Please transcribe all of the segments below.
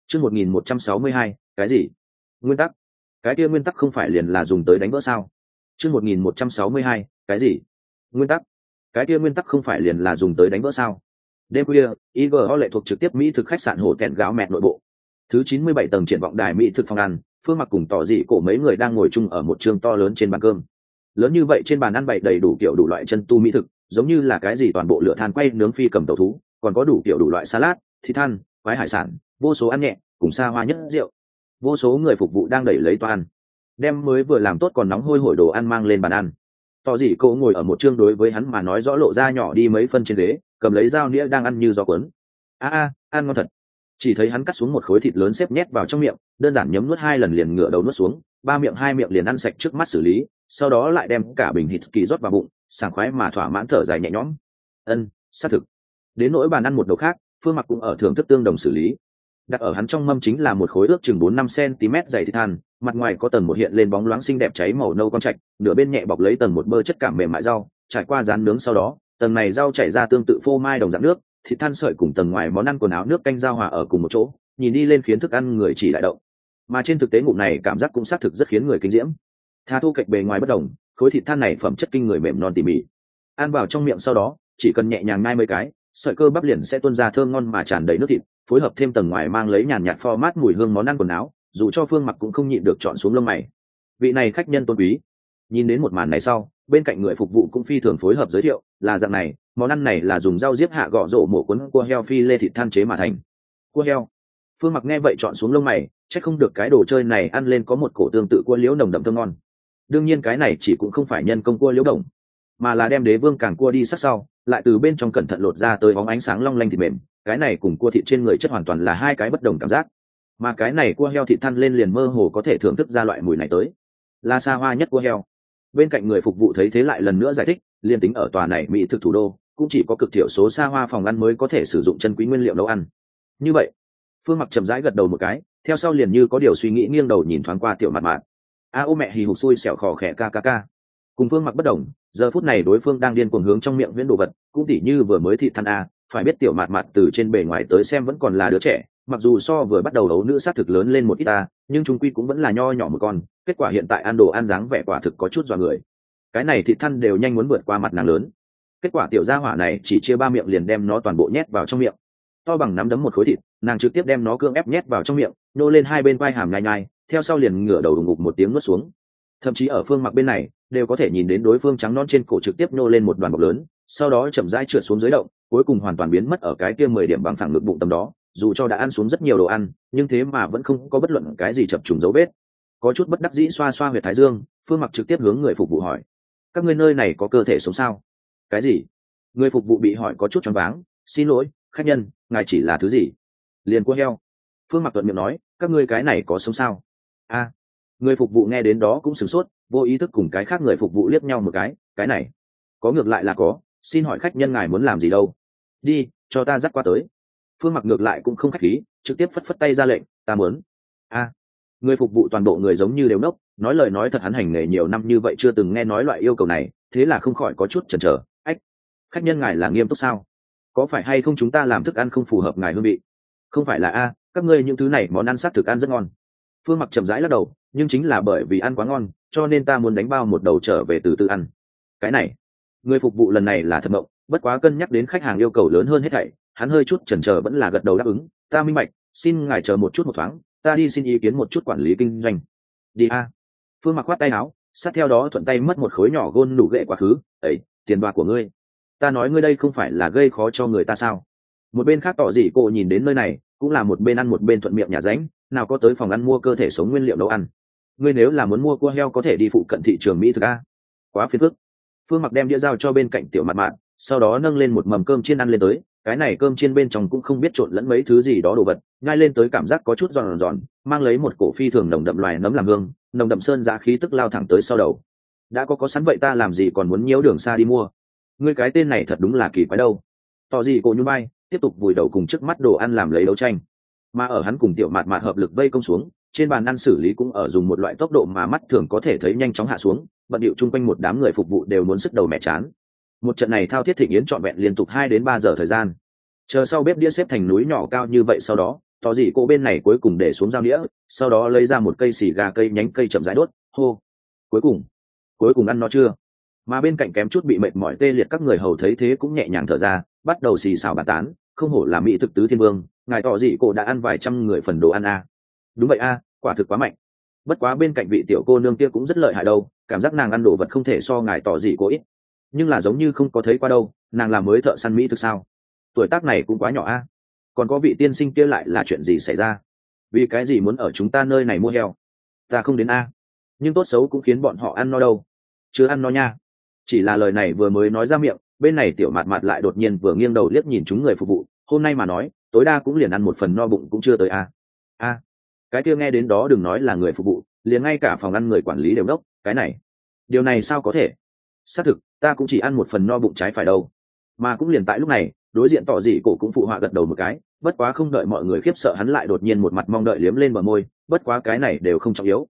Chương 1162, cái gì? Nguyên tắc? Cái kia nguyên tắc không phải liền là dùng tới đánh vỡ sao? Chương 1162, cái gì? Nguyên tắc? Cái kia nguyên tắc không phải liền là dùng tới đánh vỡ sao? Đêm khuya, IGO lệ thuộc trực tiếp Mỹ thực khách sạn hổ thẹn gáo mẹ nội bộ. Thứ 97 tầng triển vọng đài Mỹ thực phòng ăn, Phương Mặc cùng tỏ dị cổ mấy người đang ngồi chung ở một trường to lớn trên bàn cơm. Lớn như vậy trên bàn ăn bày đầy đủ kiểu đủ loại chân tu mỹ thực, giống như là cái gì toàn bộ lửa than quay nướng phi cầm tàu thú, còn có đủ kiểu đủ loại salad, thịt than, quái hải sản, vô số ăn nhẹ, cùng xa hoa nhất rượu. Vô số người phục vụ đang đẩy lấy toa ăn, đem mới vừa làm tốt còn nóng hôi hổi đồ ăn mang lên bàn ăn. Tỏ dị cổ ngồi ở một chương đối với hắn mà nói rõ lộ ra nhỏ đi mấy phân trên ghế, cầm lấy dao nĩa đang ăn như gió cuốn. Ăn ngon thật. Chỉ thấy hắn cắt xuống một khối thịt lớn xếp nhét vào trong miệng, đơn giản nhấm nuốt 2 lần liền ngửa đầu nuốt xuống, hai miệng liền ăn sạch trước mắt xử lý, sau đó lại đem cả bình thịt kỳ rót vào bụng, sảng khoái mà thỏa mãn thở dài nhẹ nhõm. Xác thực. Đến nỗi bàn ăn một đầu khác, Phương Mặc cũng ở thưởng thức tương đồng xử lý. Đặt ở hắn trong mâm chính là một khối ước chừng 4-5 cm dày thịt than, mặt ngoài có tầng một hiện lên bóng loáng xinh đẹp cháy màu nâu quang trạch, nửa bên nhẹ bọc lấy tầng một bơ chất cảm mềm mại rau, trải qua rán nướng sau đó, tầng này rau chảy ra tương tự phô mai đồng dạng nước, thịt than sợi cùng tầng ngoài món ăn quần áo nước canh giao hòa ở cùng một chỗ, nhìn đi lên khiến thức ăn người chỉ đại động. Mà trên thực tế ngụm này cảm giác cũng xác thực rất khiến người kinh diễm. Tha thu cạnh bề ngoài bất đồng, khối thịt than này phẩm chất kinh người mềm non tỉ mỉ. Ăn vào trong miệng sau đó, chỉ cần nhẹ nhàng nhai mấy cái, sợi cơ bắp liền sẽ tuôn ra thơm ngon mà tràn đầy nước thịt, phối hợp thêm tầng ngoài mang lấy nhàn nhạt pho mát mùi hương món ăn quần áo, dù cho Phương Mặc cũng không nhịn được chọn xuống lông mày. Vị này khách nhân tôn quý. Nhìn đến một màn này sau, bên cạnh người phục vụ cũng phi thường phối hợp giới thiệu, là dạng này, món ăn này là dùng rau diếp hạ gọ rổ mổ cuốn cua heo phi lê thịt than chế mà thành. Cua heo. Phương Mặc nghe vậy chọn xuống lông mày, chắc không được cái đồ chơi này ăn lên có một cổ tương tự cua liễu nồng đậm thơm ngon. Đương nhiên cái này chỉ cũng không phải nhân công cua liễu đồng, mà là đem đế vương càng cua đi sát sau, lại từ bên trong cẩn thận lột ra tới bóng ánh sáng long lanh thịt mềm. Cái này cùng cua thịt trên người chất hoàn toàn là hai cái bất đồng cảm giác. Mà cái này cua heo thịt than lên liền mơ hồ có thể thưởng thức ra loại mùi này tới, là xa hoa nhất cua heo. Bên cạnh người phục vụ thấy thế lại lần nữa giải thích, liên tính ở tòa này mỹ thực thủ đô, cũng chỉ có cực thiểu số xa hoa phòng ăn mới có thể sử dụng chân quý nguyên liệu nấu ăn. Như vậy, Phương Mặc chậm rãi gật đầu một cái, theo sau liền như có điều suy nghĩ nghiêng đầu nhìn thoáng qua Tiểu Mạt Mạt. Ô mẹ hì hục xui xẻo khò khẽ ca. Cùng Phương Mặc bất đồng, giờ phút này đối phương đang điên cuồng hướng trong miệng viễn đồ vật, cũng tỉ như vừa mới thịt than phải biết Tiểu Mạt Mạt từ trên bề ngoài tới xem vẫn còn là đứa trẻ, mặc dù so vừa bắt đầu ấu nữ sát thực lớn lên một ít nhưng trung quy cũng vẫn là nho nhỏ một con, kết quả hiện tại ăn đồ ăn dáng vẻ quả thực có chút dọa người. Cái này thịt than đều nhanh muốn vượt qua mặt nàng lớn. Kết quả tiểu gia hỏa này chỉ chia 3 miệng liền đem nó toàn bộ nhét vào trong miệng. To bằng nắm đấm một khối thịt, nàng trực tiếp đem nó cưỡng ép nhét vào trong miệng, nô lên hai bên vai hàm nhai nhai, theo sau liền ngửa đầu đùng ngục một tiếng nuốt xuống. Thậm chí ở Phương Mặc bên này, đều có thể nhìn đến đối phương trắng non trên cổ trực tiếp nô lên một đoàn bọc lớn, sau đó chậm rãi trượt xuống dưới động, cuối cùng hoàn toàn biến mất ở cái kia 10 điểm bằng phẳng ngực bụng tầm đó. Dù cho đã ăn xuống rất nhiều đồ ăn, nhưng thế mà vẫn không có bất luận cái gì chập trùng dấu vết. Có chút bất đắc dĩ xoa xoa huyệt thái dương, Phương Mặc trực tiếp hướng người phục vụ hỏi: các ngươi nơi này có cơ thể sống sao? Cái gì? Người phục vụ bị hỏi có chút choáng váng. Xin lỗi khách nhân, ngài chỉ là thứ gì? Liền cua heo. Phương Mặc thuận miệng nói: các ngươi cái này có sống sao? Người phục vụ nghe đến đó cũng sửng sốt, vô ý thức cùng cái khác người phục vụ liếc nhau một cái này có, ngược lại là có. Xin hỏi khách nhân ngài muốn làm gì đâu? Đi, cho ta dắt qua tới. Phương Mặc ngược lại cũng không khách khí, trực tiếp phất phất tay ra lệnh: ta muốn. Người phục vụ toàn bộ người giống như đều nốc, nói lời nói thật hắn hành nghề nhiều năm như vậy chưa từng nghe nói loại yêu cầu này, thế là không khỏi có chút chần chờ. Khách nhân ngài là nghiêm túc sao? Có phải hay không chúng ta làm thức ăn không phù hợp ngài hương vị? Không phải là các ngươi những thứ này món ăn xác thực ăn rất ngon. Phương Mặc chậm rãi lắc đầu, nhưng chính là bởi vì ăn quá ngon, cho nên ta muốn đánh bao một đầu trở về từ từ ăn. Cái này, người phục vụ lần này là thật mộng, bất quá cân nhắc đến khách hàng yêu cầu lớn hơn hết thảy, hắn hơi chút chần chờ vẫn là gật đầu đáp ứng. Ta minh bạch, xin ngài chờ một chút một thoáng, ta đi xin ý kiến một chút quản lý kinh doanh. Đi Phương Mặc khoát tay áo, sát theo đó thuận tay mất một khối nhỏ gôn nụ ghệ quá khứ. Ấy, tiền bạc của ngươi. Ta nói ngươi đây không phải là gây khó cho người ta sao? Một bên khác tỏ dị cô nhìn đến nơi này, cũng là một bên ăn một bên thuận miệng nhà ránh, nào có tới phòng ăn mua cơ thể sống nguyên liệu nấu ăn. Ngươi nếu là muốn mua cua heo có thể đi phụ cận thị trường Mỹ thực quá phiền phức. Phương Mặc đem đĩa dao cho bên cạnh Tiểu Mạt Mạt, sau đó nâng lên một mầm cơm chiên ăn lên tới. Cái này cơm chiên bên trong cũng không biết trộn lẫn mấy thứ gì đó đồ vật, nhai lên tới cảm giác có chút giòn giòn, mang lấy một cổ phi thường nồng đậm loài nấm làm hương, nồng đậm sơn giá khí tức lao thẳng tới sau đầu. Đã có sẵn vậy ta làm gì còn muốn nhiễu đường xa đi mua? Ngươi cái tên này thật đúng là kỳ quái đâu. Tỏ gì cô nhún vai, tiếp tục vùi đầu cùng trước mắt đồ ăn làm lấy đấu tranh. Mà ở hắn cùng Tiểu Mạt Mạt hợp lực vây công xuống, trên bàn ăn xử lý cũng ở dùng một loại tốc độ mà mắt thường có thể thấy nhanh chóng hạ xuống, bận điệu chung quanh một đám người phục vụ đều muốn sức đầu mẹ chán. Một trận này thao thiết thịnh yến trọn vẹn liên tục 2 đến 3 giờ thời gian. Chờ sau bếp đĩa xếp thành núi nhỏ cao như vậy sau đó, tỏ dị cô bên này cuối cùng để xuống dao đĩa, sau đó lấy ra một cây xì gà cây nhánh cây chậm rãi đốt. Hô, cuối cùng ăn nó chưa? Mà bên cạnh kém chút bị mệt mỏi tê liệt các người hầu thấy thế cũng nhẹ nhàng thở ra, bắt đầu xì xào bàn tán. Không hổ là mỹ thực tứ thiên vương, ngài tỏ dị cô đã ăn vài trăm người phần đồ ăn a. Đúng vậy a, quả thực quá mạnh. Bất quá bên cạnh vị tiểu cô nương kia cũng rất lợi hại đâu, cảm giác nàng ăn đồ vật không thể so ngài tỏ dị cô ít. Nhưng là giống như không có thấy qua đâu, nàng làm mới thợ săn mỹ thực sao? Tuổi tác này cũng quá nhỏ a. Còn có vị tiên sinh kia lại là chuyện gì xảy ra? Vì cái gì muốn ở chúng ta nơi này mua heo? Ta không đến a. Nhưng tốt xấu cũng khiến bọn họ ăn no đâu. Chưa ăn no nha. Chỉ là lời này vừa mới nói ra miệng, bên này tiểu mạt mạt lại đột nhiên vừa nghiêng đầu liếc nhìn chúng người phục vụ. Hôm nay mà nói, tối đa cũng liền ăn một phần no bụng cũng chưa tới a. A, cái kia nghe đến đó đừng nói là người phục vụ, liền ngay cả phòng ăn người quản lý đều đốc. Cái này, điều này sao có thể? Xác thực, ta cũng chỉ ăn một phần no bụng trái phải đâu. Mà cũng liền tại lúc này, đối diện tỏ dị cổ cũng phụ họa gật đầu một cái, bất quá không đợi mọi người khiếp sợ hắn lại đột nhiên một mặt mong đợi liếm lên bờ môi, bất quá cái này đều không trọng yếu.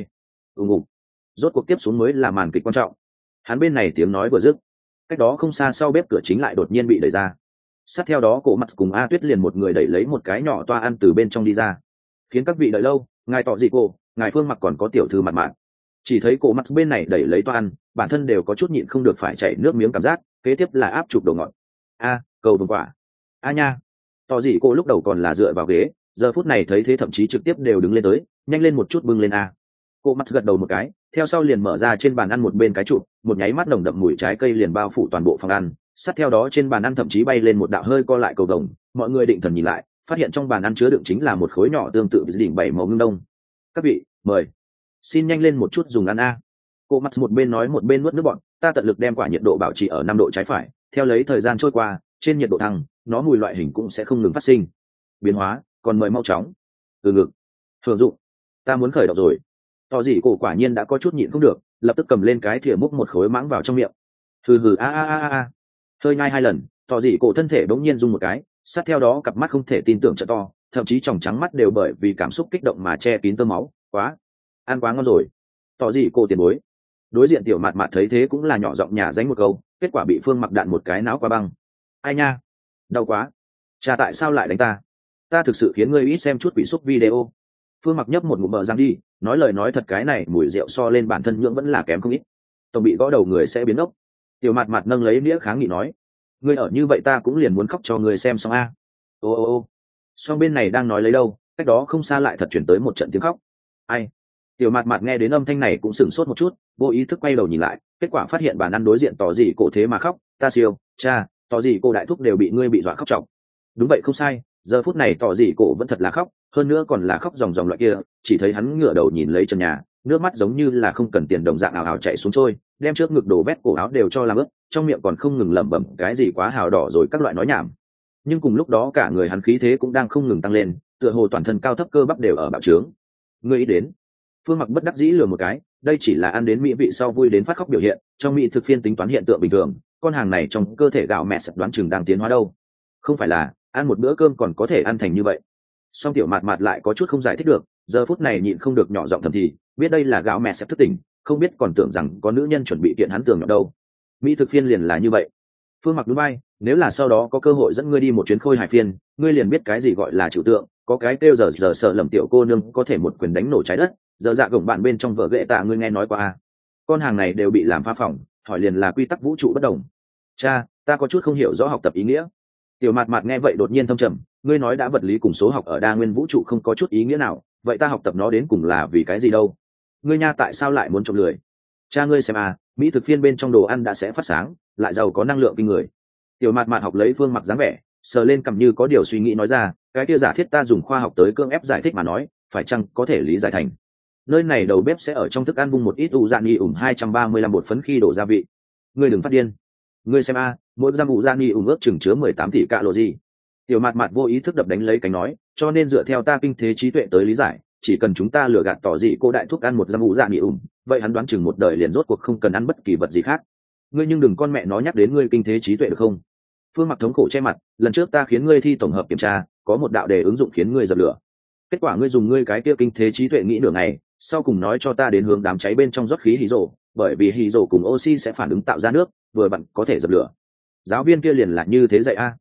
Ngủ. Rốt cuộc tiếp xuống mới là màn kịch quan trọng. Hắn bên này tiếng nói vừa dứt, cách đó không xa sau bếp cửa chính lại đột nhiên bị đẩy ra. Sát theo đó cổ mặt cùng A Tuyết liền một người đẩy lấy một cái nhỏ toa ăn từ bên trong đi ra. Khiến các vị đợi lâu, ngài tỏ dị cổ, ngài Phương Mặc còn có tiểu thư mặt mạn. Chỉ thấy cổ mặt bên này đẩy lấy toa ăn, bản thân đều có chút nhịn không được phải chảy nước miếng cảm giác, kế tiếp là áp chụp đồ ngọt. Cầu vồng quả. Nha. Tỏ dị cổ lúc đầu còn là dựa vào ghế, giờ phút này thấy thế thậm chí trực tiếp đều đứng lên tới, nhanh lên một chút bưng lên a. Cô mắt gật đầu một cái, theo sau liền mở ra trên bàn ăn một bên cái trụ, một nháy mắt nồng đậm mùi trái cây liền bao phủ toàn bộ phòng ăn. Sát theo đó trên bàn ăn thậm chí bay lên một đạo hơi co lại cầu vồng, mọi người định thần nhìn lại, phát hiện trong bàn ăn chứa đựng chính là một khối nhỏ tương tự với đỉnh bảy màu ngưng đông. Các vị, mời, xin nhanh lên một chút dùng ăn a. Cô mắt một bên nói một bên nuốt nước bọt, ta tận lực đem quả nhiệt độ bảo trì ở 5 độ trái phải, theo lấy thời gian trôi qua, trên nhiệt độ thăng, nó mùi loại hình cũng sẽ không ngừng phát sinh biến hóa, còn mời mau chóng. Từ ngực, hưởng dụng, ta muốn khởi động rồi. Tỏ dị cổ quả nhiên đã có chút nhịn không được, lập tức cầm lên cái thìa múc một khối mãng vào trong miệng. Hừ a. Hơi nhai 2 lần, tỏ dị cổ thân thể bỗng nhiên rung một cái, sát theo đó cặp mắt không thể tin tưởng trợ to, thậm chí tròng trắng mắt đều bởi vì cảm xúc kích động mà che kín tơ máu. Quá, ăn quá ngon rồi. Tỏ dị cổ tiền bối. Đối diện tiểu mạt mạt thấy thế cũng là nhỏ giọng nhả dánh một câu, kết quả bị Phương Mặc đạn một cái não qua băng. Ai nha, đau quá. Cha tại sao lại đánh ta? Ta thực sự khiến ngươi ít xem chút bị xúc video. Phương Mặc nhấp một ngụm bờ răng đi, nói lời nói thật, cái này mùi rượu so lên bản thân nhưỡng vẫn là kém không ít. Tổng bị gõ đầu người sẽ biến ốc. Tiểu mạt mạt nâng lấy nĩa kháng nghị nói, ngươi ở như vậy ta cũng liền muốn khóc cho người xem xong a. Ô. Song bên này đang nói lấy đâu, cách đó không xa lại thật chuyển tới một trận tiếng khóc. Ai? Tiểu mạt mạt nghe đến âm thanh này cũng sửng sốt một chút, vô ý thức quay đầu nhìn lại, kết quả phát hiện bàn ăn đối diện tỏ dị cổ thế mà khóc. Ta siêu, cha, tỏ dị cổ đại thúc đều bị ngươi bị dọa khóc trọng. Đúng vậy không sai, giờ phút này tỏ dị cổ vẫn thật là khóc, hơn nữa còn là khóc ròng ròng loại kia. Chỉ thấy hắn ngửa đầu nhìn lấy trần nhà, nước mắt giống như là không cần tiền đồng dạng ảo ảo chảy xuống trôi, đem trước ngực đổ vét cổ áo đều cho làm ướt, trong miệng còn không ngừng lẩm bẩm cái gì quá hào đỏ rồi các loại nói nhảm. Nhưng cùng lúc đó cả người hắn khí thế cũng đang không ngừng tăng lên, tựa hồ toàn thân cao thấp cơ bắp đều ở bạo trướng. Ngươi ý đến? Phương Mặc bất đắc dĩ lừa một cái, đây chỉ là ăn đến mỹ vị sau vui đến phát khóc biểu hiện, trong mỹ thực phiên tính toán hiện tượng bình thường, con hàng này trong cơ thể gạo mẹ sạch đoán chừng đang tiến hóa đâu. Không phải là ăn một bữa cơm còn có thể ăn thành như vậy. Song tiểu mạt mạt lại có chút không giải thích được, giờ phút này nhịn không được nhỏ giọng thầm thì, biết đây là gạo mẹ sạch thức tỉnh, không biết còn tưởng rằng có nữ nhân chuẩn bị kiện hắn tường nhọc đâu. Mỹ thực phiên liền là như vậy. Phương Mặc núi bay, nếu là sau đó có cơ hội dẫn ngươi đi một chuyến khôi hài phiên, ngươi liền biết cái gì gọi là trừu tượng, có cái kêu giờ sợ lầm tiểu cô nương có thể một quyền đánh nổ trái đất, giờ dạ gồng bạn bên trong vở ghệ tạ ngươi nghe nói qua à? Con hàng này đều bị làm phá phỏng, hỏi liền là quy tắc vũ trụ bất đồng. Cha, ta có chút không hiểu rõ học tập ý nghĩa. Tiểu mạt mạt nghe vậy đột nhiên thâm trầm, ngươi nói đã vật lý cùng số học ở đa nguyên vũ trụ không có chút ý nghĩa nào, vậy ta học tập nó đến cùng là vì cái gì đâu? Ngươi nha tại sao lại muốn trộm lười? Cha ngươi xem à, mỹ thực phiên bên trong đồ ăn đã sẽ phát sáng, lại giàu có năng lượng kinh người. Tiểu mạt mạt học lấy Phương Mặc dáng vẻ, sờ lên cầm như có điều suy nghĩ nói ra, cái kia giả thiết ta dùng khoa học tới cưỡng ép giải thích mà nói, phải chăng có thể lý giải thành nơi này đầu bếp sẽ ở trong thức ăn vung một ít u dạ ni 235 bột phấn khi đổ gia vị. Ngươi đừng phát điên. Ngươi xem a, mỗi gram u dạ ni ước chừng chứa 18 tỷ calorie. Tiểu mạt mạt vô ý thức đập đánh lấy cánh nói, cho nên dựa theo ta kinh thế trí tuệ tới lý giải, chỉ cần chúng ta lừa gạt tỏ dị cô đại thúc ăn một gram u dạ ni vậy hắn đoán chừng một đời liền rốt cuộc không cần ăn bất kỳ vật gì khác. Ngươi nhưng đừng con mẹ nó nhắc đến ngươi kinh thế trí tuệ được không? Phương Mặc thống khổ che mặt, lần trước ta khiến ngươi thi tổng hợp kiểm tra, có một đạo đề ứng dụng khiến ngươi dập lửa. Kết quả ngươi dùng ngươi cái kia kinh thế trí tuệ nghĩ nửa ngày, sau cùng nói cho ta đến hướng đám cháy bên trong rót khí hydro, bởi vì hydro cùng oxy sẽ phản ứng tạo ra nước, vừa vặn có thể dập lửa. Giáo viên kia liền là như thế dạy a.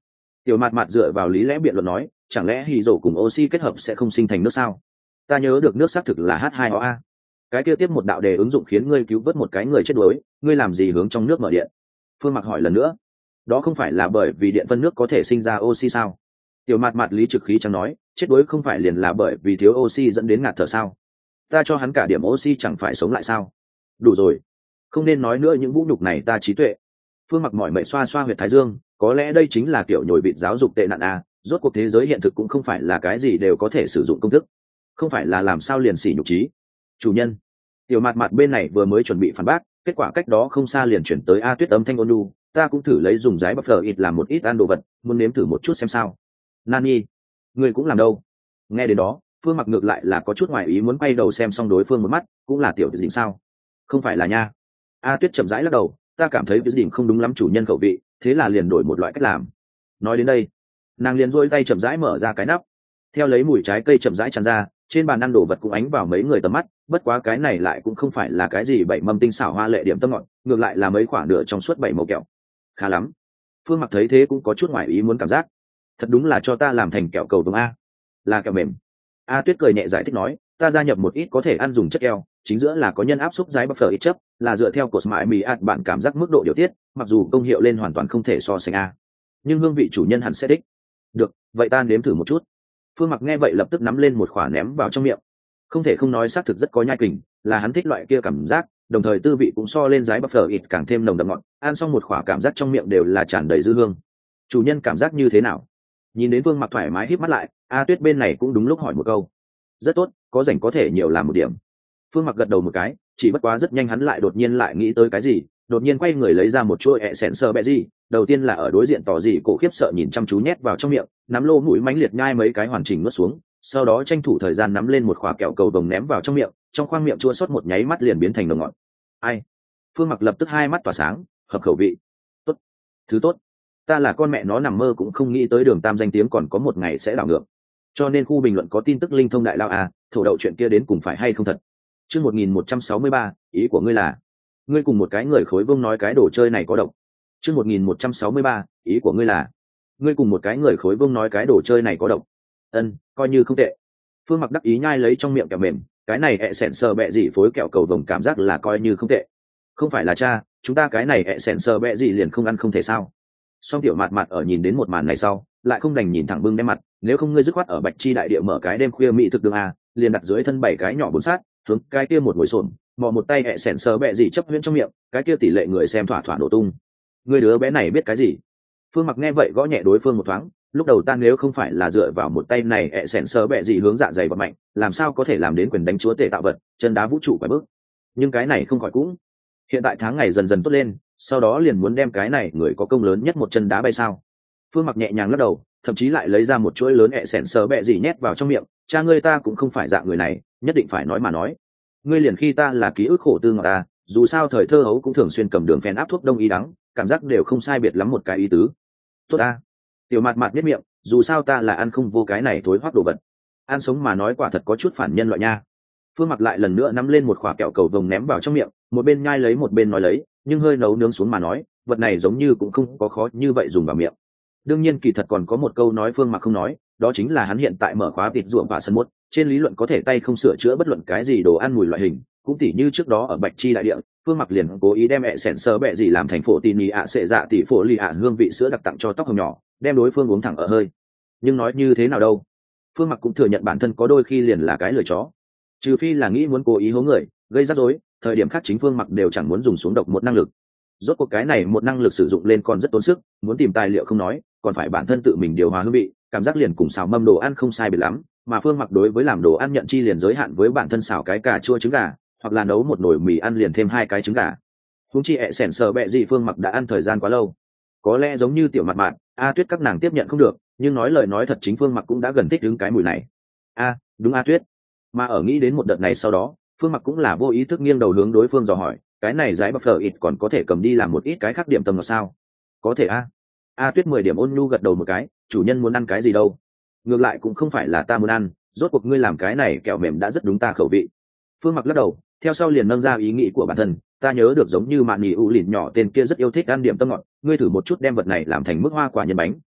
Tiểu mạt mạt dựa vào lý lẽ biện luận nói, chẳng lẽ hì rổ cùng oxy kết hợp sẽ không sinh thành nước sao? Ta nhớ được nước xác thực là H2O a. Cái kia tiếp một đạo đề ứng dụng khiến ngươi cứu vớt một cái người chết đuối, ngươi làm gì hướng trong nước mở điện? Phương Mặc hỏi lần nữa. Đó không phải là bởi vì điện phân nước có thể sinh ra oxy sao? Tiểu mạt mạt lý trực khí chẳng nói, chết đuối không phải liền là bởi vì thiếu oxy dẫn đến ngạt thở sao? Ta cho hắn cả điểm oxy chẳng phải sống lại sao? Đủ rồi, không nên nói nữa những vũ nhục này ta trí tuệ. Phương Mặc mỏi mệt xoa xoa huyệt thái dương, có lẽ đây chính là kiểu nhồi vịt giáo dục tệ nạn a. Rốt cuộc thế giới hiện thực cũng không phải là cái gì đều có thể sử dụng công thức, không phải là làm sao liền xỉ nhục trí. Chủ nhân, tiểu mạt mạt bên này vừa mới chuẩn bị phản bác, kết quả cách đó không xa liền chuyển tới A Tuyết âm thanh ôn nhu, ta cũng thử lấy dùng giái bắp phở ít làm một ít ăn đồ vật, muốn nếm thử một chút xem sao. Nani, người cũng làm đâu? Nghe đến đó, Phương Mặc ngược lại là có chút ngoài ý muốn quay đầu xem xong đối phương một mắt, cũng là tiểu dĩnh sao? Không phải là nha. A Tuyết chậm rãi lắc đầu, ta cảm thấy dĩnh không đúng lắm chủ nhân khẩu vị, thế là liền đổi một loại cách làm. Nói đến đây, nàng liền duỗi tay chậm rãi mở ra cái nắp, theo lấy mùi trái cây chậm rãi tràn ra, trên bàn ăn đồ vật cũng ánh vào mấy người tầm mắt, bất quá cái này lại cũng không phải là cái gì bảy mâm tinh xảo hoa lệ điểm tâm ngọt, ngược lại là mấy khoảng nửa trong suốt bảy màu kẹo. Khá lắm. Phương Mặc thấy thế cũng có chút ngoài ý muốn cảm giác. Thật đúng là cho ta làm thành kẹo cầu vồng a. Là kẹo mềm. A Tuyết cười nhẹ giải thích nói, ta gia nhập một ít có thể ăn dùng chất keo, chính giữa là có nhân áp xúc giái bắp phở ít chấp, là dựa theo cột mại mì ạt bạn cảm giác mức độ điều tiết, mặc dù công hiệu lên hoàn toàn không thể so sánh a, nhưng hương vị chủ nhân hẳn sẽ thích. Được, vậy ta nếm thử một chút. Phương Mặc nghe vậy lập tức nắm lên một quả ném vào trong miệng. Không thể không nói xác thực rất có nhai kình, là hắn thích loại kia cảm giác, đồng thời tư vị cũng so lên giái bắp phở ít càng thêm nồng đậm ngọt, ăn xong một quả cảm giác trong miệng đều là tràn đầy dư hương. Chủ nhân cảm giác như thế nào? Nhìn đến Phương Mặc thoải mái híp mắt lại, A Tuyết bên này cũng đúng lúc hỏi một câu. Rất tốt, có rảnh có thể nhiều làm một điểm. Phương Mặc gật đầu một cái, chỉ bất quá rất nhanh hắn lại đột nhiên lại nghĩ tới cái gì, đột nhiên quay người lấy ra một chuỗi ẹ sẹn sơ bẹ gì, đầu tiên là ở đối diện tỏ gì cổ khiếp sợ nhìn chăm chú nhét vào trong miệng, nắm lô mũi mánh liệt nhai mấy cái hoàn chỉnh nuốt xuống, sau đó tranh thủ thời gian nắm lên một quả kẹo cầu vồng ném vào trong miệng, trong khoang miệng chua xót một nháy mắt liền biến thành nồng ngọt. Ai? Phương Mặc lập tức hai mắt tỏa sáng, hợp khẩu vị. Tốt, thứ tốt. Ta là con mẹ nó nằm mơ cũng không nghĩ tới Đường Tam danh tiếng còn có một ngày sẽ đảo ngược. Cho nên khu bình luận có tin tức linh thông đại lao à, thổ đậu chuyện kia đến cùng phải hay không thật. Chương 1163, ý của ngươi là, ngươi cùng một cái người khối vương nói cái đồ chơi này có độc. Chương 1163, ý của ngươi là, ngươi cùng một cái người khối vương nói cái đồ chơi này có độc. Coi như không tệ. Phương Mặc đắc ý nhai lấy trong miệng kẹo mềm, cái này ẹ sẹn sờ bẹ gì phối kẹo cầu vồng cảm giác là coi như không tệ. Không phải là cha, chúng ta cái này ẹ sẹn sờ bẹ gì liền không ăn không thể sao? Song tiểu mạt mạt ở nhìn đến một màn này sau, lại không đành nhìn thẳng bưng đem mặt, nếu không ngươi dứt khoát ở Bạch Chi đại địa mở cái đêm khuya mỹ thực đường a, liền đặt dưới thân bảy cái nhỏ bốn sát, hướng cái kia một ngồi xổm, mò một tay ẹ sẹn sờ bẹ gì chấp huyễn trong miệng, cái kia tỷ lệ người xem thỏa thỏa nổ tung. Người đứa bé này biết cái gì? Phương Mặc nghe vậy gõ nhẹ đối phương một thoáng, lúc đầu ta nếu không phải là dựa vào một tay này ẹ sẹn sờ bẹ gì hướng dạ dày và mạnh, làm sao có thể làm đến quyền đánh chúa tể tạo vật, chân đá vũ trụ quả bước. Nhưng cái này không khỏi cũng. Hiện tại tháng ngày dần dần tốt lên, sau đó liền muốn đem cái này người có công lớn nhất một chân đá bay sao? Phương Mặc nhẹ nhàng lắc đầu, thậm chí lại lấy ra một chuỗi lớn ẹ sẹn sờ bẹ gì nhét vào trong miệng, cha ngươi ta cũng không phải dạng người này, nhất định phải nói mà nói. Ngươi liền khi ta là ký ức khổ tư ngọt ta, dù sao thời thơ hấu cũng thường xuyên cầm đường phèn áp thuốc đông y đắng, cảm giác đều không sai biệt lắm một cái ý tứ. Tốt ta. Tiểu mạt mạt biết miệng, dù sao ta là ăn không vô cái này thối hoác đồ vật. Ăn sống mà nói quả thật có chút phản nhân loại nha. Phương Mặc lại lần nữa nắm lên một quả kẹo cầu vồng ném vào trong miệng, một bên nhai lấy một bên nói lấy, nhưng hơi nấu nướng xuống mà nói, vật này giống như cũng không có khó như vậy dùng vào miệng. Đương nhiên kỳ thật còn có một câu nói Phương Mặc không nói, đó chính là hắn hiện tại mở khóa vịt ruộng và sân mốt, trên lý luận có thể tay không sửa chữa bất luận cái gì đồ ăn mùi loại hình, cũng tỉ như trước đó ở Bạch Chi đại địa, Phương Mặc liền cố ý đem ẹ sẹn sờ bẹ gì làm thành phổ tì nì ạ sệ dạ tỷ phổ lì ạ hương vị sữa đặc tặng cho tóc hồng nhỏ, đem đối phương uống thẳng ở hơi. Nhưng nói như thế nào đâu, Phương Mặc cũng thừa nhận bản thân có đôi khi liền là cái lười chó, trừ phi là nghĩ muốn cố ý hố người, gây rắc rối, thời điểm khác chính Phương Mặc đều chẳng muốn dùng xuống độc một năng lực. Rốt cuộc cái này một năng lực sử dụng lên còn rất tốn sức, muốn tìm tài liệu không nói, còn phải bản thân tự mình điều hòa hương vị, cảm giác liền cùng xào mâm đồ ăn không sai biệt lắm, mà Phương Mặc đối với làm đồ ăn nhận chi liền giới hạn với bản thân xào cái cà chua trứng gà, hoặc là nấu một nồi mì ăn liền thêm 2 cái trứng gà. Huống chi ẹ sẻn sờ bẹ gì Phương Mặc đã ăn thời gian quá lâu, có lẽ giống như tiểu mạt mạt, A Tuyết các nàng tiếp nhận không được, nhưng nói lời nói thật chính Phương Mặc cũng đã gần thích ứng cái mùi này. Đúng A Tuyết. Mà ở nghĩ đến một đợt này sau đó, Phương Mặc cũng là vô ý thức nghiêng đầu hướng đối phương dò hỏi, cái này giái bắp phở ít còn có thể cầm đi làm một ít cái khác điểm tâm ngọt sao? Có thể A Tuyết 10 điểm ôn nhu gật đầu một cái, chủ nhân muốn ăn cái gì đâu? Ngược lại cũng không phải là ta muốn ăn, rốt cuộc ngươi làm cái này kẹo mềm đã rất đúng ta khẩu vị. Phương Mặc lắc đầu, theo sau liền nâng ra ý nghĩ của bản thân, ta nhớ được giống như mạn nhì u lìn nhỏ tên kia rất yêu thích ăn điểm tâm ngọt, ngươi thử một chút đem vật này làm thành mức hoa quả nhân bánh,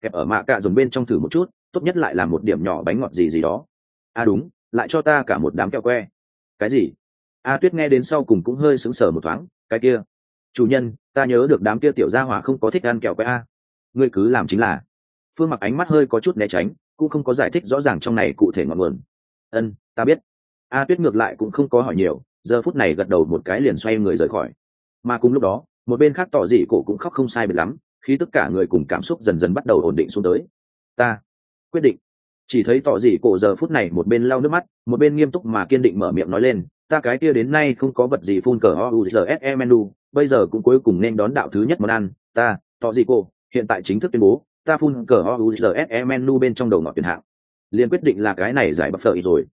kẹp ở mạ cạ dồn bên trong thử một chút, tốt nhất lại làm một điểm nhỏ bánh ngọt gì gì đó. À đúng, lại cho ta cả một đám kẹo que. Cái gì? A Tuyết nghe đến sau cùng cũng hơi sững sờ một thoáng. Cái kia, chủ nhân, ta nhớ được đám kia tiểu gia hỏa không có thích ăn kẹo que a. Ngươi cứ làm chính là. Phương Mặc ánh mắt hơi có chút né tránh, cũng không có giải thích rõ ràng trong này cụ thể ngọn nguồn. Ân, ta biết. A Tuyết ngược lại cũng không có hỏi nhiều, giờ phút này gật đầu một cái liền xoay người rời khỏi. Mà cùng lúc đó, một bên khác tỏ dị cổ cũng khóc không sai biệt lắm, khi tất cả người cùng cảm xúc dần dần bắt đầu ổn định xuống tới. Ta quyết định. Chỉ thấy tỏ dị cổ giờ phút này một bên lau nước mắt, một bên nghiêm túc mà kiên định mở miệng nói lên, ta cái kia đến nay không có vật gì phun cờ ouzse menu, bây giờ cũng cuối cùng nên đón đạo thứ nhất món ăn. Ta tỏ dị cổ hiện tại chính thức tuyên bố, ta phun cờ ouzse menu bên trong đầu ngọt tuyển hạng, liền quyết định là cái này giải bắp phở rồi.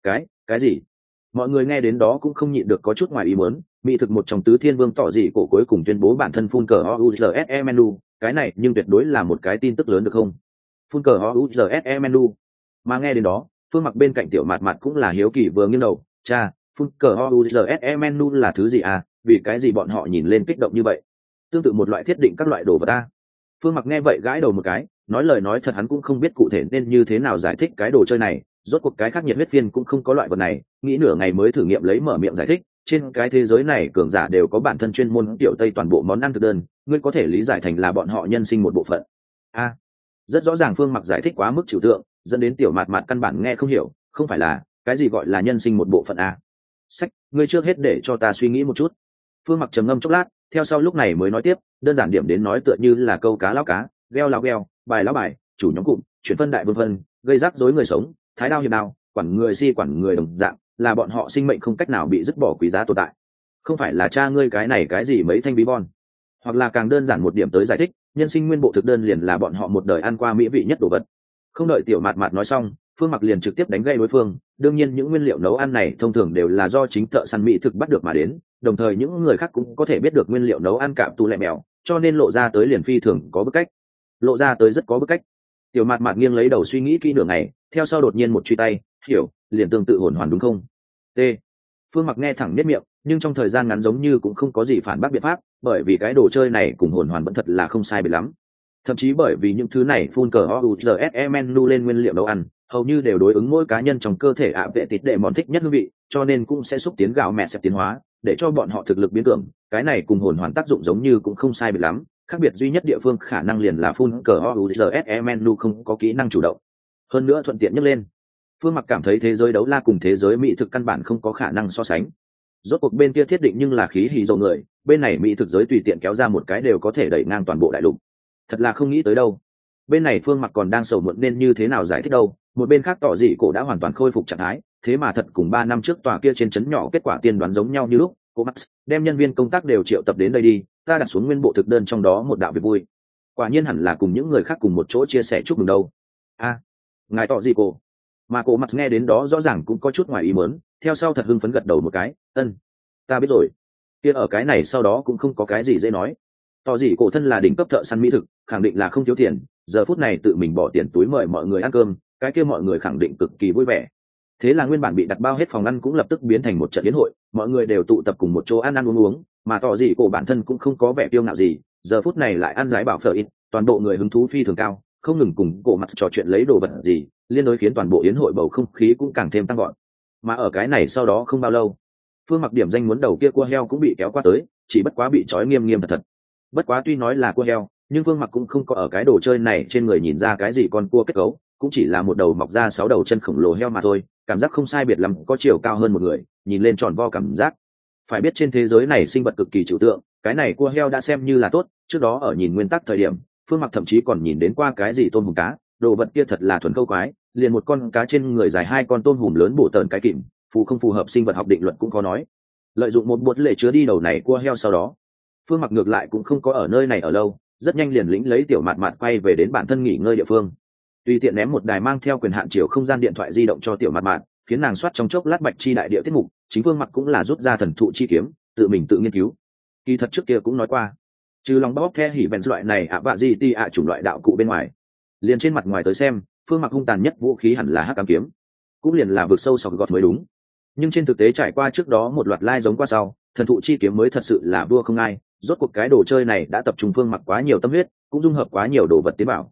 Cái gì? Mọi người nghe đến đó cũng không nhịn được có chút ngoài ý muốn. Mỹ thực một trong tứ thiên vương tỏ dị cổ cuối cùng tuyên bố bản thân phun cờ ouzse menu, cái này nhưng tuyệt đối là một cái tin tức lớn được không? Phun cờ ouzse menu. Mà nghe đến đó, Phương Mặc bên cạnh tiểu mạt mạt cũng là hiếu kỳ vừa nghiêng đầu, cha, phun cờ ouzse menu là thứ gì à? Vì cái gì bọn họ nhìn lên kích động như vậy? Tương tự một loại thiết định các loại đồ vật ta. Phương Mặc nghe vậy gãi đầu một cái, nói lời nói thật hắn cũng không biết cụ thể nên như thế nào giải thích cái đồ chơi này, rốt cuộc cái khác nhiệt huyết viên cũng không có loại vật này, nghĩ nửa ngày mới thử nghiệm lấy mở miệng giải thích. Trên cái thế giới này cường giả đều có bản thân chuyên môn tiểu tây toàn bộ món ăn thực đơn, ngươi có thể lý giải thành là bọn họ nhân sinh một bộ phận. A, rất rõ ràng Phương Mặc giải thích quá mức trừu tượng, dẫn đến tiểu mạt mạt căn bản nghe không hiểu, không phải là cái gì gọi là nhân sinh một bộ phận a. Sách, ngươi trước hết để cho ta suy nghĩ một chút. Phương Mặc trầm ngâm chốc lát, theo sau lúc này mới nói tiếp, đơn giản điểm đến nói tựa như là câu cá lão cá, gheo lão gheo, bài lão bài, chủ nhóm cụm, chuyển phân đại vương phân, gây rắc rối người sống, thái đao hiệp đao, quản người si quản người đồng dạng, là bọn họ sinh mệnh không cách nào bị dứt bỏ quý giá tồn tại. Không phải là cha ngươi cái này cái gì mấy thanh bí bon, hoặc là càng đơn giản một điểm tới giải thích, nhân sinh nguyên bộ thực đơn liền là bọn họ một đời ăn qua mỹ vị nhất đồ vật. Không đợi tiểu mạt mạt nói xong, Phương Mặc liền trực tiếp đánh gây đối phương. Đương nhiên những nguyên liệu nấu ăn này thông thường đều là do chính thợ săn mỹ thực bắt được mà đến, đồng thời những người khác cũng có thể biết được nguyên liệu nấu ăn cạm tu lẹ mèo, cho nên lộ ra tới liền phi thường có bức cách, lộ ra tới rất có bức cách. Tiểu mạt mạt nghiêng lấy đầu suy nghĩ kỹ nửa ngày, theo sau đột nhiên một truy tay, hiểu, liền tương tự hồn hoàn đúng không? T. Phương Mặc nghe thẳng biết miệng, nhưng trong thời gian ngắn giống như cũng không có gì phản bác biện pháp, bởi vì cái đồ chơi này cùng hồn hoàn vẫn thật là không sai biệt lắm. Thậm chí bởi vì những thứ này phun cờ ouzse menu lên nguyên liệu nấu ăn hầu như đều đối ứng mỗi cá nhân trong cơ thể ạ vệ tịt đệ mòn thích nhất hương vị, cho nên cũng sẽ xúc tiến gạo mẹ sẽ tiến hóa để cho bọn họ thực lực biến tưởng. Cái này cùng hồn hoàn tác dụng giống như cũng không sai biệt lắm, khác biệt duy nhất địa phương khả năng liền là phun cờ ouzse menu không có kỹ năng chủ động, hơn nữa thuận tiện nhất lên. Phương Mặc cảm thấy thế giới đấu la cùng thế giới mỹ thực căn bản không có khả năng so sánh. Rốt cuộc bên kia thiết định nhưng là khí hì dầu người, bên này mỹ thực giới tùy tiện kéo ra một cái đều có thể đẩy ngang toàn bộ đại lục. Thật là không nghĩ tới đâu. Bên này Phương Mặc còn đang sầu muộn nên như thế nào giải thích đâu, một bên khác tỏ dị cổ đã hoàn toàn khôi phục trạng thái, thế mà thật cùng 3 năm trước tòa kia trên trấn nhỏ kết quả tiên đoán giống nhau như lúc. Cô Max, đem nhân viên công tác đều triệu tập đến đây đi, ta đặt xuống nguyên bộ thực đơn trong đó một đạo việc vui. Quả nhiên hẳn là cùng những người khác cùng một chỗ chia sẻ chúc mừng đâu. A, ngài tỏ dị cổ. Mà cô Max nghe đến đó rõ ràng cũng có chút ngoài ý muốn, theo sau thật hưng phấn gật đầu một cái, ân, ta biết rồi. Kia ở cái này sau đó cũng không có cái gì dễ nói. Tỏ dị cổ thân là đỉnh cấp thợ săn mỹ thực, khẳng định là không thiếu tiền, giờ phút này tự mình bỏ tiền túi mời mọi người ăn cơm, cái kia mọi người khẳng định cực kỳ vui vẻ. Thế là nguyên bản bị đặt bao hết phòng ăn cũng lập tức biến thành một trận yến hội, mọi người đều tụ tập cùng một chỗ ăn ăn uống uống, mà tỏ dị cổ bản thân cũng không có vẻ kiêu ngạo gì, giờ phút này lại ăn giái bảo phở ít, toàn bộ người hứng thú phi thường cao, không ngừng cùng cổ mặt trò chuyện lấy đồ vật gì, liên đối khiến toàn bộ yến hội bầu không khí cũng càng thêm tăng gọn. Mà ở cái này sau đó không bao lâu, Phương Mặc điểm danh muốn đầu kia cua heo cũng bị kéo qua tới, chỉ bất quá bị trói nghiêm nghiêm thật thật. Bất quá tuy nói là cua heo, nhưng Phương Mặc cũng không có ở cái đồ chơi này trên người nhìn ra cái gì con cua kết cấu, cũng chỉ là một đầu mọc ra 6 đầu chân khổng lồ heo mà thôi, cảm giác không sai biệt lắm, có chiều cao hơn một người, nhìn lên tròn vo cảm giác. Phải biết trên thế giới này sinh vật cực kỳ trừu tượng, cái này cua heo đã xem như là tốt, trước đó ở nhìn nguyên tắc thời điểm, Phương Mặc thậm chí còn nhìn đến qua cái gì tôm hùm cá, đồ vật kia thật là thuần câu quái, liền một con cá trên người dài 2 con tôm hùm lớn bổ tợn cái kìm, phù không phù hợp sinh vật học định luật cũng có nói. Lợi dụng một bột lệ chứa đi đầu này cua heo sau đó, Phương Mặc ngược lại cũng không có ở nơi này ở lâu, rất nhanh liền lĩnh lấy tiểu mạt mạt quay về đến bản thân nghỉ ngơi địa phương. Tùy tiện ném một đài mang theo quyền hạn chiều không gian điện thoại di động cho tiểu mạt mạt, khiến nàng soát trong chốc lát bạch chi đại địa tiết mục. Chính Phương Mặc cũng là rút ra thần thụ chi kiếm, tự mình tự nghiên cứu. Kỳ thật trước kia cũng nói qua, trừ lòng bóp the hỉ bèn loại này ạ vạ gì ti ạ chủng loại đạo cụ bên ngoài, liền trên mặt ngoài tới xem, Phương Mặc hung tàn nhất vũ khí hẳn là hắc ám kiếm, cũng liền là vượt sâu sọc gọt mới đúng. Nhưng trên thực tế trải qua trước đó một loạt lai giống qua sau, thần thụ chi kiếm mới thật sự là vua không ai. Rốt cuộc cái đồ chơi này đã tập trung Phương Mặc quá nhiều tâm huyết, cũng dung hợp quá nhiều đồ vật tiến bảo.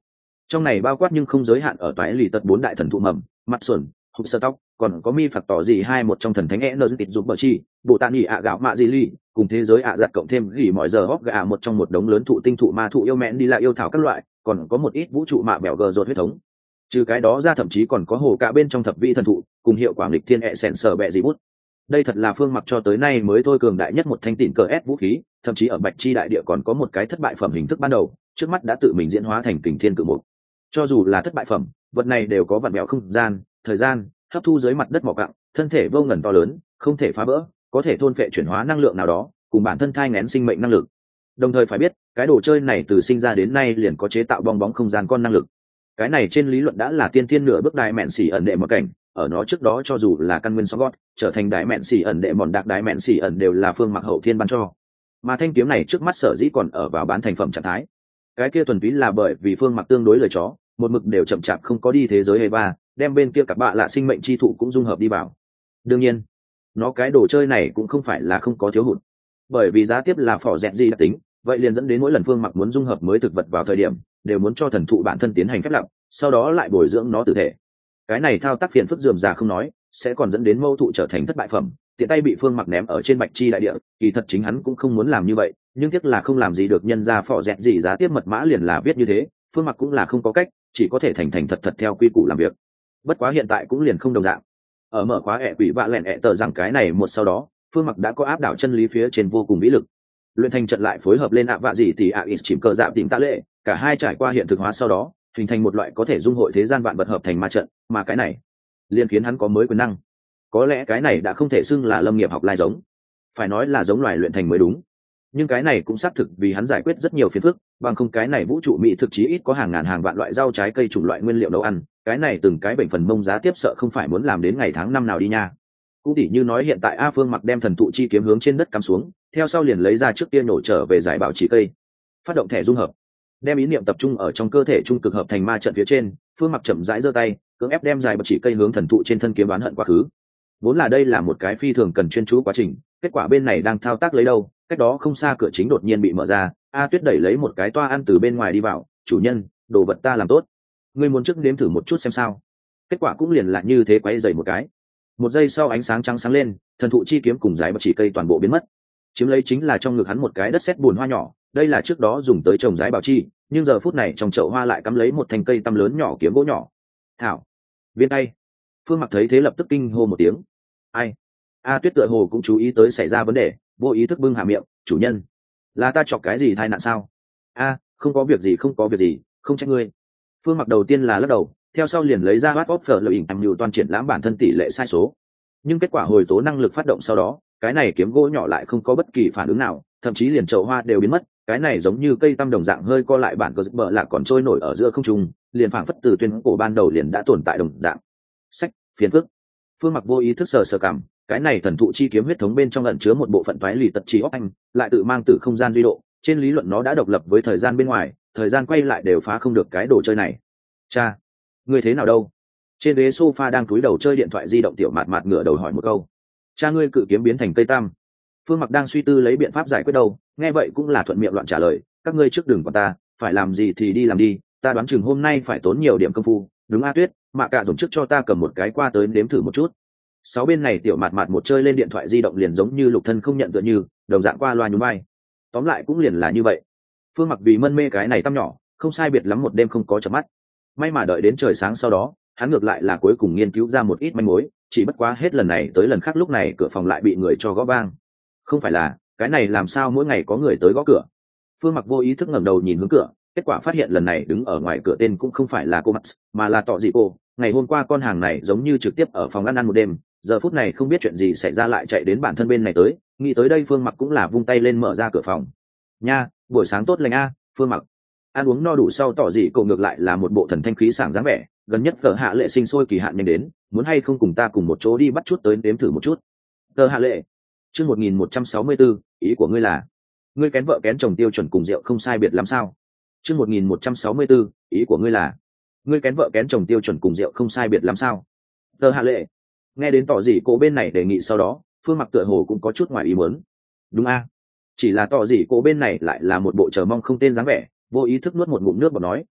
Trong này bao quát nhưng không giới hạn ở toái lì tật 4 đại thần thụ mầm, mặt xuẩn, hụt sơ tóc, còn có mi phạt tỏ gì hai một trong thần thánh energy tịt giúp bờ chi, bộ tạ nghỉ ạ gạo mạ gì ly, cùng thế giới ạ giặt cộng thêm gỉ mọi giờ hóc gà một trong một đống lớn thụ tinh thụ ma thụ yêu mẹn đi lại yêu thảo các loại, còn có một ít vũ trụ mạ bẻo gờ rột huyết thống. Trừ cái đó ra thậm chí còn có hồ cả bên trong thập vị thần thụ, cùng hiệu quả nghịch thiên ẹ sẹn sở bẹ gì bút. Đây thật là Phương Mặc cho tới nay mới thôi cường đại nhất một thanh tịnh cờ ép vũ khí, thậm chí ở Bạch Chi đại địa còn có một cái thất bại phẩm hình thức ban đầu, trước mắt đã tự mình diễn hóa thành kình thiên cự mục. Cho dù là thất bại phẩm, vật này đều có vặn vẹo không gian, thời gian, hấp thu dưới mặt đất mỏ cặng, thân thể vô ngần to lớn, không thể phá vỡ, có thể thôn phệ chuyển hóa năng lượng nào đó, cùng bản thân thai nghén sinh mệnh năng lực. Đồng thời phải biết, cái đồ chơi này từ sinh ra đến nay liền có chế tạo bong bóng không gian con năng lực. Cái này trên lý luận đã là tiên tiên nửa bước đại mện xỉ ẩn đệ một cảnh, ở nó trước đó cho dù là căn nguyên song gót trở thành đại mện xỉ ẩn đệ mòn đặc đại mện xỉ ẩn đều là Phương Mặc hậu thiên ban cho, mà thanh kiếm này trước mắt sở dĩ còn ở vào bán thành phẩm trạng thái, cái kia thuần túy là bởi vì Phương Mặc tương đối lời chó, một mực đều chậm chạp không có đi thế giới Eva, đem bên kia cặp bạ lạ sinh mệnh chi thụ cũng dung hợp đi vào. Đương nhiên, nó cái đồ chơi này cũng không phải là không có thiếu hụt, bởi vì giá tiếp là phỏ dẹn gì đặc tính, vậy liền dẫn đến mỗi lần Phương Mặc muốn dung hợp mới thực vật vào thời điểm, đều muốn cho thần thụ bản thân tiến hành phép lặp, sau đó lại bồi dưỡng nó tự thể. Cái này thao tác phiền phức rườm rà không nói, sẽ còn dẫn đến mâu thụ trở thành thất bại phẩm, tiện tay bị Phương Mặc ném ở trên Bạch Chi đại địa. Kỳ thật chính hắn cũng không muốn làm như vậy, nhưng tiếc là không làm gì được, nhân ra phỏ dẹn gì giá tiếp mật mã liền là viết như thế, Phương Mặc cũng là không có cách, chỉ có thể thành thành thật thật theo quy củ làm việc. Bất quá hiện tại cũng liền không đồng dạng. Ở mở khóa ẹ quỷ vạ lẹn ẹ tờ rằng cái này một sau đó, Phương Mặc đã có áp đảo chân lý phía trên vô cùng vĩ lực. Luyện thành trận lại phối hợp lên ạ vạ gì thì ạ ít chìm cờ dạo tỉnh tạ lệ, cả hai trải qua hiện thực hóa sau đó, hình thành một loại có thể dung hội thế gian vạn vật hợp thành ma trận, mà cái này liên khiến hắn có mới quyền năng. Có lẽ cái này đã không thể xưng là lâm nghiệp học lai giống, phải nói là giống loài luyện thành mới đúng, nhưng cái này cũng xác thực vì hắn giải quyết rất nhiều phiền phức, bằng không cái này vũ trụ mỹ thực chí ít có hàng ngàn hàng vạn loại rau trái cây chủng loại nguyên liệu nấu ăn, cái này từng cái bệnh phần mông giá tiếp sợ không phải muốn làm đến ngày tháng năm nào đi nha. Cũng tỉ như nói hiện tại A Phương Mặc đem thần thụ chi kiếm hướng trên đất cắm xuống, theo sau liền lấy ra trước tiên nổ trở về giải bảo chỉ cây, phát động thẻ dung hợp, đem ý niệm tập trung ở trong cơ thể trung cực hợp thành ma trận phía trên. Phương Mặc chậm rãi giơ tay, cưỡng ép đem giải bảo chỉ cây hướng thần thụ trên thân kiếm oán hận quá khứ. Vốn là đây là một cái phi thường cần chuyên chú quá trình, kết quả bên này đang thao tác lấy đâu, cách đó không xa cửa chính đột nhiên bị mở ra, A Tuyết đẩy lấy một cái toa ăn từ bên ngoài đi vào. Chủ nhân, đồ vật ta làm tốt, ngươi muốn trước nếm thử một chút xem sao. Kết quả cũng liền là như thế, quấy dày một cái. Một giây sau ánh sáng trắng sáng lên, thần thụ chi kiếm cùng giải bảo chỉ cây toàn bộ biến mất, chiếm lấy chính là trong ngực hắn một cái đất sét bùn hoa nhỏ. Đây là trước đó dùng tới trồng giải bảo chi, nhưng giờ phút này trong chậu hoa lại cắm lấy một thanh cây tăm lớn nhỏ kiếm gỗ nhỏ. Thảo, viên tay. Phương Mặc thấy thế lập tức kinh hô một tiếng. Ai? A Tuyết tựa hồ cũng chú ý tới xảy ra vấn đề, vô ý thức bưng hạ miệng. Chủ nhân, là ta chọc cái gì tai nạn sao? A, không có việc gì, không có việc gì, không trách ngươi. Phương Mặc đầu tiên là lắc đầu, theo sau liền lấy ra bát ốp phở lợi ỉnh em toàn triển lãm bản thân tỷ lệ sai số, nhưng kết quả hồi tố năng lực phát động sau đó, cái này kiếm gỗ nhỏ lại không có bất kỳ phản ứng nào, thậm chí liền chậu hoa đều biến mất. Cái này giống như cây tăm đồng dạng hơi co lại bản cờ giật bờ là còn trôi nổi ở giữa không trung, liền phảng phất từ tuyên cổ ban đầu liền đã tồn tại đồng dạng. Sách phiền phức. Phương Mặc vô ý thức sờ sờ cảm, cái này thần thụ chi kiếm huyết thống bên trong ẩn chứa một bộ phận toái lì tật trí óc anh, lại tự mang từ không gian duy độ, trên lý luận nó đã độc lập với thời gian bên ngoài, thời gian quay lại đều phá không được cái đồ chơi này. Cha, ngươi thế nào đâu? Trên ghế sofa đang cúi đầu chơi điện thoại di động tiểu mạt mạt ngửa đầu hỏi một câu. Cha ngươi cự kiếm biến thành cây tam. Phương Mặc đang suy tư lấy biện pháp giải quyết đâu, nghe vậy cũng là thuận miệng loạn trả lời. Các ngươi trước đừng quản ta, phải làm gì thì đi làm đi, ta đoán chừng hôm nay phải tốn nhiều điểm công phu. Đúng A Tuyết, mạ cả dùng trước cho ta cầm một cái qua tới nếm thử một chút. Sáu bên này tiểu mạt mạt một chơi lên điện thoại di động liền giống như lục thân không nhận tựa như, đồng dạng qua loa nhún vai. Tóm lại cũng liền là như vậy. Phương Mặc vì mân mê cái này tăm nhỏ, không sai biệt lắm một đêm không có chợp mắt. May mà đợi đến trời sáng sau đó, hắn ngược lại là cuối cùng nghiên cứu ra một ít manh mối, chỉ bất quá hết lần này tới lần khác lúc này cửa phòng lại bị người cho gõ vang. Không phải là, cái này làm sao mỗi ngày có người tới gõ cửa? Phương Mặc vô ý thức ngẩng đầu nhìn hướng cửa, kết quả phát hiện lần này đứng ở ngoài cửa tên cũng không phải là cô Max, mà là Tọ Dị Cô. Ngày hôm qua con hàng này giống như trực tiếp ở phòng ăn một đêm, giờ phút này không biết chuyện gì xảy ra lại chạy đến bản thân bên này tới. Nghĩ tới đây Phương Mặc cũng là vung tay lên mở ra cửa phòng. Nha, buổi sáng tốt lành a, Phương Mặc. Ăn uống no đủ sau Tọ Dị Cô ngược lại là một bộ thần thanh khí sảng dáng vẻ, gần nhất Tờ Hạ Lệ sinh sôi kỳ hạn nhanh đến, muốn hay không cùng ta cùng một chỗ đi bắt chút tới nếm thử một chút. Tờ Hạ Lệ, chương 1164, ý của ngươi là ngươi kén vợ kén chồng tiêu chuẩn cùng rượu không sai biệt lắm sao? Chương 1164, ý của ngươi là ngươi kén vợ kén chồng tiêu chuẩn cùng rượu không sai biệt lắm sao? Tờ Hạ Lệ. Nghe đến Tọ Dị Cô bên này đề nghị sau đó, Phương Mặc tựa hồ cũng có chút ngoài ý muốn. Đúng a, chỉ là Tọ Dị Cô bên này lại là một bộ chờ mong không tên dáng vẻ, vô ý thức nuốt một ngụm nước bọt nói,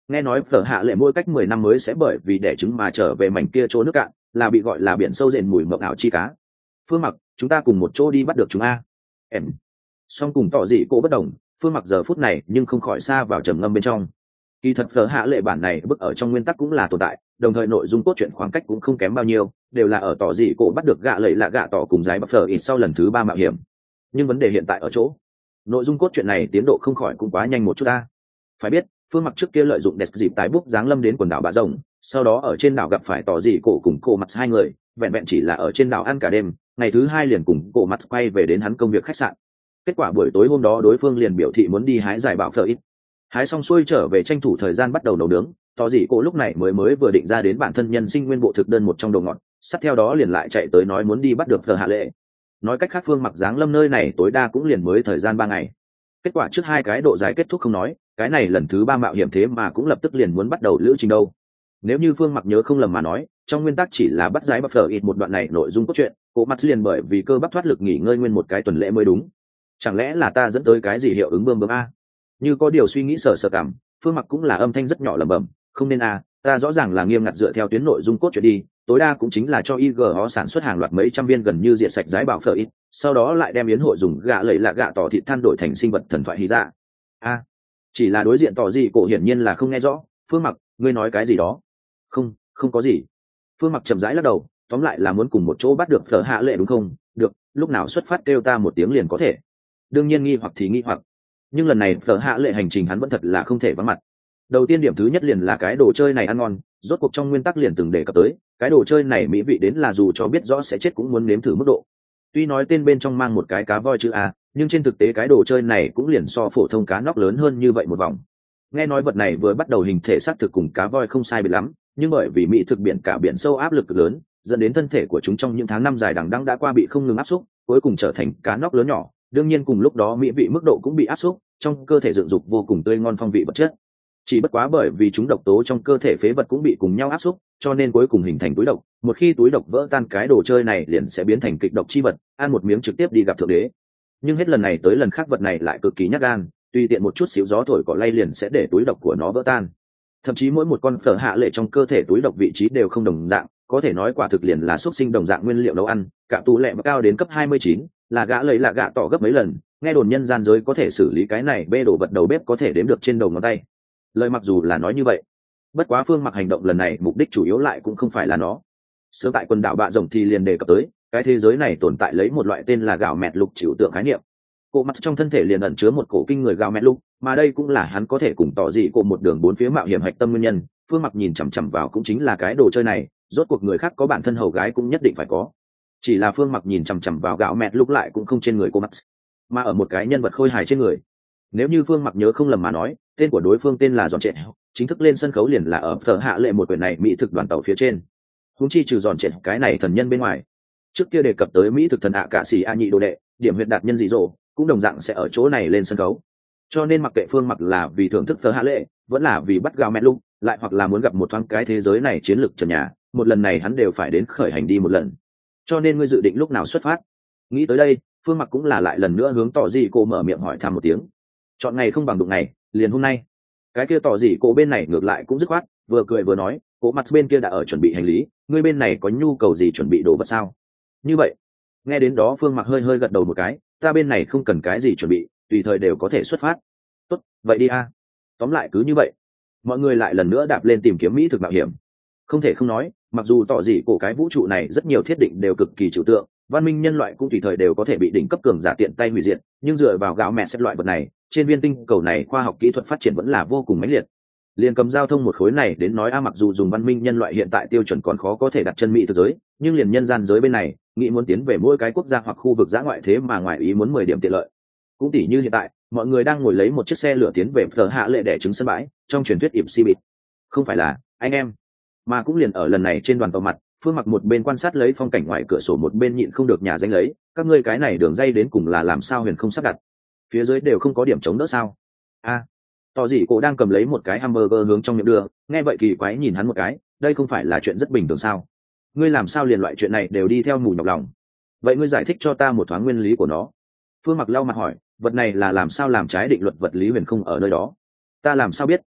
nghe nói phở hạ lệ mỗi cách 10 năm mới sẽ bởi vì đẻ trứng mà trở về mảnh kia chỗ nước cạn, là bị gọi là biển sâu rền mùi mộng ảo chi cá. Phương Mặc, chúng ta cùng một chỗ đi bắt được chúng a. Em. Song cùng tỏ dị cô bất đồng, Phương Mặc giờ phút này nhưng không khỏi xa vào trầm ngâm bên trong. Kỳ thật phở hạ lệ bản này bức ở trong nguyên tắc cũng là tồn tại, đồng thời nội dung cốt truyện khoảng cách cũng không kém bao nhiêu, đều là ở tỏ dị cô bắt được gạ lệ là gạ tỏ cùng giái bắp phở ít sau lần thứ 3 mạo hiểm. Nhưng vấn đề hiện tại ở chỗ, nội dung cốt truyện này tiến độ không khỏi cũng quá nhanh một chút ta. Phải biết, Phương Mặc trước kia lợi dụng đẹp dịp tái bút giáng lâm đến quần đảo Bạ Rồng, sau đó ở trên đảo gặp phải tỏ dị cổ cùng cổ mặt hai người, vẹn vẹn chỉ là ở trên đảo ăn cả đêm, ngày thứ 2 liền cùng cổ mặt quay về đến hắn công việc khách sạn. Kết quả buổi tối hôm đó đối phương liền biểu thị muốn đi hái giải bạo phở ít. Hái xong xuôi trở về tranh thủ thời gian bắt đầu nấu nướng, tỏ dị cổ lúc này mới vừa định ra đến bản thân nhân sinh nguyên bộ thực đơn một trong đồ ngọt, sát theo đó liền lại chạy tới nói muốn đi bắt được phở hạ lệ. Nói cách khác Phương Mặc giáng lâm nơi này tối đa cũng liền mới thời gian 3 ngày. Kết quả trước 2 cái độ dài kết thúc không nói, cái này lần thứ 3 mạo hiểm thế mà cũng lập tức liền muốn bắt đầu lữ trình đâu. Nếu như Phương Mặc nhớ không lầm mà nói, trong nguyên tắc chỉ là bắt giái bắp phở ít một đoạn này nội dung cốt truyện, cổ mặt liền bởi vì cơ bắp thoát lực nghỉ ngơi nguyên một cái tuần lễ mới đúng. Chẳng lẽ là ta dẫn tới cái gì hiệu ứng bơm a? Như có điều suy nghĩ sờ cảm, Phương Mặc cũng là âm thanh rất nhỏ lẩm bẩm, không nên a, ta rõ ràng là nghiêm ngặt dựa theo tuyến nội dung cốt truyện đi, tối đa cũng chính là cho IGO sản xuất hàng loạt mấy trăm viên gần như diệt sạch giái bảo phở ít, sau đó lại đem yến hội dùng gạ lẩy là gạ tỏ thịt than đổi thành sinh vật thần thoại hy dạ. A, chỉ là đối diện tỏ gì cổ hiển nhiên là không nghe rõ. Phương Mặc, ngươi nói cái gì đó? Không có gì. Phương Mặc chậm rãi lắc đầu, tóm lại là muốn cùng một chỗ bắt được phở hạ lệ đúng không? Được, lúc nào xuất phát kêu ta một tiếng liền có thể. Đương nhiên nghi hoặc thì nghi hoặc, nhưng lần này phở hạ lệ hành trình hắn vẫn thật là không thể vắng mặt. Đầu tiên điểm thứ nhất liền là cái đồ chơi này ăn ngon, rốt cuộc trong nguyên tắc liền từng đề cập tới, cái đồ chơi này mỹ vị đến là dù cho biết rõ sẽ chết cũng muốn nếm thử mức độ. Tuy nói tên bên trong mang một cái cá voi chữ A, nhưng trên thực tế cái đồ chơi này cũng liền so phổ thông cá nóc lớn hơn như vậy một vòng. Nghe nói vật này vừa bắt đầu hình thể xác thực cùng cá voi không sai biệt lắm, nhưng bởi vì mỹ thực biển cả biển sâu áp lực lớn, dẫn đến thân thể của chúng trong những tháng năm dài đằng đẵng đã qua bị không ngừng áp xúc, cuối cùng trở thành cá nóc lớn nhỏ. Đương nhiên cùng lúc đó mỹ vị mức độ cũng bị áp xúc, trong cơ thể dựng dục vô cùng tươi ngon phong vị vật chất. Chỉ bất quá bởi vì chúng độc tố trong cơ thể phế vật cũng bị cùng nhau áp xúc, cho nên cuối cùng hình thành túi độc. Một khi túi độc vỡ tan, cái đồ chơi này liền sẽ biến thành kịch độc chi vật, ăn một miếng trực tiếp đi gặp thượng đế. Nhưng hết lần này tới lần khác vật này lại cực kỳ nhát gan, tùy tiện một chút xíu gió thổi cỏ lay liền sẽ để túi độc của nó vỡ tan. Thậm chí mỗi một con phở hạ lệ trong cơ thể túi độc vị trí đều không đồng dạng, có thể nói quả thực liền là xuất sinh đồng dạng nguyên liệu nấu ăn. Cả tủ lẹ cao đến cấp 29, là gã lấy là gã tỏ gấp mấy lần. Nghe đồn nhân gian giới có thể xử lý cái này bê đồ vật đầu bếp có thể đếm được trên đầu ngón tay. Lời mặc dù là nói như vậy, bất quá Phương Mặc hành động lần này mục đích chủ yếu lại cũng không phải là nó. Sớm tại quần đảo Bạ Rồng thì liền đề cập tới, cái thế giới này tồn tại lấy một loại tên là gạo mẹt lục chịu tượng khái niệm. Cổ mặt trong thân thể liền ẩn chứa một cổ kinh người gạo mẹt lục, mà đây cũng là hắn có thể cùng tỏ dị cổ một đường bốn phía mạo hiểm hạch tâm nguyên nhân. Phương Mặc nhìn chằm chằm vào cũng chính là cái đồ chơi này, rốt cuộc người khác có bản thân hầu gái cũng nhất định phải có. Chỉ là Phương Mặc nhìn chằm chằm vào gạo mẹt lục lại cũng không trên người cô mặt, mà ở một cái nhân vật khôi hài trên người. Nếu như Phương Mặc nhớ không lầm mà nói, tên của đối phương tên là Giòn Trệ, chính thức lên sân khấu liền là ở phở hạ lệ một quyển này mỹ thực đoàn tàu phía trên. Huống chi trừ Giòn Trệ cái này thần nhân bên ngoài, trước kia đề cập tới mỹ thực thần ạ cả xì a nhị đồ đệ, điểm huyệt đạt nhân dị dỗ, cũng đồng dạng sẽ ở chỗ này lên sân khấu. Cho nên mặc kệ Phương Mặc là vì thưởng thức phở hạ lệ, vẫn là vì bắt gạo mẹ lung, lại hoặc là muốn gặp một thoáng cái thế giới này chiến lược trần nhà, một lần này hắn đều phải đến khởi hành đi một lần. Cho nên ngươi dự định lúc nào xuất phát? Nghĩ tới đây, Phương Mặc cũng là lại lần nữa hướng tỏ dị cô mở miệng hỏi thăm một tiếng. Chọn ngày không bằng đụng ngày, liền hôm nay. Cái kia tỏ dị cô bên này ngược lại cũng dứt khoát, vừa cười vừa nói, cô mặt bên kia đã ở chuẩn bị hành lý, ngươi bên này có nhu cầu gì chuẩn bị đồ vật sao? Như vậy, nghe đến đó Phương Mặc hơi gật đầu một cái, ta bên này không cần cái gì chuẩn bị, tùy thời đều có thể xuất phát. Tốt, vậy đi a. Tóm lại cứ như vậy, mọi người lại lần nữa đạp lên tìm kiếm mỹ thực mạo hiểm. Không thể không nói, mặc dù tỏ dị cổ cái vũ trụ này rất nhiều thiết định đều cực kỳ trừu tượng, văn minh nhân loại cũng tùy thời đều có thể bị đỉnh cấp cường giả tiện tay hủy diệt, nhưng dựa vào gạo mẹ xếp loại vật này, trên viên tinh cầu này khoa học kỹ thuật phát triển vẫn là vô cùng mãnh liệt. Liên cầm giao thông một khối này đến nói mặc dù dùng văn minh nhân loại hiện tại tiêu chuẩn còn khó có thể đặt chân mỹ thực giới, nhưng liền nhân gian giới bên này, nghĩ muốn tiến về mỗi cái quốc gia hoặc khu vực dã ngoại thế mà ngoài ý muốn 10 điểm tiện lợi. Cũng tỉ như hiện tại, mọi người đang ngồi lấy một chiếc xe lửa tiến về phở hạ lệ để trứng sân bãi, trong truyền thuyết ịp si bịt. Không phải là anh em, mà cũng liền ở lần này trên đoàn tàu mặt, Phương Mặc một bên quan sát lấy phong cảnh ngoài cửa sổ một bên nhịn không được nhà danh lấy, các ngươi cái này đường dây đến cùng là làm sao huyền không sắp đặt, phía dưới đều không có điểm chống đỡ sao? A, tỏ dị cổ đang cầm lấy một cái hamburger hướng trong miệng đưa, nghe vậy kỳ quái nhìn hắn một cái, đây không phải là chuyện rất bình thường sao? Ngươi làm sao liền loại chuyện này đều đi theo mù nhọc lòng? Vậy ngươi giải thích cho ta một thoáng nguyên lý của nó. Phương Mặc lau mặt hỏi, vật này là làm sao làm trái định luật vật lý huyền không ở nơi đó? Ta làm sao biết,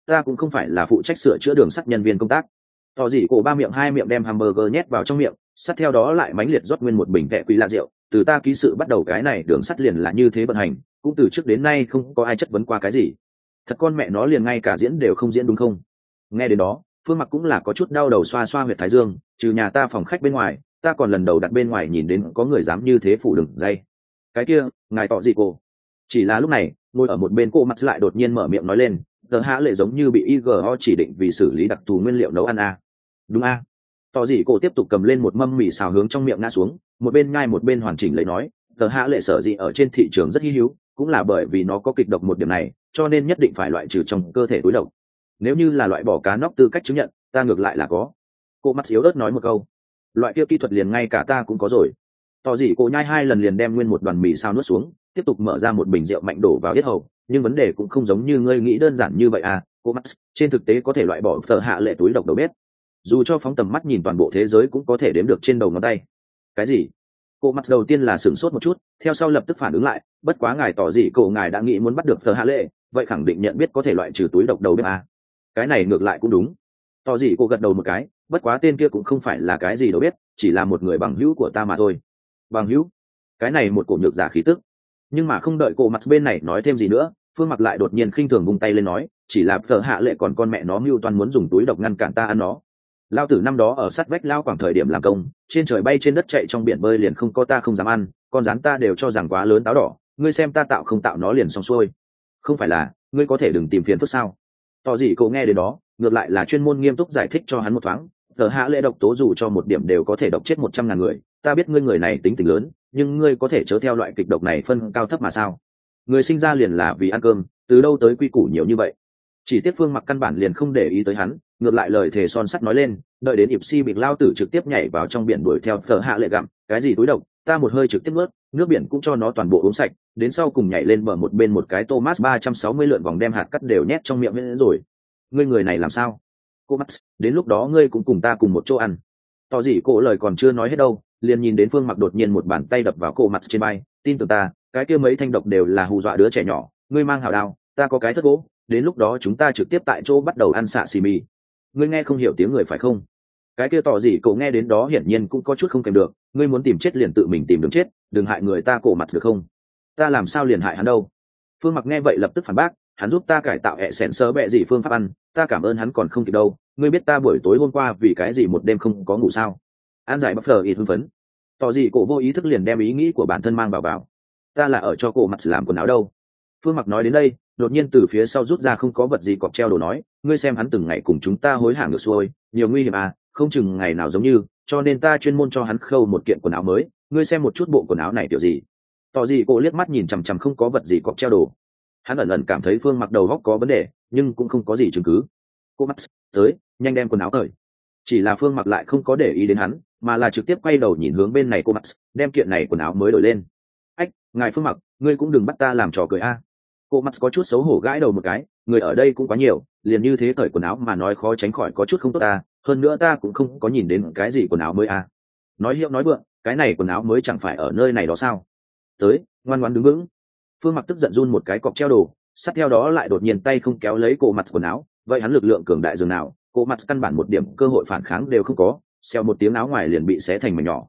ta cũng không phải là phụ trách sửa chữa đường sắt nhân viên công tác. Tỏ dị cổ ba miệng hai miệng đem hamburger nhét vào trong miệng, sát theo đó lại mãnh liệt rót nguyên một bình vẹ quỷ lạ rượu. Từ ta ký sự bắt đầu cái này đường sắt liền là như thế vận hành, cũng từ trước đến nay không có ai chất vấn qua cái gì. Thật con mẹ nó liền ngay cả diễn đều không diễn đúng không? Nghe đến đó, Phương Mặc cũng là có chút đau đầu xoa xoa huyệt thái dương, trừ nhà ta phòng khách bên ngoài, ta còn lần đầu đặt bên ngoài nhìn đến có người dám như thế phủ đừng dây. Cái kia, ngài tỏ gì cô? Chỉ là lúc này, ngồi ở một bên cô mặt lại đột nhiên mở miệng nói lên, tờ hạ lệ giống như bị IGO chỉ định vì xử lý đặc thù nguyên liệu nấu ăn a. Đúng a. Tỏ gì cô tiếp tục cầm lên một mâm mì xào hướng trong miệng ngã xuống, một bên nhai một bên hoàn chỉnh lấy nói, tờ hạ lệ sở dĩ ở trên thị trường rất hi hữu, cũng là bởi vì nó có kịch độc một điểm này, cho nên nhất định phải loại trừ trong cơ thể túi độc. Nếu như là loại bỏ cá nóc tư cách chứng nhận, ta ngược lại là có. Cô mắt yếu ớt nói một câu, loại kia kỹ thuật liền ngay cả ta cũng có rồi. Tỏ gì cô nhai hai lần liền đem nguyên một đoàn mì xào nuốt xuống, tiếp tục mở ra một bình rượu mạnh đổ vào yết hầu, nhưng vấn đề cũng không giống như ngươi nghĩ đơn giản như vậy à. Cô mắt trên thực tế có thể loại bỏ tờ hạ lệ túi độc đầu bếp, dù cho phóng tầm mắt nhìn toàn bộ thế giới cũng có thể đếm được trên đầu ngón tay. Cái gì? Cô mắt đầu tiên là sửng sốt một chút, theo sau lập tức phản ứng lại, bất quá ngài tỏ gì cổ ngài đã nghĩ muốn bắt được tờ hạ lệ, vậy khẳng định nhận biết có thể loại trừ túi độc đầu bếp à. Cái này ngược lại cũng đúng. Tỏ gì cô gật đầu một cái, bất quá tên kia cũng không phải là cái gì đâu biết, chỉ là một người bằng hữu của ta mà thôi. Bằng hữu? Cái này một cổ nhược giả khí tức. Nhưng mà không đợi cô mặt bên này nói thêm gì nữa, Phương Mặc lại đột nhiên khinh thường vung tay lên nói, chỉ là Phở Hạ Lệ còn con mẹ nó mưu toan muốn dùng túi độc ngăn cản ta ăn nó. Lao tử năm đó ở sát vách lao khoảng thời điểm làm công, trên trời bay trên đất chạy trong biển bơi liền không có ta không dám ăn, con rắn ta đều cho rằng quá lớn táo đỏ, ngươi xem ta tạo không tạo nó liền xong xuôi. Không phải là, ngươi có thể đừng tìm phiền phức sao? Tỏ gì cậu nghe đến đó, ngược lại là chuyên môn nghiêm túc giải thích cho hắn một thoáng. Phở Hạ Lệ độc tố dù cho một điểm đều có thể độc chết 100.000 người, ta biết ngươi người này tính tình lớn, nhưng ngươi có thể chớ theo loại kịch độc này phân cao thấp mà sao? Người sinh ra liền là vì ăn cơm, từ đâu tới quy củ nhiều như vậy? Chỉ tiếc Phương Mặc căn bản liền không để ý tới hắn, ngược lại lời thề son sắt nói lên, đợi đến ịp si bị lao tử trực tiếp nhảy vào trong biển đuổi theo Phở Hạ Lệ gặm, cái gì túi độc, ta một hơi trực tiếp nuốt, nước biển cũng cho nó toàn bộ uống sạch, đến sau cùng nhảy lên bờ một bên một cái Thomas 360 lượn vòng đem hạt cắt đều nhét trong miệng lên rồi. Ngươi người này làm sao? Cô Max, đến lúc đó ngươi cũng cùng ta cùng một chỗ ăn. Tỏ gì cổ lời còn chưa nói hết đâu, liền nhìn đến Phương Mặc đột nhiên một bàn tay đập vào cô Max trên vai, tin tưởng ta, cái kia mấy thanh độc đều là hù dọa đứa trẻ nhỏ, ngươi mang hảo đao, ta có cái thất gỗ, đến lúc đó chúng ta trực tiếp tại chỗ bắt đầu ăn xạ xì mì. Ngươi nghe không hiểu tiếng người phải không? Cái kia tỏ gì cậu nghe đến đó hiển nhiên cũng có chút không kèm được, ngươi muốn tìm chết liền tự mình tìm đường chết, đừng hại người ta cổ mặt được không? Ta làm sao liền hại hắn đâu? Phương Mặc nghe vậy lập tức phản bác, hắn giúp ta cải tạo hệ sẹn sơ bẹ gì phương pháp ăn, ta cảm ơn hắn còn không kịp đâu. Ngươi biết ta buổi tối hôm qua vì cái gì một đêm không có ngủ sao? Ăn giải bắp phở ít hưng phấn. Tỏ gì cổ vô ý thức liền đem ý nghĩ của bản thân mang vào. Ta là ở cho cổ mặt làm quần áo đâu. Phương Mặc nói đến đây, đột nhiên từ phía sau rút ra không có vật gì cọp treo đồ nói, ngươi xem hắn từng ngày cùng chúng ta hối hả ngược xuôi, nhiều nguy hiểm à, không chừng ngày nào giống như, cho nên ta chuyên môn cho hắn khâu một kiện quần áo mới, ngươi xem một chút bộ quần áo này kiểu gì. Tỏ gì cổ liếc mắt nhìn chằm chằm không có vật gì cọp treo đồ. Hắn ẩn ẩn cảm thấy Phương Mặc đầu góc có vấn đề, nhưng cũng không có gì chứng cứ. Cô Max, tới, nhanh đem quần áo cởi. Chỉ là Phương Mặc lại không có để ý đến hắn, mà là trực tiếp quay đầu nhìn hướng bên này cô Max, đem kiện này quần áo mới đổi lên. Ách, ngài Phương Mặc, ngươi cũng đừng bắt ta làm trò cười a. Cô Max có chút xấu hổ gãi đầu một cái, người ở đây cũng quá nhiều, liền như thế cởi quần áo mà nói khó tránh khỏi có chút không tốt ta, hơn nữa ta cũng không có nhìn đến cái gì quần áo mới a. Nói hiệu nói vượng, cái này quần áo mới chẳng phải ở nơi này đó sao? Tới, ngoan ngoãn đứng vững. Phương Mặc tức giận run một cái cọc treo đồ, sát theo đó lại đột nhiên tay không kéo lấy cô mặt quần áo, vậy hắn lực lượng cường đại dường nào, cô mặt căn bản một điểm cơ hội phản kháng đều không có, xèo một tiếng áo ngoài liền bị xé thành mảnh nhỏ.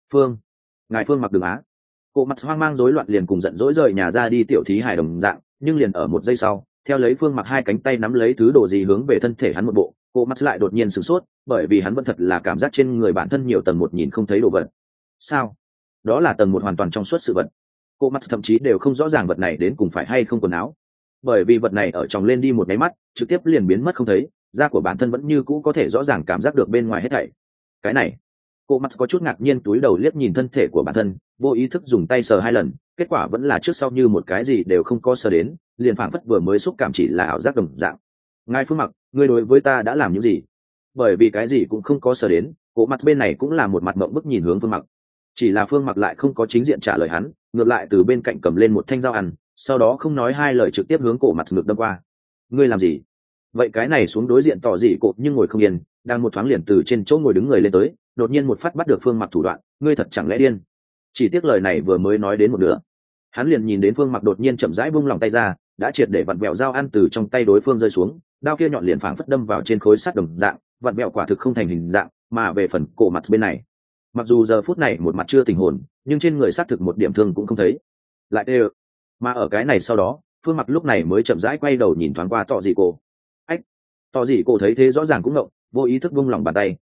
Ngài Phương Mặc đừng á. Cô mặt hoang mang rối loạn liền cùng giận dỗi rời nhà ra đi tiểu thí hài đồng dạng, nhưng liền ở một giây sau, theo lấy Phương Mặc hai cánh tay nắm lấy thứ đồ gì hướng về thân thể hắn một bộ, cô mặt lại đột nhiên sửng sốt, bởi vì hắn vẫn thật là cảm giác trên người bản thân nhiều tầng một nhìn không thấy đồ vật. Sao? Đó là tầng một hoàn toàn trong suốt sự vật. Cô mắt thậm chí đều không rõ ràng vật này đến cùng phải hay không quần áo, bởi vì vật này ở trong lên đi một cái mắt trực tiếp liền biến mất không thấy, da của bản thân vẫn như cũ có thể rõ ràng cảm giác được bên ngoài hết thảy. Cái này, cô mắt có chút ngạc nhiên túi đầu liếc nhìn thân thể của bản thân, vô ý thức dùng tay sờ hai lần, kết quả vẫn là trước sau như một cái gì đều không có sờ đến, liền phảng phất vừa mới xúc cảm chỉ là ảo giác đồng dạng. Ngài Phương Mặc, ngươi đối với ta đã làm những gì? Bởi vì cái gì cũng không có sờ đến, cô mắt bên này cũng là một mặt mộng bức nhìn hướng Phương Mặc. Chỉ là Phương Mặc lại không có chính diện trả lời hắn, ngược lại từ bên cạnh cầm lên một thanh dao ăn, sau đó không nói hai lời trực tiếp hướng cổ mặt ngược đâm qua. Ngươi làm gì? Vậy cái này xuống đối diện tỏ dị cột nhưng ngồi không yên, đang một thoáng liền từ trên chỗ ngồi đứng người lên tới, đột nhiên một phát bắt được Phương Mặc thủ đoạn, ngươi thật chẳng lẽ điên? Chỉ tiếc lời này vừa mới nói đến một nửa, hắn liền nhìn đến Phương Mặc đột nhiên chậm rãi buông lòng tay ra, đã triệt để vặn vẹo dao ăn từ trong tay đối phương rơi xuống, đao kia nhọn liền phảng phất đâm vào trên khối sắt đồng dạng, vặn vẹo quả thực không thành hình dạng. Mà về phần cổ mặt bên này, mặc dù giờ phút này một mặt chưa tình hồn, nhưng trên người xác thực một điểm thương cũng không thấy. Lại đê. Mà ở cái này sau đó, Phương Mặc lúc này mới chậm rãi quay đầu nhìn thoáng qua Tọ Dị Cổ. Ách. Tọ Dị Cổ thấy thế rõ ràng cũng ngộng, vô ý thức vung lòng bàn tay,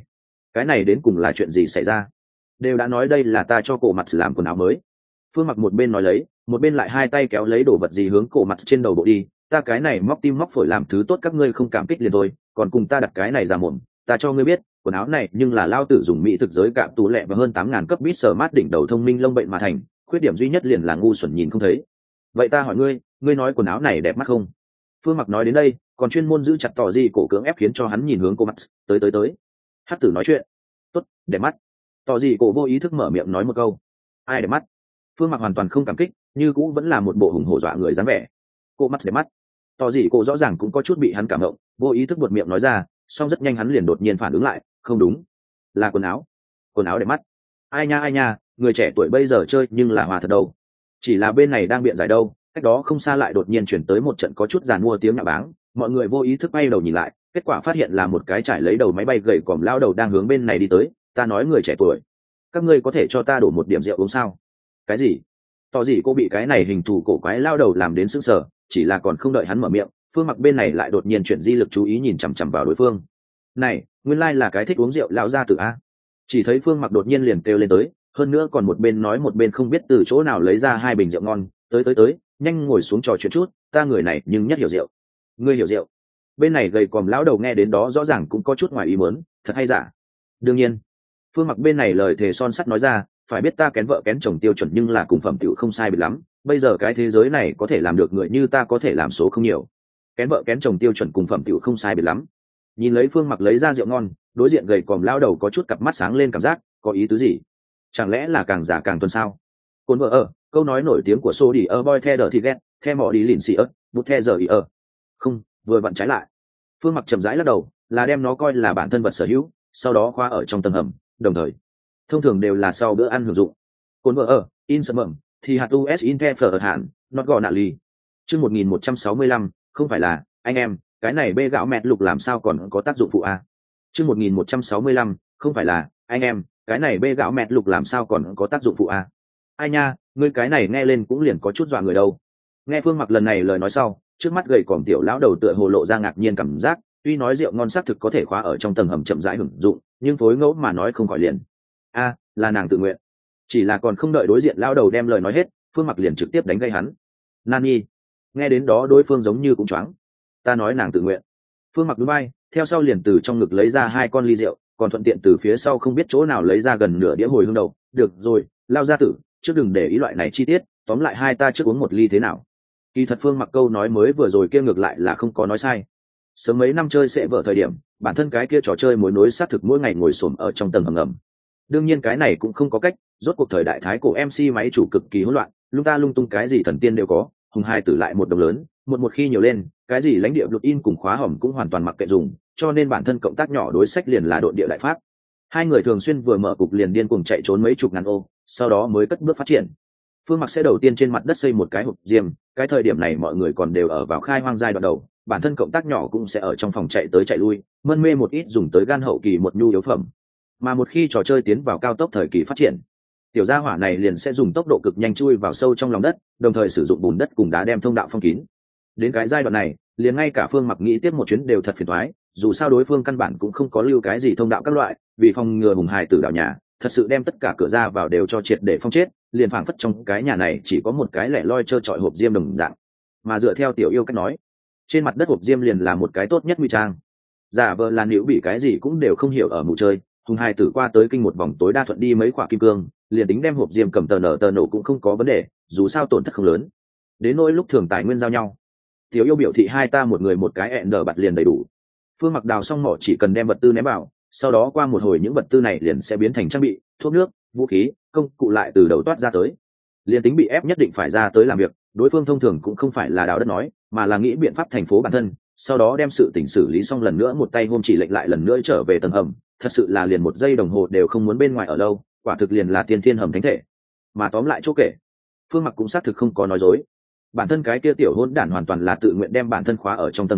cái này đến cùng là chuyện gì xảy ra? Đều đã nói đây là ta cho cổ mặt làm quần áo mới. Phương Mặc một bên nói lấy, một bên lại hai tay kéo lấy đồ vật gì hướng cổ mặt trên đầu bộ đi. Ta cái này móc tim móc phổi làm thứ tốt các ngươi không cảm kích liền thôi, còn cùng ta đặt cái này ra mồm. Ta cho ngươi biết, quần áo này nhưng là lao tử dùng mỹ thực giới cạm tủ lẹ và hơn 8.000 cấp bit sờ mát đỉnh đầu thông minh lông bệnh mà thành, khuyết điểm duy nhất liền là ngu xuẩn nhìn không thấy. Vậy ta hỏi ngươi nói quần áo này đẹp mắt không? Phương Mặc nói đến đây, còn chuyên môn giữ chặt Tỏ Dị Cổ cưỡng ép khiến cho hắn nhìn hướng cô mắt. Tới. Hắc tử nói chuyện. Tốt, đẹp mắt. Tỏ Dị Cổ vô ý thức mở miệng nói một câu. Ai đẹp mắt? Phương Mặc hoàn toàn không cảm kích, như cũng vẫn là một bộ hùng hổ dọa người dáng vẻ. Cô mắt đẹp mắt. Tỏ Dị Cổ rõ ràng cũng có chút bị hắn cảm động, vô ý thức buột miệng nói ra, song rất nhanh hắn liền đột nhiên phản ứng lại, không đúng, là quần áo đẹp mắt. Ai nha, người trẻ tuổi bây giờ chơi nhưng là hòa thật đâu. Chỉ là bên này đang biện giải đâu, cách đó không xa lại đột nhiên chuyển tới một trận có chút giàn mua tiếng nhạo báng, mọi người vô ý thức bay đầu nhìn lại, kết quả phát hiện là một cái trải lấy đầu máy bay gầy còm lao đầu đang hướng bên này đi tới. Ta nói người trẻ tuổi, các ngươi có thể cho ta đổ một điểm rượu uống sao? Cái gì? Tỏ gì cô bị cái này hình thù cổ quái lao đầu làm đến sững sờ, chỉ là còn không đợi hắn mở miệng, Phương Mặc bên này lại đột nhiên chuyển di lực chú ý nhìn chằm chằm vào đối phương. Này, nguyên lai là cái thích uống rượu lão gia tử a. Chỉ thấy Phương Mặc đột nhiên liền kêu lên tới, hơn nữa còn một bên nói một bên không biết từ chỗ nào lấy ra hai bình rượu ngon, tới, nhanh ngồi xuống trò chuyện chút, ta người này nhưng nhất hiểu rượu. Ngươi hiểu rượu? Bên này gầy còm lão đầu nghe đến đó rõ ràng cũng có chút ngoài ý muốn, thật hay giả? Đương nhiên. Phương Mặc bên này lời thề son sắt nói ra, phải biết ta kén vợ kén chồng tiêu chuẩn nhưng là cùng phẩm tiểu không sai biệt lắm, bây giờ cái thế giới này có thể làm được người như ta có thể làm số không nhiều. Kén vợ kén chồng tiêu chuẩn cùng phẩm tiểu không sai biệt lắm. Nhìn lấy Phương Mặc lấy ra rượu ngon, đối diện gầy còm lão đầu có chút cặp mắt sáng lên cảm giác, có ý tứ gì? Chẳng lẽ là càng giả càng tuần sao? Côn vợ ở, câu nói nổi tiếng của Sô đi ở boy the đờ thì ghét, the mỏ đi lìn xì ớt, bút the giờ ý ở. Không, vừa vặn trái lại. Phương Mặc chậm rãi lắc đầu, là đem nó coi là bản thân vật sở hữu, sau đó khóa ở trong tầng hầm, đồng thời thông thường đều là sau bữa ăn hưởng dụng. Côn vợ ở, in sầm mầm, thì hạt US in the phở ở hạn, not gò nạ ly. Chương 1165, không phải là, anh em, cái này bê gạo mẹt lục làm sao còn có tác dụng phụ a? Chương 1165, không phải là, anh em, cái này bê gạo mẹt lục làm sao còn có tác dụng phụ a? Ai nha, ngươi cái này nghe lên cũng liền có chút dọa người đâu. Nghe Phương Mặc lần này lời nói sau, trước mắt gầy còm tiểu lão đầu tựa hồ lộ ra ngạc nhiên cảm giác, tuy nói rượu ngon xác thực có thể khóa ở trong tầng hầm chậm rãi hưởng dụng, nhưng phối ngẫu mà nói không khỏi liền. A, là nàng tự nguyện. Chỉ là còn không đợi đối diện lão đầu đem lời nói hết, Phương Mặc liền trực tiếp đánh gây hắn. Nani? Nghe đến đó đối phương giống như cũng choáng. Ta nói nàng tự nguyện. Phương Mặc núi bay, theo sau liền từ trong ngực lấy ra hai con ly rượu, còn thuận tiện từ phía sau không biết chỗ nào lấy ra gần nửa đĩa hồi hương đầu. Được rồi, lao gia tử, trước đừng để ý loại này chi tiết, tóm lại hai ta trước uống một ly thế nào? Kỳ thật Phương Mặc câu nói mới vừa rồi kia ngược lại là không có nói sai. Sớm mấy năm chơi sẽ vợ thời điểm, bản thân cái kia trò chơi mối nối xác thực mỗi ngày ngồi xổm ở trong tầng hầm ngầm. Đương nhiên cái này cũng không có cách, rốt cuộc thời đại thái cổ MC máy chủ cực kỳ hỗn loạn, lung ta lung tung cái gì thần tiên đều có, hùng hai tử lại một đồng lớn, một khi nhiều lên, cái gì lãnh địa lục in cùng khóa hỏng cũng hoàn toàn mặc kệ dùng, cho nên bản thân cộng tác nhỏ đối sách liền là độn địa đại pháp. Hai người thường xuyên vừa mở cục liền điên cuồng chạy trốn mấy chục ngàn ô, sau đó mới cất bước phát triển. Phương Mặc sẽ đầu tiên trên mặt đất xây một cái hộp diêm, cái thời điểm này mọi người còn đều ở vào khai hoang giai đoạn đầu, bản thân cộng tác nhỏ cũng sẽ ở trong phòng chạy tới chạy lui, mân mê một ít dùng tới gan hậu kỳ một nhu yếu phẩm. Mà một khi trò chơi tiến vào cao tốc thời kỳ phát triển, tiểu gia hỏa này liền sẽ dùng tốc độ cực nhanh chui vào sâu trong lòng đất, đồng thời sử dụng bùn đất cùng đá đem thông đạo phong kín. Đến cái giai đoạn này, liền ngay cả Phương Mặc nghĩ tiếp một chuyến đều thật phiền toái, dù sao đối phương căn bản cũng không có lưu cái gì thông đạo các loại, vì phòng ngừa hùng hài tử đảo nhà, thật sự đem tất cả cửa ra vào đều cho triệt để phong chết, liền phảng phất trong cái nhà này chỉ có một cái lẻ loi trơ trọi hộp diêm đồng dạng. Mà dựa theo tiểu yêu cách nói, trên mặt đất hộp diêm liền là một cái tốt nhất nguy trang. Giả vờ là nếu bị cái gì cũng đều không hiểu ở mù chơi, hùng hài tử qua tới kinh một vòng tối đa thuận đi mấy quả kim cương, liền tính đem hộp diêm cầm tờ nổ cũng không có vấn đề, dù sao tổn thất không lớn. Đến nỗi lúc thường tài nguyên giao nhau, tiểu yêu biểu thị hai ta một người một cái ẹn đờ bật liền đầy đủ. Phương Mặc đào xong mỏ chỉ cần đem vật tư ném vào, sau đó qua một hồi những vật tư này liền sẽ biến thành trang bị, thuốc nước, vũ khí, công cụ lại từ đầu toát ra tới. Liền tính bị ép nhất định phải ra tới làm việc, đối phương thông thường cũng không phải là đào đất nói, mà là nghĩ biện pháp thành phố bản thân, sau đó đem sự tình xử lý xong lần nữa một tay hôm chỉ lệnh lại lần nữa trở về tầng hầm, thật sự là liền một giây đồng hồ đều không muốn bên ngoài ở lâu, quả thực liền là tiên thiên hầm thánh thể. Mà tóm lại chỗ kể, Phương Mặc cũng xác thực không có nói dối. Bản thân cái kia tiểu hỗn đản hoàn toàn là tự nguyện đem bản thân khóa ở trong tầng hầm,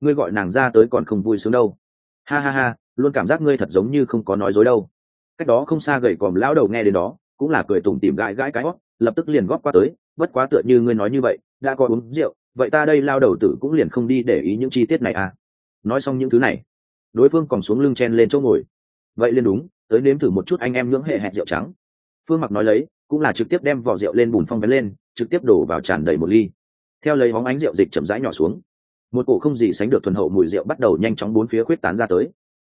ngươi gọi nàng ra tới còn không vui sướng đâu. Ha ha ha, luôn cảm giác ngươi thật giống như không có nói dối đâu. Cách đó không xa gầy còm lão đầu nghe đến đó cũng là cười tủm tỉm gãi gãi cái hót, lập tức liền góp qua tới, bất quá tựa như ngươi nói như vậy, đã có uống rượu, vậy ta đây lao đầu tử cũng liền không đi để ý những chi tiết này à. Nói xong những thứ này, đối phương còn xuống lưng chen lên chỗ ngồi. Vậy liền đúng, tới nếm thử một chút anh em nhưỡng hệ hẹn rượu trắng. Phương Mặc nói lấy cũng là trực tiếp đem vỏ rượu lên bùn phong bén lên, trực tiếp đổ vào tràn đầy một ly. Theo lấy hóng ánh rượu dịch chậm rãi nhỏ xuống, một cổ không gì sánh được thuần hậu mùi rượu bắt đầu nhanh chóng bốn phía khuyết tán ra tới.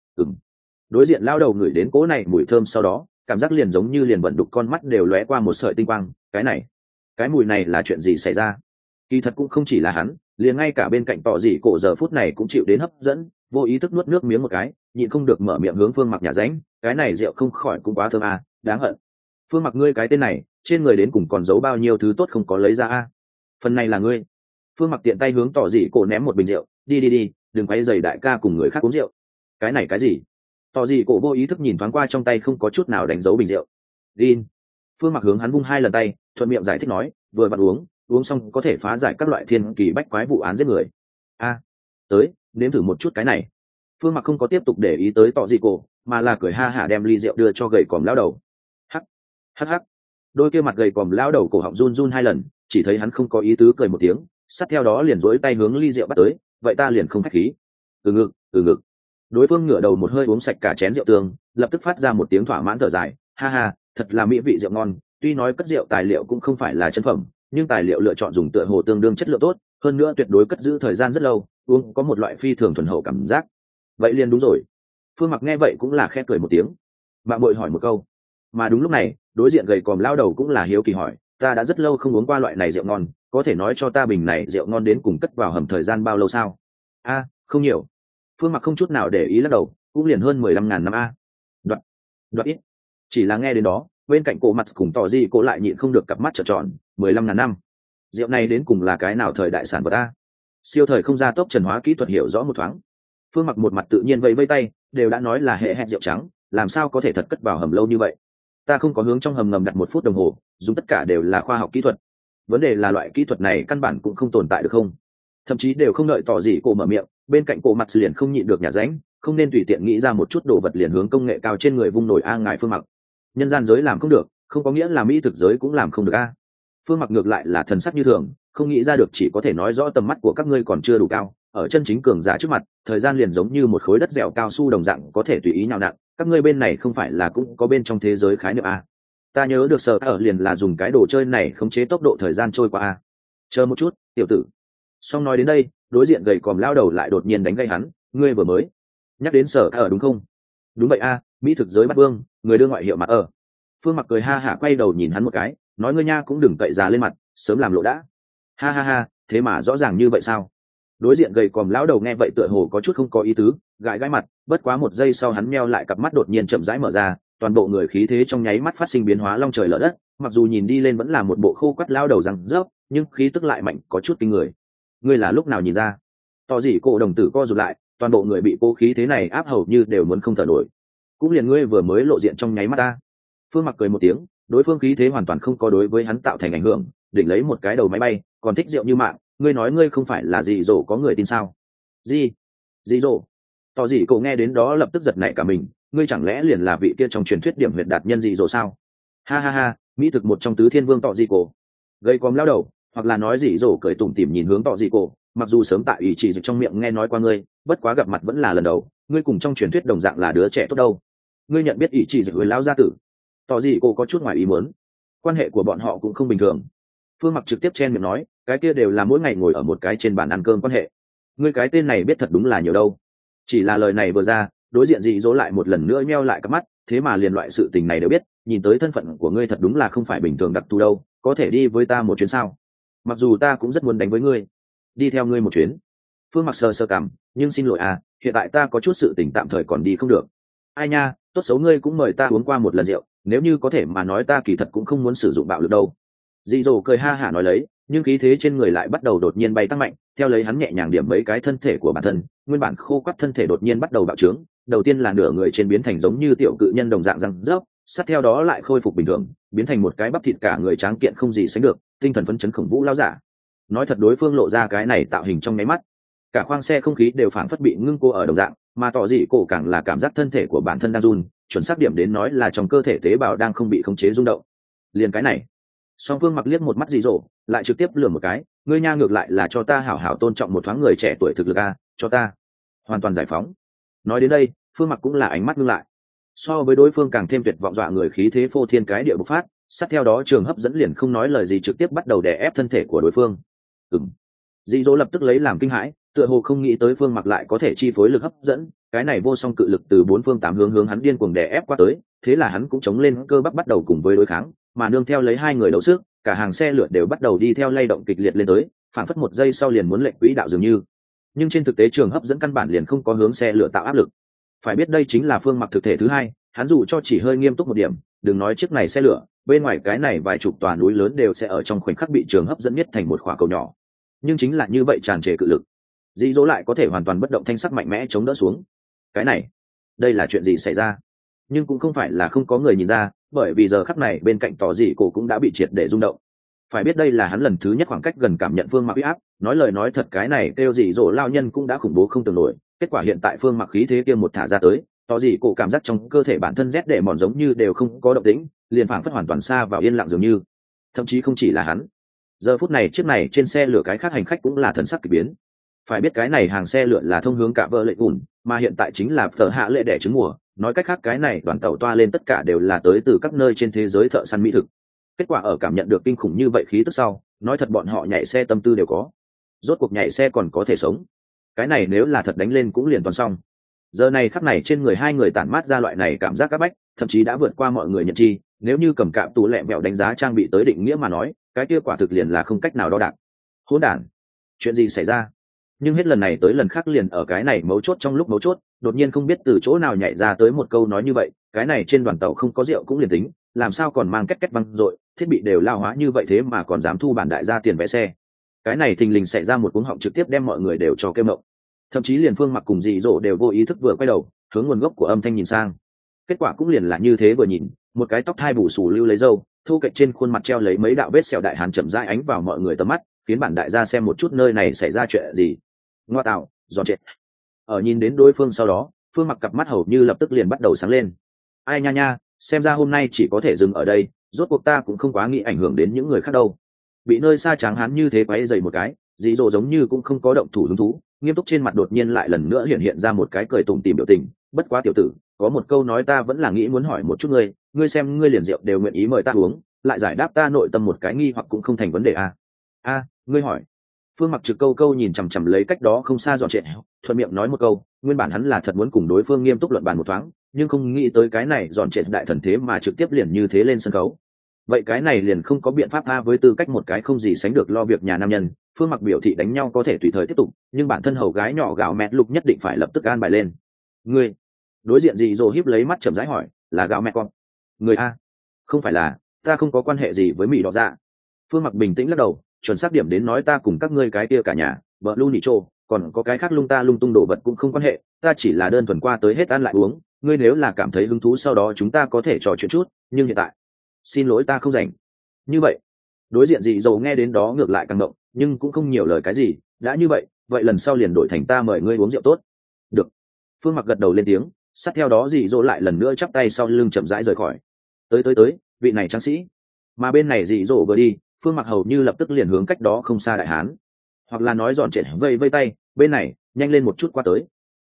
Đối diện lao đầu ngửi đến cỗ này mùi thơm sau đó, cảm giác liền giống như liền vận đục con mắt đều lóe qua một sợi tinh quang. Cái mùi này là chuyện gì xảy ra? Kỳ thật cũng không chỉ là hắn, liền ngay cả bên cạnh tỏ dị cổ giờ phút này cũng chịu đến hấp dẫn, vô ý thức nuốt nước miếng một cái, nhịn không được mở miệng hướng Phương Mặc nhà ránh, cái này rượu không khỏi cũng quá thơm à, đáng hận. Phương Mặc, ngươi cái tên này trên người đến cùng còn giấu bao nhiêu thứ tốt không có lấy ra à? Phần này là ngươi. Phương Mặc tiện tay hướng tỏ dị cổ ném một bình rượu, đi, đừng quay giày đại ca cùng người khác uống rượu. Cái gì? Tỏ dị cổ vô ý thức nhìn thoáng qua trong tay không có chút nào đánh dấu bình rượu. Din. Phương Mặc hướng hắn vung 2 lần tay, thuận miệng giải thích nói, vừa vặn uống xong có thể phá giải các loại thiên kỳ bách quái vụ án giết người. A, tới nếm thử một chút cái này. Phương Mặc không có tiếp tục để ý tới tỏ dị cổ, mà là cười ha hả đem ly rượu đưa cho gầy còm lão đầu. Hắc, đôi kia mặt gầy còm lão đầu cổ họng run run 2 lần, chỉ thấy hắn không có ý tứ cười một tiếng, sát theo đó liền duỗi tay hướng ly rượu bắt tới, vậy ta liền không khách khí. Từ ngực. Đối phương ngửa đầu một hơi uống sạch cả chén rượu tương, lập tức phát ra một tiếng thỏa mãn thở dài, ha ha, thật là mỹ vị rượu ngon, tuy nói cất rượu tài liệu cũng không phải là chân phẩm, nhưng tài liệu lựa chọn dùng tựa hồ tương đương chất lượng tốt, hơn nữa tuyệt đối cất giữ thời gian rất lâu, uống có một loại phi thường thuần hậu cảm giác. Vậy liền đúng rồi. Phương Mặc nghe vậy cũng là khẽ cười một tiếng. Bạn bội hỏi một câu. Mà đúng lúc này, đối diện gầy còm lao đầu cũng là hiếu kỳ hỏi, ta đã rất lâu không uống qua loại này rượu ngon, có thể nói cho ta bình này rượu ngon đến cùng cất vào hầm thời gian bao lâu sao? A, không nhiều. Phương Mặc không chút nào để ý lắc đầu, cũng liền hơn 15.000 năm a. Đoạt ít. Chỉ là nghe đến đó, bên cạnh cổ mặt cùng tỏ gì cổ lại nhịn không được cặp mắt trợn tròn, 15.000 năm. Rượu này đến cùng là cái nào thời đại sản vật a? Siêu thời không gia tốc trần hóa kỹ thuật hiểu rõ một thoáng. Phương Mặc một mặt tự nhiên vẫy vẫy tay, đều đã nói là hệ hẹn rượu trắng, làm sao có thể thật cất vào hầm lâu như vậy? Ta không có hướng trong hầm ngầm đặt 1 phút đồng hồ, dùng tất cả đều là khoa học kỹ thuật. Vấn đề là loại kỹ thuật này căn bản cũng không tồn tại được không? Thậm chí đều không đợi tỏ gì cổ mở miệng, bên cạnh cổ mặt liền không nhịn được nhả ránh, không nên tùy tiện nghĩ ra một chút đồ vật liền hướng công nghệ cao trên người vung nổi a ngài Phương Mặc. Nhân gian giới làm không được, không có nghĩa là mỹ thực giới cũng làm không được a. Phương Mặc ngược lại là thần sắc như thường, không nghĩ ra được chỉ có thể nói rõ tầm mắt của các ngươi còn chưa đủ cao, ở chân chính cường giả trước mặt, thời gian liền giống như một khối đất dẻo cao su đồng dạng có thể tùy ý nhào nặn, các ngươi bên này không phải là cũng có bên trong thế giới khái niệm a. Ta nhớ được sở ở liền là dùng cái đồ chơi này khống chế tốc độ thời gian trôi qua a. Chờ một chút, tiểu tử. Xong nói đến đây, đối diện gầy còm lao đầu lại đột nhiên đánh gây hắn, ngươi vừa mới nhắc đến sở ở đúng không? Đúng vậy a, mỹ thực giới bắt vương, người đưa ngoại hiệu mà ở. Phương Mặc cười ha hả quay đầu nhìn hắn một cái, nói ngươi nha cũng đừng cậy già lên mặt, sớm làm lộ đã. Ha ha ha, thế mà rõ ràng như vậy sao? Đối diện gầy còm lão đầu nghe vậy tựa hồ có chút không có ý tứ, gãi gãi mặt, bất quá 1 giây sau hắn meo lại cặp mắt đột nhiên chậm rãi mở ra, toàn bộ người khí thế trong nháy mắt phát sinh biến hóa long trời lở đất, mặc dù nhìn đi lên vẫn là một bộ khô quắt lão đầu răng rớp, nhưng khí tức lại mạnh có chút kinh người. Ngươi là lúc nào nhìn ra? Tỏ gì cổ đồng tử co rụt lại, toàn bộ người bị cô khí thế này áp hầu như đều muốn không thở nổi. Cũng liền ngươi vừa mới lộ diện trong nháy mắt ta. Phương Mặc cười một tiếng, đối phương khí thế hoàn toàn không có đối với hắn tạo thành ảnh hưởng, đỉnh lấy một cái đầu máy bay, còn thích rượu như mạng, ngươi nói ngươi không phải là gì dỗ có người tin sao? Gì dỗ? Tỏ gì cổ nghe đến đó lập tức giật nảy cả mình, ngươi chẳng lẽ liền là vị kia trong truyền thuyết điểm huyệt đạt nhân gì dỗ sao? Ha ha ha, mỹ thực một trong tứ thiên vương tỏ gì cổ. Gây còm lao đầu, hoặc là nói gì dỗ cười tủm tỉm nhìn hướng tỏ gì cổ, mặc dù sớm tại ủy chỉ dịch trong miệng nghe nói qua ngươi, bất quá gặp mặt vẫn là lần đầu, ngươi cùng trong truyền thuyết đồng dạng là đứa trẻ tốt đâu. Ngươi nhận biết ủy chỉ dịch với lão gia tử? Tỏ gì cổ có chút ngoài ý muốn, quan hệ của bọn họ cũng không bình thường. Phương Mặc trực tiếp chen miệng nói, cái kia đều là mỗi ngày ngồi ở một cái trên bàn ăn cơm quan hệ. Ngươi cái tên này biết thật đúng là nhiều đâu. Chỉ là lời này vừa ra, đối diện dị dỗ lại một lần nữa meo lại cặp mắt, thế mà liền loại sự tình này đều biết, nhìn tới thân phận của ngươi thật đúng là không phải bình thường đặc thù đâu, có thể đi với ta một chuyến sao? Mặc dù ta cũng rất muốn đánh với ngươi, đi theo ngươi một chuyến. Phương Mặc sờ sờ cằm, nhưng xin lỗi à, hiện tại ta có chút sự tình tạm thời còn đi không được. Ai nha, tốt xấu ngươi cũng mời ta uống qua một lần rượu, nếu như có thể mà nói ta kỳ thật cũng không muốn sử dụng bạo lực đâu. Dị dỗ cười ha hả nói lấy, nhưng khí thế trên người lại bắt đầu đột nhiên bay tăng mạnh, theo lấy hắn nhẹ nhàng điểm mấy cái thân thể của bản thân, nguyên bản khô quắt thân thể đột nhiên bắt đầu bạo trướng, đầu tiên là nửa người trên biến thành giống như tiểu cự nhân đồng dạng răng rớp, sát theo đó lại khôi phục bình thường, biến thành một cái bắp thịt cả người tráng kiện không gì sánh được, tinh thần phấn chấn khủng vũ lao giả. Nói thật đối phương lộ ra cái này tạo hình trong nháy mắt, cả khoang xe không khí đều phảng phất bị ngưng cô ở đồng dạng, mà tỏ dị cổ càng là cảm giác thân thể của bản thân đang run, chuẩn xác điểm đến nói là trong cơ thể tế bào đang không bị khống chế rung động. Liền cái này, song phương mặc liếc một mắt dị dỗ, lại trực tiếp lườm một cái, ngươi nha ngược lại là cho ta hảo hảo tôn trọng một thoáng người trẻ tuổi thực lực a, cho ta hoàn toàn giải phóng. Nói đến đây, phương mặc cũng là ánh mắt ngưng lại, so với đối phương càng thêm tuyệt vọng dọa người khí thế phô thiên cái địa bộc phát, sát theo đó trường hấp dẫn liền không nói lời gì trực tiếp bắt đầu đè ép thân thể của đối phương. Dị dỗ lập tức lấy làm kinh hãi, tựa hồ không nghĩ tới phương mặc lại có thể chi phối lực hấp dẫn, cái này vô song cự lực từ bốn phương tám hướng hướng hắn điên cuồng đè ép qua tới, thế là hắn cũng chống lên cơ bắp bắt đầu cùng với đối kháng, mà nương theo lấy hai người đấu sức, cả hàng xe lửa đều bắt đầu đi theo lay động kịch liệt lên tới, phản phất một giây sau liền muốn lệch quỹ đạo dường như. Nhưng trên thực tế trường hấp dẫn căn bản liền không có hướng xe lửa tạo áp lực. Phải biết đây chính là phương mặc thực thể thứ hai, hắn dù cho chỉ hơi nghiêm túc một điểm, đừng nói chiếc này xe lửa, bên ngoài cái này vài chục tòa núi lớn đều sẽ ở trong khoảnh khắc bị trường hấp dẫn nhất thành một khỏa cầu nhỏ. Nhưng chính là như vậy tràn trề cự lực, dĩ dỗ lại có thể hoàn toàn bất động thanh sắc mạnh mẽ chống đỡ xuống. Cái này, đây là chuyện gì xảy ra? Nhưng cũng không phải là không có người nhìn ra, bởi vì giờ khắc này bên cạnh tỏ dị cổ cũng đã bị triệt để rung động. Phải biết đây là hắn lần thứ nhất khoảng cách gần cảm nhận phương mặc uy áp, nói lời nói thật cái này kêu dị dỗ lao nhân cũng đã khủng bố không tưởng nổi. Kết quả hiện tại phương mặc khí thế kia một thả ra tới, tỏ dị cổ cảm giác trong cơ thể bản thân rét để mòn giống như đều không có động tĩnh, liền phảng phất hoàn toàn xa vào yên lặng dường như. Thậm chí không chỉ là hắn, giờ phút này chiếc này trên xe lửa cái khác hành khách cũng là thần sắc kỳ biến. Phải biết cái này hàng xe lửa là thông hướng cả vợ lệ cùn, mà hiện tại chính là thợ hạ lệ đẻ trứng mùa, nói cách khác cái này đoàn tàu toa lên tất cả đều là tới từ các nơi trên thế giới thợ săn mỹ thực. Kết quả ở cảm nhận được kinh khủng như vậy khí tức sau, nói thật bọn họ nhảy xe tâm tư đều có. Rốt cuộc nhảy xe còn có thể sống, cái này nếu là thật đánh lên cũng liền toàn xong. Giờ này khắc này trên người hai người tản mát ra loại này cảm giác áp bách, thậm chí đã vượt qua mọi người nhận chi. Nếu như cầm cạm tủ lẹ mẹo đánh giá trang bị tới định nghĩa mà nói, cái kia quả thực liền là không cách nào đo đạc. Hỗn đản, chuyện gì xảy ra? Nhưng hết lần này tới lần khác liền ở cái này mấu chốt trong lúc mấu chốt, đột nhiên không biết từ chỗ nào nhảy ra tới một câu nói như vậy, cái này trên đoàn tàu không có rượu cũng liền tính, làm sao còn mang két két văng rồi, thiết bị đều lao hóa như vậy thế mà còn dám thu bản đại gia tiền vé xe. Cái này thình lình xảy ra một cuống họng trực tiếp đem mọi người đều cho kêu mộng. Thậm chí liền phương mặc cùng dị dỗ đều vô ý thức vừa quay đầu hướng nguồn gốc của âm thanh nhìn sang. Kết quả cũng liền là như thế, vừa nhìn một cái tóc thai bù xù lưu lấy râu thu cạnh trên khuôn mặt treo lấy mấy đạo vết sẹo đại hàn chậm rãi ánh vào mọi người tầm mắt, khiến bản đại gia xem một chút nơi này xảy ra chuyện gì. Ngoa tạo, giòn trệt. Ở nhìn đến đối phương sau đó, phương mặc cặp mắt hầu như lập tức liền bắt đầu sáng lên. Ai nha nha, xem ra hôm nay chỉ có thể dừng ở đây, rốt cuộc ta cũng không quá nghĩ ảnh hưởng đến những người khác đâu. Bị nơi xa tráng hán như thế quấy dày một cái, dị dỗ giống như cũng không có động thủ hứng thú, nghiêm túc trên mặt đột nhiên lại lần nữa hiện ra một cái cười tủm tỉm biểu tình. Bất quá tiểu tử, có một câu nói ta vẫn là nghĩ muốn hỏi một chút ngươi xem ngươi liền rượu đều nguyện ý mời ta uống, lại giải đáp ta nội tâm một cái nghi hoặc cũng không thành vấn đề à? Ngươi hỏi. Phương mặc trực câu nhìn chằm chằm lấy cách đó không xa dọn trệ, thuận miệng nói một câu. Nguyên bản hắn là thật muốn cùng đối phương nghiêm túc luận bàn một thoáng, nhưng không nghĩ tới cái này dọn trệ đại thần thế mà trực tiếp liền như thế lên sân khấu. Vậy cái này liền không có biện pháp tha, với tư cách một cái không gì sánh được lo việc nhà nam nhân, Phương mặc biểu thị đánh nhau có thể tùy thời tiếp tục, nhưng bản thân hầu gái nhỏ gạo mẹ lục nhất định phải lập tức an bài lên. Ngươi đối diện dị dỗ híp lấy mắt chậm rãi hỏi, là gạo mẹ con? Người a? Không phải là, ta không có quan hệ gì với mỹ đỏ dạ. Phương mặc bình tĩnh lắc đầu, chuẩn xác điểm đến nói ta cùng các ngươi cái kia cả nhà vợ lu nị trô, còn có cái khác lung ta lung tung đồ vật cũng không quan hệ, ta chỉ là đơn thuần qua tới hết ăn lại uống, ngươi nếu là cảm thấy hứng thú sau đó chúng ta có thể trò chuyện chút, nhưng hiện tại xin lỗi ta không rảnh. Như vậy đối diện dị dỗ nghe đến đó ngược lại càng động, nhưng cũng không nhiều lời cái gì. Đã như vậy, vậy lần sau liền đổi thành ta mời ngươi uống rượu tốt. Được. Phương mặc gật đầu lên tiếng, sát theo đó dị dỗ lại lần nữa chắp tay sau lưng chậm rãi rời khỏi. Tới vị này tráng sĩ. Mà bên này dị dỗ vừa đi, Phương mặc hầu như lập tức liền hướng cách đó không xa đại hán, hoặc là nói dọn trệ vây tay, bên này nhanh lên một chút qua tới.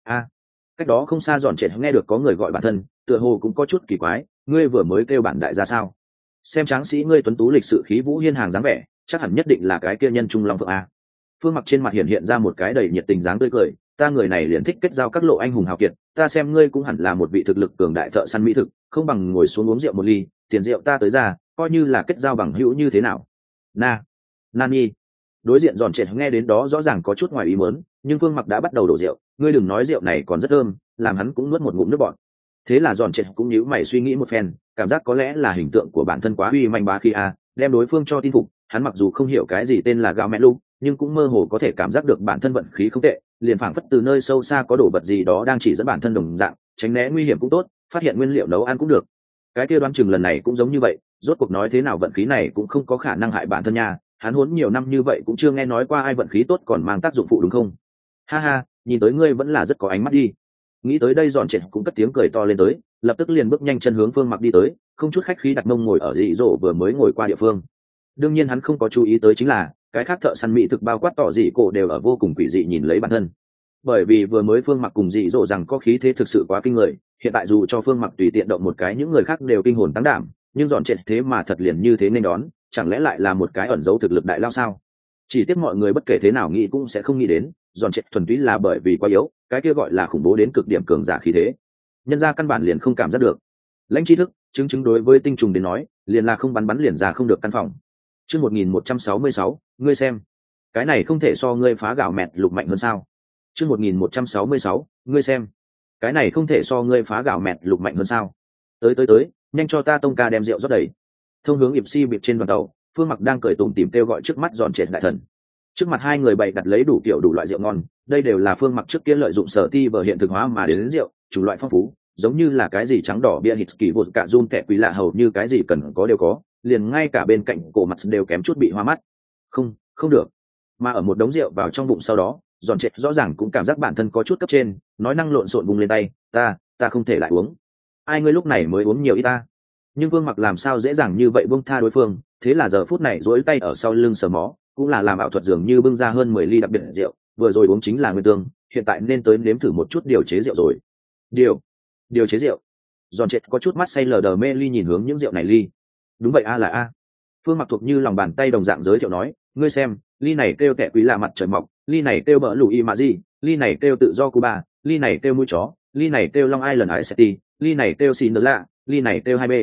Cách đó không xa dọn trệ nghe được có người gọi bản thân, tựa hồ cũng có chút kỳ quái, ngươi vừa mới kêu bản đại gia sao? Xem tráng sĩ ngươi tuấn tú lịch sự khí vũ hiên hàng dáng vẻ, chắc hẳn nhất định là cái kia nhân trung long phượng a. Phương mặc trên mặt hiện ra một cái đầy nhiệt tình dáng tươi cười, ta người này liền thích kết giao các lộ anh hùng hào kiệt, ta xem ngươi cũng hẳn là một vị thực lực cường đại thợ săn mỹ thực, không bằng ngồi xuống uống rượu một ly, tiền rượu ta tới ra, coi như là kết giao bằng hữu như thế nào. Nani. Đối diện giòn trệt nghe đến đó rõ ràng có chút ngoài ý muốn, nhưng Phương mặc đã bắt đầu đổ rượu, ngươi đừng nói rượu này còn rất thơm, làm hắn cũng nuốt một ngụm nước bọt. Thế là giòn trệt cũng nhíu mày suy nghĩ một phen, cảm giác có lẽ là hình tượng của bản thân quá uy manh bá khí đem đối phương cho tin phục. Hắn mặc dù không hiểu cái gì tên là gạo mẹ lu, nhưng cũng mơ hồ có thể cảm giác được bản thân vận khí không tệ, liền phảng phất từ nơi sâu xa có đồ vật gì đó đang chỉ dẫn bản thân đồng dạng, tránh né nguy hiểm cũng tốt, phát hiện nguyên liệu nấu ăn cũng được. Cái kia đoán chừng lần này cũng giống như vậy, rốt cuộc nói thế nào vận khí này cũng không có khả năng hại bản thân nha, hắn huấn nhiều năm như vậy cũng chưa nghe nói qua ai vận khí tốt còn mang tác dụng phụ đúng không? Ha ha, nhìn tới ngươi vẫn là rất có ánh mắt đi. Nghĩ tới đây dọn trệt cũng cất tiếng cười to lên tới, lập tức liền bước nhanh chân hướng Phương Mặc đi tới, không chút khách khí đặt mông ngồi ở dị dỗ vừa mới ngồi qua địa phương. Đương nhiên hắn không có chú ý tới chính là cái khác thợ săn mỹ thực bao quát tỏ dị cổ đều ở vô cùng quỷ dị nhìn lấy bản thân, bởi vì vừa mới Phương Mặc cùng dị dỗ rằng có khí thế thực sự quá kinh người, hiện tại dù cho Phương Mặc tùy tiện động một cái những người khác đều kinh hồn tăng đảm, nhưng dọn trệt thế mà thật liền như thế nên đón, chẳng lẽ lại là một cái ẩn giấu thực lực đại lao sao? Chỉ tiếc mọi người bất kể thế nào nghĩ cũng sẽ không nghĩ đến, dọn trệt thuần túy là bởi vì quá yếu, cái kia gọi là khủng bố đến cực điểm cường giả khí thế, nhân ra căn bản liền không cảm giác được. Lãnh tri thức chứng đối với tinh trùng đến nói liền là không bắn liền ra không được căn phòng. Chương 1166, ngươi xem, cái này không thể so ngươi phá gạo mẹt lục mạnh hơn sao? Chương 1166, ngươi xem, cái này không thể so ngươi phá gạo mẹt lục mạnh hơn sao? Tới, nhanh cho ta tông ca đem rượu rót đầy. Thông hướng ịp si bịp trên đoàn tàu, Phương Mặc đang cười tủm tỉm kêu gọi trước mắt dọn trệt đại thần. Trước mặt hai người bày đặt lấy đủ kiểu đủ loại rượu ngon, đây đều là Phương Mặc trước kia lợi dụng sở ti vở hiện thực hóa mà đến rượu, chủ loại phong phú, giống như là cái gì trắng đỏ bia hít kỳ bột cả run kẻ quý lạ hầu như cái gì cần có đều có, liền ngay cả bên cạnh cổ mặt đều kém chút bị hoa mắt. Không được. Mà ở một đống rượu vào trong bụng sau đó, giòn trệt rõ ràng cũng cảm giác bản thân có chút cấp trên, nói năng lộn xộn vùng lên tay, ta không thể lại uống. Ai ngươi lúc này mới uống nhiều ít ta? Nhưng Vương Mặc làm sao dễ dàng như vậy buông tha đối phương, thế là giờ phút này duỗi tay ở sau lưng sờ mó, cũng là làm ảo thuật dường như bưng ra hơn 10 ly đặc biệt rượu, vừa rồi uống chính là nguyên tương, hiện tại nên tới nếm thử một chút điều chế rượu rồi. Điều chế rượu. Giòn trệt có chút mắt say lờ đờ mê ly nhìn hướng những rượu này ly. Đúng vậy a là a. Phương Mặc thuộc như lòng bàn tay đồng dạng giới thiệu nói, ngươi xem, ly này kêu kẻ quý là mặt trời mọc, ly này kêu bỡ lùi mà gì, ly này kêu tự do Cuba, ly này kêu mũi chó, ly này kêu Long Island Ice Tea, ly này kêu xin đỡ lạ, ly này kêu 2B.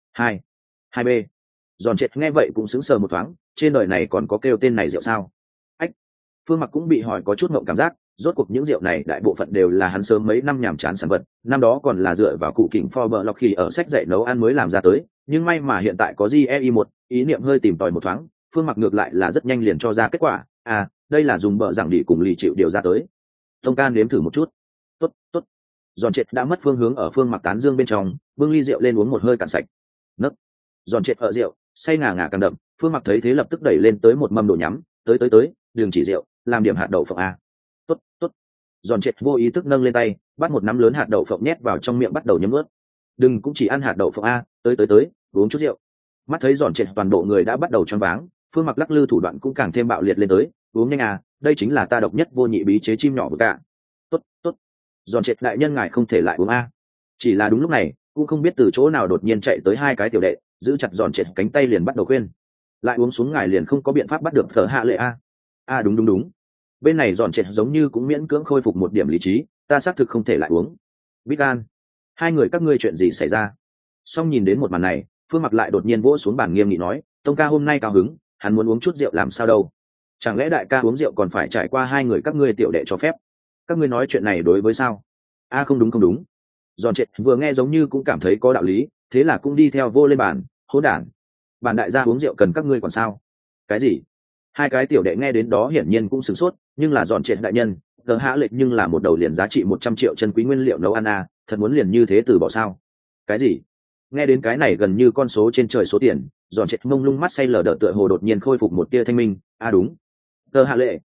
2B. Giòn trệt nghe vậy cũng sững sờ một thoáng, trên đời này còn có kêu tên này rượu sao? Ách. Phương Mặc cũng bị hỏi có chút ngộng cảm giác, rốt cuộc những rượu này đại bộ phận đều là hắn sớm mấy năm nhàm chán sản vật, năm đó còn là dựa vào cụ kỉnh Forbes lọc khi ở sách dạy nấu ăn mới làm ra tới, nhưng may mà hiện tại có GEI1, ý niệm hơi tìm tòi một thoáng, Phương Mặc ngược lại là rất nhanh liền cho ra kết quả, đây là dùng bợ giảng đỉ cùng lì chịu điều ra tới. Tông can nếm thử một chút. Tốt. Giòn trệt đã mất phương hướng ở Phương Mặc tán dương bên trong, bưng ly rượu lên uống một hơi cạn sạch. Nấc. Giòn trệt ở rượu, say ngà ngà càng đậm, Phương Mặc thấy thế lập tức đẩy lên tới một mâm đồ nhắm, tới, đường chỉ rượu, làm điểm hạt đậu phộng a. Tốt. Giòn trệt vô ý thức nâng lên tay, bắt một nắm lớn hạt đậu phộng nhét vào trong miệng bắt đầu nhấm ướt. Đừng cũng chỉ ăn hạt đậu phộng a, tới, uống chút rượu. Mắt thấy giòn trệt toàn bộ người đã bắt đầu choáng váng, Phương Mặc lắc lư thủ đoạn cũng càng thêm bạo liệt lên tới, uống nhanh à, đây chính là ta độc nhất vô nhị bí chế chim nhỏ của cả. Tốt. Giòn trệt đại nhân ngài không thể lại uống a. Chỉ là đúng lúc này, cũng không biết từ chỗ nào đột nhiên chạy tới hai cái tiểu đệ, giữ chặt giòn trệt cánh tay liền bắt đầu khuyên. Lại uống xuống ngài liền không có biện pháp bắt được thở hạ lệ a. Đúng. Bên này giòn trệt giống như cũng miễn cưỡng khôi phục một điểm lý trí, ta xác thực không thể lại uống. Bít an, hai người các ngươi chuyện gì xảy ra? Xong nhìn đến một màn này, Phương Mặc lại đột nhiên vỗ xuống bàn nghiêm nghị nói, tông ca hôm nay cao hứng, hắn muốn uống chút rượu làm sao đâu? Chẳng lẽ đại ca uống rượu còn phải trải qua hai người các ngươi tiểu đệ cho phép? Các ngươi nói chuyện này đối với sao? Không đúng. Giòn trệt vừa nghe giống như cũng cảm thấy có đạo lý, thế là cũng đi theo vô lên bàn, hỗn đản. Bản đại gia uống rượu cần các ngươi còn sao? Cái gì? Hai cái tiểu đệ nghe đến đó hiển nhiên cũng sửng sốt, nhưng là giòn trệt đại nhân, tờ hạ lệch nhưng là một đầu liền giá trị 100 triệu chân quý nguyên liệu nấu ăn thật muốn liền như thế từ bỏ sao? Cái gì? Nghe đến cái này gần như con số trên trời số tiền, giòn trệt mông lung mắt say lờ đờ tựa hồ đột nhiên khôi phục một tia thanh minh. Đúng. Tờ hạ lệ.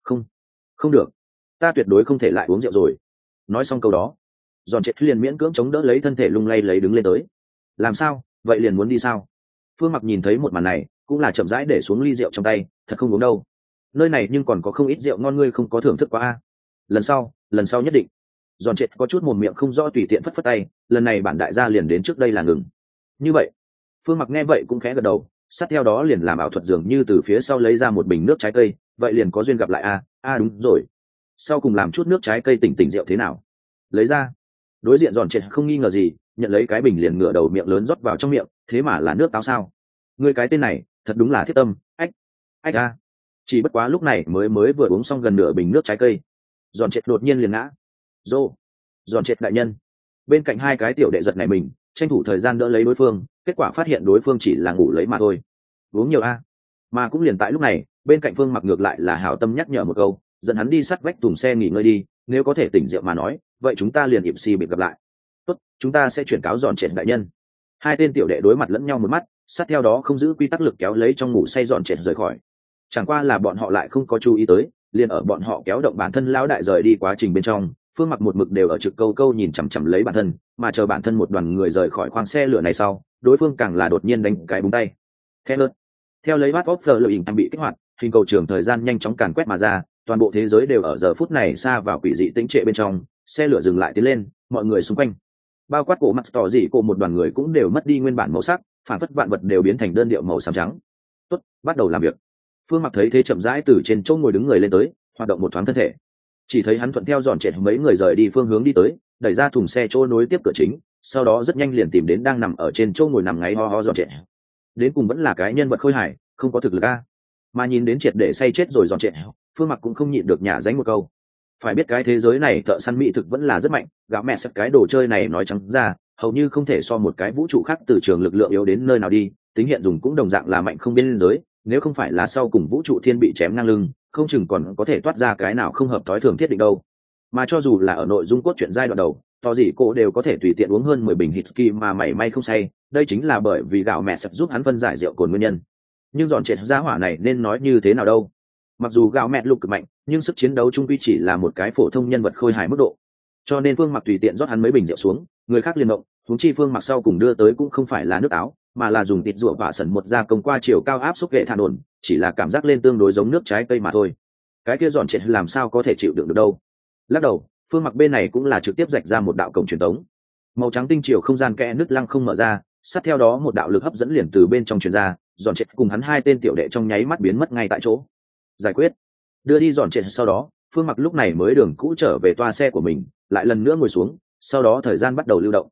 Không được. Ta tuyệt đối không thể lại uống rượu rồi. Nói xong câu đó, giòn trệt liền miễn cưỡng chống đỡ lấy thân thể lung lay lấy đứng lên tới. Làm sao? Vậy liền muốn đi sao? Phương Mặc nhìn thấy một màn này, cũng là chậm rãi để xuống ly rượu trong tay, thật không uống đâu. Nơi này nhưng còn có không ít rượu ngon ngươi không có thưởng thức quá lần sau nhất định. Giòn trệt có chút mồm miệng không rõ tùy tiện phất tay, lần này bản đại gia liền đến trước đây là ngừng. Như vậy, Phương Mặc nghe vậy cũng khẽ gật đầu, sát theo đó liền làm ảo thuật dường như từ phía sau lấy ra một bình nước trái cây, vậy liền có duyên gặp lại đúng rồi. Sau cùng làm chút nước trái cây tỉnh rượu thế nào? Lấy ra. Đối diện giòn trệt không nghi ngờ gì, nhận lấy cái bình liền ngửa đầu miệng lớn rót vào trong miệng, thế mà là nước táo sao? Ngươi cái tên này, thật đúng là thiết tâm, ách chỉ bất quá lúc này mới vừa uống xong gần nửa bình nước trái cây, giòn trệt đột nhiên liền ngã. Giòn trệt đại nhân. Bên cạnh hai cái tiểu đệ giật này mình, tranh thủ thời gian đỡ lấy đối phương, kết quả phát hiện đối phương chỉ là ngủ lấy mà thôi. Uống nhiều mà cũng liền tại lúc này, bên cạnh Phương Mặc ngược lại là hảo tâm nhắc nhở một câu, dẫn hắn đi sát vách thùng xe nghỉ ngơi đi, nếu có thể tỉnh rượu mà nói, vậy chúng ta liền ịp xì bị gặp lại. Tốt, chúng ta sẽ chuyển cáo giòn trệt đại nhân. Hai tên tiểu đệ đối mặt lẫn nhau một mắt, sát theo đó không giữ quy tắc lực kéo lấy trong ngủ say giòn trệt rời khỏi. Chẳng qua là bọn họ lại không có chú ý tới, liền ở bọn họ kéo động bản thân lão đại rời đi quá trình bên trong, Phương Mặc một mực đều ở trực câu câu nhìn chằm chằm lấy bản thân, mà chờ bản thân một đoàn người rời khỏi khoang xe lửa này sau, đối phương càng là đột nhiên đánh cái búng tay. Theo lấy bắt offer lợi hình bị kích hoạt, hình cầu trường thời gian nhanh chóng càn quét mà ra, toàn bộ thế giới đều ở giờ phút này xa vào quỷ dị tĩnh trệ bên trong, xe lửa dừng lại tiến lên, mọi người xung quanh, bao quát cổ mặt tỏ dị cổ một đoàn người cũng đều mất đi nguyên bản màu sắc, phản phất vạn vật đều biến thành đơn điệu màu xám trắng. Tốt, bắt đầu làm việc. Phương Mặc thấy thế chậm rãi từ trên chỗ ngồi đứng người lên tới, hoạt động một thoáng thân thể. Chỉ thấy hắn thuận theo dọn trệt mấy người rời đi phương hướng đi tới, đẩy ra thùng xe chỗ nối tiếp cửa chính, sau đó rất nhanh liền tìm đến đang nằm ở trên chỗ ngồi nằm ngáy ho ho dọn trệt. Đến cùng vẫn là cái nhân vật khôi hài, không có thực lực a. Mà nhìn đến triệt để say chết rồi dọn trệt, Phương Mặc cũng không nhịn được nhả dánh một câu. Phải biết cái thế giới này thợ săn mỹ thực vẫn là rất mạnh, gạo mẹ sắp cái đồ chơi này nói trắng ra, hầu như không thể so một cái vũ trụ khác từ trường lực lượng yếu đến nơi nào đi, tính hiện dùng cũng đồng dạng là mạnh không biên giới, nếu không phải là sau cùng vũ trụ thiên bị chém ngang lưng, không chừng còn có thể toát ra cái nào không hợp thói thường thiết định đâu. Mà cho dù là ở nội dung cốt truyện giai đoạn đầu, to gì cô đều có thể tùy tiện uống hơn 10 bình whisky mà mảy may không say, đây chính là bởi vì gạo mẹ sập giúp hắn phân giải rượu cồn nguyên nhân. Nhưng dọn trệt giá hỏa này nên nói như thế nào đâu? Mặc dù gạo mẹ lục cực mạnh, nhưng sức chiến đấu trung quy chỉ là một cái phổ thông nhân vật khôi hài mức độ. Cho nên Phương Mặc tùy tiện rót hắn mấy bình rượu xuống, người khác liền động, huống chi Phương Mặc sau cùng đưa tới cũng không phải là nước áo, mà là dùng thịt rượu và sẩn một gia công qua chiều cao áp xúc nghệ than ổn, chỉ là cảm giác lên tương đối giống nước trái cây mà thôi. Cái kia dọn trệt làm sao có thể chịu đựng được đâu? Lắc đầu, Phương Mặc bên này cũng là trực tiếp rạch ra một đạo cổng truyền tống. Màu trắng tinh chiều không gian kẽ nứt lăng không mở ra, sát theo đó một đạo lực hấp dẫn liền từ bên trong truyền ra, dọn trệt cùng hắn hai tên tiểu đệ trong nháy mắt biến mất ngay tại chỗ. Giải quyết. Đưa đi dọn trệt sau đó, Phương Mặc lúc này mới đường cũ trở về toa xe của mình, lại lần nữa ngồi xuống, sau đó thời gian bắt đầu lưu động.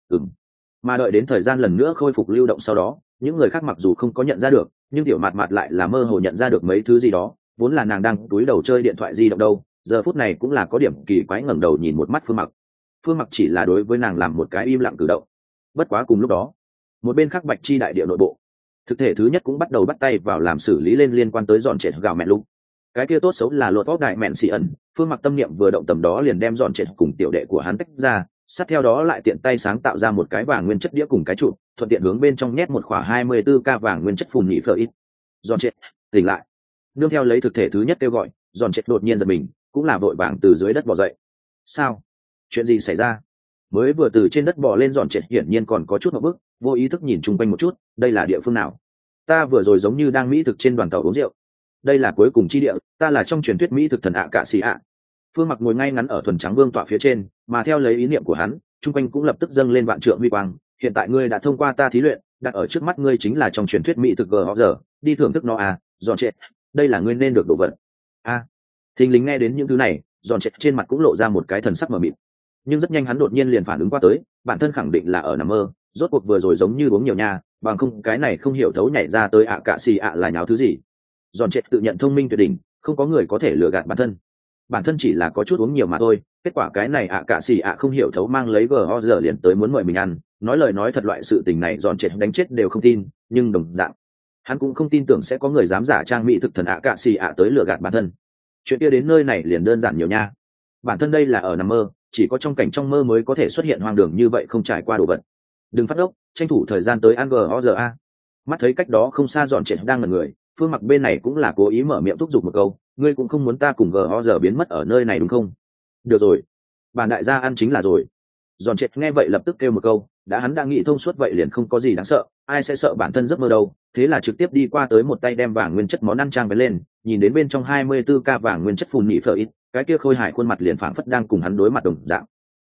Mà đợi đến thời gian lần nữa khôi phục lưu động sau đó, những người khác mặc dù không có nhận ra được, nhưng tiểu mạt mạt lại là mơ hồ nhận ra được mấy thứ gì đó, vốn là nàng đang túi đầu chơi điện thoại di động đâu, giờ phút này cũng là có điểm kỳ quái ngẩng đầu nhìn một mắt Phương Mặc. Phương Mặc chỉ là đối với nàng làm một cái im lặng cử động. Bất quá cùng lúc đó, một bên khác Bạch Chi đại địa nội bộ, thực thể thứ nhất cũng bắt đầu bắt tay vào làm xử lý lên liên quan tới dọn trệt gạo mẹ lũ. Cái kia tốt xấu là lột vóc đại mẹn xì ẩn, Phương Mặc tâm niệm vừa động tầm đó liền đem dọn trệt cùng tiểu đệ của hắn tách ra, sát theo đó lại tiện tay sáng tạo ra một cái vàng nguyên chất đĩa cùng cái trụ, thuận tiện hướng bên trong nhét một khỏa 24k vàng nguyên chất phùn nhị phở ít. Dọn trệt, tỉnh lại. Nương theo lấy thực thể thứ nhất kêu gọi, dọn trệt đột nhiên giật mình, cũng là vội vàng từ dưới đất bò dậy. Sao? Chuyện gì xảy ra? Mới vừa từ trên đất bò lên dọn trệt hiển nhiên còn có chút một bước, vô ý thức nhìn chung quanh một chút, đây là địa phương nào? Ta vừa rồi giống như đang mỹ thực trên đoàn tàu uống rượu. Đây là cuối cùng chi địa, ta là trong truyền thuyết mỹ thực thần ạ cạ xì ạ. Phương Mặc ngồi ngay ngắn ở thuần trắng vương tọa phía trên, mà theo lấy ý niệm của hắn, chung quanh cũng lập tức dâng lên vạn trượng huy quang. Hiện tại ngươi đã thông qua ta thí luyện, đặt ở trước mắt ngươi chính là trong truyền thuyết mỹ thực gờ giờ, đi thưởng thức nó à? Dọn trệt, đây là ngươi nên được đồ vật. A. Thình lình nghe đến những thứ này, dọn trệt trên mặt cũng lộ ra một cái thần sắc mờ mịt. Nhưng rất nhanh hắn đột nhiên liền phản ứng qua tới, bản thân khẳng định là ở nằm mơ, rốt cuộc vừa rồi giống như uống nhiều nha, bằng không cái này không hiểu thấu nhảy ra tới ạ cạ xì ạ là nháo thứ gì. Dọn trệt tự nhận thông minh tuyệt đỉnh, không có người có thể lừa gạt bản thân chỉ là có chút uống nhiều mà thôi, kết quả cái này ạ cạ xì ạ không hiểu thấu mang lấy gờ giờ liền tới muốn mời mình ăn, nói lời nói thật loại sự tình này dọn trệt đánh chết đều không tin, nhưng đồng dạng hắn cũng không tin tưởng sẽ có người dám giả trang mỹ thực thần ạ cạ xì ạ tới lừa gạt bản thân. Chuyện kia đến nơi này liền đơn giản nhiều nha, bản thân đây là ở nằm mơ, chỉ có trong cảnh trong mơ mới có thể xuất hiện hoang đường như vậy không trải qua đồ vật. Đừng phát ốc, tranh thủ thời gian tới ăn gờ. Mắt thấy cách đó không xa dọn trệt đang ngẩn người, Phương Mặc bên này cũng là cố ý mở miệng thúc giục một câu, ngươi cũng không muốn ta cùng gờ biến mất ở nơi này đúng không? Được rồi, bản đại gia ăn chính là rồi. Dọn trệt nghe vậy lập tức kêu một câu, hắn đã nghĩ thông suốt vậy liền không có gì đáng sợ, ai sẽ sợ bản thân giấc mơ đâu, thế là trực tiếp đi qua tới một tay đem vàng nguyên chất món ăn trang về lên, nhìn đến bên trong 24k vàng nguyên chất phùn nhị phở ít, cái kia khôi hài khuôn mặt liền phảng phất đang cùng hắn đối mặt đồng dạng.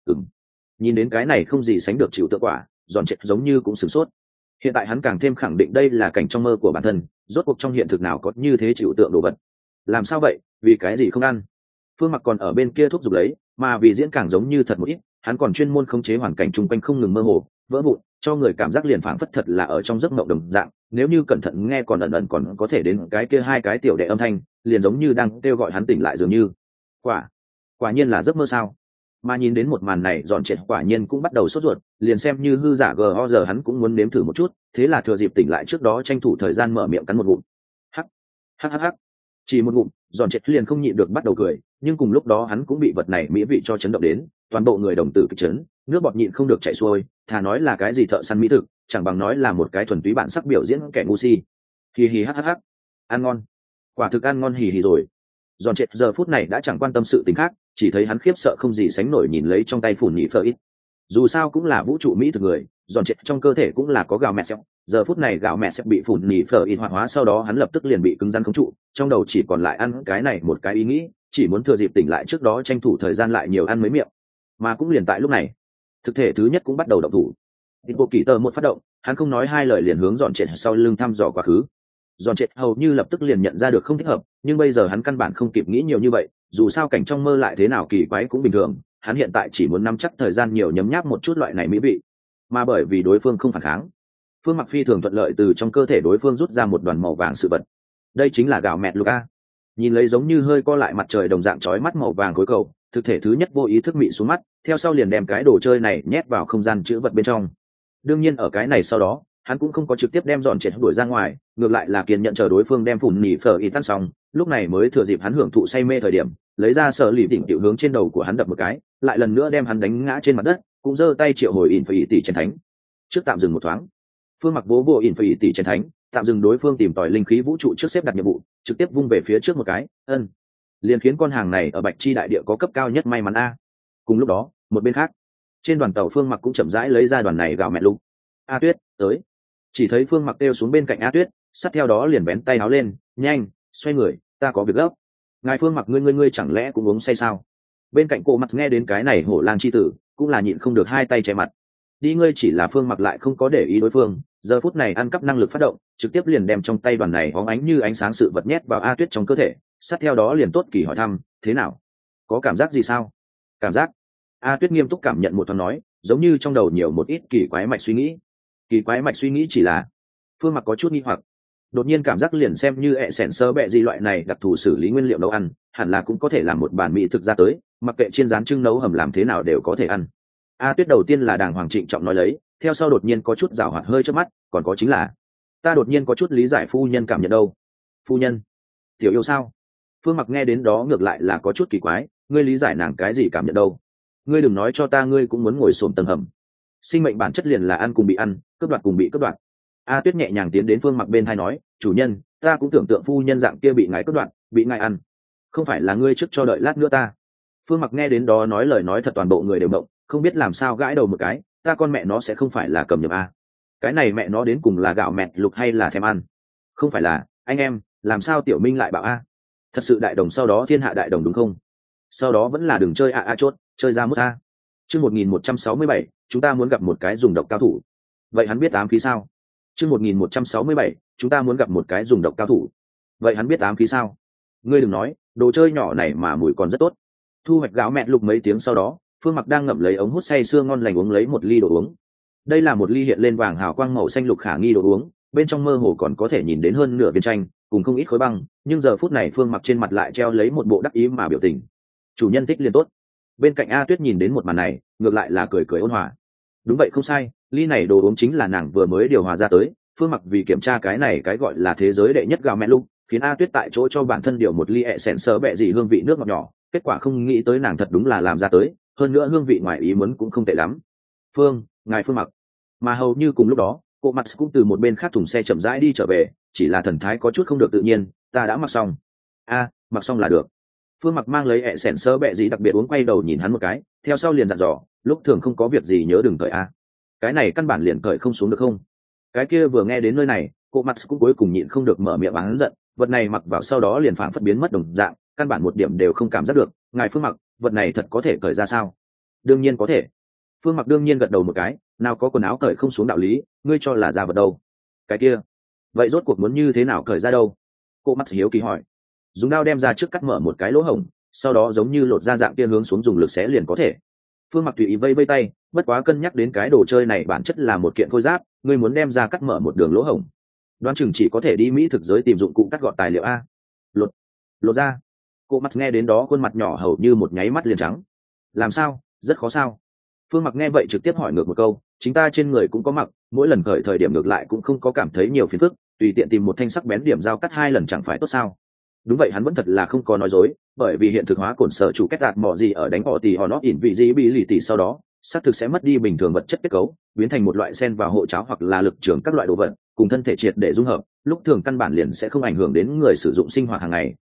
Nhìn đến cái này không gì sánh được chịu tượng quả, dọn trệt giống như cũng sửng sốt. Hiện tại hắn càng thêm khẳng định đây là cảnh trong mơ của bản thân, rốt cuộc trong hiện thực nào có như thế chịu tượng đồ vật. Làm sao vậy, vì cái gì không ăn? Phương Mặc còn ở bên kia thúc giục lấy, mà vì diễn càng giống như thật một ít, hắn còn chuyên môn khống chế hoàn cảnh chung quanh không ngừng mơ hồ, vỡ vụn, cho người cảm giác liền phảng phất thật là ở trong giấc mộng đồng dạng, nếu như cẩn thận nghe còn ẩn ẩn còn có thể đến cái kia hai cái tiểu đệ âm thanh, liền giống như đang kêu gọi hắn tỉnh lại dường như. Quả nhiên là giấc mơ sao? Mà nhìn đến một màn này dọn trệt quả nhiên cũng bắt đầu sốt ruột, liền xem như hư giả giờ hắn cũng muốn nếm thử một chút, thế là thừa dịp tỉnh lại trước đó tranh thủ thời gian mở miệng cắn một ngụm. Hắc. Chỉ một ngụm, dọn trệt liền không nhịn được bắt đầu cười, nhưng cùng lúc đó hắn cũng bị vật này mỹ vị cho chấn động đến, toàn bộ người đồng tử kịch chấn, nước bọt nhịn không được chảy xuôi, thà nói là cái gì thợ săn mỹ thực, chẳng bằng nói là một cái thuần túy bản sắc biểu diễn kẻ ngu si. Hì hì hắc, ăn ngon, quả thực ăn ngon hì hì rồi. Giòn chết giờ phút này đã chẳng quan tâm sự tình khác, chỉ thấy hắn khiếp sợ không gì sánh nổi nhìn lấy trong tay phủn nhị phở ít. Dù sao cũng là vũ trụ mỹ thực người, giòn chết trong cơ thể cũng là có gạo mẹ xẹo. Giờ phút này gạo mẹ xẹo bị phủn nhị phở ít hoạt hóa, sau đó hắn lập tức liền bị cứng rắn khống trụ, trong đầu chỉ còn lại ăn cái này một cái ý nghĩ, chỉ muốn thừa dịp tỉnh lại trước đó tranh thủ thời gian lại nhiều ăn mấy miệng. Mà cũng liền tại lúc này, thực thể thứ nhất cũng bắt đầu động thủ. Ít bộ kỳ tờ một phát động, hắn không nói hai lời liền hướng dọn chết sau lưng thăm dò quá khứ. Dọn chết hầu như lập tức liền nhận ra được không thích hợp, nhưng bây giờ hắn căn bản không kịp nghĩ nhiều như vậy, dù sao cảnh trong mơ lại thế nào kỳ quái cũng bình thường, hắn hiện tại chỉ muốn nắm chắc thời gian nhiều nhấm nháp một chút loại này mỹ vị. Mà bởi vì đối phương không phản kháng, Phương Mặc phi thường thuận lợi từ trong cơ thể đối phương rút ra một đoàn màu vàng sự vật. Đây chính là gạo mẹt Luca. Nhìn lấy giống như hơi co lại mặt trời đồng dạng chói mắt màu vàng khối cầu, thực thể thứ nhất vô ý thức mị xuống mắt, theo sau liền đem cái đồ chơi này nhét vào không gian chứa vật bên trong. Đương nhiên ở cái này sau đó, hắn cũng không có trực tiếp đem dọn chết đuổi ra ngoài, ngược lại là kiên nhận chờ đối phương đem phủn nỉ phở y tan xong, lúc này mới thừa dịp hắn hưởng thụ say mê thời điểm, lấy ra sở lì đỉnh tiểu hướng trên đầu của hắn đập một cái, lại lần nữa đem hắn đánh ngã trên mặt đất, cũng giơ tay triệu hồi ỉn phải tỷ chiến thánh. Trước tạm dừng một thoáng, Phương Mặc vỗ vỗ ỉn phải tỷ chiến thánh, tạm dừng đối phương tìm tòi linh khí vũ trụ trước xếp đặt nhiệm vụ, trực tiếp vung về phía trước một cái, liền khiến con hàng này ở Bạch Chi đại địa có cấp cao nhất may mắn a. Cùng lúc đó, một bên khác, trên đoàn tàu Phương Mặc cũng chậm rãi lấy ra đoàn này gạo mẹ lục. A Tuyết, tới. Chỉ thấy Phương Mặc kêu xuống bên cạnh A Tuyết, sát theo đó liền bén tay áo lên, nhanh, xoay người, ta có việc gấp. Ngài Phương Mặc ngươi chẳng lẽ cũng uống say sao? Bên cạnh cô Mặc nghe đến cái này hổ lang chi tử, cũng là nhịn không được hai tay che mặt. Đi ngươi chỉ là Phương Mặc lại không có để ý đối phương, giờ phút này ăn cắp năng lực phát động, trực tiếp liền đem trong tay đoàn này bóng ánh như ánh sáng sự vật nhét vào A Tuyết trong cơ thể, sát theo đó liền tốt kỳ hỏi thăm, thế nào? Có cảm giác gì sao? Cảm giác? A Tuyết nghiêm túc cảm nhận một thoáng nói, giống như trong đầu nhiều một ít kỳ quái mạch suy nghĩ. Kỳ quái mạch suy nghĩ chỉ là Phương Mặc có chút nghi hoặc, đột nhiên cảm giác liền xem như ẹ sẻn sơ bẹ gì loại này đặc thù xử lý nguyên liệu nấu ăn, hẳn là cũng có thể làm một bản mỹ thực ra tới, mặc kệ chiên rán trưng nấu hầm làm thế nào đều có thể ăn. A Tuyết đầu tiên là đàng hoàng trịnh trọng nói lấy, theo sau đột nhiên có chút giảo hoạt hơi trước mắt, còn có chính là ta đột nhiên có chút lý giải phu nhân cảm nhận đâu. Phu nhân? Tiểu yêu sao? Phương Mặc nghe đến đó ngược lại là có chút kỳ quái, ngươi lý giải nàng cái gì cảm nhận đâu? Ngươi đừng nói cho ta ngươi cũng muốn ngồi xổm tầng hầm. Sinh mệnh bản chất liền là ăn cùng bị ăn, cướp đoạt cùng bị cướp đoạt. A Tuyết nhẹ nhàng tiến đến Phương Mặc bên tai nói, chủ nhân, ta cũng tưởng tượng phu nhân dạng kia bị ngài cướp đoạt, bị ngài ăn, không phải là ngươi trước cho đợi lát nữa ta. Phương Mặc nghe đến đó nói lời nói thật toàn bộ người đều động, không biết làm sao gãi đầu một cái, ta con mẹ nó sẽ không phải là cầm nhầm a? Cái này mẹ nó đến cùng là gạo mẹ lục hay là thèm ăn? Không phải là, anh em, làm sao Tiểu Minh lại bảo a? Thật sự đại đồng sau đó thiên hạ đại đồng đúng không? Sau đó vẫn là đừng chơi chốt, chơi ra mức a. Chương 1167, chúng ta muốn gặp một cái dùng độc cao thủ. Vậy hắn biết ám khí sao? Chương 1167, chúng ta muốn gặp một cái dùng độc cao thủ. Vậy hắn biết ám khí sao? Ngươi đừng nói, đồ chơi nhỏ này mà mùi còn rất tốt. Thu hoạch gạo mẹ lục mấy tiếng sau đó, Phương Mặc đang ngậm lấy ống hút say sưa ngon lành uống lấy một ly đồ uống. Đây là một ly hiện lên vàng hào quang màu xanh lục khả nghi đồ uống, bên trong mơ hồ còn có thể nhìn đến hơn nửa viên chanh, cùng không ít khối băng, nhưng giờ phút này Phương Mặc trên mặt lại treo lấy một bộ đắc ý mà biểu tình. Chủ nhân thích liền tốt. Bên cạnh A Tuyết nhìn đến một màn này, ngược lại là cười cười ôn hòa. Đúng vậy không sai, ly này đồ uống chính là nàng vừa mới điều hòa ra tới. Phương Mặc vì kiểm tra cái này cái gọi là thế giới đệ nhất gạo mẹ lục, khiến A Tuyết tại chỗ cho bản thân điều một ly ẹ sẻn sơ bẹ gì hương vị nước ngọt nhỏ, kết quả không nghĩ tới nàng thật đúng là làm ra tới, hơn nữa hương vị ngoài ý muốn cũng không tệ lắm. Ngài Phương Mặc. Mà hầu như cùng lúc đó, cô Mặc cũng từ một bên khác thùng xe chậm rãi đi trở về, chỉ là thần thái có chút không được tự nhiên, ta đã mặc xong. Mặc xong là được. Phương Mặc mang lấy ẹ sẻn sơ bẹ gì đặc biệt uống, quay đầu nhìn hắn một cái, theo sau liền dặn dò, lúc thường không có việc gì nhớ đừng cởi a. Cái này căn bản liền cởi không xuống được không? Cái kia vừa nghe đến nơi này, cô Mặc cũng cuối cùng nhịn không được mở miệng oán giận, vật này mặc vào sau đó liền phảng phất biến mất đồng dạng, căn bản một điểm đều không cảm giác được. Ngài Phương Mặc, vật này thật có thể cởi ra sao? Đương nhiên có thể. Phương Mặc đương nhiên gật đầu một cái, nào có quần áo cởi không xuống đạo lý, ngươi cho là ra vật đâu? Cái kia, vậy rốt cuộc muốn như thế nào cởi ra đâu? Cô Mặc hiếu kỳ hỏi. Dùng dao đem ra trước cắt mở một cái lỗ hổng, sau đó giống như lột da dạng kia hướng xuống dùng lực xé liền có thể. Phương Mặc tùy ý vây vây tay, bất quá cân nhắc đến cái đồ chơi này bản chất là một kiện khôi giáp, ngươi muốn đem ra cắt mở một đường lỗ hổng, đoán chừng chỉ có thể đi mỹ thực giới tìm dụng cụ cắt gọt tài liệu a. Lột ra. Cô Mặc nghe đến đó khuôn mặt nhỏ hầu như một nháy mắt liền trắng. Làm sao, rất khó sao? Phương Mặc nghe vậy trực tiếp hỏi ngược một câu, chính ta trên người cũng có mặc, mỗi lần cởi thời điểm ngược lại cũng không có cảm thấy nhiều phiền phức, tùy tiện tìm một thanh sắc bén điểm dao cắt 2 lần chẳng phải tốt sao? Đúng vậy, hắn vẫn thật là không có nói dối, bởi vì hiện thực hóa cổn sở chủ kết đạt mỏ gì ở đánh họ tỷ họ nó ỉn vị gì bị lì tỷ sau đó, xác thực sẽ mất đi bình thường vật chất kết cấu, biến thành một loại sen vào hộ cháo hoặc là lực trường các loại đồ vật, cùng thân thể triệt để dung hợp, lúc thường căn bản liền sẽ không ảnh hưởng đến người sử dụng sinh hoạt hàng ngày,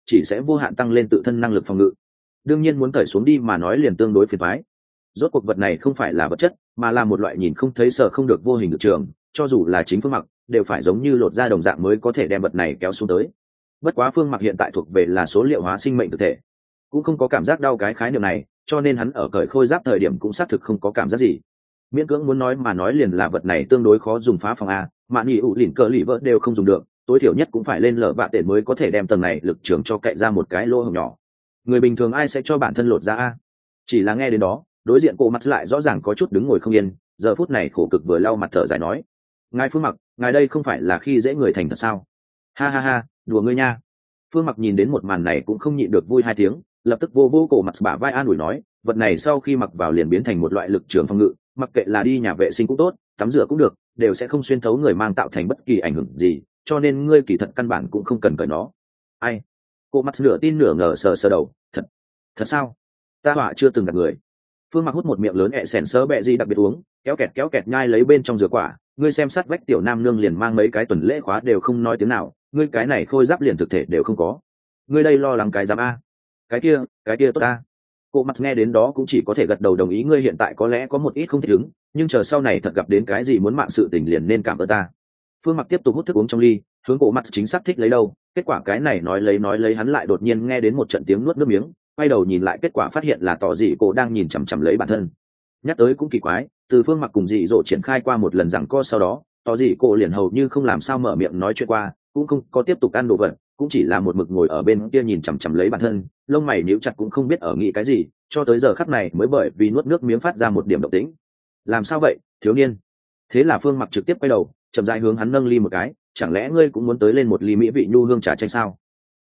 chỉ sẽ vô hạn tăng lên tự thân năng lực phòng ngự. Đương nhiên muốn cởi xuống đi mà nói liền tương đối phiền toái. Rốt cuộc vật này không phải là vật chất, mà là một loại nhìn không thấy sợ không được vô hình lực trường, cho dù là chính Phương Mặc đều phải giống như lột da đồng dạng mới có thể đem vật này kéo xuống tới. Bất quá Phương Mặc hiện tại thuộc về là số liệu hóa sinh mệnh thực thể, cũng không có cảm giác đau cái khái niệm này, cho nên hắn ở cởi khôi giáp thời điểm cũng xác thực không có cảm giác gì. Miễn cưỡng muốn nói mà nói liền là vật này tương đối khó dùng phá phòng a, mạn nghị ủ lỉnh cờ lì vợ đều không dùng được, tối thiểu nhất cũng phải lên lở vạ tện mới có thể đem tầng này lực trường cho cậy ra một cái lỗ hổng nhỏ. Người bình thường ai sẽ cho bản thân lột ra a? Chỉ là nghe đến đó, đối diện cô mặt lại rõ ràng có chút đứng ngồi không yên, giờ phút này khổ cực vừa lau mặt thở dài nói: ngài Phương Mặc, ngài đây không phải là khi dễ người thành thật sao? Ha ha ha, đùa ngươi nha. Phương Mặc nhìn đến một màn này cũng không nhịn được vui hai tiếng, lập tức vô vô cổ mặt bả vai an ủi nói: vật này sau khi mặc vào liền biến thành một loại lực trường phòng ngự, mặc kệ là đi nhà vệ sinh cũng tốt, tắm rửa cũng được, đều sẽ không xuyên thấu người mang tạo thành bất kỳ ảnh hưởng gì, cho nên ngươi kỳ thật căn bản cũng không cần cởi nó. Ai? Cô mặt nửa tin nửa ngờ sờ sờ đầu: thật sao? Ta họa chưa từng gặp người. Phương Mặc hút một miệng lớn ẹ sèn sớ bẹ gì đặc biệt uống, kéo kẹt nhai lấy bên trong dừa quả. Ngươi xem sát vách tiểu nam nương liền mang mấy cái tuần lễ khóa đều không nói tiếng nào, ngươi cái này khôi giáp liền thực thể đều không có. Ngươi đây lo lắng cái giám a? Cái kia tốt ta. Cô mặt nghe đến đó cũng chỉ có thể gật đầu đồng ý, ngươi hiện tại có lẽ có một ít không thích ứng, nhưng chờ sau này thật gặp đến cái gì muốn mạng sự tình liền nên cảm ơn ta. Phương Mặc tiếp tục hút thức uống trong ly, hướng cổ mặt chính xác thích lấy đâu, kết quả cái này nói lấy hắn lại đột nhiên nghe đến một trận tiếng nuốt nước miếng, quay đầu nhìn lại kết quả phát hiện là tỏ dị cổ đang nhìn chằm chằm lấy bản thân. Nhắc tới cũng kỳ quái, từ Phương Mặc cùng dị dỗ triển khai qua một lần giằng co sau đó, tỏ dị cổ liền hầu như không làm sao mở miệng nói chuyện qua, cũng không có tiếp tục ăn đồ vật, cũng chỉ là một mực ngồi ở bên kia nhìn chằm chằm lấy bản thân, lông mày nhíu chặt cũng không biết ở nghĩ cái gì, cho tới giờ khắc này mới bởi vì nuốt nước miếng phát ra một điểm động tĩnh. Làm sao vậy, thiếu niên? Thế là Phương Mặc trực tiếp quay đầu, chậm rãi hướng hắn nâng ly một cái, chẳng lẽ ngươi cũng muốn tới lên một ly mỹ vị nhu hương trà chanh sao?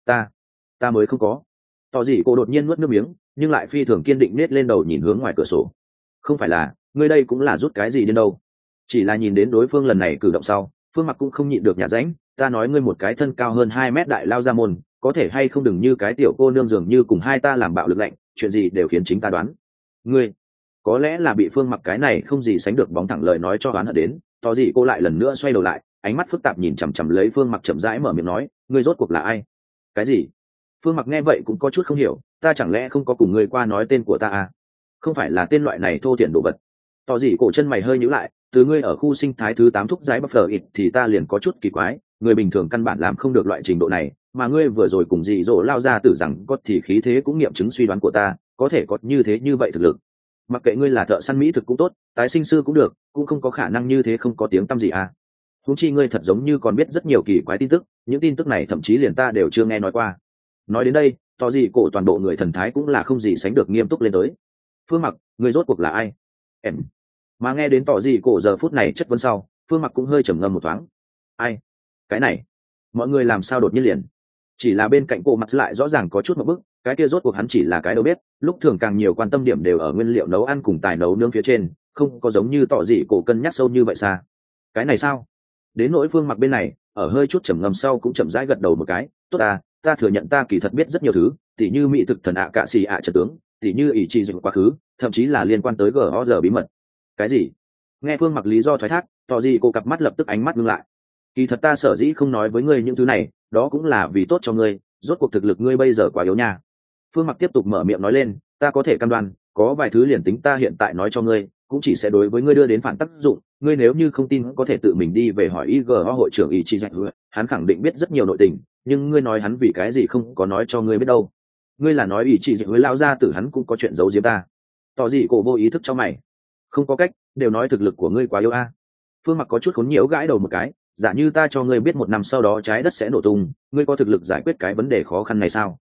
Ta mới không có. Tỏ gì cô đột nhiên nuốt nước miếng, nhưng lại phi thường kiên định nết lên đầu nhìn hướng ngoài cửa sổ. Không phải là, ngươi đây cũng là rút cái gì đến đâu? Chỉ là nhìn đến đối phương lần này cử động sau, Phương Mặc cũng không nhịn được nhả ránh, ta nói ngươi một cái thân cao hơn 2 mét đại lao ra môn, có thể hay không đừng như cái tiểu cô nương dường như cùng hai ta làm bạo lực lạnh, chuyện gì đều khiến chính ta đoán. Ngươi, có lẽ là bị Phương Mặc cái này không gì sánh được bóng thẳng lời nói cho đoán hận đến, tỏ gì cô lại lần nữa xoay đầu lại, ánh mắt phức tạp nhìn chằm chằm lấy Phương Mặc chậm rãi mở miệng nói, ngươi rốt cuộc là ai? Cái gì? Phương Mặc nghe vậy cũng có chút không hiểu, ta chẳng lẽ không có cùng ngươi qua nói tên của ta à? Không phải là tên loại này thô thiển đồ vật. Tỏ gì cổ chân mày hơi nhíu lại, từ ngươi ở khu sinh thái thứ 8 thúc giái buffer ít thì ta liền có chút kỳ quái, người bình thường căn bản làm không được loại trình độ này, mà ngươi vừa rồi cùng dị dỗ lao ra tử rằng có thì khí thế cũng nghiệm chứng suy đoán của ta, có thể có như thế như vậy thực lực. Mặc kệ ngươi là thợ săn mỹ thực cũng tốt, tái sinh sư cũng được, cũng không có khả năng như thế không có tiếng tăm gì à. Huống chi ngươi thật giống như còn biết rất nhiều kỳ quái tin tức, những tin tức này thậm chí liền ta đều chưa nghe nói qua. Nói đến đây, tỏ gì cổ toàn bộ người thần thái cũng là không gì sánh được nghiêm túc lên tới. Phương Mặc, ngươi rốt cuộc là ai? Em. Mà nghe đến tỏ gì cổ giờ phút này chất vấn sau, Phương Mặc cũng hơi trầm ngâm một thoáng. Ai? Cái này, mọi người làm sao đột nhiên liền? Chỉ là bên cạnh cổ mặt lại rõ ràng có chút một bức, cái kia rốt cuộc hắn chỉ là cái đầu bếp, lúc thường càng nhiều quan tâm điểm đều ở nguyên liệu nấu ăn cùng tài nấu nướng phía trên, không có giống như tỏ gì cổ cân nhắc sâu như vậy xa. Cái này sao? Đến nỗi Phương Mặc bên này, ở hơi chút trầm ngâm sau cũng chậm rãi gật đầu một cái, tốt à, ta thừa nhận ta kỳ thật biết rất nhiều thứ, tỉ như mỹ thực thần ạ cạ xì ạ trận tướng, tỉ như ỷ trị dựng quá khứ, thậm chí là liên quan tới GOR bí mật. Cái gì? Nghe Phương Mặc lý do thoái thác, tỏ gì cô cặp mắt lập tức ánh mắt ngưng lại. Kỳ thật ta sở dĩ không nói với ngươi những thứ này, đó cũng là vì tốt cho ngươi, rốt cuộc thực lực ngươi bây giờ quá yếu nha. Phương Mặc tiếp tục mở miệng nói lên, ta có thể cam đoan, có vài thứ liền tính ta hiện tại nói cho ngươi, cũng chỉ sẽ đối với ngươi đưa đến phản tác dụng, ngươi nếu như không tin có thể tự mình đi về hỏi IGO hội trưởng ý chí dạy, hắn khẳng định biết rất nhiều nội tình, nhưng ngươi nói hắn vì cái gì không có nói cho ngươi biết đâu. Ngươi là nói ý chí dạy với lao ra tử hắn cũng có chuyện giấu giếm ta. Tỏ gì cổ vô ý thức cho mày. Không có cách, đều nói thực lực của ngươi quá yếu a. Phương Mặc có chút khốn nhiễu gãi đầu một cái, giả như ta cho ngươi biết 1 năm sau đó trái đất sẽ nổ tung, ngươi có thực lực giải quyết cái vấn đề khó khăn này sao?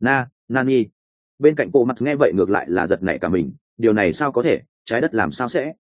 Nani. Bên cạnh cổ mặt nghe vậy ngược lại là giật nảy cả mình, điều này sao có thể, trái đất làm sao sẽ?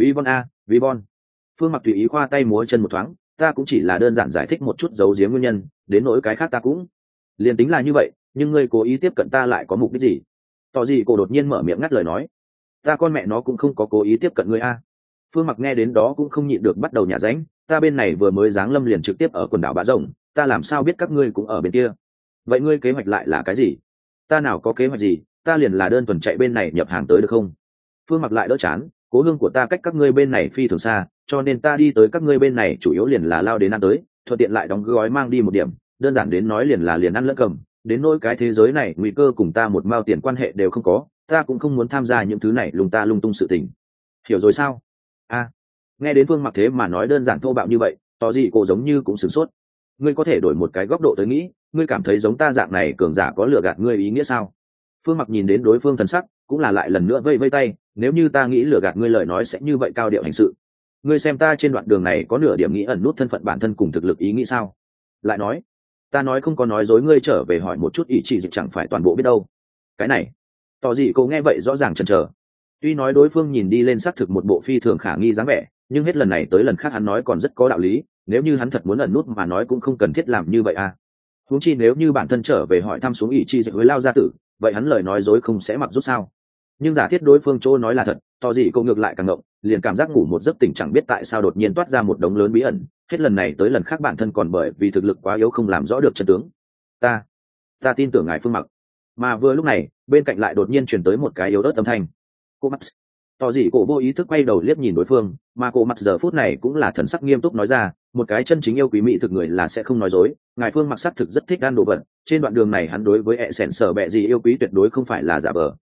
Vivon. Phương Mặc tùy ý khoa tay múa chân một thoáng, ta cũng chỉ là đơn giản giải thích một chút giấu giếm nguyên nhân, đến nỗi cái khác ta cũng liền tính là như vậy, nhưng ngươi cố ý tiếp cận ta lại có mục đích gì? Tỏ gì cổ đột nhiên mở miệng ngắt lời nói, ta con mẹ nó cũng không có cố ý tiếp cận ngươi a. Phương Mặc nghe đến đó cũng không nhịn được bắt đầu nhả ránh, ta bên này vừa mới giáng lâm liền trực tiếp ở quần đảo Bạ Rồng, ta làm sao biết các ngươi cũng ở bên kia? Vậy ngươi kế hoạch lại là cái gì? Ta nào có kế hoạch gì, ta liền là đơn thuần chạy bên này nhập hàng tới được không? Phương Mặc lại đỡ chán, cố hương của ta cách các ngươi bên này phi thường xa, cho nên ta đi tới các ngươi bên này chủ yếu liền là lao đến ăn tới, thuận tiện lại đóng gói mang đi một điểm, đơn giản đến nói liền là liền ăn lẫn cầm, đến nỗi cái thế giới này nguy cơ cùng ta một mao tiền quan hệ đều không có, ta cũng không muốn tham gia những thứ này lung ta lung tung sự tình. Hiểu rồi sao? Nghe đến Phương Mặc thế mà nói đơn giản thô bạo như vậy, tỏ gì cô giống như cũng sửng sốt. Ngươi có thể đổi một cái góc độ tới nghĩ, ngươi cảm thấy giống ta dạng này cường giả có lừa gạt ngươi ý nghĩa sao? Phương Mặc nhìn đến đối phương thần sắc, cũng là lại lần nữa vây vây tay, nếu như ta nghĩ lừa gạt ngươi lời nói sẽ như vậy cao điệu hành sự. Ngươi xem ta trên đoạn đường này có nửa điểm nghĩ ẩn nút thân phận bản thân cùng thực lực ý nghĩ sao? Lại nói, ta nói không có nói dối, ngươi trở về hỏi một chút ý chỉ dịch chẳng phải toàn bộ biết đâu. Cái này, tỏ gì cô nghe vậy rõ ràng chần chờ. Tuy nói đối phương nhìn đi lên xác thực một bộ phi thường khả nghi dáng vẻ, nhưng hết lần này tới lần khác hắn nói còn rất có đạo lý, nếu như hắn thật muốn ẩn nút mà nói cũng không cần thiết làm như vậy à. Huống chi nếu như bản thân trở về hỏi thăm xuống ý chi dịch với lao gia tử, vậy hắn lời nói dối không sẽ mặc rút sao? Nhưng giả thiết đối phương chỗ nói là thật, tỏ gì cô ngược lại càng ngộng, liền cảm giác ngủ một giấc tỉnh chẳng biết tại sao đột nhiên toát ra một đống lớn bí ẩn, hết lần này tới lần khác bản thân còn bởi vì thực lực quá yếu không làm rõ được chân tướng. Ta tin tưởng ngài Phương Mặc. Mà vừa lúc này, bên cạnh lại đột nhiên truyền tới một cái yếu ớt âm thanh. Cô mắt. Tỏ gì cổ vô ý thức quay đầu liếc nhìn đối phương, mà cô mặt giờ phút này cũng là thần sắc nghiêm túc nói ra, một cái chân chính yêu quý mỹ thực người là sẽ không nói dối, ngài Phương Mặc sắc thực rất thích ăn đồ vật, trên đoạn đường này hắn đối với ẹ sẻn sở bẹ gì yêu quý tuyệt đối không phải là giả vờ,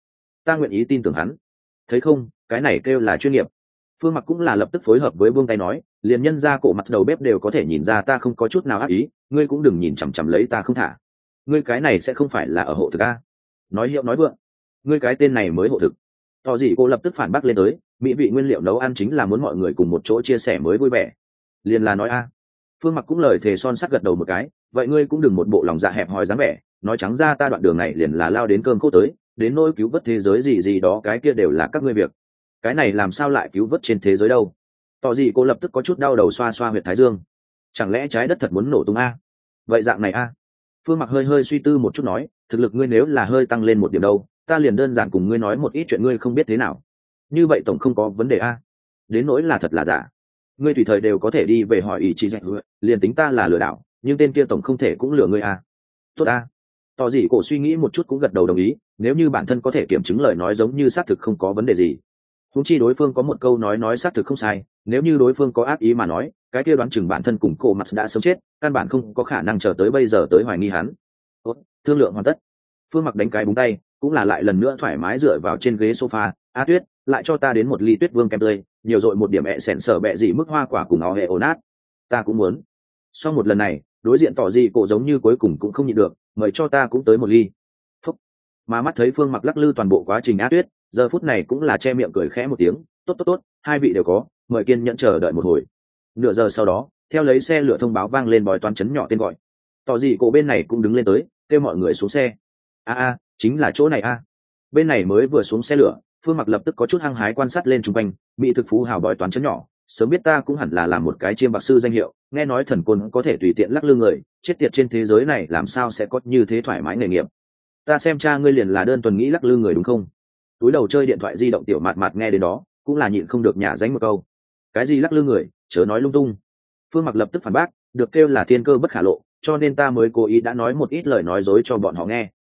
ta nguyện ý tin tưởng hắn. Thấy không, cái này kêu là chuyên nghiệp. Phương Mặc cũng là lập tức phối hợp với buông tay nói, liền nhân ra cổ mặt đầu bếp đều có thể nhìn ra ta không có chút nào ác ý, ngươi cũng đừng nhìn chằm chằm lấy ta không thả. Ngươi cái này sẽ không phải là ở hộ thực a? Nói hiệu nói vượng, ngươi cái tên này mới hộ thực. Tỏ gì cô lập tức phản bác lên tới, mỹ vị nguyên liệu nấu ăn chính là muốn mọi người cùng một chỗ chia sẻ mới vui vẻ. Liền là nói a. Phương Mặc cũng lời thề son sắt gật đầu một cái, vậy ngươi cũng đừng một bộ lòng dạ hẹp hòi dáng vẻ, nói trắng ra ta đoạn đường này liền là lao đến cơm khô tới, đến nỗi cứu vớt thế giới gì gì đó cái kia đều là các ngươi việc. Cái này làm sao lại cứu vớt trên thế giới đâu? Tỏ gì cô lập tức có chút đau đầu xoa xoa huyệt thái dương. Chẳng lẽ trái đất thật muốn nổ tung a? Vậy dạng này a? Phương Mặc hơi hơi suy tư một chút nói, thực lực ngươi nếu là hơi tăng lên một điểm đâu, ta liền đơn giản cùng ngươi nói một ít chuyện ngươi không biết thế nào. Như vậy tổng không có vấn đề a. Đến nỗi là thật là giả, ngươi tùy thời đều có thể đi về hỏi ý chí dạy, liền tính ta là lừa đảo, nhưng tên kia tổng không thể cũng lừa ngươi a. Tốt a. Tỏ gì cổ suy nghĩ một chút cũng gật đầu đồng ý, nếu như bản thân có thể kiểm chứng lời nói giống như xác thực không có vấn đề gì. Huống chi đối phương có một câu nói xác thực không sai, nếu như đối phương có ác ý mà nói, cái kia đoán chừng bản thân cùng cổ mặt đã sớm chết, căn bản không có khả năng chờ tới bây giờ tới hoài nghi hắn. Tốt, thương lượng hoàn tất. Phương Mặc đánh cái búng tay, cũng là lại lần nữa thoải mái dựa vào trên ghế sofa. A Tuyết, lại cho ta đến một ly Tuyết Vương kem tươi, nhiều dội một điểm ẹ sẻn sở bẹ gì mức hoa quả cùng áo hệ ổ nát. Ta cũng muốn. Sau một lần này, đối diện tỏ gì cổ giống như cuối cùng cũng không nhịn được, mời cho ta cũng tới một ly. Phúc. Mà mắt thấy Phương Mặc lắc lư toàn bộ quá trình A Tuyết, giờ phút này cũng là che miệng cười khẽ một tiếng, tốt, hai vị đều có, mời kiên nhẫn chờ đợi một hồi. Nửa giờ sau đó, theo lấy xe lửa thông báo vang lên bói toán chấn nhỏ tên gọi. Tỏ gì cổ bên này cũng đứng lên tới, kêu mọi người xuống xe. Chính là chỗ này a. Bên này mới vừa xuống xe lửa, Phương Mặc lập tức có chút hăng hái quan sát lên xung quanh, mỹ thực phú hào bói toán chấn nhỏ, sớm biết ta cũng hẳn là làm một cái chiêm bạc sư danh hiệu, nghe nói thần côn có thể tùy tiện lắc lư người, chết tiệt trên thế giới này làm sao sẽ có như thế thoải mái nghề nghiệp. Ta xem cha ngươi liền là đơn thuần nghĩ lắc lư người đúng không? Túi đầu chơi điện thoại di động tiểu mạt mạt nghe đến đó, cũng là nhịn không được nhả dánh một câu. Cái gì lắc lư người, chớ nói lung tung. Phương Mặc lập tức phản bác, được kêu là thiên cơ bất khả lộ, cho nên ta mới cố ý đã nói một ít lời nói dối cho bọn họ nghe.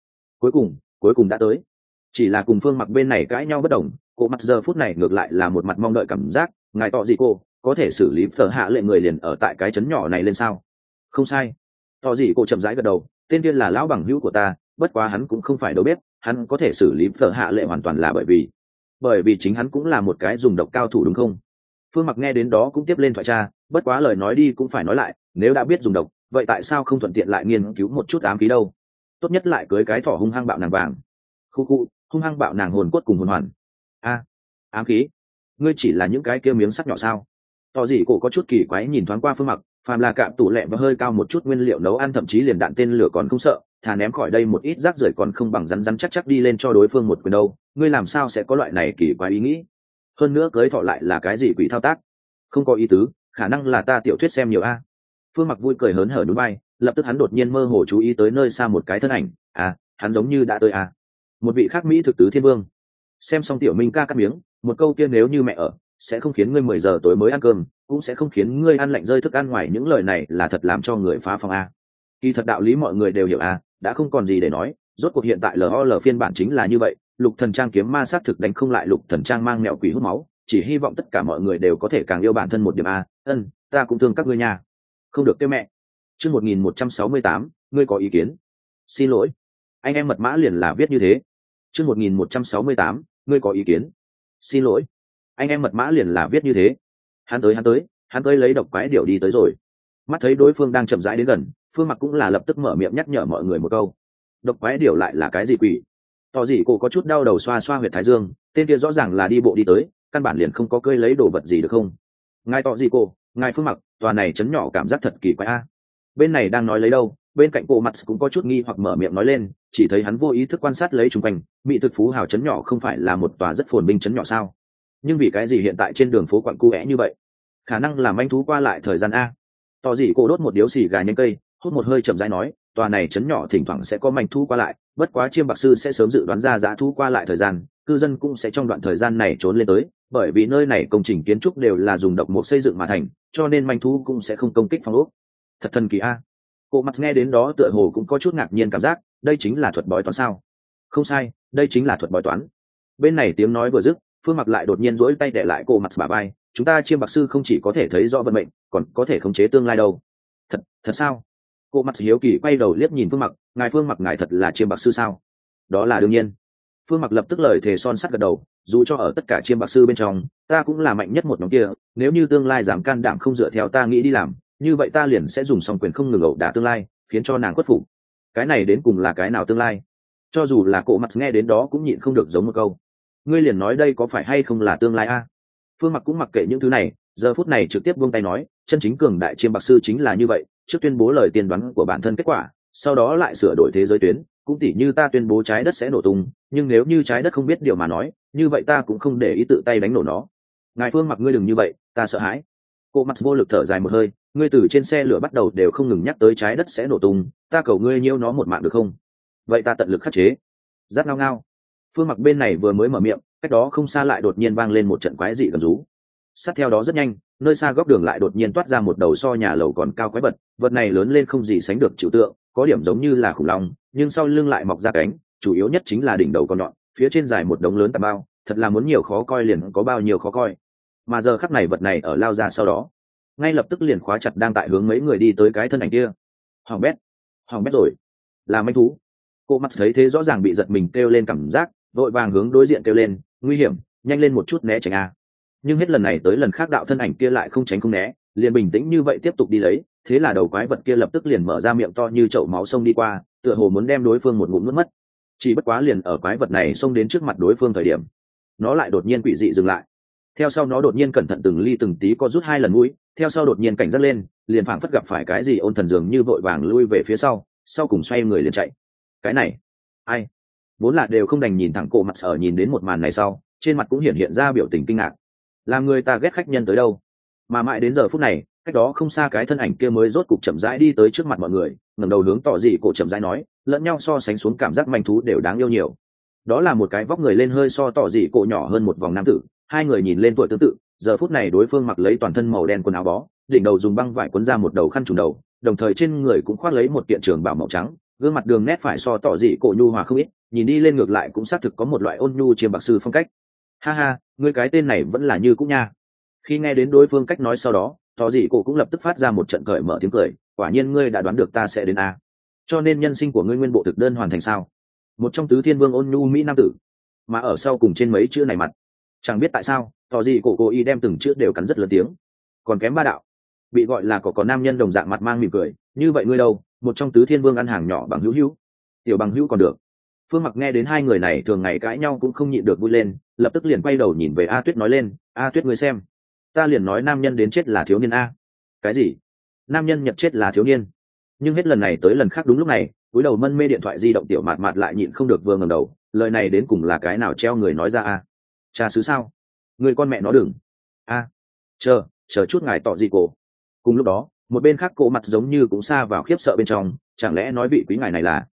Cuối cùng đã tới. Chỉ là cùng Phương Mặc bên này cãi nhau bất đồng, cô mặt giờ phút này ngược lại là một mặt mong đợi cảm giác, ngài tỏ gì cô có thể xử lý phở hạ lệ người liền ở tại cái trấn nhỏ này lên sao? Không sai. Tỏ gì cô chậm rãi gật đầu, tên kia là lão bằng hữu của ta, bất quá hắn cũng không phải đầu bếp, hắn có thể xử lý phở hạ lệ hoàn toàn là bởi vì chính hắn cũng là một cái dùng độc cao thủ đúng không? Phương Mặc nghe đến đó cũng tiếp lên thoại tra, bất quá lời nói đi cũng phải nói lại, nếu đã biết dùng độc, vậy tại sao không thuận tiện lại nghiên cứu một chút ám khí đâu? Tốt nhất lại cưới cái thỏ hung hăng bạo nàng vàng. Khu, hung hăng bạo nàng hồn cốt cùng hồn hoàn. Ám khí? Ngươi chỉ là những cái kia miếng sắt nhỏ sao? Tỏ gì cổ có chút kỳ quái nhìn thoáng qua Phương Mặc, phàm là cạm tủ lẹ và hơi cao một chút nguyên liệu nấu ăn thậm chí liền đạn tên lửa còn không sợ, thà ném khỏi đây một ít rác rưởi còn không bằng rắn chắc đi lên cho đối phương một quyền đâu. Ngươi làm sao sẽ có loại này kỳ quái ý nghĩ? Hơn nữa cưới thọ lại là cái gì quỷ thao tác? Không có ý tứ, khả năng là ta tiểu thuyết xem nhiều a. Phương Mặc vui cười hớn hở nhún vai, lập tức hắn đột nhiên mơ hồ chú ý tới nơi xa một cái thân ảnh, hắn giống như đã tới a. Một vị khác mỹ thực tứ thiên vương. Xem xong tiểu Minh ca cắt miếng, một câu kia nếu như mẹ ở, sẽ không khiến ngươi 10 giờ tối mới ăn cơm, cũng sẽ không khiến ngươi ăn lạnh rơi thức ăn ngoài, những lời này là thật làm cho người phá phòng a. Kỳ thật đạo lý mọi người đều hiểu a, đã không còn gì để nói, rốt cuộc hiện tại LOL phiên bản chính là như vậy, Lục Thần Trang kiếm ma sát thực đánh không lại Lục Thần Trang mang mẹo quỷ hút máu, chỉ hy vọng tất cả mọi người đều có thể càng yêu bản thân một điểm a. Ta cũng thương các ngươi nha. Không được kêu mẹ. Chương 1168, ngươi có ý kiến? Xin lỗi, anh em mật mã liền là viết như thế. Chương 1168, ngươi có ý kiến? Xin lỗi, anh em mật mã liền là viết như thế. Hắn tới lấy độc quái điểu đi tới rồi. Mắt thấy đối phương đang chậm rãi đến gần, Phương Mặc cũng là lập tức mở miệng nhắc nhở mọi người một câu. Độc quái điểu lại là cái gì quỷ? Tỏ gì cô có chút đau đầu xoa xoa huyệt thái dương, tên kia rõ ràng là đi bộ đi tới, căn bản liền không có cơi lấy đồ vật gì được không? Ngài tỏ gì cô, ngài Phương Mặc, tòa này chấn nhỏ cảm giác thật kỳ quái a. Bên này đang nói lấy đâu, bên cạnh cô mặt cũng có chút nghi hoặc mở miệng nói lên, chỉ thấy hắn vô ý thức quan sát lấy chung quanh, mỹ thực phú hào chấn nhỏ không phải là một tòa rất phồn vinh chấn nhỏ sao? Nhưng vì cái gì hiện tại trên đường phố quặng cu é như vậy? Khả năng là manh thú qua lại thời gian a. Tỏ gì cô đốt một điếu xì gà nhanh cây, hút một hơi chậm rãi nói, tòa này chấn nhỏ thỉnh thoảng sẽ có manh thú qua lại, bất quá chiêm bạc sư sẽ sớm dự đoán ra dã thú qua lại thời gian, cư dân cũng sẽ trong đoạn thời gian này trốn lên tới, bởi vì nơi này công trình kiến trúc đều là dùng độc mộc xây dựng mà thành, cho nên manh thú cũng sẽ không công kích phòng ốc. Thật thần kỳ a. Cô mặt nghe đến đó tựa hồ cũng có chút ngạc nhiên cảm giác, đây chính là thuật bói toán sao? Không sai, đây chính là thuật bói toán. Bên này tiếng nói vừa dứt, Phương Mặc lại đột nhiên duỗi tay để lại cô mặt bả vai, chúng ta chiêm bạc sư không chỉ có thể thấy rõ vận mệnh, còn có thể khống chế tương lai đâu. Thật sao? Cô mặt hiếu kỳ quay đầu liếc nhìn Phương Mặc, Phương Mặc ngài thật là chiêm bạc sư sao? Đó là đương nhiên. Phương Mặc lập tức lời thề son sắt gật đầu, dù cho ở tất cả chiêm bạc sư bên trong, ta cũng là mạnh nhất một nhóm kia, nếu như tương lai dám can đảm không dựa theo ta nghĩ đi làm, như vậy ta liền sẽ dùng song quyền không ngừng ẩu đả tương lai, khiến cho nàng khuất phục. Cái này đến cùng là cái nào tương lai? Cho dù là cổ mặt nghe đến đó cũng nhịn không được giống một câu. Ngươi liền nói đây có phải hay không là tương lai a? Phương Mặc cũng mặc kệ những thứ này, giờ phút này trực tiếp buông tay nói, chân chính cường đại chiêm bạc sư chính là như vậy, trước tuyên bố lời tiên đoán của bản thân kết quả, sau đó lại sửa đổi thế giới tuyến, cũng tỉ như ta tuyên bố trái đất sẽ nổ tung, nhưng nếu như trái đất không biết điều mà nói, như vậy ta cũng không để ý tự tay đánh nổ nó. Ngài Phương Mặc ngươi đừng như vậy, ta sợ hãi. Cô mặt vô lực thở dài một hơi, ngươi từ trên xe lửa bắt đầu đều không ngừng nhắc tới trái đất sẽ nổ tung, ta cầu ngươi nhiêu nó một mạng được không? Vậy ta tận lực khắc chế. Rát ngao ngao. Phương Mặc bên này vừa mới mở miệng, cách đó không xa lại đột nhiên vang lên một trận quái dị gầm rú. Sát theo đó rất nhanh, nơi xa góc đường lại đột nhiên toát ra một đầu so nhà lầu còn cao quái vật, vật này lớn lên không gì sánh được trừu tượng, có điểm giống như là khủng long, nhưng sau lưng lại mọc ra cánh, chủ yếu nhất chính là đỉnh đầu con nhọn, phía trên dài một đống lớn tà bao, thật là muốn nhiều khó coi liền có bao nhiêu khó coi. Mà giờ khắc này vật này ở lao ra sau đó, ngay lập tức liền khóa chặt đang tại hướng mấy người đi tới cái thân ảnh kia. Hoàng bét rồi, là manh thú. Cô mắt thấy thế rõ ràng bị giật mình kêu lên cảm giác, vội vàng hướng đối diện kêu lên, nguy hiểm, nhanh lên một chút né tránh a. Nhưng hết lần này tới lần khác đạo thân ảnh kia lại không tránh không né, liền bình tĩnh như vậy tiếp tục đi lấy, thế là đầu quái vật kia lập tức liền mở ra miệng to như chậu máu xông đi qua, tựa hồ muốn đem đối phương một ngụm nuốt mất. Chỉ bất quá liền ở quái vật này xông đến trước mặt đối phương thời điểm, nó lại đột nhiên quỷ dị dừng lại. Theo sau nó đột nhiên cẩn thận từng ly từng tí co rút 2 lần mũi, theo sau đột nhiên cảnh giác lên, liền phảng phất gặp phải cái gì ôn thần dường như vội vàng lui về phía sau cùng xoay người liền chạy. Cái này, ai? Vốn là đều không đành nhìn thẳng cổ mặt sở nhìn đến một màn này sau, trên mặt cũng hiện ra biểu tình kinh ngạc. Làm người ta ghét khách nhân tới đâu? Mà mãi đến giờ phút này, cách đó không xa cái thân ảnh kia mới rốt cục chậm rãi đi tới trước mặt mọi người, ngẩng đầu hướng tỏ dị cổ chậm rãi nói, lẫn nhau so sánh xuống cảm giác manh thú đều đáng yêu nhiều. Đó là một cái vóc người lên hơi so tỏ dị cổ nhỏ hơn một vòng nam tử, hai người nhìn lên tuổi tương tự, giờ phút này đối phương mặc lấy toàn thân màu đen quần áo bó, đỉnh đầu dùng băng vải quấn ra một đầu khăn trùm đầu, đồng thời trên người cũng khoác lấy một kiện trường bào màu trắng, gương mặt đường nét phải so tỏ dị cổ nhu hòa không ít, nhìn đi lên ngược lại cũng xác thực có một loại ôn nhu chiêm bạc sư phong cách. Ha ha, ngươi cái tên này vẫn là như cũ nha. Khi nghe đến đối phương cách nói sau đó, tỏ dị cổ cũng lập tức phát ra một trận cởi mở tiếng cười, quả nhiên ngươi đã đoán được ta sẽ đến a. Cho nên nhân sinh của ngươi nguyên bộ thực đơn hoàn thành sao? Một trong tứ thiên vương ôn nhu mỹ nam tử, mà ở sau cùng trên mấy chữ này mặt, chẳng biết tại sao tỏ dị cổ cố ý đem từng chữ đều cắn rất lớn tiếng, còn kém ba đạo. Bị gọi là có nam nhân đồng dạng mặt mang mỉm cười, như vậy ngươi đâu, một trong tứ thiên vương ăn hàng nhỏ bằng hữu hữu, tiểu bằng hữu còn được. Phương Mặc nghe đến hai người này thường ngày cãi nhau cũng không nhịn được vui lên, lập tức liền quay đầu nhìn về A Tuyết nói lên, A Tuyết ngươi xem, ta liền nói nam nhân đến chết là thiếu niên a. Cái gì? Nam nhân nhận chết là thiếu niên? Nhưng hết lần này tới lần khác đúng lúc này, cúi đầu mân mê điện thoại di động tiểu mạt mạt lại nhịn không được vừa ngẩng đầu, lời này đến cùng là cái nào treo người nói ra a? Cha xứ sao? Người con mẹ nó đừng. A, chờ chút ngài tỏ gì cổ. Cùng lúc đó, một bên khác cổ mặt giống như cũng xa vào khiếp sợ bên trong, chẳng lẽ nói vị quý ngài này là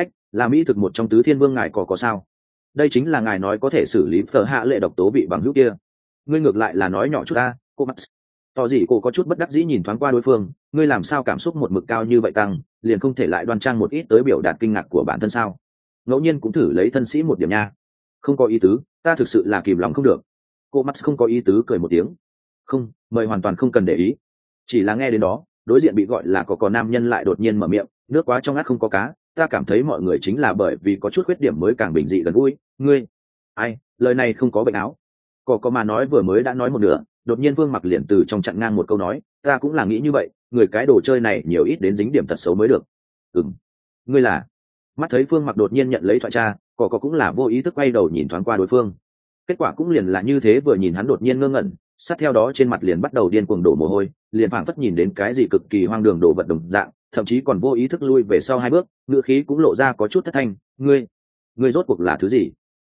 là mỹ thực một trong tứ thiên vương ngài có sao? Đây chính là ngài nói có thể xử lý phở hạ lệ độc tố bị bằng hữu kia. Ngươi ngược lại là nói nhỏ chút ta, cô mắt. Tỏ gì cô có chút bất đắc dĩ nhìn thoáng qua đối phương, ngươi làm sao cảm xúc một mực cao như vậy tăng, liền không thể lại đoan trang một ít tới biểu đạt kinh ngạc của bản thân sao? Ngẫu nhiên cũng thử lấy thân sĩ một điểm nha. Không có ý tứ, ta thực sự là kìm lòng không được. Cô mắt không có ý tứ cười một tiếng. Không, mời hoàn toàn không cần để ý. Chỉ là nghe đến đó, đối diện bị gọi là có nam nhân lại đột nhiên mở miệng, nước quá trong ngắt không có cá, ta cảm thấy mọi người chính là bởi vì có chút khuyết điểm mới càng bình dị gần gũi. Ngươi ai, lời này không có bệnh áo. Có mà nói vừa mới đã nói một nửa, đột nhiên Vương Mặc liền từ trong chặn ngang một câu nói, ta cũng là nghĩ như vậy, người cái đồ chơi này nhiều ít đến dính điểm tật xấu mới được. Ngươi là? Mắt thấy Vương Mặc đột nhiên nhận lấy thoại tra, có cũng là vô ý thức quay đầu nhìn thoáng qua đối phương. Kết quả cũng liền là như thế, vừa nhìn hắn đột nhiên ngơ ngẩn, sát theo đó trên mặt liền bắt đầu điên cuồng đổ mồ hôi, liền phảng phất nhìn đến cái gì cực kỳ hoang đường đồ vật đồng dạng, thậm chí còn vô ý thức lui về sau 2 bước, ngữ khí cũng lộ ra có chút thất thanh. Ngươi rốt cuộc là thứ gì?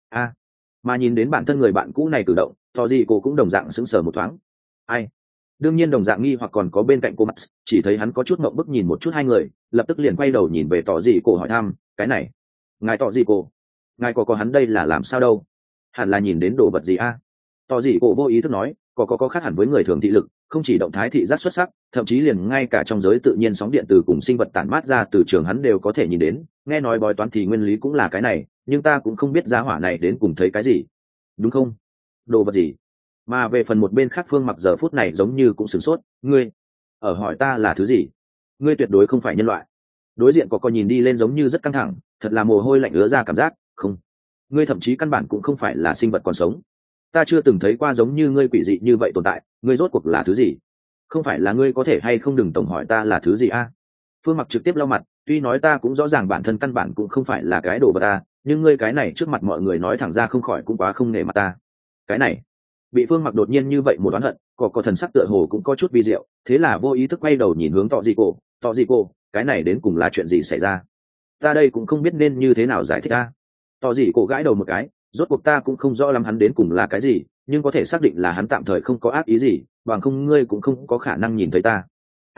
Mà nhìn đến bản thân người bạn cũ này cử động, tỏ gì cô cũng đồng dạng sững sờ một thoáng. Ai? Đương nhiên đồng dạng nghi hoặc còn có bên cạnh cô Max, chỉ thấy hắn có chút ngậm bức nhìn một chút hai người, lập tức liền quay đầu nhìn về tỏ gì cô hỏi thăm, cái này, ngài tỏ gì cô, ngài có hắn đây là làm sao đâu? Hẳn là nhìn đến đồ vật gì a? Tỏ gì cô vô ý thức nói, có khác hẳn với người thường thị lực, không chỉ động thái thị giác xuất sắc, thậm chí liền ngay cả trong giới tự nhiên sóng điện từ cùng sinh vật tản mát ra từ trường hắn đều có thể nhìn đến. Nghe nói bói toán thì nguyên lý cũng là cái này, nhưng ta cũng không biết giá hỏa này đến cùng thấy cái gì, đúng không? Đồ vật gì? Mà về phần một bên khác Phương Mặc giờ phút này giống như cũng sửng sốt, ngươi ở hỏi ta là thứ gì? Ngươi tuyệt đối không phải nhân loại. Đối diện có nhìn đi lên giống như rất căng thẳng, thật là mồ hôi lạnh ứa ra cảm giác. Không, ngươi thậm chí căn bản cũng không phải là sinh vật còn sống. Ta chưa từng thấy qua giống như ngươi quỷ dị như vậy tồn tại. Ngươi rốt cuộc là thứ gì? Không phải là ngươi có thể hay không đừng tổng hỏi ta là thứ gì a? Phương Mặc trực tiếp lau mặt, tuy nói ta cũng rõ ràng bản thân căn bản cũng không phải là cái đồ vật ta, nhưng ngươi cái này trước mặt mọi người nói thẳng ra không khỏi cũng quá không nể mặt ta. Cái này bị Phương Mặc đột nhiên như vậy một đoán hận, có thần sắc tựa hồ cũng có chút vi diệu, thế là vô ý thức quay đầu nhìn hướng tọ dị cô, cái này đến cùng là chuyện gì xảy ra? Ta đây cũng không biết nên như thế nào giải thích a. Tọ dị cô gãi đầu một cái, rốt cuộc ta cũng không rõ lắm hắn đến cùng là cái gì, nhưng có thể xác định là hắn tạm thời không có ác ý gì, bằng không ngươi cũng không có khả năng nhìn thấy ta.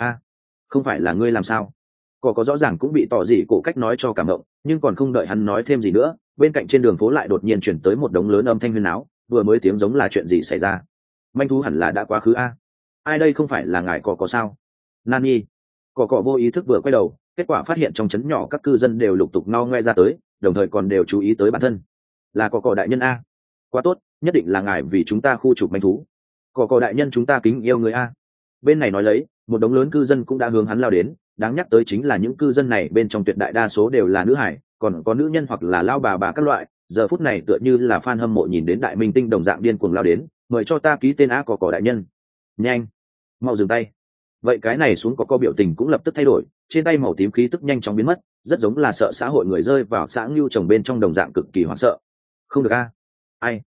Không phải là ngươi làm sao? Có rõ ràng cũng bị tỏ dị cổ cách nói cho cảm động, nhưng còn không đợi hắn nói thêm gì nữa, bên cạnh trên đường phố lại đột nhiên chuyển tới một đống lớn âm thanh huyên náo, vừa mới tiếng giống là chuyện gì xảy ra? Manh thú hẳn là đã quá khứ a. Ai đây, không phải là ngài có sao? Nani? Có vô ý thức vừa quay đầu, kết quả phát hiện trong trấn nhỏ các cư dân đều lục tục no ngoe ra tới, đồng thời còn đều chú ý tới bản thân. Là có đại nhân a. Quá tốt, nhất định là ngài vì chúng ta khu trục manh thú. Có đại nhân, chúng ta kính yêu người a. Bên này nói lấy, một đống lớn cư dân cũng đã hướng hắn lao đến, đáng nhắc tới chính là những cư dân này bên trong tuyệt đại đa số đều là nữ hải, còn có nữ nhân hoặc là lao bà các loại, giờ phút này tựa như là fan hâm mộ nhìn đến đại minh tinh đồng dạng điên cuồng lao đến, mời cho ta ký tên á có đại nhân. Nhanh, mau dừng tay. Vậy cái này xuống có biểu tình cũng lập tức thay đổi, trên tay màu tím khí tức nhanh chóng biến mất, rất giống là sợ xã hội người rơi vào xã ngưu trồng bên trong đồng dạng cực kỳ hoảng sợ. Không được a. Ai?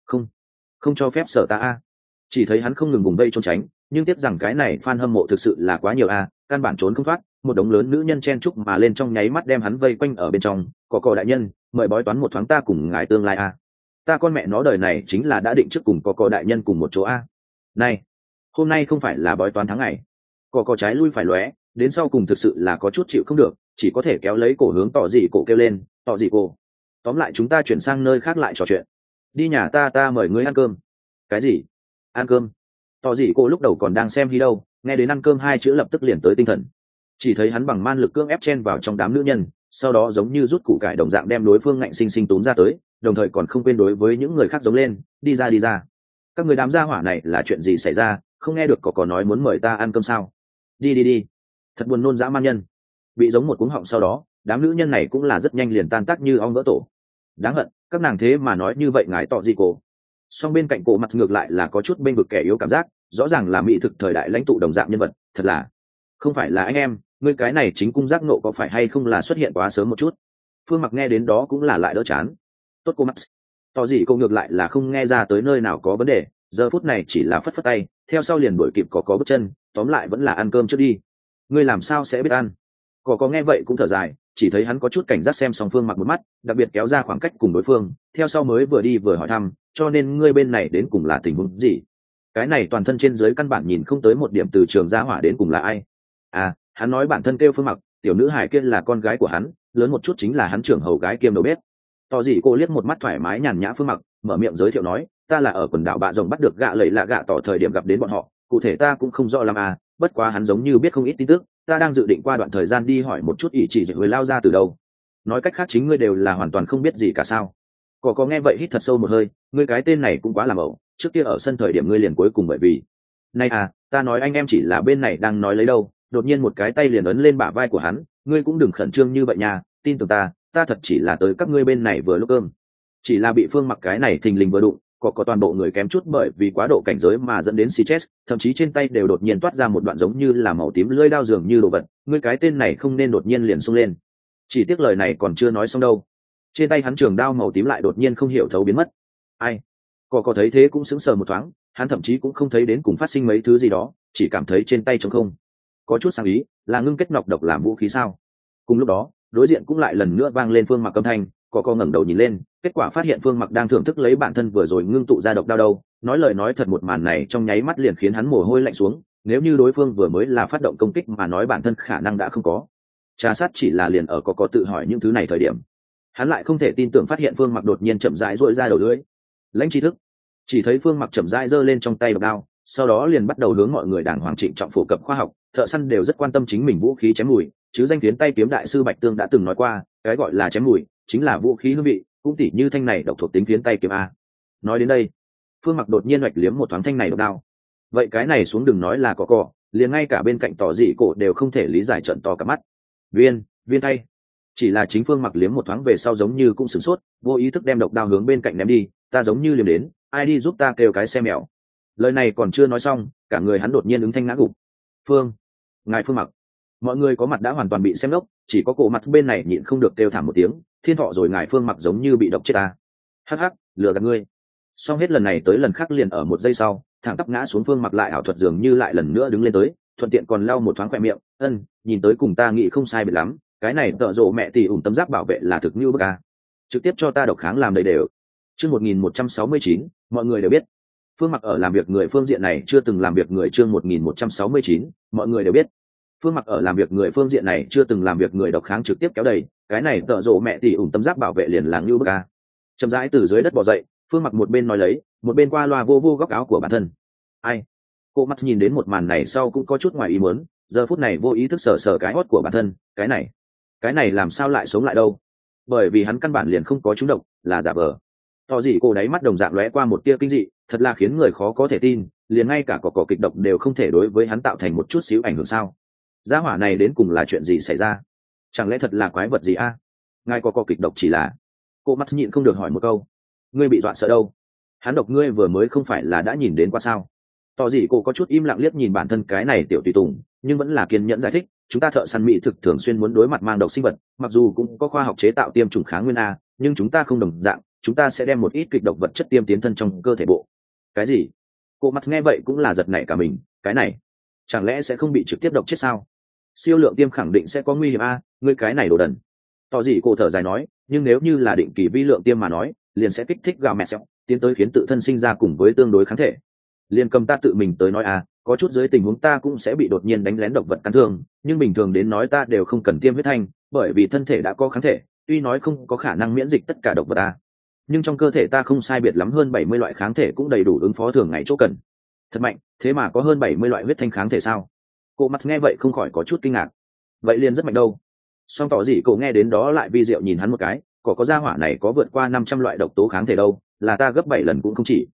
Không cho phép sợ ta a. Chỉ thấy hắn không ngừng vùng vây trốn tránh, nhưng tiếc rằng cái này fan hâm mộ thực sự là quá nhiều a, căn bản trốn không thoát, một đống lớn nữ nhân chen chúc mà lên trong nháy mắt đem hắn vây quanh ở bên trong. Có đại nhân, mời bói toán một thoáng ta cùng ngài tương lai a. Ta con mẹ nó đời này chính là đã định trước cùng có đại nhân cùng một chỗ a. Này, hôm nay không phải là bói toán tháng ngày. Có trái lui phải lóe, đến sau cùng thực sự là có chút chịu không được, chỉ có thể kéo lấy cổ hướng tỏ dị cổ kêu lên, tỏ dị cổ. Tóm lại chúng ta chuyển sang nơi khác lại trò chuyện. Đi nhà ta mời ngươi ăn cơm. Cái gì? Ăn cơm? Tỏ dị cổ lúc đầu còn đang xem hi đâu, nghe đến ăn cơm 2 chữ lập tức liền tới tinh thần. Chỉ thấy hắn bằng man lực cưỡng ép chen vào trong đám nữ nhân, sau đó giống như rút củ cải đồng dạng đem đối phương ngạnh sinh túm ra tới, đồng thời còn không quên đối với những người khác giống lên, đi ra. Các người đám gia hỏa này là chuyện gì xảy ra, không nghe được có nói muốn mời ta ăn cơm sao? Đi. Thật buồn nôn dã man nhân. Bị giống một cuống họng sau đó, đám nữ nhân này cũng là rất nhanh liền tan tác như ong vỡ tổ. Đáng hận, các nàng thế mà nói như vậy ngài tỏ gì cổ. Song bên cạnh cổ mặt ngược lại là có chút bên vực kẻ yếu cảm giác, rõ ràng là mỹ thực thời đại lãnh tụ đồng dạng nhân vật, thật là không phải là anh em, ngươi cái này chính cung giác nộ có phải hay không là xuất hiện quá sớm một chút? Phương Mặc nghe đến đó cũng là lại đỡ chán. Tốt cô Max, tỏ gì cô ngược lại là không nghe ra tới nơi nào có vấn đề, giờ phút này chỉ là phất tay, theo sau liền đuổi kịp có bước chân, tóm lại vẫn là ăn cơm trước đi. Ngươi làm sao sẽ biết ăn? Có nghe vậy cũng thở dài, chỉ thấy hắn có chút cảnh giác xem song Phương Mặc một mắt, đặc biệt kéo ra khoảng cách cùng đối phương, theo sau mới vừa đi vừa hỏi thăm, cho nên ngươi bên này đến cùng là tình huống gì? Cái này toàn thân trên dưới căn bản nhìn không tới một điểm từ trường gia hỏa đến cùng là ai. Hắn nói bản thân kêu Phương Mặc, tiểu nữ hải kia là con gái của hắn, lớn một chút chính là hắn trưởng hầu gái kiêm đầu bếp. Tỏ dị cô liếc một mắt thoải mái nhàn nhã Phương Mặc, mở miệng giới thiệu nói, ta là ở quần đảo Bạ Rồng bắt được gạ lầy lạ gạ tỏ thời điểm gặp đến bọn họ, cụ thể ta cũng không rõ lắm bất quá hắn giống như biết không ít tin tức, ta đang dự định qua đoạn thời gian đi hỏi một chút ỷ chỉ dịch hồi lao ra từ đâu. Nói cách khác chính ngươi đều là hoàn toàn không biết gì cả sao? Có nghe vậy hít thật sâu một hơi, ngươi cái tên này cũng quá làm ẩu, trước kia ở sân thời điểm ngươi liền cuối cùng bởi vì này ta nói anh em chỉ là bên này đang nói lấy đâu, đột nhiên một cái tay liền ấn lên bả vai của hắn, ngươi cũng đừng khẩn trương như vậy nha, tin tưởng ta thật chỉ là tới các ngươi bên này vừa lúc cơm. Chỉ là bị Phương Mặc cái này thình lình vừa đụng, có toàn bộ người kém chút bởi vì quá độ cảnh giới mà dẫn đến xì chết, thậm chí trên tay đều đột nhiên toát ra một đoạn giống như là màu tím lưỡi dao dường như đồ vật, ngươi cái tên này không nên đột nhiên liền xông lên. Chỉ tiếc lời này còn chưa nói xong đâu, trên tay hắn trường đao màu tím lại đột nhiên không hiểu thấu biến mất. Ai? Có thấy thế cũng sững sờ một thoáng, hắn thậm chí cũng không thấy đến cùng phát sinh mấy thứ gì đó, chỉ cảm thấy trên tay trống không. Có chút sáng ý, là ngưng kết nọc độc làm vũ khí sao? Cùng lúc đó, đối diện cũng lại lần nữa vang lên Phương Mặc âm thanh, có ngẩng đầu nhìn lên, kết quả phát hiện Phương Mặc đang thưởng thức lấy bản thân vừa rồi ngưng tụ ra độc đao đâu. Nói lời nói thật, một màn này trong nháy mắt liền khiến hắn mồ hôi lạnh xuống, nếu như đối phương vừa mới là phát động công kích mà nói bản thân khả năng đã không có. Trà sát chỉ là liền ở có tự hỏi những thứ này thời điểm, hắn lại không thể tin tưởng phát hiện Phương Mặc đột nhiên chậm rãi duỗi ra đầu lưỡi. Lãnh tri thức, chỉ thấy Phương Mặc chậm rãi giơ lên trong tay độc đao, sau đó liền bắt đầu hướng mọi người đàng hoàng trịnh trọng phổ cập khoa học. Thợ săn đều rất quan tâm chính mình vũ khí chém mùi, chứ danh tiến tay kiếm đại sư Bạch Tương đã từng nói qua, cái gọi là chém mùi chính là vũ khí hương vị, cũng tỉ như thanh này độc thuộc tính phiến tay kiếm a. Nói đến đây, Phương Mặc đột nhiên hoạch liếm một thoáng thanh này độc đao. Vậy cái này xuống đừng nói là có, liền ngay cả bên cạnh tỏ dị cổ đều không thể lý giải, trận to cả mắt. Viên tay. Chỉ là chính Phương Mặc liếm một thoáng về sau giống như cũng sửng sốt, vô ý thức đem độc đao hướng bên cạnh ném đi, ta giống như liếm đến, ai đi giúp ta kêu cái xe mèo. Lời này còn chưa nói xong, cả người hắn đột nhiên ứng thanh ngã gục. Ngài Phương Mặc. Mọi người có mặt đã hoàn toàn bị xem lốc, chỉ có cổ mặt bên này nhịn không được kêu thảm một tiếng, thiên thọ rồi ngài Phương Mặc giống như bị độc chết ta. Hắc, lừa gạt ngươi. Xong hết lần này tới lần khác liền ở một giây sau, thẳng tắp ngã xuống Phương Mặc lại ảo thuật dường như lại lần nữa đứng lên tới, thuận tiện còn lau một thoáng khóe miệng, nhìn tới cùng ta nghĩ không sai biệt lắm, cái này tợ rộ mẹ tỷ tấm giáp bảo vệ là thực như bức a. Trực tiếp cho ta độc kháng làm đầy đều. Chương 1169, mọi người đều biết. Phương Mặc ở làm việc người phương diện này chưa từng làm việc người, chương 1169, mọi người đều biết. Phương Mặc ở làm việc người phương diện này chưa từng làm việc người, độc kháng trực tiếp kéo đầy, cái này tợ rộ mẹ tỷ tấm giáp bảo vệ liền là như bức a. Chậm rãi từ dưới đất bò dậy, Phương Mặc một bên nói lấy, một bên qua loa vô góc áo của bản thân. Ai? Cô mắt nhìn đến một màn này sau cũng có chút ngoài ý muốn, giờ phút này vô ý thức sờ cái hót của bản thân, cái này làm sao lại sống lại đâu? Bởi vì hắn căn bản liền không có trúng độc, là giả vờ. Tỏ gì cô đáy mắt đồng dạng lóe qua một tia kinh dị, thật là khiến người khó có thể tin, liền ngay cả cỏ kịch độc đều không thể đối với hắn tạo thành một chút xíu ảnh hưởng sao? Gia hỏa này đến cùng là chuyện gì xảy ra? Chẳng lẽ thật là quái vật gì a? Ngài cỏ kịch độc chỉ là... Cô mắt nhịn không được hỏi một câu, ngươi bị dọa sợ đâu? Hắn độc ngươi vừa mới không phải là đã nhìn đến qua sao? Tỏ gì cô có chút im lặng liếc nhìn bản thân cái này tiểu tùy tùng, nhưng vẫn là kiên nhẫn giải thích, chúng ta thợ săn mỹ thực thường xuyên muốn đối mặt mang độc sinh vật, mặc dù cũng có khoa học chế tạo tiêm chủng kháng nguyên a, nhưng chúng ta không đồng dạng, chúng ta sẽ đem một ít kịch độc vật chất tiêm tiến thân trong cơ thể bộ. Cái gì? Cô mắt nghe vậy cũng là giật nảy cả mình, cái này chẳng lẽ sẽ không bị trực tiếp độc chết sao? Siêu lượng tiêm khẳng định sẽ có nguy hiểm a, ngươi cái này đồ đần. Tỏ gì cô thở dài nói, nhưng nếu như là định kỳ vi lượng tiêm mà nói, liền sẽ kích thích gào mẹ sẹo, tiến tới khiến tự thân sinh ra cùng với tương đối kháng thể. Liền cầm ta tự mình tới nói có chút dưới tình huống ta cũng sẽ bị đột nhiên đánh lén độc vật cắn thương, nhưng bình thường đến nói ta đều không cần tiêm huyết thanh, bởi vì thân thể đã có kháng thể, tuy nói không có khả năng miễn dịch tất cả độc vật nhưng trong cơ thể ta không sai biệt lắm hơn 70 loại kháng thể cũng đầy đủ ứng phó thường ngày chỗ cần. Thật mạnh, thế mà có hơn 70 loại huyết thanh kháng thể sao? Cô mắt nghe vậy không khỏi có chút kinh ngạc. Vậy liền rất mạnh đâu. Song tỏ gì cậu nghe đến đó lại vi diệu nhìn hắn một cái, có gia hỏa này có vượt qua 500 loại độc tố kháng thể đâu, là ta gấp 7 lần cũng không chỉ.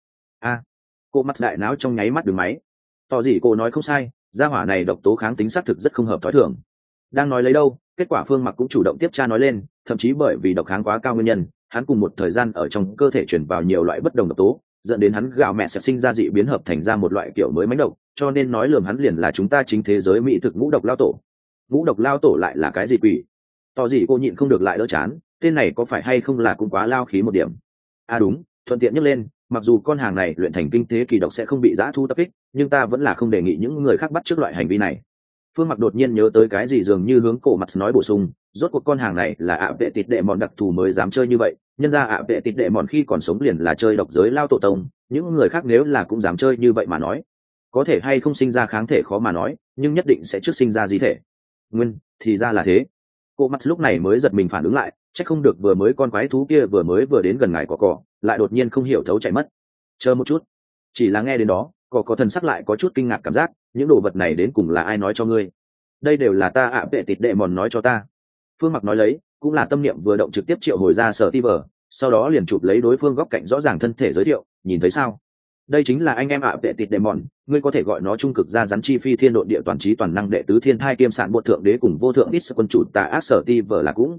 Cô mắt đại não trong nháy mắt đường máy. Tỏ gì cô nói không sai, gia hỏa này độc tố kháng tính xác thực rất không hợp thói thường. Đang nói lấy đâu, kết quả Phương Mặc cũng chủ động tiếp tra nói lên, thậm chí bởi vì độc kháng quá cao nguyên nhân, hắn cùng một thời gian ở trong cơ thể chuyển vào nhiều loại bất đồng độc tố, dẫn đến hắn gạo mẹ sẽ sinh ra dị biến hợp thành ra một loại kiểu mới mãnh độc, cho nên nói lườm hắn liền là chúng ta chính thế giới mỹ thực ngũ độc lao tổ. Ngũ độc lao tổ lại là cái gì quỷ? Tỏ gì cô nhịn không được lại đỡ chán, tên này có phải hay không là cũng quá lao khí một điểm. Đúng, thuận tiện nhắc lên, mặc dù con hàng này luyện thành kinh thế kỳ độc sẽ không bị dã thu tập kích, nhưng ta vẫn là không đề nghị những người khác bắt chước loại hành vi này. Phương Mặc đột nhiên nhớ tới cái gì dường như hướng cổ mặt nói bổ sung, rốt cuộc con hàng này là ạ vệ tịt đệ mòn đặc thù mới dám chơi như vậy, nhân ra ạ vệ tịt đệ mòn khi còn sống liền là chơi độc giới lao tổ tông, những người khác nếu là cũng dám chơi như vậy mà nói, có thể hay không sinh ra kháng thể khó mà nói, nhưng nhất định sẽ trước sinh ra di thể. Nguyên thì ra là thế. Cô mắt lúc này mới giật mình phản ứng lại, chắc không được vừa mới con quái thú kia vừa đến gần ngài cỏ lại đột nhiên không hiểu thấu chạy mất. Chờ một chút, chỉ là nghe đến đó có thần sắc lại có chút kinh ngạc cảm giác, những đồ vật này đến cùng là ai nói cho ngươi? Đây đều là ta ạ vệ tịt đệ mòn nói cho ta. Phương Mặc nói lấy, cũng là tâm niệm vừa động trực tiếp triệu hồi ra sở ti vờ, sau đó liền chụp lấy đối phương góc cạnh rõ ràng thân thể giới thiệu, nhìn thấy sao? Đây chính là anh em ạ vệ tịt đệ mòn, ngươi có thể gọi nó trung cực ra rắn chi phi thiên độn địa toàn trí toàn năng đệ tứ thiên thai kiêm sản bộ thượng đế cùng vô thượng ít quân chủ tà ác sở ti vờ là cũng.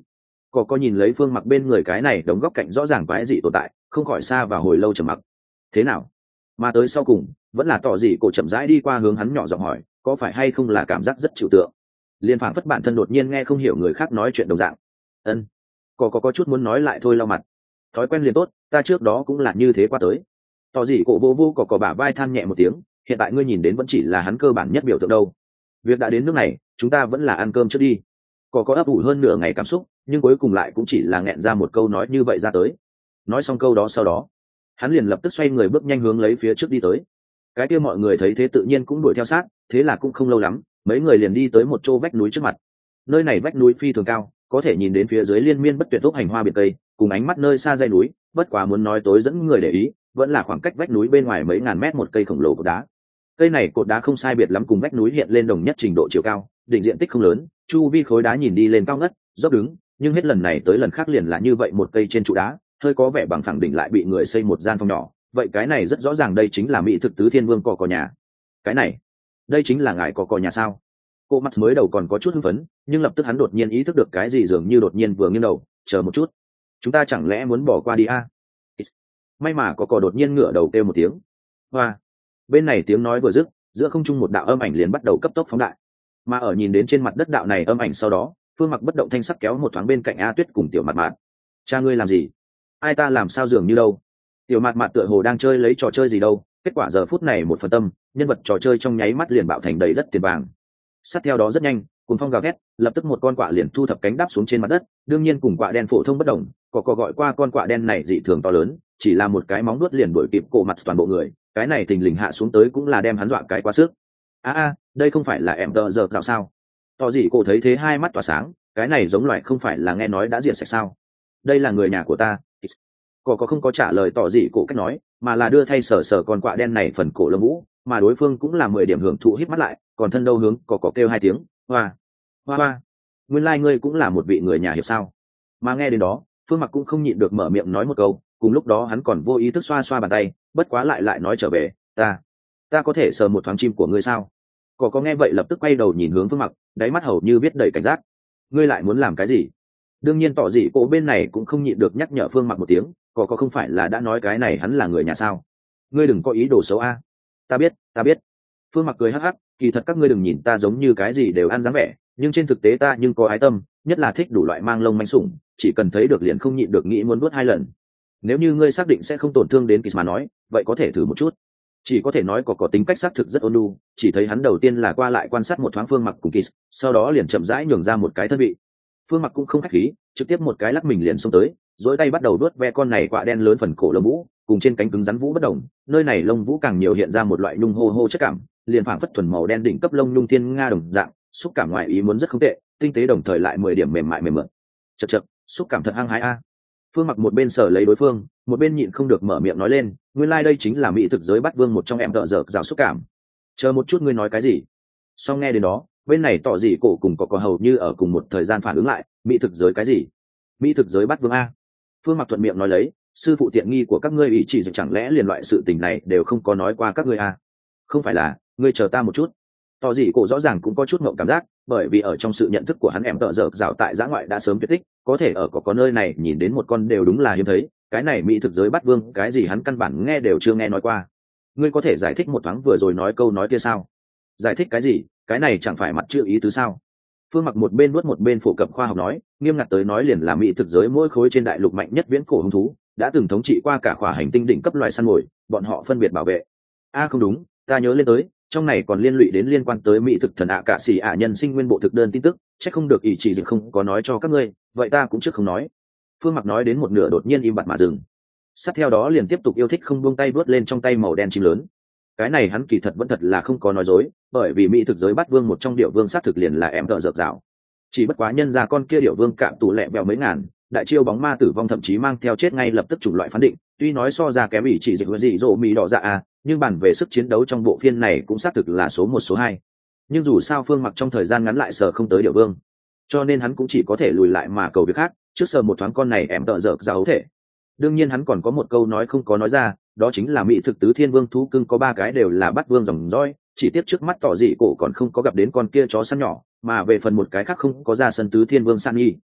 Có nhìn lấy Phương Mặc bên người cái này đống góc cạnh rõ ràng quái dị tồn tại, không khỏi xa và hồi lâu trầm mặc. Thế nào? Mà tới sau cùng, vẫn là tỏ dị cổ chậm rãi đi qua hướng hắn nhỏ giọng hỏi, có phải hay không là cảm giác rất chịu tượng? Liên phảng phất bản thân đột nhiên nghe không hiểu người khác nói chuyện đồng dạng. Ân. Có chút muốn nói lại thôi lau mặt. Thói quen liền tốt, ta trước đó cũng là như thế qua tới. Tỏ dị cổ vô có bả vai than nhẹ một tiếng, hiện tại ngươi nhìn đến vẫn chỉ là hắn cơ bản nhất biểu tượng đâu. Việc đã đến nước này, chúng ta vẫn là ăn cơm trước đi. Có ấp ủ hơn nửa ngày cảm xúc, nhưng cuối cùng lại cũng chỉ là nghẹn ra một câu nói như vậy ra tới. Nói xong câu đó sau đó, hắn liền lập tức xoay người bước nhanh hướng lấy phía trước đi tới. Cái kia mọi người thấy thế tự nhiên cũng đuổi theo sát, thế là cũng không lâu lắm, mấy người liền đi tới một chỗ vách núi trước mặt. Nơi này vách núi phi thường cao, có thể nhìn đến phía dưới liên miên bất tuyệt ốc hành hoa biệt tây, cùng ánh mắt nơi xa dãy núi, bất quá muốn nói tối dẫn người để ý, vẫn là khoảng cách vách núi bên ngoài mấy ngàn mét một cây khổng lồ cột đá. Cây này cột đá không sai biệt lắm cùng vách núi hiện lên đồng nhất trình độ chiều cao, đỉnh diện tích không lớn, chu vi khối đá nhìn đi lên cao ngất, dốc đứng, nhưng hết lần này tới lần khác liền là như vậy một cây trên trụ đá, hơi có vẻ bằng phẳng đỉnh lại bị người xây một gian phòng nhỏ. Vậy cái này rất rõ ràng đây chính là mỹ thực tứ thiên vương cò nhà. Cái này, đây chính là ngài cò nhà sao? Cô Max mới đầu còn có chút hưng phấn, nhưng lập tức hắn đột nhiên ý thức được cái gì, dường như đột nhiên vừa nghiêng đầu, chờ một chút, chúng ta chẳng lẽ muốn bỏ qua đi à? May mà có đột nhiên ngửa đầu kêu một tiếng. Hoa. Bên này tiếng nói vừa dứt, giữa không trung một đạo âm ảnh liền bắt đầu cấp tốc phóng đại. Mà ở nhìn đến trên mặt đất đạo này âm ảnh sau đó, Phương Mặc bất động thanh sắc kéo một thoáng bên cạnh A Tuyết cùng Tiểu Mạt Mạt. Cha ngươi làm gì? Ai ta làm sao dường như đâu? Tiểu Mạt Mạt tựa hồ đang chơi lấy trò chơi gì đâu, kết quả giờ phút này một phần tâm, nhân vật trò chơi trong nháy mắt liền bạo thành đầy đất tiền vàng. Sát theo đó rất nhanh, cuồng phong gào thét, lập tức một con quạ liền thu thập cánh đáp xuống trên mặt đất, đương nhiên cùng quạ đen phổ thông bất đồng, có gọi qua con quạ đen này dị thường to lớn, chỉ là một cái móng vuốt liền đuổi kịp cổ mặt toàn bộ người, cái này thình lình hạ xuống tới cũng là đem hắn dọa cái quá sức. Đây không phải là em tờ giờ tạo sao? Tỏ dị cổ thấy thế hai mắt tỏa sáng, cái này giống loài không phải là nghe nói đã diệt sạch sao? Đây là người nhà của ta. Có không có trả lời tỏ dị cổ cách nói, mà là đưa thay sờ con quạ đen này phần cổ lông vũ, mà đối phương cũng là 10 điểm hưởng thụ hít mắt lại, còn thân đâu hướng có kêu hai tiếng, hoa hoa. Nguyên lai ngươi cũng là một vị người nhà hiệp sao? Mà nghe đến đó, Phương Mặc cũng không nhịn được mở miệng nói một câu, cùng lúc đó hắn còn vô ý thức xoa xoa bàn tay, bất quá lại nói trở về, ta có thể sờ một thoáng chim của ngươi sao? Có nghe vậy lập tức quay đầu nhìn hướng Phương Mặc, đáy mắt hầu như biết đầy cảnh giác. Ngươi lại muốn làm cái gì? Đương nhiên tỏ dị cổ bên này cũng không nhịn được nhắc nhở Phương Mặc một tiếng, có không phải là đã nói cái này hắn là người nhà sao? Ngươi đừng có ý đồ xấu a. Ta biết. Phương Mặc cười hắc hắc, kỳ thật các ngươi đừng nhìn ta giống như cái gì đều ăn dáng vẻ, nhưng trên thực tế ta nhưng có ái tâm, nhất là thích đủ loại mang lông manh sủng, chỉ cần thấy được liền không nhịn được nghĩ muốn vuốt hai lần. Nếu như ngươi xác định sẽ không tổn thương đến Kiss mà nói, vậy có thể thử một chút. Chỉ có thể nói có tính cách xác thực rất ôn nhu, chỉ thấy hắn đầu tiên là qua lại quan sát một thoáng Phương Mặc cùng Kiss, sau đó liền chậm rãi nhường ra một cái thân vị. Phương Mặc cũng không khách khí, trực tiếp một cái lắc mình liền xông tới, duỗi tay bắt đầu vuốt ve con này quạ đen lớn phần cổ lông vũ, cùng trên cánh cứng rắn vũ bất động, nơi này lông vũ càng nhiều hiện ra một loại nhung hô chất cảm, liền phảng phất thuần màu đen đỉnh cấp lông nhung thiên nga đồng dạng, xúc cảm ngoài ý muốn rất không tệ, tinh tế đồng thời lại 10 điểm mềm mại mềm mượt. Chậc, xúc cảm thật hăng hái a. Phương Mặc một bên sờ lấy đối phương, một bên nhịn không được mở miệng nói lên, nguyên lai đây chính là mỹ thực giới bắt vương một trong em tợ dở rào xúc cảm. Chờ một chút ngươi nói cái gì? Sau nghe đến đó, bên này tỏ dị cổ cùng có hầu như ở cùng một thời gian phản ứng lại, mỹ thực giới cái gì? Mỹ thực giới bắt vương a. Phương Mặc thuận miệng nói lấy, sư phụ tiện nghi của các ngươi ý chỉ chẳng lẽ liền loại sự tình này đều không có nói qua các ngươi a? Không phải là, ngươi chờ ta một chút. Tỏ dị cổ rõ ràng cũng có chút ngộng cảm giác, bởi vì ở trong sự nhận thức của hắn em tợ dở rào tại giã ngoại đã sớm tuyệt tích, có thể ở có nơi này nhìn đến một con đều đúng là hiếm thấy, cái này mỹ thực giới bắt vương cái gì hắn căn bản nghe đều chưa nghe nói qua. Ngươi có thể giải thích một thoáng vừa rồi nói câu nói kia sao? Giải thích cái gì? Cái này chẳng phải mặt chưa ý tứ sao? Phương Mặc một bên nuốt một bên phổ cập khoa học nói, nghiêm ngặt tới nói liền là mỹ thực giới mỗi khối trên đại lục mạnh nhất viễn cổ hung thú, đã từng thống trị qua cả khỏa hành tinh đỉnh cấp loài săn mồi, bọn họ phân biệt bảo vệ. Không đúng, ta nhớ lên tới, trong này còn liên lụy đến liên quan tới mỹ thực thần cả xỉ nhân sinh nguyên bộ thực đơn tin tức, chắc không được ý chỉ dừng không có nói cho các ngươi, vậy ta cũng trước không nói. Phương Mặc nói đến một nửa đột nhiên im bặt mà dừng, sát theo đó liền tiếp tục yêu thích không buông tay vớt lên trong tay màu đen chim lớn. Cái này hắn kỳ thật vẫn thật là không có nói dối, bởi vì mỹ thực giới bắt vương một trong điệu vương sát thực liền là em tợ dợp dạo, chỉ bất quá nhân ra con kia điệu vương cạm tủ lẹ bèo mấy ngàn, đại chiêu bóng ma tử vong thậm chí mang theo chết ngay lập tức chủng loại phán định, tuy nói so ra kém ý chỉ dịch gì rộ mỹ đỏ dạ nhưng bản về sức chiến đấu trong bộ phiên này cũng xác thực là số 1 số 2. Nhưng dù sao Phương Mặc trong thời gian ngắn lại sờ không tới điệu vương, cho nên hắn cũng chỉ có thể lùi lại mà cầu việc khác, trước sờ một thoáng con này em tợ dợp dạo thể. Đương nhiên hắn còn có một câu nói không có nói ra, đó chính là mỹ thực tứ thiên vương thú cưng có 3 cái đều là bắt vương dòng dõi, chỉ tiếc trước mắt tỏ dị cổ còn không có gặp đến con kia chó săn nhỏ, mà về phần một cái khác không có ra sân tứ thiên vương san nghi,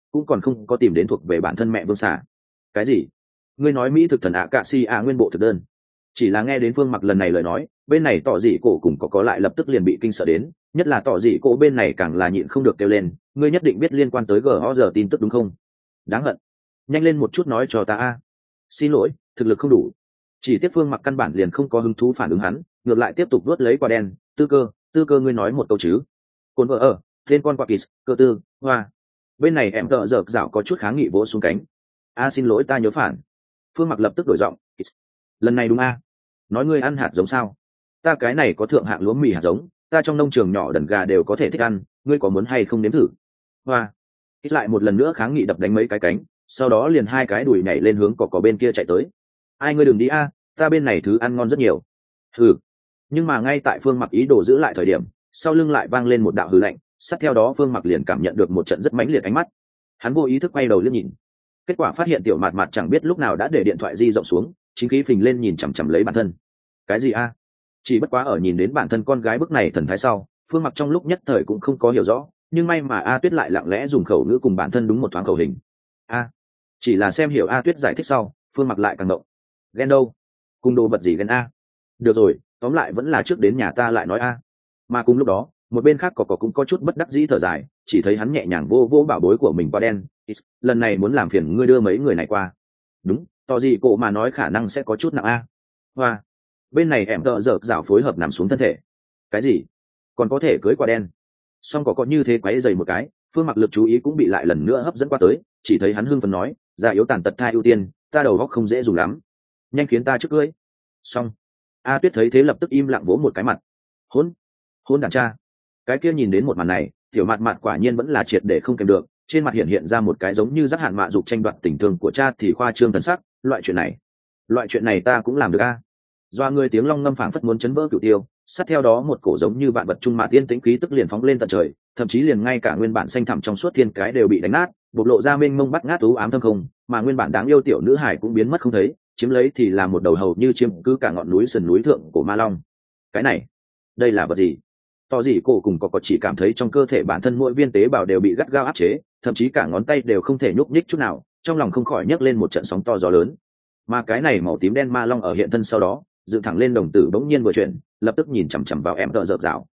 cũng còn không có tìm đến thuộc về bản thân mẹ vương xả. Cái gì? Ngươi nói mỹ thực thần ạ cạ si ạ nguyên bộ thực đơn? Chỉ là nghe đến Phương Mặc lần này lời nói, bên này tỏ dị cổ cùng có lại lập tức liền bị kinh sợ đến, nhất là tỏ dị cổ bên này càng là nhịn không được kêu lên, ngươi nhất định biết liên quan tới gõ giờ tin tức đúng không? Đáng hận, nhanh lên một chút nói cho ta a. Xin lỗi, thực lực không đủ. Chỉ tiếc Phương Mặc căn bản liền không có hứng thú phản ứng hắn, ngược lại tiếp tục vuốt lấy quả đen. Tư cơ ngươi nói một câu chứ? Cồn vợ ở, tên con quạ kỳ, cơ tư, hoa. Bên này em tợ dợp dạo có chút kháng nghị vỗ xuống cánh. A xin lỗi ta nhớ phản. Phương Mặc lập tức đổi giọng. Lần này đúng a? Nói ngươi ăn hạt giống sao? Ta cái này có thượng hạng lúa mì hạt giống, ta trong nông trường nhỏ đần gà đều có thể thích ăn, ngươi có muốn hay không nếm thử? Hoa. Ít lại một lần nữa kháng nghị đập đánh mấy cái cánh, sau đó liền hai cái đùi nhảy lên hướng cỏ bên kia chạy tới. Ai ngươi đừng đi a, ta bên này thứ ăn ngon rất nhiều. Hừ. Nhưng mà ngay tại Phương Mặc ý đồ giữ lại thời điểm, sau lưng lại vang lên một đạo hừ lạnh, sát theo đó Phương Mặc liền cảm nhận được một trận rất mãnh liệt ánh mắt. Hắn vô ý thức quay đầu liếc nhìn, kết quả phát hiện tiểu mạt mạt chẳng biết lúc nào đã để điện thoại di rộng xuống, chính khí phình lên nhìn chằm chằm lấy bản thân. Cái gì a? Chỉ bất quá ở nhìn đến bản thân con gái bức này thần thái sau, Phương Mặc trong lúc nhất thời cũng không có hiểu rõ, nhưng may mà A Tuyết lại lặng lẽ dùng khẩu ngữ cùng bản thân đúng một thoáng khẩu hình. A, chỉ là xem hiểu A Tuyết giải thích sau, Phương Mặc lại càng động. Ghen đâu? Cùng đồ vật gì ghen a? Được rồi, tóm lại vẫn là trước đến nhà ta lại nói a. Mà cùng lúc đó, một bên khác có cũng có chút bất đắc dĩ thở dài, chỉ thấy hắn nhẹ nhàng vô vô bảo bối của mình qua đen. Lần này muốn làm phiền ngươi đưa mấy người này qua. Đúng, tỏ gì cổ mà nói khả năng sẽ có chút nặng a. Hoa. Bên này em tợ dợp dạo phối hợp nằm xuống thân thể. Cái gì? Còn có thể cưới quả đen? Song có như thế quấy dày một cái, Phương Mặc lực chú ý cũng bị lại lần nữa hấp dẫn qua tới, chỉ thấy hắn hưng phấn nói, già yếu tàn tật thai ưu tiên, ta đầu óc không dễ dùng lắm, nhanh khiến ta trước cưới. Xong. A Tuyết thấy thế lập tức im lặng vỗ một cái mặt. Hôn đàn cha. Cái kia nhìn đến một màn này, tiểu mạt mạt quả nhiên vẫn là triệt để không kèm được, trên mặt hiện ra một cái giống như giác hạn mạ dục tranh đoạt tình thương của cha thì khoa trương thần sắc. Loại chuyện này ta cũng làm được a. Doa người tiếng long ngâm phảng phất muốn chấn vỡ cửu tiêu, sát theo đó một cổ giống như vạn vật trung mạ tiên tĩnh khí tức liền phóng lên tận trời, thậm chí liền ngay cả nguyên bản xanh thẳm trong suốt thiên cái đều bị đánh nát, bộc lộ ra mênh mông bắt ngát u ám thâm không, mà nguyên bản đáng yêu tiểu nữ hải cũng biến mất không thấy, chiếm lấy thì là một đầu hầu như chiếm cứ cả ngọn núi sườn núi thượng của ma long. Cái này, đây là vật gì? To gì cổ cùng có chỉ cảm thấy trong cơ thể bản thân mỗi viên tế bào đều bị gắt gao áp chế, thậm chí cả ngón tay đều không thể nhúc nhích chút nào, trong lòng không khỏi nhấc lên một trận sóng to gió lớn. Mà cái này màu tím đen ma long ở hiện thân sau đó, dựng thẳng lên đồng tử bỗng nhiên vừa chuyển, lập tức nhìn chằm chằm vào em tợ dợp rào.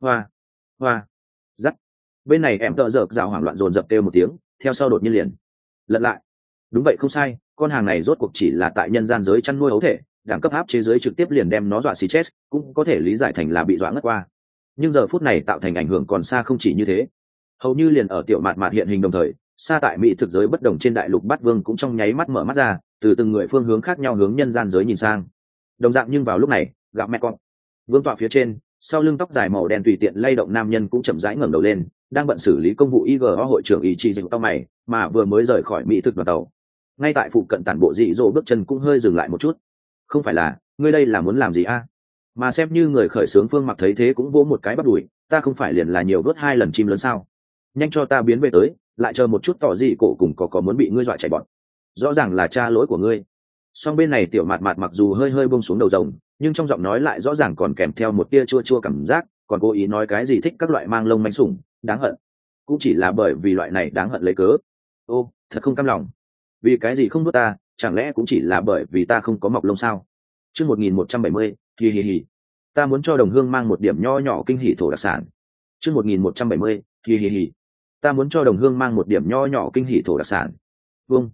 Hoa, dắt. Bên này em tợ dợp rào hoảng loạn dồn dập kêu một tiếng, theo sau đột nhiên liền lật lại. Đúng vậy không sai, con hàng này rốt cuộc chỉ là tại nhân gian giới chăn nuôi ấu thể, đẳng cấp áp chế giới trực tiếp liền đem nó dọa xì chết, cũng có thể lý giải thành là bị dọa ngất qua. Nhưng giờ phút này tạo thành ảnh hưởng còn xa không chỉ như thế. Hầu như liền ở tiểu mạt mạt hiện hình đồng thời, xa tại mỹ thực giới bất đồng trên đại lục Bát Vương cũng trong nháy mắt mở mắt ra, từ từng người phương hướng khác nhau hướng nhân gian giới nhìn sang. Đồng dạng nhưng vào lúc này, gặp mẹ con vương tọa phía trên, sau lưng tóc dài màu đen tùy tiện lay động nam nhân cũng chậm rãi ngẩng đầu lên, đang bận xử lý công vụ IGO hội trưởng ý chí dịu tao mày, mà vừa mới rời khỏi mỹ thực đoàn tàu. Ngay tại phụ cận tản bộ dị dỗ bước chân cũng hơi dừng lại một chút. Không phải là, ngươi đây là muốn làm gì a? Mà xem như người khởi xướng Phương Mặc thấy thế cũng vỗ một cái bắt đùi, ta không phải liền là nhiều vớt 2 lần chim lớn sao? Nhanh cho ta biến về tới, lại chờ một chút tỏ dị cổ cùng có muốn bị ngươi dọa chạy bọn. Rõ ràng là cha lỗi của ngươi. Song bên này tiểu mạt mạt mặc dù hơi hơi buông xuống đầu rồng, nhưng trong giọng nói lại rõ ràng còn kèm theo một tia chua chua cảm giác, còn cố ý nói cái gì thích các loại mang lông manh sủng, đáng hận. Cũng chỉ là bởi vì loại này đáng hận lấy cớ. Ô, thật không cam lòng. Vì cái gì không nuốt ta, chẳng lẽ cũng chỉ là bởi vì ta không có mọc lông sao? Chương 1170, hi hi hi. Ta muốn cho đồng hương mang một điểm nho nhỏ kinh hỉ thổ đặc sản. Chương 1170, hi hi hi. Ta muốn cho đồng hương mang một điểm nho nhỏ kinh hỉ thổ đặc sản. Vâng.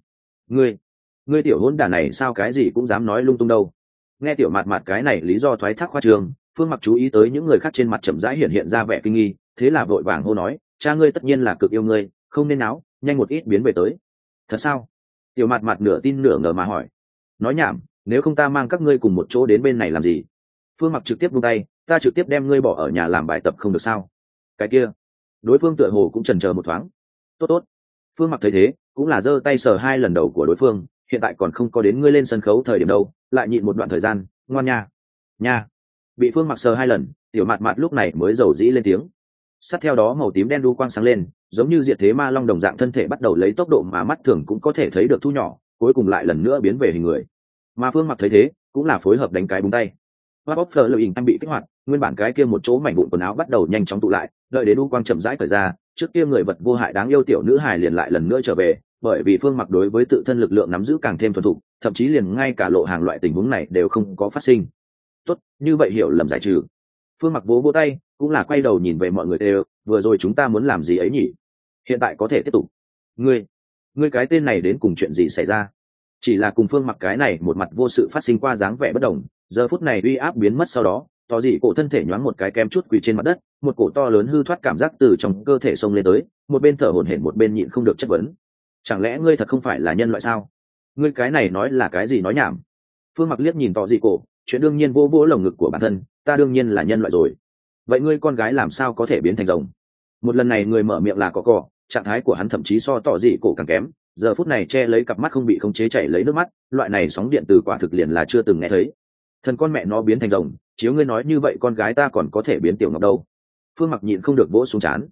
Ngươi tiểu hỗn đả này sao cái gì cũng dám nói lung tung đâu. Nghe tiểu mạt mạt cái này lý do thoái thác khoa trương, Phương Mặc chú ý tới những người khác trên mặt chậm rãi hiện ra vẻ kinh nghi, thế là vội vàng hô nói, cha ngươi tất nhiên là cực yêu ngươi, không nên náo, nhanh một ít biến về tới. Thật sao? Tiểu mạt mạt nửa tin nửa ngờ mà hỏi. Nói nhảm, nếu không ta mang các ngươi cùng một chỗ đến bên này làm gì? Phương Mặc trực tiếp buông tay, ta trực tiếp đem ngươi bỏ ở nhà làm bài tập không được sao? Cái kia, đối phương tựa hồ cũng chần chờ một thoáng. Tốt. Phương Mặc thấy thế, cũng là giơ tay sờ 2 lần đầu của đối phương, hiện tại còn không có đến ngươi lên sân khấu thời điểm đâu, lại nhịn một đoạn thời gian, ngoan nha. Bị Phương Mặc sờ 2 lần, tiểu mạt mạt lúc này mới dầu dĩ lên tiếng. Sát theo đó màu tím đen đu quang sáng lên, giống như diệt thế ma long đồng dạng thân thể bắt đầu lấy tốc độ mà mắt thường cũng có thể thấy được thu nhỏ, cuối cùng lại lần nữa biến về hình người. Mà Phương Mặc thấy thế, cũng là phối hợp đánh cái búng tay. Bóp phở lợi em bị kích hoạt, nguyên bản cái kia một chỗ mảnh vụn quần áo bắt đầu nhanh chóng tụ lại, đợi đến đu quang chậm rãi cởi ra, trước kia người vật vô hại đáng yêu tiểu nữ hài liền lại lần nữa trở về, bởi vì Phương Mặc đối với tự thân lực lượng nắm giữ càng thêm thuần thục, thậm chí liền ngay cả lộ hàng loại tình huống này đều không có phát sinh. Tốt, như vậy hiểu lầm giải trừ. Phương Mặc vỗ vỗ tay, cũng là quay đầu nhìn về mọi người đều, vừa rồi chúng ta muốn làm gì ấy nhỉ? Hiện tại có thể tiếp tục. Ngươi cái tên này đến cùng chuyện gì xảy ra? Chỉ là cùng Phương Mặc cái này một mặt vô sự phát sinh qua dáng vẻ bất đồng, giờ phút này uy áp biến mất sau đó, tỏ dị cổ thân thể nhoáng một cái kém chút quỳ trên mặt đất, một cổ to lớn hư thoát cảm giác từ trong cơ thể xông lên tới, một bên thở hổn hển một bên nhịn không được chất vấn. Chẳng lẽ ngươi thật không phải là nhân loại sao? Ngươi cái này nói là cái gì nói nhảm? Phương Mặc liếc nhìn tỏ dị cổ, chuyện đương nhiên vô vô lồng ngực của bản thân, ta đương nhiên là nhân loại rồi. Vậy ngươi con gái làm sao có thể biến thành rồng? Một lần này người mở miệng là cỏ, trạng thái của hắn thậm chí so tỏ dị cổ càng kém, giờ phút này che lấy cặp mắt không bị khống chế chảy lấy nước mắt, loại này sóng điện từ quả thực liền là chưa từng nghe thấy. Thần con mẹ nó biến thành rồng, chiếu ngươi nói như vậy con gái ta còn có thể biến tiểu ngọc đâu? Phương Mặc nhịn không được vỗ xuống chán.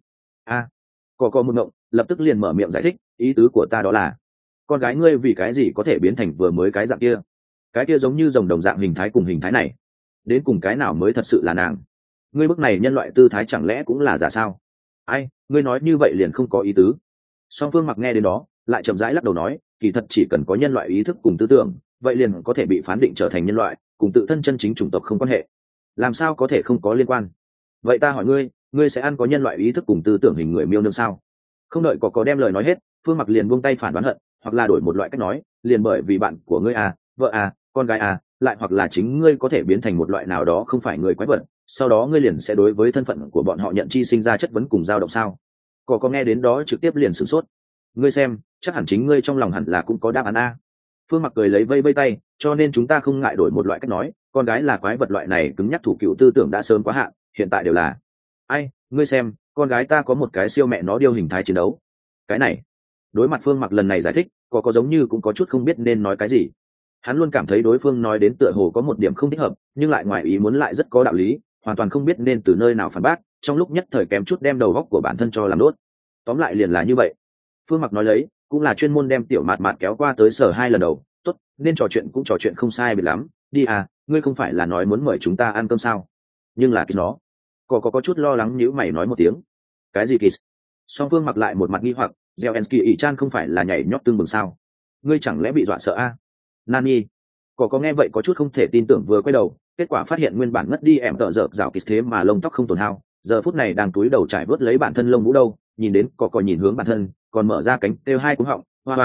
Cỏ một ngộng, lập tức liền mở miệng giải thích, ý tứ của ta đó là con gái ngươi vì cái gì có thể biến thành vừa mới cái dạng kia? Cái kia giống như rồng đồng dạng hình thái cùng hình thái này, đến cùng cái nào mới thật sự là nàng? Ngươi bức này nhân loại tư thái chẳng lẽ cũng là giả sao? Ngươi nói như vậy liền không có ý tứ. Song Phương Mặc nghe đến đó lại chậm rãi lắc đầu nói, kỳ thật chỉ cần có nhân loại ý thức cùng tư tưởng, vậy liền có thể bị phán định trở thành nhân loại, cùng tự thân chân chính chủng tộc không quan hệ. Làm sao có thể không có liên quan? Vậy ta hỏi ngươi sẽ ăn có nhân loại ý thức cùng tư tưởng hình người miêu nương sao? Không đợi có đem lời nói hết, Phương Mặc liền buông tay phản đoán hận, hoặc là đổi một loại cách nói, liền bởi vì bạn của ngươi vợ con gái lại hoặc là chính ngươi có thể biến thành một loại nào đó không phải người quái vật, sau đó ngươi liền sẽ đối với thân phận của bọn họ nhận chi sinh ra chất vấn cùng dao động sao? Có nghe đến đó trực tiếp liền sửng sốt. Ngươi xem, chắc hẳn chính ngươi trong lòng hẳn là cũng có đáp án a. Phương Mặc cười lấy vây tay, cho nên chúng ta không ngại đổi một loại cách nói, con gái là quái vật loại này cứng nhắc thủ cựu tư tưởng đã sớm quá hạn, hiện tại đều là ngươi xem, con gái ta có một cái siêu mẹ nó điêu hình thái chiến đấu. Cái này, đối mặt Phương Mặc lần này giải thích, có giống như cũng có chút không biết nên nói cái gì. Hắn luôn cảm thấy đối phương nói đến tựa hồ có một điểm không thích hợp, nhưng lại ngoài ý muốn lại rất có đạo lý, hoàn toàn không biết nên từ nơi nào phản bác, trong lúc nhất thời kém chút đem đầu óc của bản thân cho làm đốt. Tóm lại liền là như vậy. Phương Mặc nói lấy, cũng là chuyên môn đem tiểu mạt mạt kéo qua tới sở 2 lần đầu. Tốt, nên trò chuyện cũng trò chuyện không sai biệt lắm, đi ngươi không phải là nói muốn mời chúng ta ăn cơm sao? Nhưng là cái nó có chút lo lắng nhíu mày nói một tiếng. Cái gì Kiss? Song Phương Mặc lại một mặt nghi hoặc, Zelensky ỷ chan không phải là nhảy nhót tương bừng sao? Ngươi chẳng lẽ bị dọa sợ Nani? Có nghe vậy có chút không thể tin tưởng, vừa quay đầu, kết quả phát hiện nguyên bản ngất đi em tợ dợp rào Kiss thế mà lông tóc không tổn hao, giờ phút này đang túi đầu trải vớt lấy bản thân lông vũ đâu, nhìn đến có nhìn hướng bản thân, còn mở ra cánh kêu hai cú họng,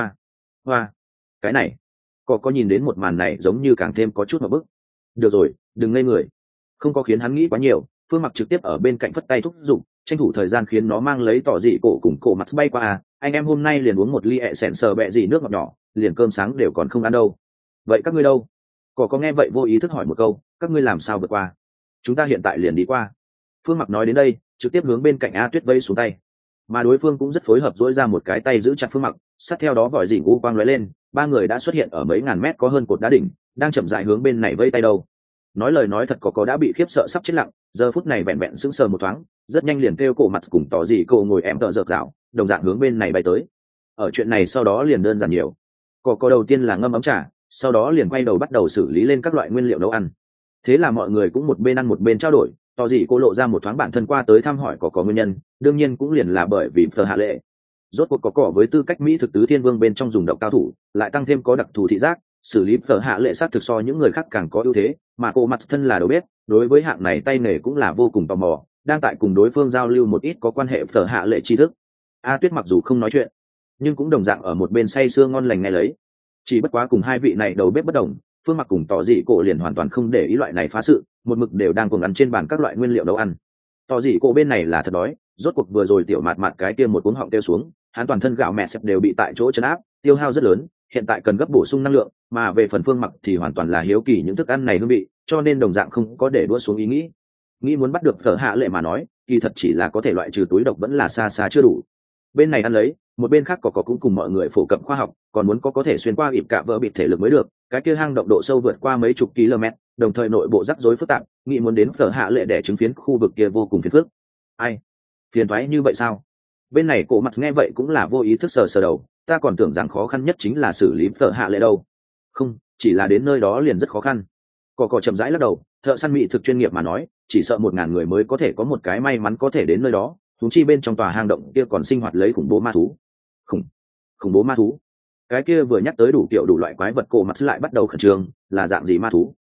hoa. Cái này, có nhìn đến một màn này giống như càng thêm có chút một bức. Được rồi, đừng ngây người. Không có khiến hắn nghĩ quá nhiều, Phương Mặc trực tiếp ở bên cạnh phất tay thúc giục, tranh thủ thời gian khiến nó mang lấy tỏ dị cổ cùng cổ mặt bay qua anh em hôm nay liền uống một ly ẹ sẹn sờ bẹ gì nước ngọt nhỏ, liền cơm sáng đều còn không ăn đâu. Vậy các ngươi đâu? Có nghe vậy vô ý thức hỏi một câu, các ngươi làm sao vượt qua? Chúng ta hiện tại liền đi qua. Phương Mặc nói đến đây, trực tiếp hướng bên cạnh A Tuyết vây xuống tay, mà đối phương cũng rất phối hợp dỗi ra một cái tay giữ chặt Phương Mặc, sát theo đó vòi dỉ u quang lóe lên, ba người đã xuất hiện ở mấy ngàn mét có hơn cột đá đỉnh, đang chậm rãi hướng bên này vây tay đâu. Nói lời nói thật, có đã bị khiếp sợ sắp chết lặng, giờ phút này vẹn vẹn sững sờ một thoáng, rất nhanh liền kêu cổ mặt cùng tỏ gì cô ngồi em tợ dợp dạo, đồng dạng hướng bên này bay tới. Ở chuyện này sau đó liền đơn giản nhiều, có đầu tiên là ngâm ấm trà, sau đó liền quay đầu bắt đầu xử lý lên các loại nguyên liệu nấu ăn. Thế là mọi người cũng một bên ăn một bên trao đổi, tỏ gì cô lộ ra một thoáng bản thân qua tới thăm hỏi có nguyên nhân, đương nhiên cũng liền là bởi vì Phở Hạ Lệ. Rốt cuộc có với tư cách mỹ thực tứ thiên vương bên trong dùng độc cao thủ, lại tăng thêm có đặc thù thị giác, xử lý Phở Hạ Lệ sát thực so những người khác càng có ưu thế, mà cô mặt thân là đầu bếp, đối với hạng này tay nghề cũng là vô cùng tò mò, đang tại cùng đối phương giao lưu một ít có quan hệ Phở Hạ Lệ tri thức. A Tuyết mặc dù không nói chuyện, nhưng cũng đồng dạng ở một bên say sưa ngon lành nghe lấy. Chỉ bất quá cùng hai vị này đầu bếp bất đồng, Phương Mặc cùng tỏ dị cổ liền hoàn toàn không để ý loại này phá sự, một mực đều đang cùng ăn trên bàn các loại nguyên liệu nấu ăn. Tỏ dị cổ bên này là thật đói, rốt cuộc vừa rồi tiểu mạt mạt cái kia một cuống họng tiêu xuống, hắn toàn thân gạo mẹ xẹp đều bị tại chỗ chấn áp, tiêu hao rất lớn, hiện tại cần gấp bổ sung năng lượng, mà về phần Phương Mặc thì hoàn toàn là hiếu kỳ những thức ăn này hương vị, cho nên đồng dạng không có để đua xuống ý nghĩ muốn bắt được Phở Hạ Lệ mà nói, kỳ thật chỉ là có thể loại trừ túi độc vẫn là xa xa chưa đủ. Bên này ăn lấy, một bên khác có cũng cùng mọi người phổ cập khoa học, còn muốn có thể xuyên qua ịp cả vỡ bịt thể lực mới được, cái kia hang động độ sâu vượt qua mấy chục km, đồng thời nội bộ rắc rối phức tạp, nghĩ muốn đến Phở Hạ Lệ để chứng phiến khu vực kia vô cùng phiền phức. Phiền toái như vậy sao? Bên này cổ mặt nghe vậy cũng là vô ý thức sờ đầu, ta còn tưởng rằng khó khăn nhất chính là xử lý Phở Hạ Lệ đâu. Không, chỉ là đến nơi đó liền rất khó khăn. Cỏ chậm rãi lắc đầu, thợ săn mỹ thực chuyên nghiệp mà nói, chỉ sợ 1000 người mới có thể có một cái may mắn có thể đến nơi đó, thúng chi bên trong tòa hang động kia còn sinh hoạt lấy khủng bố ma thú. Khủng bố ma thú. Cái kia vừa nhắc tới đủ kiểu đủ loại quái vật, cổ mặt lại bắt đầu khẩn trương, là dạng gì ma thú?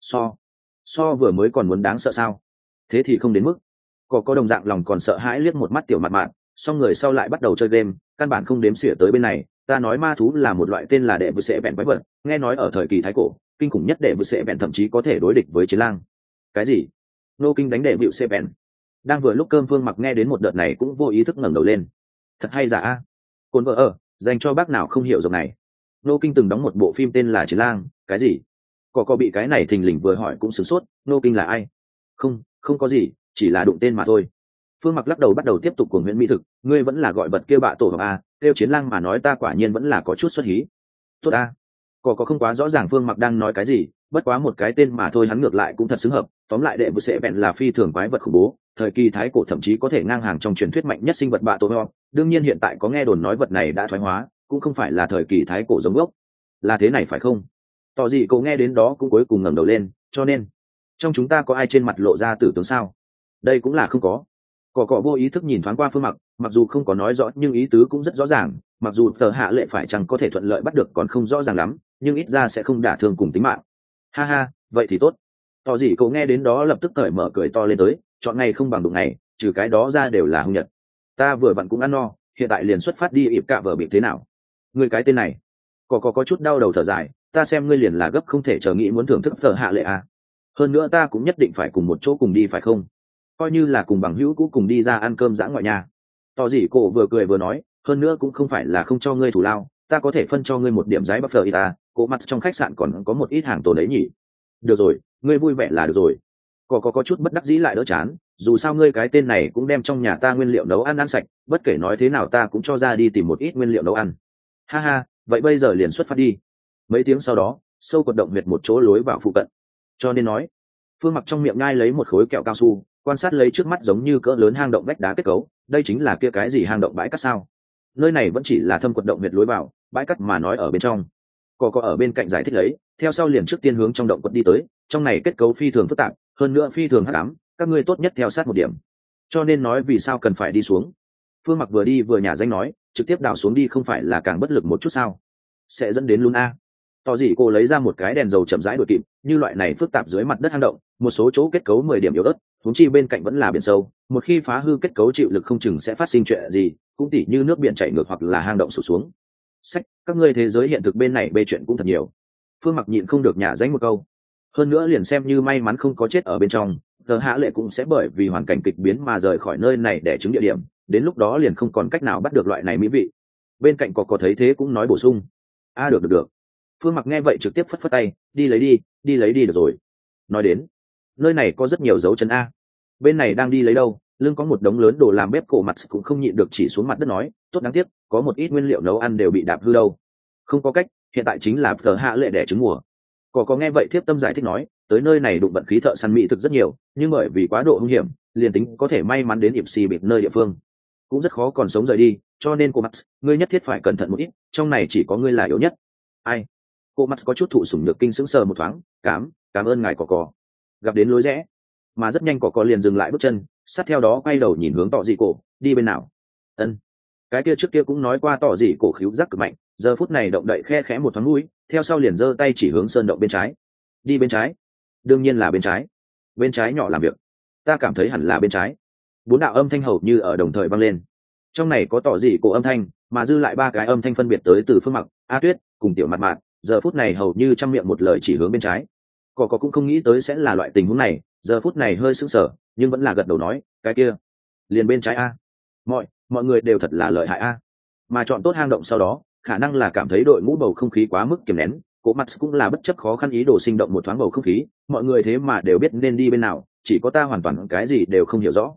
So vừa mới còn muốn đáng sợ sao? Thế thì không đến mức. Có đồng dạng lòng còn sợ hãi liếc một mắt tiểu mặt mạn, xong người sau lại bắt đầu chơi game, căn bản không đếm xỉa tới bên này. Ta nói ma thú là một loại tên là đệ vự sệ bẹn quái vật, nghe nói ở thời kỳ thái cổ kinh khủng nhất đệ vự sệ bẹn thậm chí có thể đối địch với chiến lang. Cái gì? Nô Kinh đánh đệ vự sệ bẹn? Đang vừa lúc cơm Phương Mặc nghe đến một đợt này cũng vô ý thức ngẩng đầu lên. Thật hay giả a? Cồn vợ ở dành cho bác nào không hiểu dòng này. Nô Kinh từng đóng một bộ phim tên là Chiến lang. Cái gì? Có bị cái này thình lình vừa hỏi cũng sửng sốt. Nô Kinh là ai? Không có gì, chỉ là đụng tên mà thôi. Phương Mặc lắc đầu bắt đầu tiếp tục cuồng huyễn mỹ thực. Ngươi vẫn là gọi vật kia bạ tổ hợp a, kêu Chiến lang mà nói ta quả nhiên vẫn là có chút xuất hí. Tốt a. Có không quá rõ ràng Phương Mặc đang nói cái gì, bất quá một cái tên mà thôi hắn ngược lại cũng thật xứng hợp. Tóm lại đệ vự sệ bẹn là phi thường quái vật khủng bố, thời kỳ thái cổ thậm chí có thể ngang hàng trong truyền thuyết mạnh nhất sinh vật bạ tổ hợp. Đương nhiên hiện tại có nghe đồn nói vật này đã thoái hóa, cũng không phải là thời kỳ thái cổ giống gốc. Là thế này phải không? Tỏ gì cậu nghe đến đó cũng cuối cùng ngẩng đầu lên, cho nên trong chúng ta có ai trên mặt lộ ra tử tướng sao? Đây cũng là không có. Cỏ vô ý thức nhìn thoáng qua Phương Mặc, mặc dù không có nói rõ nhưng ý tứ cũng rất rõ ràng, mặc dù tờ hạ lệ phải chăng có thể thuận lợi bắt được còn không rõ ràng lắm, nhưng ít ra sẽ không đả thương cùng tính mạng. Ha ha, vậy thì tốt. Tỏ gì cậu nghe đến đó lập tức cởi mở cười to lên tới, chọn ngày không bằng đụng ngày, trừ cái đó ra đều là hung nhật. Ta vừa vặn cũng ăn no, hiện tại liền xuất phát đi ịp cạ vợ bị thế nào? Ngươi cái tên này. Có chút đau đầu thở dài, ta xem ngươi liền là gấp không thể chờ nghĩ muốn thưởng thức tờ hạ lệ à. Hơn nữa ta cũng nhất định phải cùng một chỗ cùng đi phải không? Coi như là cùng bằng hữu cũ cùng đi ra ăn cơm dã ngoại nhà. Tỏ gì cổ vừa cười vừa nói, hơn nữa cũng không phải là không cho ngươi thủ lao, ta có thể phân cho ngươi một điểm giấy buffer ta, cổ mặt trong khách sạn còn có một ít hàng tồn đấy nhỉ. Được rồi, ngươi vui vẻ là được rồi. Có chút bất đắc dĩ lại đỡ chán, dù sao ngươi cái tên này cũng đem trong nhà ta nguyên liệu nấu ăn sạch, bất kể nói thế nào ta cũng cho ra đi tìm một ít nguyên liệu nấu ăn. Ha ha, vậy bây giờ liền xuất phát đi. Mấy tiếng sau đó, sâu cột động huyệt một chỗ lối vào phụ cận. Cho nên nói, Phương Mặc trong miệng nhai lấy một khối kẹo cao su, quan sát lấy trước mắt giống như cỡ lớn hang động vách đá kết cấu, đây chính là kia cái gì hang động bãi cát sao? Nơi này vẫn chỉ là thâm quật động huyệt lối vào, bãi cát mà nói ở bên trong. Có ở bên cạnh giải thích lấy, theo sau liền trước tiên hướng trong động quật đi tới, trong này kết cấu phi thường phức tạp, hơn nữa phi thường hắc ám, các ngươi tốt nhất theo sát một điểm. Cho nên nói vì sao cần phải đi xuống. Phương Mặc vừa đi vừa nhả danh nói, trực tiếp đào xuống đi không phải là càng bất lực một chút sao? Sẽ dẫn đến luôn a. Tỏ gì cô lấy ra một cái đèn dầu chậm rãi đuổi kịp, như loại này phức tạp dưới mặt đất hang động, một số chỗ kết cấu 10 điểm yếu ớt, huống chi bên cạnh vẫn là biển sâu, một khi phá hư kết cấu chịu lực không chừng sẽ phát sinh chuyện gì, cũng tỉ như nước biển chảy ngược hoặc là hang động sụt xuống. Sách, các ngươi thế giới hiện thực bên này bê chuyện cũng thật nhiều. Phương Mặc nhịn không được nhả danh một câu. Hơn nữa liền xem như may mắn không có chết ở bên trong, tờ hạ lệ cũng sẽ bởi vì hoàn cảnh kịch biến mà rời khỏi nơi này để chứng địa điểm, đến lúc đó liền không còn cách nào bắt được loại này mỹ vị. Bên cạnh có thấy thế cũng nói bổ sung. Được. Phương Mặc nghe vậy trực tiếp phất phất tay, đi lấy đi được rồi. Nói đến, nơi này có rất nhiều dấu chân a. Bên này đang đi lấy đâu, lưng có một đống lớn đồ làm bếp, cổ mặt cũng không nhịn được chỉ xuống mặt đất nói, tốt đáng tiếc, có một ít nguyên liệu nấu ăn đều bị đạp hư đâu. Không có cách, hiện tại chính là tờ hạ lệ đẻ trứng mùa. Có nghe vậy thiếp tâm giải thích nói, tới nơi này đụng vận khí thợ săn mỹ thực rất nhiều, nhưng bởi vì quá độ hung hiểm, liền tính có thể may mắn đến ịp xì bịp nơi địa phương, cũng rất khó còn sống rời đi, cho nên cô Max, ngươi nhất thiết phải cẩn thận một ít, trong này chỉ có ngươi là yếu nhất. Ai? Cô Max có chút thụ sủng nhược kinh sững sờ một thoáng, cảm ơn ngài Có. Gặp đến lối rẽ, mà rất nhanh Có liền dừng lại bước chân, sát theo đó quay đầu nhìn hướng Tỏ dị cổ, đi bên nào? Ân. Cái kia trước kia cũng nói qua Tỏ dị cổ khíu giác cực mạnh, giờ phút này động đậy khe khẽ một thoáng mũi, theo sau liền giơ tay chỉ hướng sơn động bên trái. Đi bên trái? Đương nhiên là bên trái. Bên trái nhỏ làm việc. Ta cảm thấy hẳn là bên trái. 4 đạo âm thanh hầu như ở đồng thời vang lên. Trong này có Tỏ dị cổ âm thanh, mà dư lại 3 cái âm thanh phân biệt tới từ Phương Mặc, A Tuyết cùng Tiểu Mạt Mạt, giờ phút này hầu như trăm miệng một lời chỉ hướng bên trái. Có cũng không nghĩ tới sẽ là loại tình huống này, giờ phút này hơi sững sờ, nhưng vẫn là gật đầu nói, cái kia, liền bên trái a. Mọi người đều thật là lợi hại a. Mà chọn tốt hang động sau đó, khả năng là cảm thấy đội ngũ bầu không khí quá mức kiềm nén, Cố Mặt cũng là bất chấp khó khăn ý đồ sinh động một thoáng bầu không khí, mọi người thế mà đều biết nên đi bên nào, chỉ có ta hoàn toàn cái gì đều không hiểu rõ.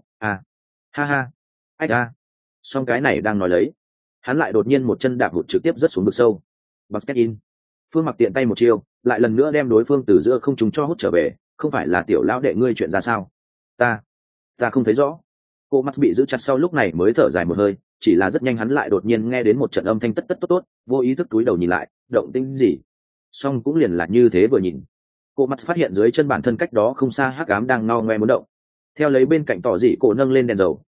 Ha ha. Ách a. Song cái này đang nói lấy, hắn lại đột nhiên một chân đạp hụt trực tiếp rớt xuống vực sâu. Basket in. Phương Mặc tiện tay một chiêu, lại lần nữa đem đối phương từ giữa không trung cho hút trở về, không phải là tiểu lão đệ ngươi chuyện ra sao? Ta không thấy rõ. Cô mắt bị giữ chặt sau lúc này mới thở dài một hơi, chỉ là rất nhanh hắn lại đột nhiên nghe đến một trận âm thanh tất tốt, vô ý thức túi đầu nhìn lại, động tĩnh gì? Song cũng liền là như thế vừa nhìn, cô mắt phát hiện dưới chân bản thân cách đó không xa hắc ám đang ngao ngoe muốn động. Theo lấy bên cạnh Tỏ dị cổ nâng lên đèn dầu,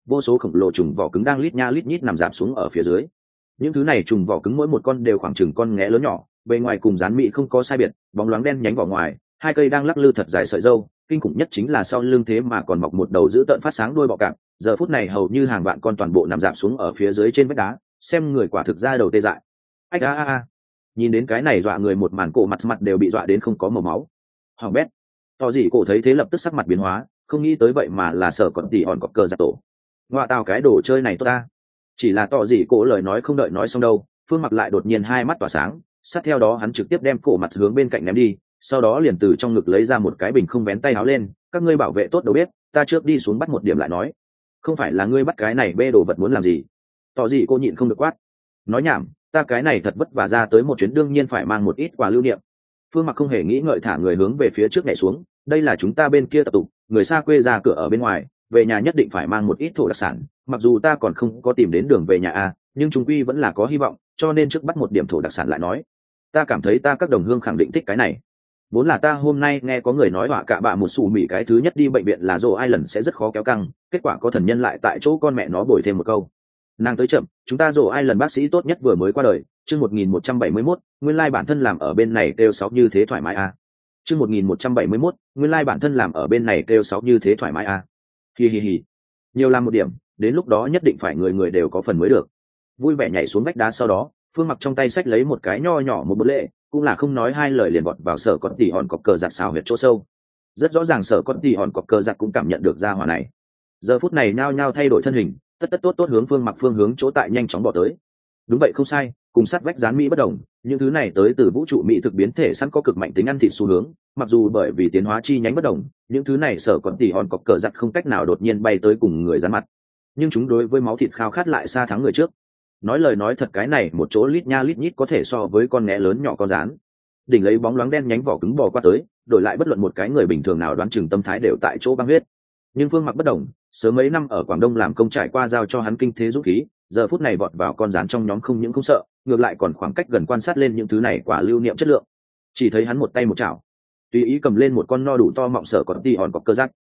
vô số khổng lồ trùng vỏ cứng đang lít nha lít nhít nằm rạp xuống ở phía dưới. Những thứ này trùng vỏ cứng mỗi một con đều khoảng chừng con nghé lớn nhỏ, bề ngoài cùng rán mị không có sai biệt, bóng loáng đen nhánh vỏ ngoài, hai cây đang lắc lư thật dài sợi râu, kinh khủng nhất chính là sau lưng thế mà còn mọc một đầu dữ tợn phát sáng đuôi bọ cạp, giờ phút này hầu như hàng vạn con toàn bộ nằm rạp xuống ở phía dưới trên vách đá, xem người quả thực ra đầu tê dại. Ách a a a. Nhìn đến cái này dọa người một màn, cổ mặt mặt đều bị dọa đến không có màu máu. Hoàng bét. Tỏ gì cổ thấy thế lập tức sắc mặt biến hóa, không nghĩ tới vậy mà là sở còn tỉ hòn cọp cờ giặc tổ. Ngoạ tao cái đồ chơi này tốt ta. Chỉ là tỏ gì cổ lời nói không đợi nói xong đâu, Phương Mặc lại đột nhiên hai mắt tỏa sáng, sát theo đó hắn trực tiếp đem cổ mặt hướng bên cạnh ném đi, sau đó liền từ trong ngực lấy ra một cái bình không vén tay áo lên, các ngươi bảo vệ tốt đầu bếp, ta trước đi xuống bắt một điểm lại nói. Không phải là ngươi bắt cái này bê đồ vật muốn làm gì? Tỏ gì cô nhịn không được quát. Nói nhảm, ta cái này thật vất vả ra tới một chuyến đương nhiên phải mang một ít quà lưu niệm. Phương Mặc không hề nghĩ ngợi thả người hướng về phía trước nhảy xuống, đây là chúng ta bên kia tập tục, người xa quê ra cửa ở bên ngoài, về nhà nhất định phải mang một ít thổ đặc sản, mặc dù ta còn không có tìm đến đường về nhà a, nhưng chúng quy vẫn là có hy vọng, cho nên trước bắt một điểm thổ đặc sản lại nói. Ta cảm thấy ta các đồng hương khẳng định thích cái này. Vốn là ta hôm nay nghe có người nói họa cả bạ một xù mỉ cái thứ nhất đi bệnh viện là Joe Island sẽ rất khó kéo căng, kết quả có thần nhân lại tại chỗ con mẹ nó bồi thêm một câu. Nàng tới chậm, chúng ta Joe Island bác sĩ tốt nhất vừa mới qua đời, chương 1171, nguyên lai bản thân làm ở bên này kêu sáu như thế thoải mái a. Chương 1171, nguyên lai bản thân làm ở bên này kêu sáu như thế thoải mái a. Hi hi hi. Nhiều làm một điểm, đến lúc đó nhất định phải người người đều có phần mới được. Vui vẻ nhảy xuống vách đá sau đó, Phương Mặc trong tay xách lấy một cái nho nhỏ một bút lệ, cũng là không nói hai lời liền vọt vào sở con tỉ hòn cọp cờ giặt xào huyệt chỗ sâu. Rất rõ ràng sở con tỉ hòn cọp cờ giặt cũng cảm nhận được ra hỏa này. Giờ phút này nhao nhao thay đổi thân hình, tất tất tốt tốt hướng Phương Mặc phương hướng chỗ tại nhanh chóng bỏ tới. Đúng vậy không sai, cùng sát vách dán mỹ bất đồng, những thứ này tới từ vũ trụ mỹ thực biến thể sẵn có cực mạnh tính ăn thịt xu hướng, mặc dù bởi vì tiến hóa chi nhánh bất đồng, những thứ này sở còn tỉ hòn cọp cờ giặt không cách nào đột nhiên bay tới cùng người dán mặt, nhưng chúng đối với máu thịt khao khát lại xa thắng người trước. Nói lời nói thật, cái này một chỗ lít nha lít nhít có thể so với con nghé lớn nhỏ con rán. Đỉnh lấy bóng loáng đen nhánh vỏ cứng bò qua tới, đổi lại bất luận một cái người bình thường nào đoán chừng tâm thái đều tại chỗ băng huyết. Nhưng Phương Mặc bất đồng, sớm mấy năm ở Quảng Đông làm công trải qua giao cho hắn kinh thế dũng khí, giờ phút này vọt vào con rán trong nhóm không những không sợ, ngược lại còn khoảng cách gần quan sát lên những thứ này quả lưu niệm chất lượng. Chỉ thấy hắn một tay một chảo, tùy ý cầm lên một con no đủ to mọng sở còn tỉ hòn cọp cờ giặt.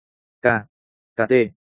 KT.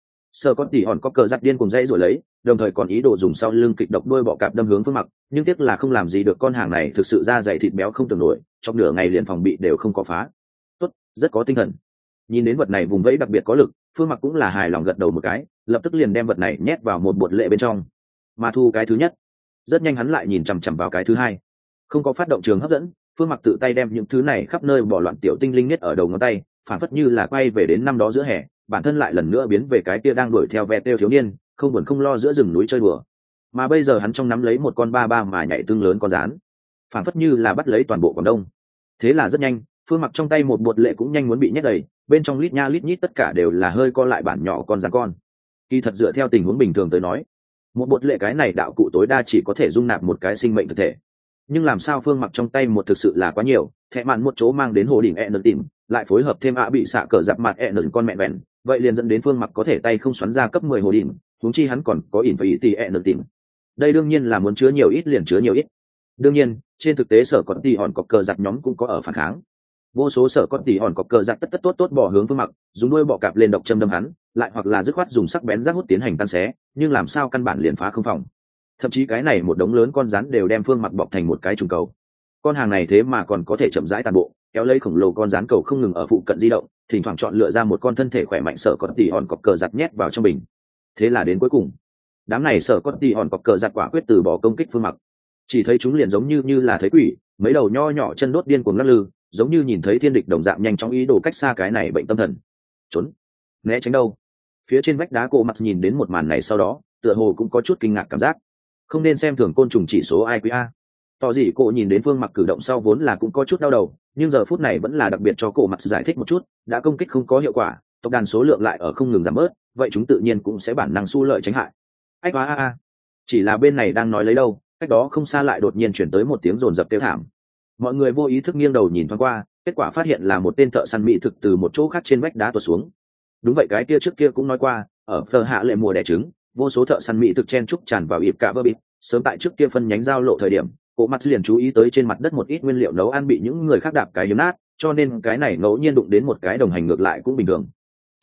Sở con tỉ hòn cọp cờ giặt điên cùng dãy rồi lấy, đồng thời còn ý đồ dùng sau lưng kịch độc đôi bọ cạp đâm hướng Phương Mặc, nhưng tiếc là không làm gì được con hàng này thực sự da dày thịt béo không tưởng nổi, trong nửa ngày liền phòng bị đều không có phá. Tốt, rất có tinh thần. Nhìn đến vật này vùng vẫy đặc biệt có lực, Phương Mặc cũng là hài lòng gật đầu một cái, lập tức liền đem vật này nhét vào một bột lệ bên trong. Mà thu cái thứ nhất, rất nhanh hắn lại nhìn chằm chằm vào cái thứ hai. Không có phát động trường hấp dẫn, Phương Mặc tự tay đem những thứ này khắp nơi bỏ loạn tiểu tinh linh nhất ở đầu ngón tay, phản phất như là quay về đến năm đó giữa hè, bản thân lại lần nữa biến về cái kia đang đuổi theo ve tiêu thiếu niên, không buồn không lo giữa rừng núi chơi đùa. Mà bây giờ hắn trong nắm lấy một con ba ba mà nhảy tương lớn con rán, phản phất như là bắt lấy toàn bộ Quảng Đông. Thế là rất nhanh, Phương Mặc trong tay một bột lệ cũng nhanh muốn bị nhét đầy, bên trong lít nha lít nhít tất cả đều là hơi co lại bản nhỏ con rắn con. Kỳ thật dựa theo tình huống bình thường tới nói, một bột lệ cái này đạo cụ tối đa chỉ có thể dung nạp một cái sinh mệnh thực thể, nhưng làm sao Phương Mặc trong tay một thực sự là quá nhiều, thẹ mạn một chỗ mang đến hồ đỉnh e nở tìm, lại phối hợp thêm bị xạ cờ dạp mặt e nở con mẹ vẹn, vậy liền dẫn đến Phương Mặc có thể tay không xoắn ra cấp 10 hồ đỉnh, huống chi hắn còn có ỉn phải tỉ e nở tìm. Đây đương nhiên là muốn chứa nhiều ít liền chứa nhiều ít. Đương nhiên, trên thực tế sở còn tỉ hòn cọp cờ giặc nhóm cũng có ở phản kháng. Vô số sở con tỉ hòn cọp cờ giặc tất tất tốt tốt bỏ hướng Phương Mặc, dùng đuôi bọ cạp lên độc châm đâm hắn, lại hoặc là dứt khoát dùng sắc bén rác hút tiến hành tan xé, nhưng làm sao căn bản liền phá không phòng. Thậm chí cái này một đống lớn con rắn đều đem Phương Mặc bọc thành một cái trùng cầu. Con hàng này thế mà còn có thể chậm rãi tàn bộ, kéo lấy khổng lồ con rắn cầu không ngừng ở phụ cận di động, thỉnh thoảng chọn lựa ra một con thân thể khỏe mạnh sở con tỉ hòn cọp cờ giặc nhét vào trong bình. Thế là đến cuối cùng, đám này sở con tỉ hòn cọp cờ giặc quả quyết từ bỏ công kích Phương Mặc, chỉ thấy chúng liền giống như là thấy quỷ, mấy đầu nho nhỏ chân đốt điên cuồng lắc lư, giống như nhìn thấy thiên địch đồng dạng nhanh chóng ý đồ cách xa cái này bệnh tâm thần. Trốn, né tránh đâu? Phía trên vách đá cô mặt nhìn đến một màn này sau đó, tựa hồ cũng có chút kinh ngạc cảm giác. Không nên xem thường côn trùng chỉ số IQA. Tỏ gì cô nhìn đến Phương Mặc cử động sau vốn là cũng có chút đau đầu, nhưng giờ phút này vẫn là đặc biệt cho cô mặt giải thích một chút, đã công kích không có hiệu quả, tộc đàn số lượng lại ở không ngừng giảm bớt, vậy chúng tự nhiên cũng sẽ bản năng xu lợi tránh hại. Ách a. Chỉ là bên này đang nói lấy đâu, cách đó không xa lại đột nhiên chuyển tới một tiếng rồn rập kêu thảm. Mọi người vô ý thức nghiêng đầu nhìn thoáng qua, kết quả phát hiện là một tên thợ săn mỹ thực từ một chỗ khác trên vách đá tuột xuống. Đúng vậy, cái kia trước kia cũng nói qua, ở Phờ Hạ Lệ mùa đẻ trứng, vô số thợ săn mỹ thực chen trúc tràn vào ịp cả bơ bịt. Sớm tại trước kia phân nhánh giao lộ thời điểm, Cổ Mặt liền chú ý tới trên mặt đất một ít nguyên liệu nấu ăn bị những người khác đạp cái hiếm nát, cho nên cái này ngẫu nhiên đụng đến một cái đồng hành ngược lại cũng bình thường.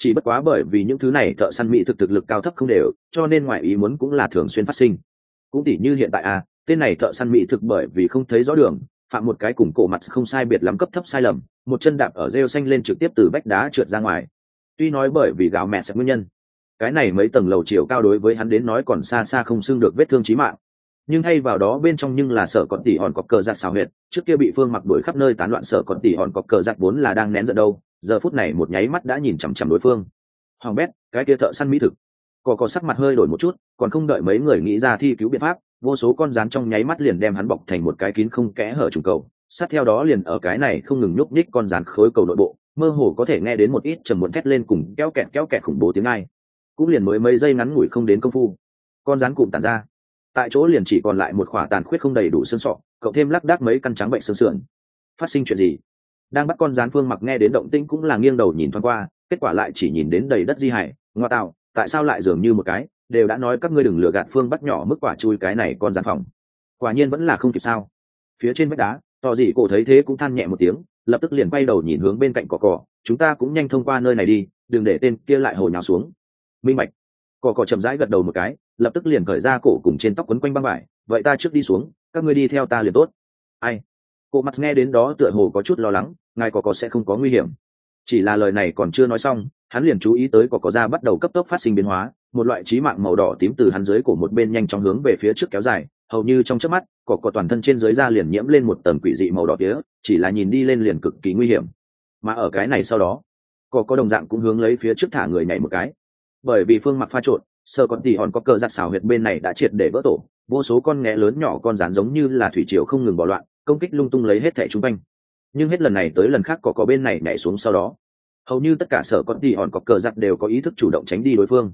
chỉ bất quá bởi vì những thứ này thợ săn mỹ thực lực cao thấp không đều, cho nên ngoại ý muốn cũng là thường xuyên phát sinh. Cũng tỉ như hiện tại tên này thợ săn mỹ thực bởi vì không thấy rõ đường, phạm một cái cùng cổ mặt không sai biệt lắm cấp thấp sai lầm, một chân đạp ở rêu xanh lên trực tiếp từ vách đá trượt ra ngoài. Tuy nói bởi vì gạo mẹ sẽ nguyên nhân, cái này mấy tầng lầu chiều cao đối với hắn đến nói còn xa xa không xưng được vết thương chí mạng, nhưng thay vào đó bên trong nhưng là sở còn tỉ hòn cọc cờ giặc xào huyệt, trước kia bị phương mặc đuổi khắp nơi tán loạn sở còn tỉ hòn cọc cờ giặc vốn là đang nén giận đâu, giờ phút này một nháy mắt đã nhìn chằm chằm đối phương. Hoàng bét, cái kia thợ săn mỹ thực có sắc mặt hơi đổi một chút, còn không đợi mấy người nghĩ ra thi cứu biện pháp, vô số con rắn trong nháy mắt liền đem hắn bọc thành một cái kín không kẽ hở trùng cầu, sát theo đó liền ở cái này không ngừng nhúc nhích con rắn khối cầu nội bộ, mơ hồ có thể nghe đến một ít trầm muộn thét lên cùng kéo kẹt khủng bố tiếng ai. Cũng liền mới mấy giây ngắn ngủi không đến công phu, con rắn cụm tàn ra, tại chỗ liền chỉ còn lại một khỏa tàn khuyết không đầy đủ xương sọ, cậu thêm lác đác mấy căn trắng bệnh xương sườn. Phát sinh chuyện gì? Đang bắt con rắn phương mặc nghe đến động tĩnh cũng là nghiêng đầu nhìn thoáng qua, kết quả lại chỉ nhìn đến đầy đất di hải. Ngoa tạo, tại sao lại dường như một cái, đều đã nói các ngươi đừng lừa gạt phương bắt nhỏ mức quả chui cái này con rắn phòng. Quả nhiên vẫn là không kịp sao. Phía trên vách đá, tỏ dị cổ thấy thế cũng than nhẹ một tiếng, lập tức liền quay đầu nhìn hướng bên cạnh cỏ, chúng ta cũng nhanh thông qua nơi này đi, đừng để tên kia lại hồi nhào xuống. Minh bạch. Cỏ chậm rãi gật đầu một cái, lập tức liền cởi ra cổ cùng trên tóc quấn quanh băng vải, vậy ta trước đi xuống, các ngươi đi theo ta liền tốt. Ai? Cô mặt nghe đến đó tựa hồ có chút lo lắng, ngài cỏ sẽ không có nguy hiểm. Chỉ là lời này còn chưa nói xong, hắn liền chú ý tới cỏ da bắt đầu cấp tốc phát sinh biến hóa, một loại trí mạng màu đỏ tím từ hắn dưới cổ một bên nhanh chóng hướng về phía trước kéo dài, hầu như trong chớp mắt, cỏ toàn thân trên dưới da liền nhiễm lên một tầng quỷ dị màu đỏ tía, chỉ là nhìn đi lên liền cực kỳ nguy hiểm. Mà ở cái này sau đó, cỏ đồng dạng cũng hướng lấy phía trước thả người nhảy một cái. Bởi vì phương mặc pha trộn, sơ con tỉ hòn có cờ giặt xào huyệt bên này đã triệt để vỡ tổ, vô số con nghé lớn nhỏ con rắn giống như là thủy triều không ngừng bỏ loạn, công kích lung tung lấy hết thẻ chung quanh. Nhưng hết lần này tới lần khác có bên này nhảy xuống sau đó, hầu như tất cả sở con tỉ hòn có cờ giặt đều có ý thức chủ động tránh đi đối phương.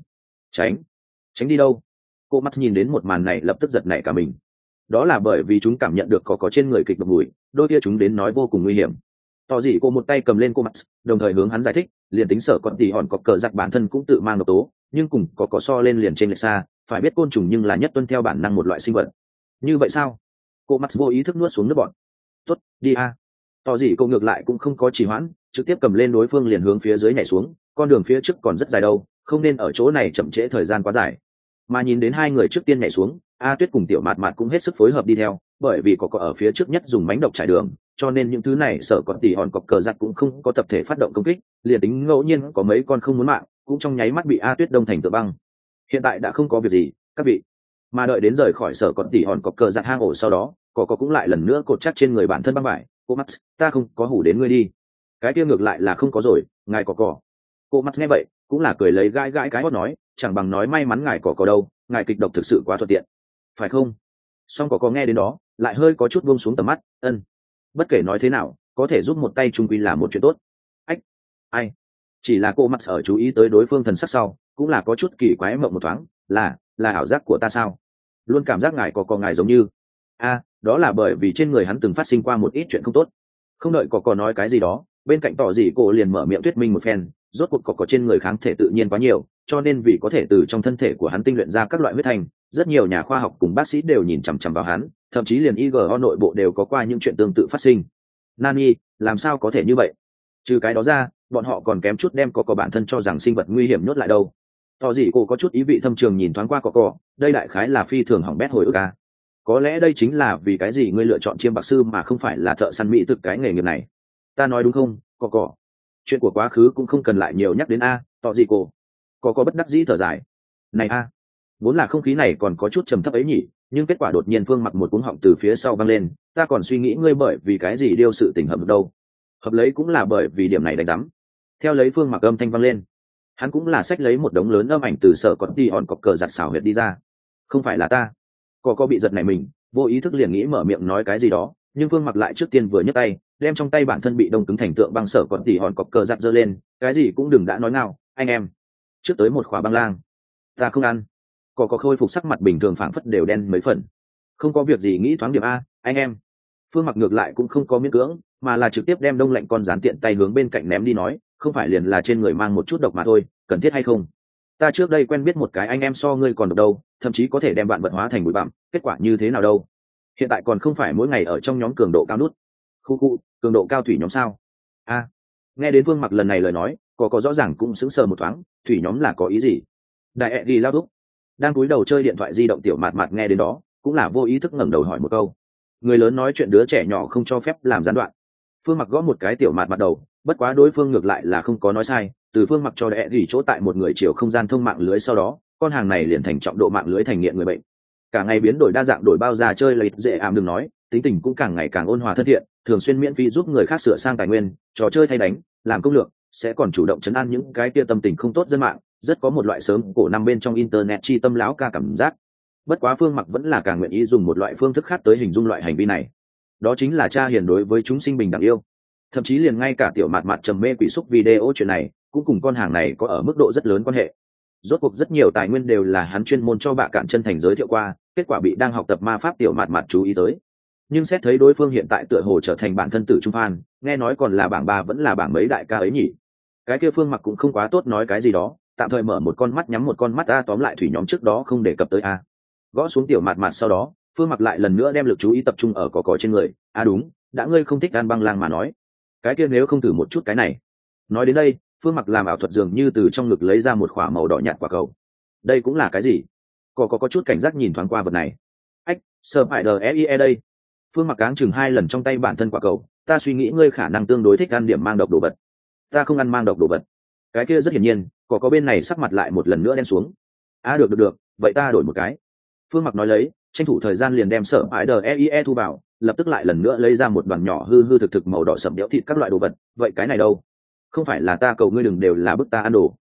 Tránh đi đâu? Cô mắt nhìn đến một màn này lập tức giật nảy cả mình. Đó là bởi vì chúng cảm nhận được có trên người kịch độc mùi, đôi kia chúng đến nói vô cùng nguy hiểm. Tỏ dị cô một tay cầm lên cô mắt, đồng thời hướng hắn giải thích, liền tính sở con tỉ hòn có cờ giặt bản thân cũng tự mang độc tố, nhưng cùng có so lên liền trên lệch xa, phải biết côn trùng nhưng là nhất tuân theo bản năng một loại sinh vật. Như vậy sao? Cô mắt vô ý thức nuốt xuống nước bọt. Tốt, đi a. Tỏ dị cô ngược lại cũng không có trì hoãn, trực tiếp cầm lên đối phương liền hướng phía dưới nhảy xuống, con đường phía trước còn rất dài đâu, không nên ở chỗ này chậm trễ thời gian quá dài. Mà nhìn đến hai người trước tiên nhảy xuống, A Tuyết cùng Tiểu Mạt Mạt cũng hết sức phối hợp đi theo, bởi vì có ở phía trước nhất dùng mánh độc trải đường, cho nên những thứ này sợ còn tỉ hòn cọp cờ giặc cũng không có tập thể phát động công kích, liền tính ngẫu nhiên có mấy con không muốn mạng, cũng trong nháy mắt bị A Tuyết đông thành tựa băng. Hiện tại đã không có việc gì, các vị. Mà đợi đến rời khỏi sở còn tỉ hòn cọp cờ giặc hang ổ sau đó, có cũng lại lần nữa cột chắc trên người bản thân băng vải. Cô Max, ta không có hủ đến ngươi đi. Cái kia ngược lại là không có rồi, ngài có. Cô Max nghe vậy, cũng là cười lấy gãi cái hót nói, chẳng bằng nói may mắn ngài có đâu, ngài kịch độc thực sự quá thuận tiện, phải không? Song có nghe đến đó, lại hơi có chút buông xuống tầm mắt, bất kể nói thế nào, có thể giúp một tay trung quy là một chuyện tốt. Ách, ai? Chỉ là cô Max ở chú ý tới đối phương thần sắc sau, cũng là có chút kỳ quái mộng một thoáng, là ảo giác của ta sao? Luôn cảm giác ngài có ngài giống như đó là bởi vì trên người hắn từng phát sinh qua một ít chuyện không tốt. Không đợi có nói cái gì đó, bên cạnh tỏ dị cổ liền mở miệng thuyết minh một phen, rốt cuộc có trên người kháng thể tự nhiên quá nhiều, cho nên vì có thể từ trong thân thể của hắn tinh luyện ra các loại huyết thanh, rất nhiều nhà khoa học cùng bác sĩ đều nhìn chằm chằm vào hắn, thậm chí liền IGO nội bộ đều có qua những chuyện tương tự phát sinh. Nani, làm sao có thể như vậy? Trừ cái đó ra, bọn họ còn kém chút đem có bản thân cho rằng sinh vật nguy hiểm nhốt lại đâu. Tỏ dị cổ có chút ý vị thâm trường nhìn thoáng qua có, đây đại khái là phi thường hỏng bét hồi ức à. Có lẽ đây chính là vì cái gì ngươi lựa chọn chiêm bạc sư mà không phải là thợ săn mỹ thực cái nghề nghiệp này. Ta nói đúng không, có. Chuyện của quá khứ cũng không cần lại nhiều nhắc đến tỏ gì cô. Có bất đắc dĩ thở dài. Này vốn là không khí này còn có chút trầm thấp ấy nhỉ, nhưng kết quả đột nhiên Phương Mặc một cuống họng từ phía sau vang lên, ta còn suy nghĩ ngươi bởi vì cái gì điêu sự tình hợp đâu. Hợp lấy cũng là bởi vì điểm này đánh rắm. Theo lấy Phương Mặc âm thanh vang lên, hắn cũng là xách lấy một đống lớn âm ảnh từ sở còn đi hòn cọc cờ giặt xảo huyệt đi ra. Không phải là ta. Có bị giật này mình, vô ý thức liền nghĩ mở miệng nói cái gì đó, nhưng Phương Mặc lại trước tiên vừa nhấc tay, đem trong tay bản thân bị đông cứng thành tượng băng sở còn tỉ hòn cọc cờ giặt giơ lên, cái gì cũng đừng đã nói nào, anh em. Trước tới một khỏa băng lang, ta không ăn. Có khôi phục sắc mặt bình thường phảng phất đều đen mấy phần. Không có việc gì nghĩ thoáng điểm anh em. Phương Mặc ngược lại cũng không có miễn cưỡng, mà là trực tiếp đem đông lạnh con rán tiện tay hướng bên cạnh ném đi nói, không phải liền là trên người mang một chút độc mà thôi, cần thiết hay không? Ta trước đây quen biết một cái anh em so ngươi còn độc đâu, thậm chí có thể đem bạn vật hóa thành bụi bặm, kết quả như thế nào đâu? Hiện tại còn không phải mỗi ngày ở trong nhóm cường độ cao nút. Khu cường độ cao thủy nhóm sao? Nghe đến Vương Mặc lần này lời nói, có rõ ràng cũng sững sờ một thoáng, thủy nhóm là có ý gì? Đại ẹ đi lao thúc đang cúi đầu chơi điện thoại di động tiểu mạt mạt nghe đến đó cũng là vô ý thức ngẩng đầu hỏi một câu. Người lớn nói chuyện đứa trẻ nhỏ không cho phép làm gián đoạn. Phương Mặc gõ một cái tiểu mạt mặt đầu, bất quá đối phương ngược lại là không có nói sai, từ Phương Mặc cho đẻ gỉ chỗ tại một người chiều không gian thông mạng lưới, sau đó con hàng này liền thành trọng độ mạng lưới thành nghiện người bệnh, cả ngày biến đổi đa dạng, đổi bao già chơi lấy dễ đừng nói, tính tình cũng càng ngày càng ôn hòa thân thiện, thường xuyên miễn phí giúp người khác sửa sang tài nguyên, trò chơi thay đánh, làm công lược, sẽ còn chủ động chấn an những cái kia tâm tình không tốt dân mạng, rất có một loại sớm cổ năm bên trong internet chi tâm lão ca cảm giác. Bất quá Phương Mặc vẫn là càng nguyện ý dùng một loại phương thức khác tới hình dung loại hành vi này, đó chính là cha hiền đối với chúng sinh bình đẳng yêu. Thậm chí liền ngay cả tiểu mạt mạt trầm mê quỷ xúc video chuyện này cũng cùng con hàng này có ở mức độ rất lớn quan hệ. Rốt cuộc rất nhiều tài nguyên đều là hắn chuyên môn cho bạ cạn chân thành giới thiệu qua, kết quả bị đang học tập ma pháp tiểu mạt mạt chú ý tới. Nhưng xét thấy đối phương hiện tại tựa hồ trở thành bản thân tử trung fan, nghe nói còn là bảng ba vẫn là bảng mấy đại ca ấy nhỉ. Cái kia Phương Mặc cũng không quá tốt nói cái gì đó, tạm thời mở một con mắt nhắm một con mắt, tóm lại thủy nhóm trước đó không đề cập tới a. Gõ xuống tiểu mạt mạt sau đó, Phương Mặc lại lần nữa đem lực chú ý tập trung ở cỏ trên người. Đúng, đã ngươi không thích ăn băng lang mà nói, cái kia nếu không thử một chút cái này. Nói đến đây, Phương Mặc làm ảo thuật dường như từ trong ngực lấy ra một quả màu đỏ nhạt quả cầu. Đây cũng là cái gì? Có chút cảnh giác nhìn thoáng qua vật này. Ách, Spider EIE đây. Phương Mặc cáng chừng 2 lần trong tay bản thân quả cầu, ta suy nghĩ ngươi khả năng tương đối thích ăn điểm mang độc đồ vật. Ta không ăn mang độc đồ vật. Cái kia rất hiển nhiên, có bên này sắc mặt lại một lần nữa đen xuống. Được, vậy ta đổi một cái. Phương Mặc nói lấy, tranh thủ thời gian liền đem Spider EIE thu vào, lập tức lại lần nữa lấy ra một đoàn nhỏ hư thực màu đỏ sẫm béo thịt các loại đồ vật. Vậy cái này đâu? Không phải là ta cầu ngươi đừng đều là bức ta ăn đồ.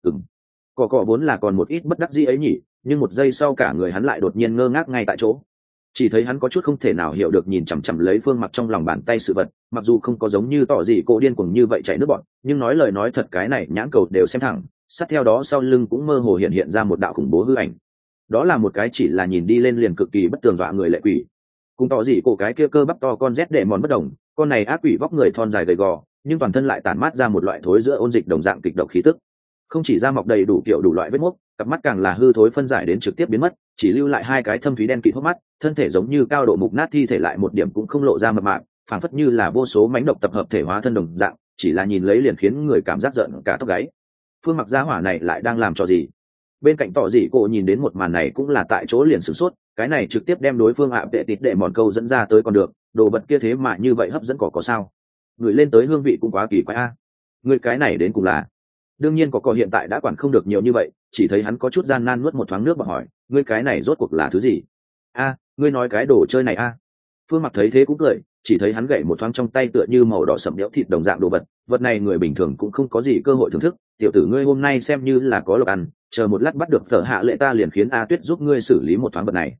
Cỏ vốn là còn một ít bất đắc dĩ ấy nhỉ, nhưng một giây sau cả người hắn lại đột nhiên ngơ ngác ngay tại chỗ. Chỉ thấy hắn có chút không thể nào hiểu được nhìn chằm chằm lấy Phương Mặc trong lòng bàn tay sự vật, mặc dù không có giống như tỏ gì cô điên cuồng như vậy chảy nước bọt, nhưng nói lời nói thật cái này nhãn cầu đều xem thẳng, sát theo đó sau lưng cũng mơ hồ hiện ra một đạo khủng bố hư ảnh. Đó là một cái chỉ là nhìn đi lên liền cực kỳ bất tường dọa người lệ quỷ. Cùng tỏ gì cổ cái kia cơ bắp to con rét để mòn bất đồng, con này ác quỷ vóc người thon dài gầy gò, nhưng toàn thân lại tản mát ra một loại thối giữa ôn dịch đồng dạng kịch độc khí tức. Không chỉ da mọc đầy đủ kiểu đủ loại vết mốc, cặp mắt càng là hư thối phân giải đến trực tiếp biến mất, chỉ lưu lại 2 cái thâm thúy đen kịt hốc mắt, thân thể giống như cao độ mục nát thi thể lại một điểm cũng không lộ ra mập mạp, phảng phất như là vô số mánh độc tập hợp thể hóa thân đồng dạng, chỉ là nhìn lấy liền khiến người cảm giác giận cả tóc gáy. Phương Mặc gia hỏa này lại đang làm trò gì? Bên cạnh tỏ dị cổ nhìn đến một màn này cũng là tại chỗ liền sửng sốt, cái này trực tiếp đem đối phương tệ tịt đệ mòn câu dẫn ra tới còn được, đồ vật kia thế mà như vậy hấp dẫn có sao? Người lên tới hương vị cũng quá kỳ quái a. Người cái này đến cùng là? Đương nhiên có hiện tại đã quản không được nhiều như vậy, chỉ thấy hắn có chút gian nan nuốt một thoáng nước và hỏi, ngươi cái này rốt cuộc là thứ gì? Ngươi nói cái đồ chơi này Phương Mặc thấy thế cũng cười, chỉ thấy hắn gậy một thoáng trong tay tựa như màu đỏ sẫm đẽo thịt đồng dạng đồ vật, vật này người bình thường cũng không có gì cơ hội thưởng thức, tiểu tử ngươi hôm nay xem như là có lộc ăn, chờ một lát bắt được Phở Hạ Lệ ta liền khiến A Tuyết giúp ngươi xử lý một thoáng vật này.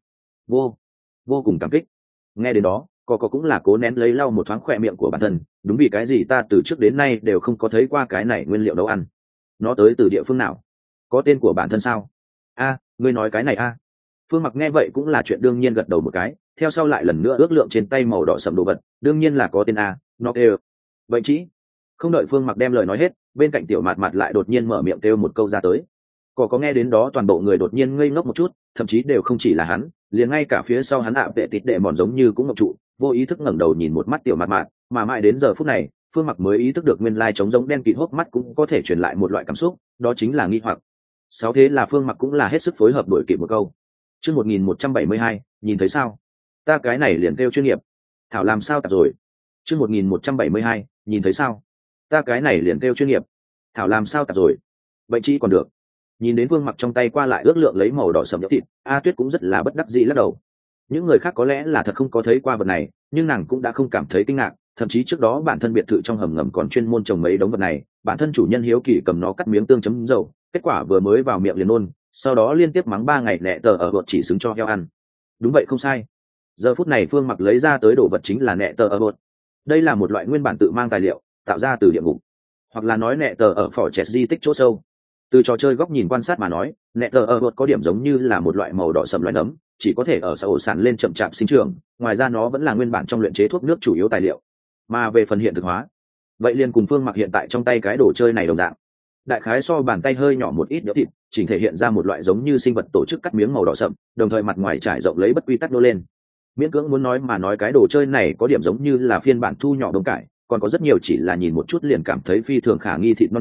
Vô cùng cảm kích. Nghe đến đó, có cũng là cố nén lấy lau một thoáng khỏe miệng của bản thân, đúng vì cái gì ta từ trước đến nay đều không có thấy qua cái này nguyên liệu nấu ăn. Nó tới từ địa phương nào? Có tên của bản thân sao? Ngươi nói cái này Phương Mặc nghe vậy cũng là chuyện đương nhiên gật đầu một cái, theo sau lại lần nữa ước lượng trên tay màu đỏ sẫm đồ vật, đương nhiên là có tên nó kêu. Vậy chỉ không đợi Phương Mặc đem lời nói hết, bên cạnh tiểu mạt mạt lại đột nhiên mở miệng kêu một câu ra tới. Có nghe đến đó toàn bộ người đột nhiên ngây ngốc một chút, thậm chí đều không chỉ là hắn, liền ngay cả phía sau hắn vệ tịt đệ mòn giống như cũng ngọc trụ, vô ý thức ngẩng đầu nhìn một mắt tiểu mạt mạt, mà mãi đến giờ phút này, Phương Mặc mới ý thức được nguyên lai trống giống đen kịt hốc mắt cũng có thể truyền lại một loại cảm xúc, đó chính là nghi hoặc. Sáu thế là Phương Mặc cũng là hết sức phối hợp đổi kịp một câu. Chương 1172, nhìn thấy sao? Ta cái này liền kêu chuyên nghiệp. Thảo làm sao tạp rồi? Chương 1172, nhìn thấy sao? Ta cái này liền kêu chuyên nghiệp. Thảo làm sao tạp rồi? Vậy chỉ còn được. Nhìn đến Phương Mặc trong tay qua lại ước lượng lấy màu đỏ sẫm nhũ thịt, A Tuyết cũng rất là bất đắc dĩ lắc đầu. Những người khác có lẽ là thật không có thấy qua vật này, nhưng nàng cũng đã không cảm thấy kinh ngạc, thậm chí trước đó bản thân biệt thự trong hầm ngầm còn chuyên môn trồng mấy đống vật này, bản thân chủ nhân hiếu kỳ cầm nó cắt miếng tương chấm dầu, kết quả vừa mới vào miệng liền nôn, sau đó liên tiếp mắng 3 ngày nẹ tờ ở bột chỉ xứng cho heo ăn. Đúng vậy không sai. Giờ phút này Phương Mặc lấy ra tới đồ vật chính là nẹ tờ ở bột. Đây là một loại nguyên bản tự mang tài liệu, tạo ra từ địa ngục, hoặc là nói nẹ tờ ở phỏ chẹt di tích chỗ sâu. Từ trò chơi góc nhìn quan sát mà nói, nẹ tờ ở bột có điểm giống như là một loại màu đỏ sẫm loài nấm, chỉ có thể ở xã ổ sản lên chậm chạp sinh trưởng, ngoài ra nó vẫn là nguyên bản trong luyện chế thuốc nước chủ yếu tài liệu. Mà về phần hiện thực hóa, vậy liền cùng Phương Mặc hiện tại trong tay cái đồ chơi này đồng dạng. Đại khái so bàn tay hơi nhỏ một ít nhỡ thịt, chỉnh thể hiện ra một loại giống như sinh vật tổ chức cắt miếng màu đỏ sậm, đồng thời mặt ngoài trải rộng lấy bất quy tắc nô lên. Miễn cưỡng muốn nói mà nói cái đồ chơi này có điểm giống như là phiên bản thu nhỏ đông cải, còn có rất nhiều chỉ là nhìn một chút liền cảm thấy phi thường khả nghi thịt non nhỏ,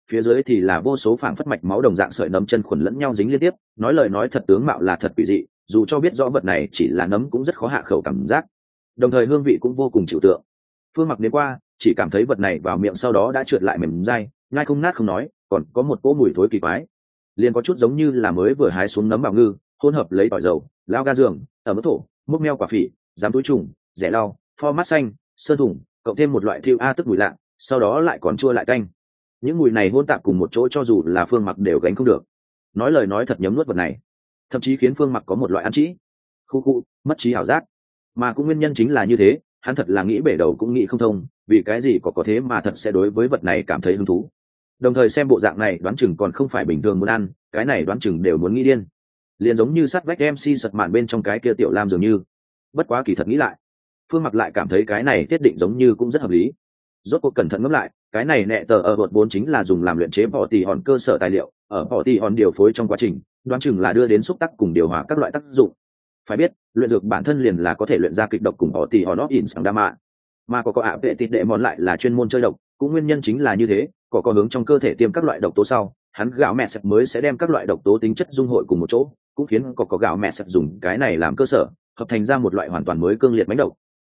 phía dưới thì là vô số phảng phất mạch máu đồng dạng sợi nấm chân khuẩn lẫn nhau dính liên tiếp, nói lời nói thật tướng mạo là thật quỷ dị, dù cho biết rõ vật này chỉ là nấm cũng rất khó hạ khẩu cảm giác, đồng thời hương vị cũng vô cùng chịu tượng. Phương Mặc đến qua chỉ cảm thấy vật này vào miệng sau đó đã trượt lại mềm dai, nhai không nát không nói, còn có một cỗ mùi thối kỳ quái, liền có chút giống như là mới vừa hái xuống nấm bào ngư, hỗn hợp lấy tỏi dầu, lao ga giường, ở mức thổ, múc meo quả phỉ, giám túi trùng, rẻ lau, pho mát xanh, sơn thủng, cộng thêm một loại thiêu a tức mùi lạ, sau đó lại còn chua lại canh. Những mùi này hỗn tạp cùng một chỗ cho dù là Phương Mặc đều gánh không được. Nói lời nói thật nhấm nuốt vật này, thậm chí khiến Phương Mặc có một loại ăn trĩ, khu mất trí ảo giác. Mà cũng nguyên nhân chính là như thế, hắn thật là nghĩ bể đầu cũng nghĩ không thông, vì cái gì có thế mà thật sẽ đối với vật này cảm thấy hứng thú. Đồng thời xem bộ dạng này đoán chừng còn không phải bình thường muốn ăn, cái này đoán chừng đều muốn nghĩ điên. Liền giống như sát vách MC sật mạn bên trong cái kia tiểu lam dường như. Bất quá kỳ thật nghĩ lại, Phương Mặc lại cảm thấy cái này thiết định giống như cũng rất hợp lý. Rốt cuộc cẩn thận ngẫm lại, cái này nẹ tờ ở bột vốn chính là dùng làm luyện chế bỏ tỉ hòn cơ sở tài liệu, ở bỏ tỉ hòn điều phối trong quá trình, đoán chừng là đưa đến xúc tác cùng điều hòa các loại tác dụng. Phải biết, luyện dược bản thân liền là có thể luyện ra kịch độc cùng bỏ tỉ hòn in sang đa mạ, mà có ạ vệ tịt đệ mòn lại là chuyên môn chơi độc, cũng nguyên nhân chính là như thế, có hướng trong cơ thể tiêm các loại độc tố sau, hắn gạo mẹ sạch mới sẽ đem các loại độc tố tính chất dung hội cùng một chỗ, cũng khiến có gạo mẹ sạch dùng cái này làm cơ sở, hợp thành ra một loại hoàn toàn mới cương liệt mãnh độc.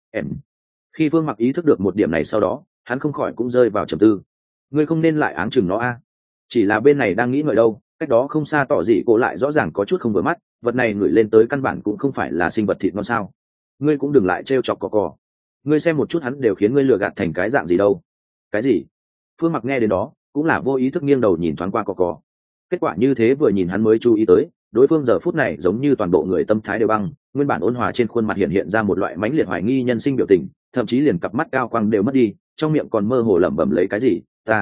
Khi Phương Mặc ý thức được một điểm này sau đó, hắn không khỏi cũng rơi vào trầm tư. Ngươi không nên lại áng chừng nó a. Chỉ là bên này đang nghĩ ngợi đâu, cách đó không xa tỏ dị cổ lại rõ ràng có chút không vừa mắt, vật này ngửi lên tới căn bản cũng không phải là sinh vật thịt ngon sao? Ngươi cũng đừng lại trêu chọc cò. Ngươi xem một chút hắn đều khiến ngươi lừa gạt thành cái dạng gì đâu. Cái gì? Phương Mặc nghe đến đó, cũng là vô ý thức nghiêng đầu nhìn thoáng qua cò. Kết quả như thế vừa nhìn hắn mới chú ý tới, đối phương giờ phút này giống như toàn bộ người tâm thái đều băng, nguyên bản ôn hòa trên khuôn mặt hiện ra một loại mãnh liệt hoài nghi nhân sinh biểu tình, thậm chí liền cặp mắt cao quang đều mất đi, trong miệng còn mơ hồ lẩm bẩm lấy cái gì,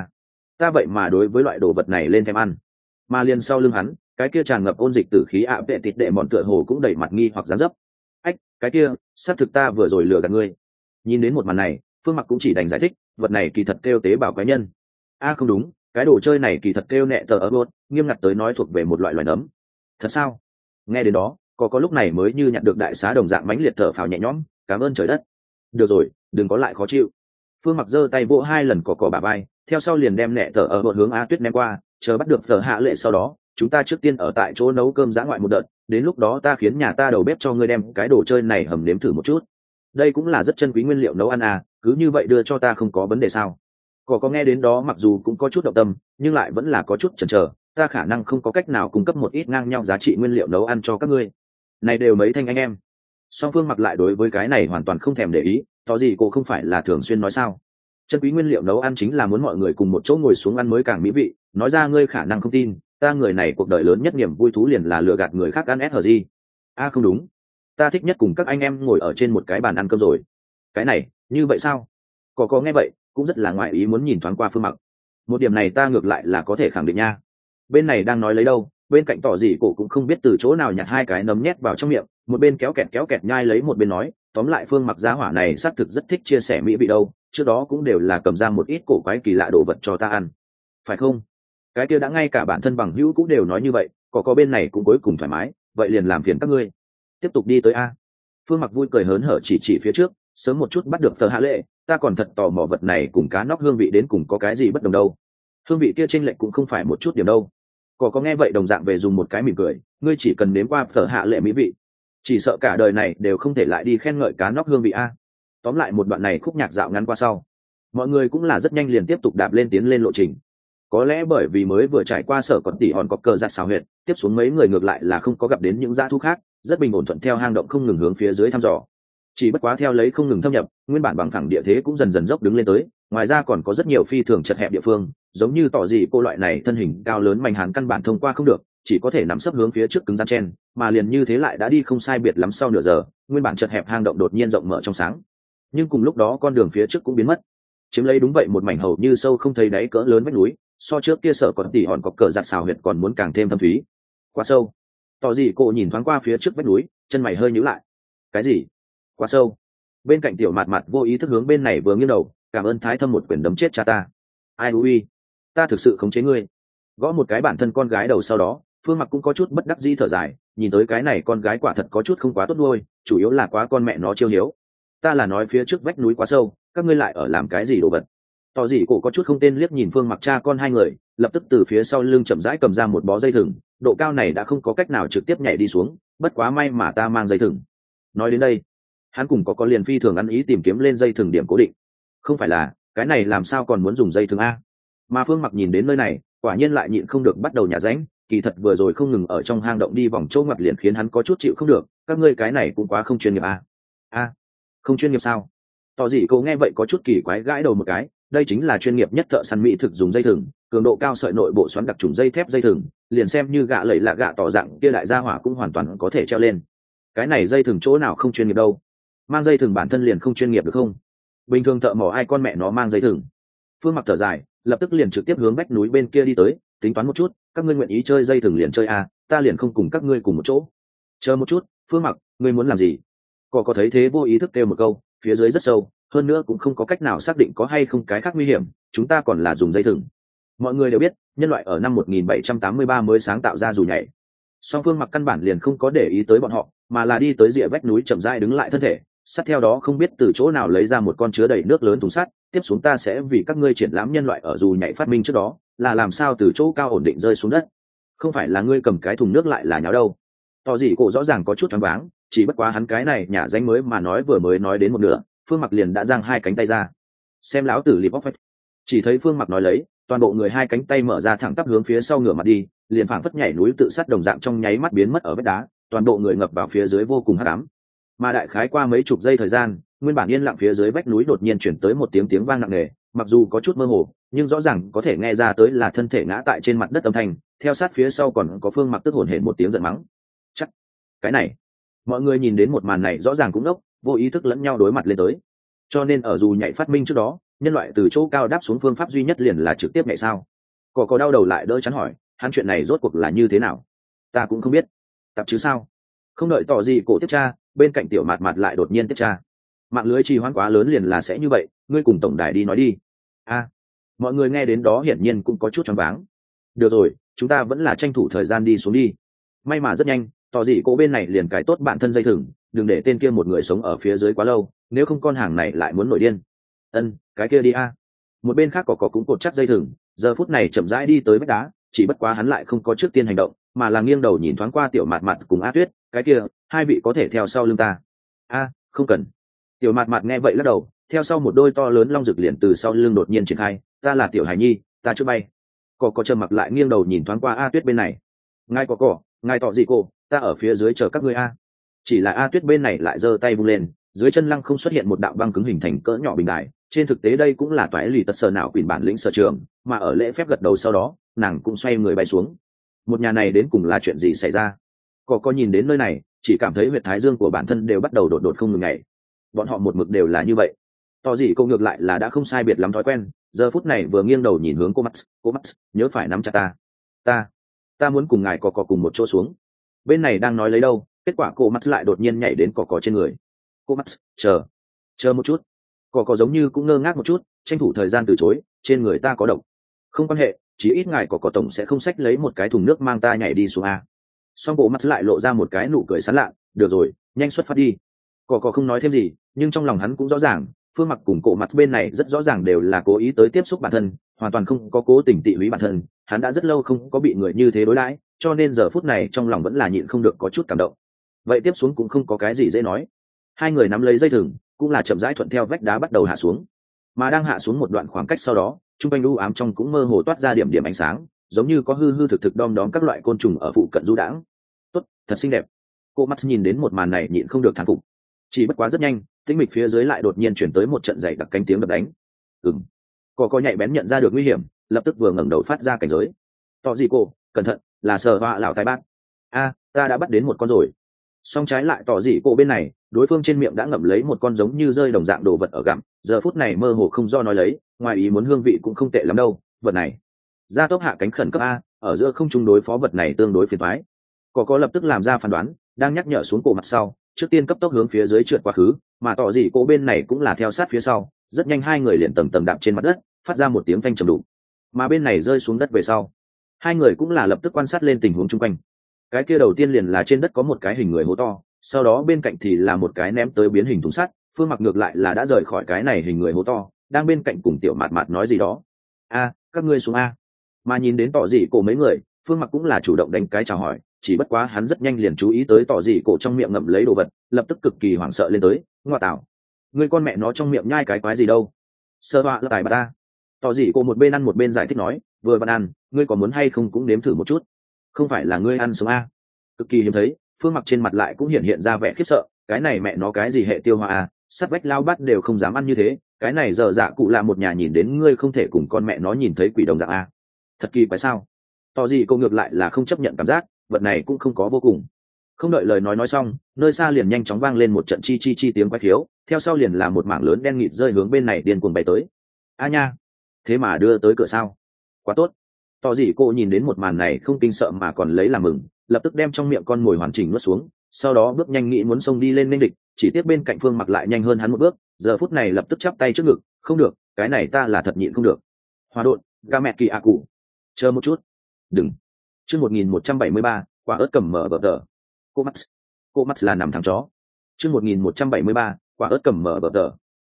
ta vậy mà đối với loại đồ vật này lên thèm ăn. Mà liền sau lưng hắn, cái kia tràn ngập ôn dịch tử khí ạ vệ tịt đệ mọn tựa hồ cũng đầy mặt nghi hoặc dáng dấp. Ách, cái kia, xác thực ta vừa rồi lừa gạt ngươi. Nhìn đến một màn này, Phương Mặc cũng chỉ đành giải thích, vật này kỳ thật kêu tế bào quái nhân. Không đúng, cái đồ chơi này kỳ thật kêu nẹ tờ ở bột, nghiêm ngặt tới nói thuộc về một loại loài nấm. Thật sao? Nghe đến đó, có lúc này mới như nhận được đại xá đồng dạng mãnh liệt thở phào nhẹ nhõm, cảm ơn trời đất. Được rồi, đừng có lại khó chịu. Phương Mặc giơ tay vỗ hai lần cỏ bả vai, theo sau liền đem nẹ tờ ở bột hướng A Tuyết ném qua, chờ bắt được Tờ Hạ Lệ sau đó, chúng ta trước tiên ở tại chỗ nấu cơm dã ngoại một đợt, đến lúc đó ta khiến nhà ta đầu bếp cho ngươi đem cái đồ chơi này hầm nếm thử một chút. Đây cũng là rất chân quý nguyên liệu nấu ăn cứ như vậy đưa cho ta không có vấn đề sao? Có nghe đến đó mặc dù cũng có chút động tâm, nhưng lại vẫn là có chút chần chờ, ta khả năng không có cách nào cung cấp một ít ngang nhau giá trị nguyên liệu nấu ăn cho các ngươi. Này đều mấy thanh anh em. Song Phương Mặc lại đối với cái này hoàn toàn không thèm để ý, có gì cô không phải là thường xuyên nói sao? Chân quý nguyên liệu nấu ăn chính là muốn mọi người cùng một chỗ ngồi xuống ăn mới càng mỹ vị, nói ra ngươi khả năng không tin, ta người này cuộc đời lớn nhất niềm vui thú liền là lừa gạt người khác ăn SHG. Không đúng, ta thích nhất cùng các anh em ngồi ở trên một cái bàn ăn cơm rồi. Cái này, như vậy sao? Có nghe vậy, cũng rất là ngoại ý muốn nhìn thoáng qua Phương Mặc. Một điểm này ta ngược lại là có thể khẳng định nha. Bên này đang nói lấy đâu, bên cạnh tỏ dị cổ cũng không biết từ chỗ nào nhặt hai cái nấm nhét vào trong miệng, một bên kéo kẹt nhai lấy một bên nói, tóm lại Phương Mặc gia hỏa này xác thực rất thích chia sẻ mỹ vị đâu, trước đó cũng đều là cầm ra một ít cổ quái kỳ lạ đồ vật cho ta ăn. Phải không? Cái kia đã ngay cả bản thân bằng hữu cũng đều nói như vậy, có bên này cũng cuối cùng thoải mái, vậy liền làm phiền các ngươi. Tiếp tục đi tới a. Phương Mặc vui cười hớn hở chỉ phía trước, sớm một chút bắt được Tờ Hạ Lệ, ta còn thật tò mò vật này cùng cá nóc hương vị đến cùng có cái gì bất đồng đâu. Hương vị kia chênh lệch cũng không phải một chút điểm đâu. Có nghe vậy đồng dạng về dùng một cái mỉm cười, ngươi chỉ cần nếm qua Tờ Hạ Lệ mỹ vị, chỉ sợ cả đời này đều không thể lại đi khen ngợi cá nóc hương vị a. Tóm lại một đoạn này khúc nhạc dạo ngắn qua sau, mọi người cũng là rất nhanh liền tiếp tục đạp lên tiến lên lộ trình. Có lẽ bởi vì mới vừa trải qua sở còn tỉ hòn có cờ giặt xào huyệt, tiếp xuống mấy người ngược lại là không có gặp đến những dã thú khác, rất bình ổn thuận theo hang động không ngừng hướng phía dưới thăm dò. Chỉ bất quá theo lấy không ngừng thâm nhập, nguyên bản bằng phẳng địa thế cũng dần dần dốc đứng lên tới, ngoài ra còn có rất nhiều phi thường chật hẹp địa phương, giống như tỏ dị cô loại này thân hình cao lớn mạnh hàn căn bản thông qua không được, chỉ có thể nắm sấp hướng phía trước cứng rắn chen, mà liền như thế lại đã đi không sai biệt lắm sau nửa giờ, nguyên bản chật hẹp hang động đột nhiên rộng mở trong sáng. Nhưng cùng lúc đó con đường phía trước cũng biến mất, chiếm lấy đúng vậy một mảnh hầu như sâu không thấy đáy cỡ lớn vách núi, so trước kia sở còn tỉ hòn có cờ giặt xào huyệt còn muốn càng thêm thâm thúy. Quá sâu. Tỏ dị cô nhìn thoáng qua phía trước vách núi, chân mày hơi nhíu lại. Cái gì? Quá sâu. Bên cạnh tiểu mạt mạt vô ý thức hướng bên này vừa nghiêng đầu, cảm ơn thái thâm một quyền đấm chết cha ta. Ai ui, ta thực sự khống chế ngươi. Gõ một cái bản thân con gái đầu sau đó, Phương Mặc cũng có chút bất đắc dĩ thở dài, nhìn tới cái này con gái quả thật có chút không quá tốt nuôi, chủ yếu là quá con mẹ nó chiêu hiếu. Ta là nói phía trước vách núi quá sâu, các ngươi lại ở làm cái gì đồ vật? Tỏ dị cổ có chút không tên liếc nhìn Phương Mặc cha con hai người, lập tức từ phía sau lưng chậm rãi cầm ra một bó dây thừng, độ cao này đã không có cách nào trực tiếp nhảy đi xuống, bất quá may mà ta mang dây thừng. Nói đến đây, hắn cùng có liền phi thường ăn ý tìm kiếm lên dây thừng điểm cố định. Không phải là, cái này làm sao còn muốn dùng dây thừng a? Mà Phương Mặc nhìn đến nơi này, quả nhiên lại nhịn không được bắt đầu nhả ránh, kỳ thật vừa rồi không ngừng ở trong hang động đi vòng châu ngoặt liền khiến hắn có chút chịu không được, các ngươi cái này cũng quá không chuyên nghiệp a. A, không chuyên nghiệp sao? Tỏ dị cổ nghe vậy có chút kỳ quái gãi đầu một cái, đây chính là chuyên nghiệp nhất thợ săn mỹ thực dùng dây thừng, cường độ cao sợi nội bộ xoắn đặc trùng dây thép dây thừng, liền xem như gạ lẫy là gạ tỏ dạng kia đại gia hỏa cũng hoàn toàn có thể treo lên. Cái này dây thừng chỗ nào không chuyên nghiệp đâu? Mang dây thừng bản thân liền không chuyên nghiệp được không? Bình thường thợ mỏ ai con mẹ nó mang dây thừng. Phương Mặc thở dài, lập tức liền trực tiếp hướng vách núi bên kia đi tới, tính toán một chút, các ngươi nguyện ý chơi dây thừng liền chơi a, ta liền không cùng các ngươi cùng một chỗ. Chờ một chút, Phương Mặc, ngươi muốn làm gì? Có thấy thế vô ý thức kêu một câu, phía dưới rất sâu, hơn nữa cũng không có cách nào xác định có hay không cái khác nguy hiểm, chúng ta còn là dùng dây thừng. Mọi người đều biết, nhân loại ở năm 1783 mới sáng tạo ra dù nhảy. Song Phương Mặc căn bản liền không có để ý tới bọn họ, mà là đi tới rìa vách núi chậm rãi đứng lại thân thể, sát theo đó không biết từ chỗ nào lấy ra một con chứa đầy nước lớn thùng sắt, tiếp xuống ta sẽ vì các ngươi triển lãm nhân loại ở dù nhảy phát minh trước đó, là làm sao từ chỗ cao ổn định rơi xuống đất. Không phải là ngươi cầm cái thùng nước lại là nháo đâu. Tỏ dị cổ rõ ràng có chút choáng váng, chỉ bất quá hắn cái này nhả danh mới mà nói vừa mới nói đến một nửa, Phương Mặc liền đã giang hai cánh tay ra. Xem lão tử lip off. Chỉ thấy Phương Mặc nói lấy, toàn bộ người hai cánh tay mở ra thẳng tắp hướng phía sau ngửa mặt đi, liền phảng phất nhảy núi tự sát đồng dạng trong nháy mắt biến mất ở vách đá, toàn bộ người ngập vào phía dưới vô cùng hắc ám. Mà đại khái qua mấy chục giây thời gian, nguyên bản yên lặng phía dưới vách núi đột nhiên chuyển tới một tiếng vang nặng nề, mặc dù có chút mơ hồ, nhưng rõ ràng có thể nghe ra tới là thân thể ngã tại trên mặt đất âm thanh, theo sát phía sau còn có Phương Mặc tức hổn hển một tiếng giận mắng. Chắc cái này, mọi người nhìn đến một màn này rõ ràng cũng ngốc, vô ý thức lẫn nhau đối mặt lên tới. Cho nên ở dù nhảy phát minh trước đó, nhân loại từ chỗ cao đáp xuống phương pháp duy nhất liền là trực tiếp nhảy sao? Có đau đầu lại đỡ chắn hỏi, hắn chuyện này rốt cuộc là như thế nào? Ta cũng không biết. Tập chứ sao? Không đợi tỏ gì cổ tiếp tra, bên cạnh tiểu mạt mạt lại đột nhiên tiếp tra. Mạng lưới trì hoãn quá lớn liền là sẽ như vậy, ngươi cùng tổng đài đi nói đi. A, mọi người nghe đến đó hiển nhiên cũng có chút choáng váng. Được rồi, chúng ta vẫn là tranh thủ thời gian đi xuống đi. May mà rất nhanh, tỏ dị cổ bên này liền cái tốt bạn thân dây thừng, đừng để tên kia một người sống ở phía dưới quá lâu, nếu không con hàng này lại muốn nổi điên. Cái kia đi a. Một bên khác có cũng cột chắc dây thừng, giờ phút này chậm rãi đi tới vách đá, chỉ bất quá hắn lại không có trước tiên hành động, mà là nghiêng đầu nhìn thoáng qua tiểu mạt mạt cùng A Tuyết, cái kia, hai vị có thể theo sau lưng ta. A, không cần. Tiểu mạt mạt nghe vậy lắc đầu, theo sau một đôi to lớn long rực liền từ sau lưng đột nhiên triển khai, ta là tiểu hải nhi, ta chưa bay. Có trầm mặc lại nghiêng đầu nhìn thoáng qua A Tuyết bên này. Ngài ngài tỏ gì cô, ta ở phía dưới chờ các ngươi a. Chỉ là A Tuyết bên này lại giơ tay vung lên, dưới chân lăng không xuất hiện một đạo băng cứng hình thành cỡ nhỏ bình đài, trên thực tế đây cũng là toái lì tật sở não quyền bản lĩnh sở trường, mà ở lễ phép gật đầu sau đó, nàng cũng xoay người bay xuống. Một nhà này đến cùng là chuyện gì xảy ra? Có nhìn đến nơi này, chỉ cảm thấy huyệt thái dương của bản thân đều bắt đầu đột không ngừng ngày. Bọn họ một mực đều là như vậy. Tỏ gì cô ngược lại là đã không sai biệt lắm thói quen, giờ phút này vừa nghiêng đầu nhìn hướng cô Max, nhớ phải nắm chặt ta muốn cùng ngài có cùng một chỗ xuống. Bên này đang nói lấy đâu, kết quả cô Max lại đột nhiên nhảy đến có trên người. Cô Max, chờ một chút. Có giống như cũng ngơ ngác một chút, tranh thủ thời gian từ chối, trên người ta có độc. Không quan hệ, chỉ ít ngài có tổng sẽ không xách lấy một cái thùng nước mang ta nhảy đi xuống a. Xong cô Max lại lộ ra một cái nụ cười sán lạ, được rồi, nhanh xuất phát đi. Có không nói thêm gì, nhưng trong lòng hắn cũng rõ ràng, Phương Mặc cùng cổ mặt bên này rất rõ ràng đều là cố ý tới tiếp xúc bản thân, hoàn toàn không có cố tình tị húy bản thân. Hắn đã rất lâu không có bị người như thế đối đãi, cho nên giờ phút này trong lòng vẫn là nhịn không được có chút cảm động. Vậy tiếp xuống cũng không có cái gì dễ nói. Hai người nắm lấy dây thừng, cũng là chậm rãi thuận theo vách đá bắt đầu hạ xuống. Mà đang hạ xuống một đoạn khoảng cách sau đó, trung quanh u ám trong cũng mơ hồ toát ra điểm ánh sáng, giống như có hư thực đom đóm các loại côn trùng ở phụ cận du đãng. Tốt, thật xinh đẹp. Cô mắt nhìn đến một màn này nhịn không được thán phục. Chỉ bất quá rất nhanh, tĩnh mịch phía dưới lại đột nhiên chuyển tới một trận dày đặc cánh tiếng đập đánh. Có nhạy bén nhận ra được nguy hiểm, lập tức vừa ngẩng đầu phát ra cảnh giới. Tỏ gì cô, cẩn thận, là sờ họa lão tài bác. A, ta đã bắt đến một con rồi. Song trái lại tỏ gì cô bên này, đối phương trên miệng đã ngậm lấy một con giống như rơi đồng dạng đồ vật ở gặm, giờ phút này mơ hồ không do nói lấy, ngoài ý muốn hương vị cũng không tệ lắm đâu, vật này. Gia tốc hạ cánh khẩn cấp a, ở giữa không trung đối phó vật này tương đối phiền toái. Có lập tức làm ra phán đoán, đang nhắc nhở xuống cổ mặt sau, trước tiên cấp tốc hướng phía dưới trượt quá khứ, mà tỏ gì cô bên này cũng là theo sát phía sau, rất nhanh hai người liền tầng đạp trên mặt đất, phát ra một tiếng phanh trầm đục. Mà bên này rơi xuống đất về sau, hai người cũng là lập tức quan sát lên tình huống chung quanh. Cái kia đầu tiên liền là trên đất có một cái hình người hố to, sau đó bên cạnh thì là một cái ném tới biến hình thùng sắt. Phương Mặc ngược lại là đã rời khỏi cái này hình người hố to, đang bên cạnh cùng tiểu mạt mạt nói gì đó. A, các ngươi xuống a. Mà nhìn đến tỏ dị cổ mấy người, Phương Mặc cũng là chủ động đánh cái chào hỏi, chỉ bất quá hắn rất nhanh liền chú ý tới tỏ dị cổ trong miệng ngậm lấy đồ vật, lập tức cực kỳ hoảng sợ lên tới. Ngoa tạo, ngươi con mẹ nó trong miệng nhai cái quái gì đâu? Sơ họa là tài bà ta. Tỏ dị cổ một bên ăn một bên giải thích nói, vừa bạn ăn, ngươi có muốn hay không cũng nếm thử một chút. Không phải là ngươi ăn sống a? Cực kỳ hiếm thấy, Phương Mặc trên mặt lại cũng hiện ra vẻ khiếp sợ, cái này mẹ nó cái gì hệ tiêu hóa a, sắt vách lao bắt đều không dám ăn như thế, cái này giờ dạ cụ là một nhà nhìn đến ngươi không thể cùng con mẹ nó nhìn thấy quỷ đồng dạng a. Thật kỳ quái sao? Tỏ gì cô ngược lại là không chấp nhận cảm giác, vật này cũng không có vô cùng. Không đợi lời nói xong, nơi xa liền nhanh chóng vang lên một trận chi chi chi tiếng quái khiếu, theo sau liền là một mảng lớn đen nghịt rơi hướng bên này điên cuồng bay tới. A nha, thế mà đưa tới cửa sao? Quá tốt. Tỏ gì cô nhìn đến một màn này không kinh sợ mà còn lấy làm mừng, lập tức đem trong miệng con mồi hoàn chỉnh nuốt xuống, sau đó bước nhanh nghĩ muốn xông đi lên nên địch, chỉ tiếp bên cạnh Phương Mặc lại nhanh hơn hắn một bước, giờ phút này lập tức chắp tay trước ngực, không được, cái này ta là thật nhịn không được. Hòa đột, ga mẹ kỳ a cụ. Chờ một chút. Đừng. Chương 1173, quả ớt cầm mở bờ tờ. Cô Max là nằm thằng chó. Chương 1173, quả ớt cầm mở bờ tờ.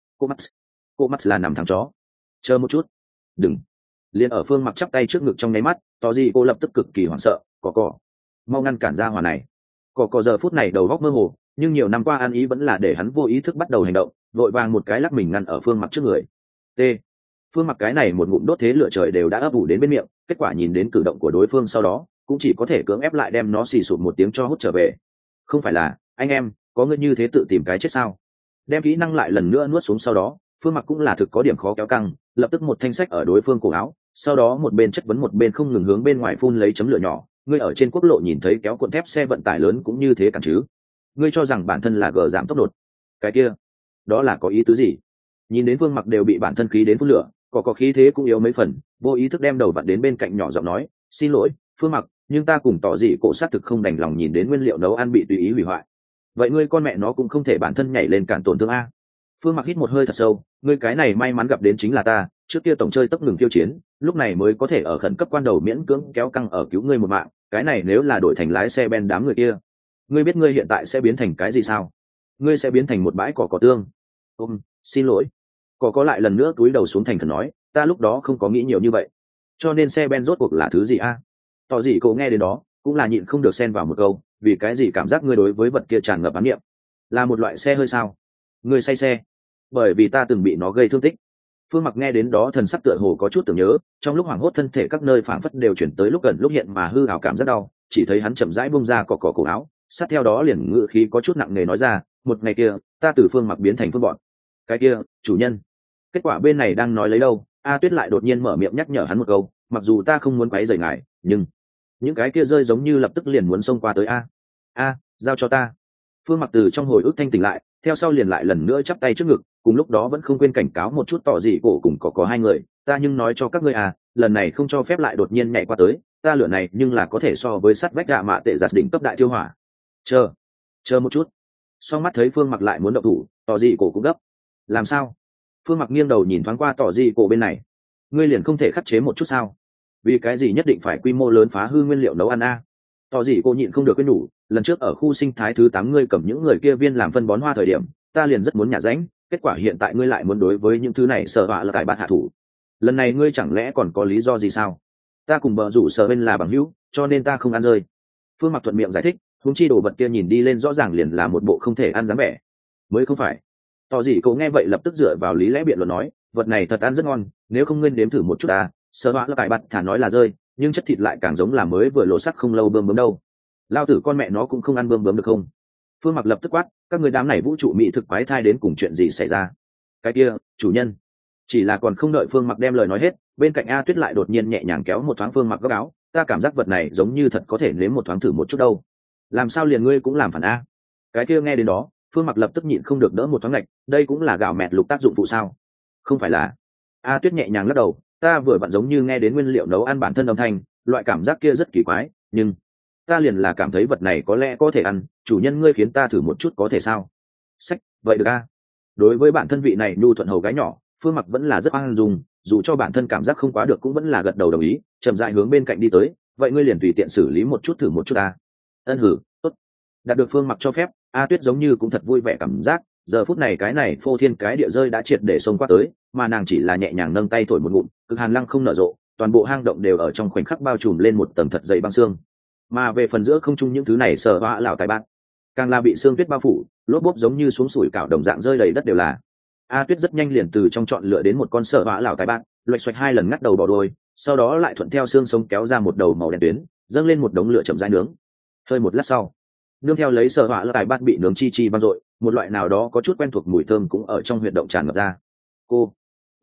Cô Max là nằm thằng chó. Chờ một chút. Đừng. Liên ở Phương Mặc chắp tay trước ngực trong nháy mắt, tỏ gì cô lập tức cực kỳ hoảng sợ, cỏ. Mau ngăn cản ra hỏa này. Cỏ giờ phút này đầu góc mơ hồ, nhưng nhiều năm qua an ý vẫn là để hắn vô ý thức bắt đầu hành động, vội vàng một cái lắc mình ngăn ở Phương Mặc trước người. T. Phương Mặc cái này một ngụm đốt thế lửa trời đều đã ấp ủ đến bên miệng, kết quả nhìn đến cử động của đối phương sau đó, cũng chỉ có thể cưỡng ép lại đem nó xì sụp một tiếng cho hút trở về. Không phải là, anh em, có ngươi như thế tự tìm cái chết sao? Đem kỹ năng lại lần nữa nuốt xuống sau đó, Phương Mặc cũng là thực có điểm khó kéo căng, lập tức một thanh sách ở đối phương cổ áo, sau đó một bên chất vấn một bên không ngừng hướng bên ngoài phun lấy chấm lửa nhỏ. Ngươi ở trên quốc lộ nhìn thấy kéo cuộn thép xe vận tải lớn cũng như thế cản chứ? Ngươi cho rằng bản thân là gờ giảm tốc độ? Cái kia, đó là có ý tứ gì? Nhìn đến Phương Mặc đều bị bản thân khí đến phun lửa, có khí thế cũng yếu mấy phần, vô ý thức đem đầu vặn đến bên cạnh nhỏ giọng nói, xin lỗi Phương Mặc, nhưng ta cùng tỏ dị cổ sát thực không đành lòng nhìn đến nguyên liệu nấu ăn bị tùy ý hủy hoại. Vậy ngươi con mẹ nó cũng không thể bản thân nhảy lên cản tổn thương a. Phương Mặc hít một hơi thật sâu, ngươi cái này may mắn gặp đến chính là ta, trước kia tổng chơi tốc ngừng tiêu chiến, lúc này mới có thể ở khẩn cấp quan đầu miễn cưỡng kéo căng ở cứu ngươi một mạng, cái này nếu là đổi thành lái xe ben đám người kia, ngươi biết ngươi hiện tại sẽ biến thành cái gì sao? Ngươi sẽ biến thành một bãi cỏ tương. Xin lỗi. Có lại lần nữa túi đầu xuống thành khẩn nói, ta lúc đó không có nghĩ nhiều như vậy. Cho nên xe ben rốt cuộc là thứ gì a? Tỏ gì cậu nghe đến đó, cũng là nhịn không được xen vào một câu, vì cái gì cảm giác ngươi đối với vật kia tràn ngập ám niệm? Là một loại xe hơi sao? Ngươi say xe? Bởi vì ta từng bị nó gây thương tích. Phương Mặc nghe đến đó thần sắc tựa hồ có chút tưởng nhớ, trong lúc hoảng hốt thân thể các nơi phảng phất đều chuyển tới lúc gần lúc hiện mà hư ảo cảm rất đau, chỉ thấy hắn chậm rãi bung ra cỏ cổ áo, sát theo đó liền ngự khí có chút nặng nề nói ra, một ngày kia, ta từ Phương Mặc biến thành Phương Bọn. Cái kia, chủ nhân. Kết quả bên này đang nói lấy đâu, A Tuyết lại đột nhiên mở miệng nhắc nhở hắn một câu, mặc dù ta không muốn quấy rầy ngài, nhưng những cái kia rơi giống như lập tức liền muốn xông qua tới a, giao cho ta. Phương Mặc từ trong hồi ức thanh tỉnh lại, theo sau liền lại lần nữa chắp tay trước ngực, cùng lúc đó vẫn không quên cảnh cáo một chút tỏ dị cổ cùng có hai người, ta nhưng nói cho các ngươi lần này không cho phép lại đột nhiên nhảy qua tới, ta lửa này nhưng là có thể so với sắt vách gạ mạ tệ giạt đỉnh cấp đại tiêu hỏa. Chờ một chút. Song mắt thấy Phương Mặc lại muốn động thủ, tỏ dị cổ cũng gấp. Làm sao? Phương Mặc nghiêng đầu nhìn thoáng qua tỏ dị cổ bên này. Ngươi liền không thể khắc chế một chút sao? Vì cái gì nhất định phải quy mô lớn phá hư nguyên liệu nấu ăn Tỏ dị cổ nhịn không được quên nhủ, lần trước ở khu sinh thái thứ 8 ngươi cầm những người kia viên làm phân bón hoa thời điểm, ta liền rất muốn nhả ránh, kết quả hiện tại ngươi lại muốn đối với những thứ này sợ họa là tại bạn hạ thủ. Lần này ngươi chẳng lẽ còn có lý do gì sao? Ta cùng bờ rủ sợ bên là bằng hữu, cho nên ta không ăn rơi. Phương Mặc thuận miệng giải thích, huống chi đồ vật kia nhìn đi lên rõ ràng liền là một bộ không thể ăn dáng vẻ. Mới không phải. Tỏ dị cổ nghe vậy lập tức dựa vào lý lẽ biện luận nói, vật này thật ăn rất ngon, nếu không ngươi nếm thử một chút sợ họa là tại bạn thả nói là rơi, nhưng chất thịt lại càng giống là mới vừa lộ sắc không lâu bơm bướm đâu. Lao tử con mẹ nó cũng không ăn bơm bướm được không? Phương Mặc lập tức quát, các người đám này vũ trụ mỹ thực quái thai đến cùng chuyện gì xảy ra? Cái kia, chủ nhân. Chỉ là còn không đợi Phương Mặc đem lời nói hết, bên cạnh A Tuyết lại đột nhiên nhẹ nhàng kéo một thoáng Phương Mặc góc áo, ta cảm giác vật này giống như thật có thể nếm một thoáng thử một chút đâu. Làm sao liền ngươi cũng làm phản a? Cái kia nghe đến đó, Phương Mặc lập tức nhịn không được đỡ một thoáng ngạch, đây cũng là gạo mẹt lục tác dụng phụ sao? Không phải là? A Tuyết nhẹ nhàng lắc đầu, ta vừa vặn giống như nghe đến nguyên liệu nấu ăn bản thân âm thanh, loại cảm giác kia rất kỳ quái, nhưng ta liền là cảm thấy vật này có lẽ có thể ăn, chủ nhân ngươi khiến ta thử một chút có thể sao? Sách, vậy được Đối với bản thân vị này nhu thuận hầu gái nhỏ, Phương Mặc vẫn là rất an dùng, dù cho bản thân cảm giác không quá được cũng vẫn là gật đầu đồng ý, chậm rãi hướng bên cạnh đi tới, vậy ngươi liền tùy tiện xử lý một chút thử một chút Ân hử, tốt. Đạt được Phương Mặc cho phép, A Tuyết giống như cũng thật vui vẻ cảm giác, giờ phút này cái này phô thiên cái địa rơi đã triệt để xông qua tới, mà nàng chỉ là nhẹ nhàng nâng tay thổi một ngụm, cực hàn lăng không nở rộ, toàn bộ hang động đều ở trong khoảnh khắc bao trùm lên một tầng thật dày băng xương. Mà về phần giữa không trung những thứ này sở họa lão tài bạn, càng là bị xương tuyết bao phủ, lốp bốp giống như xuống sủi cảo đồng dạng rơi đầy đất đều là. A Tuyết rất nhanh liền từ trong chọn lựa đến một con sở họa lão tài bạn, loạch xoạch hai lần ngắt đầu bỏ đôi, sau đó lại thuận theo xương sống kéo ra một đầu màu đen tuyến, dâng lên một đống lửa chậm rãi nướng. Hơi một lát sau, nương theo lấy sở họa lão tài bạn bị nướng chi chi vang dội, một loại nào đó có chút quen thuộc mùi thơm cũng ở trong huyệt động tràn ngập ra. Cô,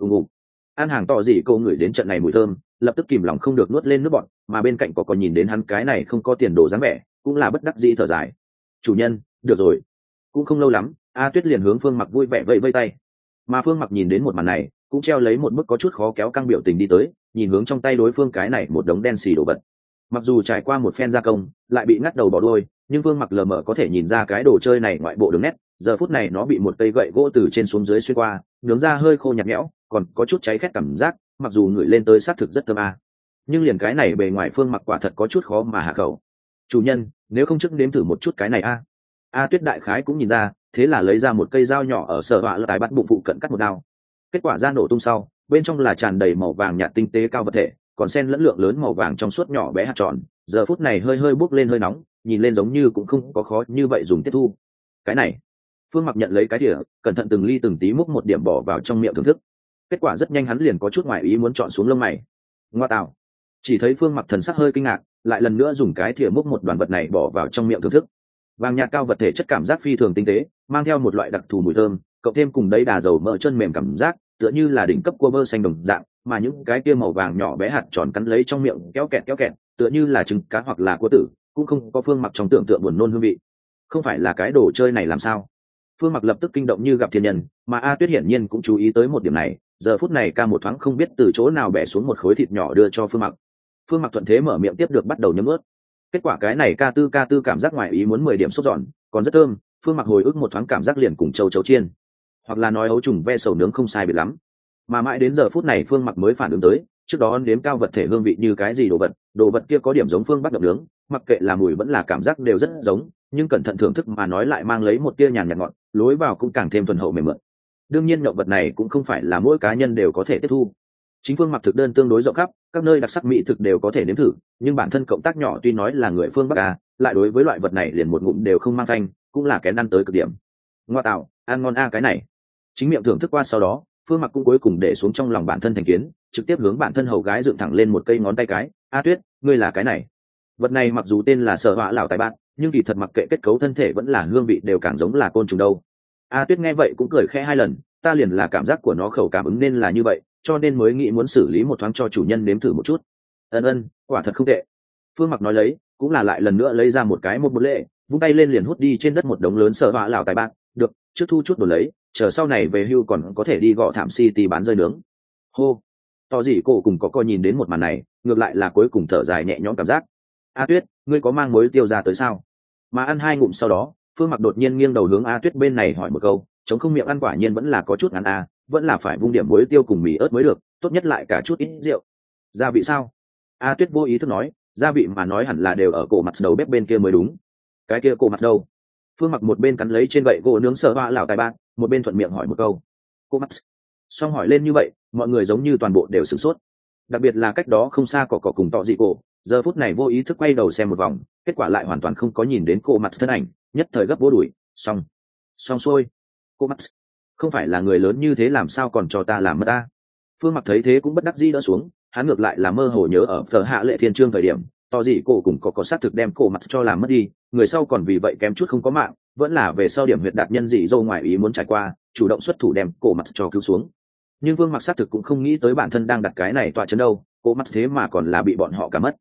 ăn hàng tỏ gì cô ngửi đến trận này mùi thơm, lập tức kìm lòng không được nuốt lên nước bọt, mà bên cạnh có còn nhìn đến hắn cái này không có tiền đồ dáng vẻ, cũng là bất đắc dĩ thở dài. Chủ nhân, được rồi. Cũng không lâu lắm, A Tuyết liền hướng Phương Mặc vui vẻ vẫy vẫy tay. Mà Phương Mặc nhìn đến một màn này, cũng treo lấy một bức có chút khó kéo căng biểu tình đi tới, nhìn hướng trong tay đối phương cái này một đống đen xì đồ vật. Mặc dù trải qua một phen gia công, lại bị ngắt đầu bỏ đuôi, nhưng Phương Mặc lờ mờ có thể nhìn ra cái đồ chơi này ngoại bộ đường nét. Giờ phút này nó bị một cây gậy gỗ từ trên xuống dưới xuyên qua, nướng ra hơi khô nhạt nhẽo, còn có chút cháy khét cảm giác, mặc dù ngửi lên tới xác thực rất thơm nhưng liền cái này bề ngoài Phương Mặc quả thật có chút khó mà hạ khẩu. Chủ nhân, nếu không trước nếm thử một chút cái này A Tuyết đại khái cũng nhìn ra, thế là lấy ra một cây dao nhỏ ở sở họa tại bắt bụng phụ cận cắt một đao. Kết quả ra nổ tung sau, bên trong là tràn đầy màu vàng nhạt tinh tế cao vật thể, còn xen lẫn lượng lớn màu vàng trong suốt nhỏ bé hạt tròn, giờ phút này hơi hơi bốc lên hơi nóng, nhìn lên giống như cũng không có khó như vậy dùng tiếp thu. Cái này, Phương Mặc nhận lấy cái đĩa, cẩn thận từng ly từng tí múc một điểm bỏ vào trong miệng thưởng thức. Kết quả rất nhanh hắn liền có chút ngoài ý muốn chọn xuống lông mày. Ngoa tạo! Chỉ thấy Phương Mặc thần sắc hơi kinh ngạc, lại lần nữa dùng cái thìa múc một đoàn vật này bỏ vào trong miệng thưởng thức. Vàng nhạt cao vật thể chất cảm giác phi thường tinh tế, mang theo một loại đặc thù mùi thơm, cộng thêm cùng đấy đà dầu mỡ chân mềm cảm giác, tựa như là đỉnh cấp cua bơ xanh đồng dạng, mà những cái kia màu vàng nhỏ bé hạt tròn cắn lấy trong miệng kéo kẹt, tựa như là trứng cá hoặc là cua tử, cũng không có Phương Mặc trong tưởng tượng buồn nôn hương vị. Không phải là cái đồ chơi này làm sao? Phương Mặc lập tức kinh động như gặp thiên nhân, mà A Tuyết hiển nhiên cũng chú ý tới một điểm này, giờ phút này ca một thoáng không biết từ chỗ nào bẻ xuống một khối thịt nhỏ đưa cho Phương Mặc. Phương Mặc thuận thế mở miệng tiếp được bắt đầu nhấm ướt. Kết quả cái này ca tư cảm giác ngoài ý muốn 10 điểm sốt giòn, còn rất thơm. Phương Mặc hồi ức một thoáng cảm giác liền cùng châu chấu chiên, hoặc là nói ấu trùng ve sầu nướng không sai biệt lắm. Mà mãi đến giờ phút này Phương Mặc mới phản ứng tới, trước đó nếm cao vật thể hương vị như cái gì đồ vật kia có điểm giống phương Bắc đậm nướng, mặc kệ là mùi vẫn là cảm giác đều rất giống, nhưng cẩn thận thưởng thức mà nói lại mang lấy một tia nhàn nhạt ngọt, lối vào cũng càng thêm thuần hậu mềm mượt. Đương nhiên nhậu vật này cũng không phải là mỗi cá nhân đều có thể tiếp thu. Chính Phương Mặc thực đơn tương đối rộng khắp, các nơi đặc sắc mỹ thực đều có thể nếm thử, nhưng bản thân cộng tác nhỏ tuy nói là người phương Bắc lại đối với loại vật này liền một ngụm đều không mang thanh, cũng là kén ăn tới cực điểm. Ngoa tạo, ăn ngon cái này. Chính miệng thưởng thức qua sau đó, Phương Mặc cũng cuối cùng để xuống trong lòng bản thân thành kiến, trực tiếp hướng bản thân hầu gái dựng thẳng lên một cây ngón tay cái. A Tuyết, ngươi là cái này. Vật này mặc dù tên là sở họa lão tài bạn, nhưng kỳ thật mặc kệ kết cấu thân thể vẫn là hương vị đều càng giống là côn trùng đâu. A Tuyết nghe vậy cũng cười khẽ hai lần, ta liền là cảm giác của nó khẩu cảm ứng nên là như vậy, cho nên mới nghĩ muốn xử lý một thoáng cho chủ nhân nếm thử một chút. Ân, quả thật không tệ. Phương Mặc nói lấy, cũng là lại lần nữa lấy ra một cái một bút lệ, vung tay lên liền hút đi trên đất một đống lớn sở họa lão tài bạn. Được, trước thu chút đồ lấy, chờ sau này về hưu còn có thể đi gõ thảm city bán rơi nướng. Hô, to gì cô cùng có coi nhìn đến một màn này, ngược lại là cuối cùng thở dài nhẹ nhõm cảm giác. A Tuyết, ngươi có mang muối tiêu ra tới sao? Mà ăn hai ngụm sau đó, Phương Mặc đột nhiên nghiêng đầu hướng A Tuyết bên này hỏi một câu, chống không miệng ăn quả nhiên vẫn là có chút ngắn vẫn là phải vung điểm muối tiêu cùng mì ớt mới được, tốt nhất lại cả chút ít rượu. Gia vị sao? A Tuyết vô ý thức nói, gia vị mà nói hẳn là đều ở cổ mặt đầu bếp bên kia mới đúng. Cái kia cổ mặt đâu? Phương Mặc một bên cắn lấy trên gậy gỗ nướng sở họa lão tài bạn, một bên thuận miệng hỏi một câu. Cô mắt. Xong hỏi lên như vậy, mọi người giống như toàn bộ đều sửng sốt. Đặc biệt là cách đó không xa cỏ cùng tọ dị cổ, giờ phút này vô ý thức quay đầu xem một vòng, kết quả lại hoàn toàn không có nhìn đến cô mặt thân ảnh, nhất thời gấp bố đuổi, xong xuôi. Cô mắt. Không phải là người lớn như thế làm sao còn cho ta làm mất ta? Phương Mặc thấy thế cũng bất đắc dĩ đỡ xuống, hắn ngược lại là mơ hồ nhớ ở Phở Hạ Lệ Thiên Chương thời điểm, tỏ gì cổ cùng có sát thực đem cổ mặt cho làm mất đi, người sau còn vì vậy kém chút không có mạng, vẫn là về sau điểm huyệt đạt nhân dị dâu ngoài ý muốn trải qua, chủ động xuất thủ đem cổ mặt cho cứu xuống. Nhưng Vương Mặc sát thực cũng không nghĩ tới bản thân đang đặt cái này tọa chấn đâu, cổ mặt thế mà còn là bị bọn họ cả mất.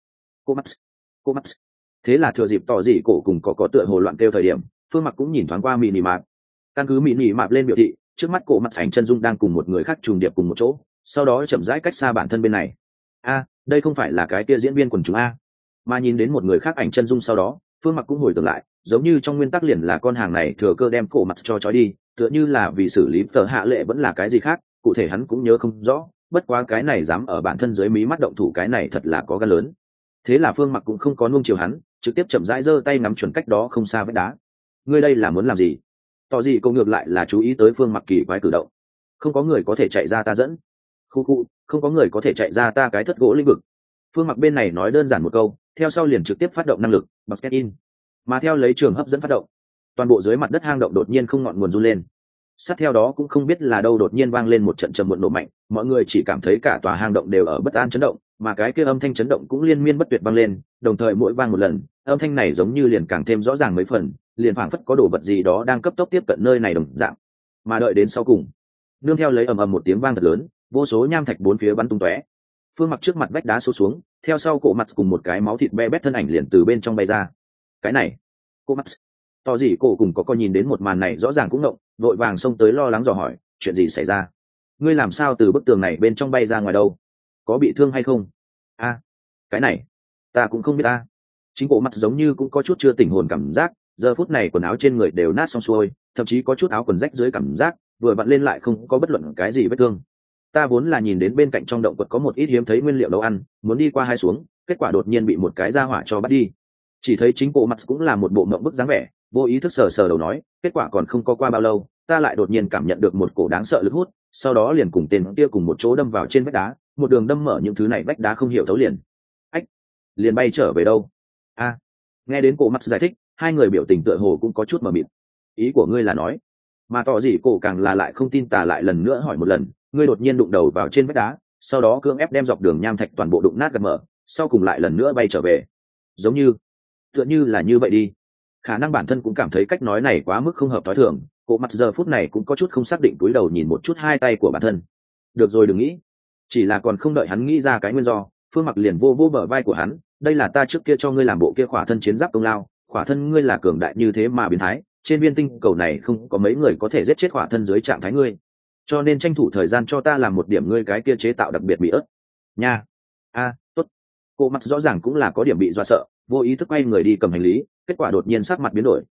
Cô mắt. Thế là thừa dịp tỏ dị cổ cùng có tựa hồ loạn kêu thời điểm, Phương Mặc cũng nhìn thoáng qua mini map, căn cứ mini map lên biểu thị, trước mắt cổ mặt ảnh chân dung đang cùng một người khác trùng điệp cùng một chỗ, sau đó chậm rãi cách xa bản thân bên này. Đây không phải là cái kia diễn viên quần chúng mà nhìn đến một người khác ảnh chân dung sau đó, Phương Mặc cũng hồi tưởng lại, giống như trong nguyên tắc liền là con hàng này thừa cơ đem cổ mặt cho trói đi, tựa như là vì xử lý Phở Hạ Lệ vẫn là cái gì khác, cụ thể hắn cũng nhớ không rõ, bất quá cái này dám ở bản thân dưới mí mắt động thủ cái này thật là có gan lớn. Thế là Phương Mặc cũng không có nuông chiều hắn, trực tiếp chậm rãi giơ tay nắm chuẩn cách đó không xa vách đá. Ngươi đây là muốn làm gì? tỏ gì cô ngược lại là chú ý tới Phương Mặc kỳ quái cử động. Không có người có thể chạy ra ta dẫn. Khu, không có người có thể chạy ra ta cái thất gỗ lĩnh vực. Phương Mặc bên này nói đơn giản một câu, theo sau liền trực tiếp phát động năng lực bucket in, mà theo lấy trường hấp dẫn phát động, toàn bộ dưới mặt đất hang động đột nhiên không ngọn nguồn run lên. Sát theo đó cũng không biết là đâu đột nhiên vang lên một trận trầm muộn nổ mạnh, mọi người chỉ cảm thấy cả tòa hang động đều ở bất an chấn động, mà cái kia âm thanh chấn động cũng liên miên bất tuyệt vang lên, đồng thời mỗi vang một lần, âm thanh này giống như liền càng thêm rõ ràng mấy phần, liền phảng phất có đồ vật gì đó đang cấp tốc tiếp cận nơi này đồng dạng. Mà đợi đến sau cùng, nương theo lấy ầm ầm một tiếng vang thật lớn, vô số nham thạch bốn phía bắn tung tóe. Phương Mặc trước mặt vách đá sụt xuống, theo sau cổ mặt cùng một cái máu thịt be bét thân ảnh liền từ bên trong bay ra. Cái này, cô mắt to gì cổ cùng có nhìn đến một màn này rõ ràng cũng ngộng, vội vàng xông tới lo lắng dò hỏi chuyện gì xảy ra. Ngươi làm sao từ bức tường này bên trong bay ra ngoài đâu? Có bị thương hay không? A, cái này ta cũng không biết ta. Chính cổ mặt giống như cũng có chút chưa tỉnh hồn cảm giác, giờ phút này quần áo trên người đều nát xong xuôi, thậm chí có chút áo quần rách dưới cảm giác, vừa vặn lên lại không có bất luận cái gì vết thương. Ta vốn là nhìn đến bên cạnh trong động quật có một ít hiếm thấy nguyên liệu nấu ăn, muốn đi qua hai xuống, kết quả đột nhiên bị một cái ra hỏa cho bắt đi. Chỉ thấy chính bộ mặt cũng là một bộ mộng bức dáng vẻ, vô ý thức sờ sờ đầu nói, kết quả còn không có qua bao lâu, ta lại đột nhiên cảm nhận được một cổ đáng sợ lực hút, sau đó liền cùng tên kia cùng một chỗ đâm vào trên vách đá, một đường đâm mở những thứ này vách đá không hiểu thấu liền. Ách, liền bay trở về đâu? A, nghe đến cổ mặt giải thích, hai người biểu tình tựa hồ cũng có chút mờ mịt. Ý của ngươi là nói? Mà tỏ gì cổ càng là lại không tin tà lại lần nữa hỏi một lần, ngươi đột nhiên đụng đầu vào trên vách đá, sau đó cưỡng ép đem dọc đường nham thạch toàn bộ đụng nát gật mở, sau cùng lại lần nữa bay trở về. Giống như, tựa như là như vậy đi. Khả năng bản thân cũng cảm thấy cách nói này quá mức không hợp thói thường, cổ mặt giờ phút này cũng có chút không xác định, cúi đầu nhìn một chút hai tay của bản thân. Được rồi đừng nghĩ. Chỉ là còn không đợi hắn nghĩ ra cái nguyên do, Phương Mặc liền vô vô bờ vai của hắn, đây là ta trước kia cho ngươi làm bộ kia khỏa thân chiến giáp công lao, khỏa thân ngươi là cường đại như thế mà biến thái, trên viên tinh cầu này không có mấy người có thể giết chết khỏa thân dưới trạng thái ngươi, cho nên tranh thủ thời gian cho ta làm một điểm ngươi cái kia chế tạo đặc biệt bị ớt nha. A, tốt. Cô mặt rõ ràng cũng là có điểm bị dọa sợ, vô ý thức quay người đi cầm hành lý, kết quả đột nhiên sắc mặt biến đổi,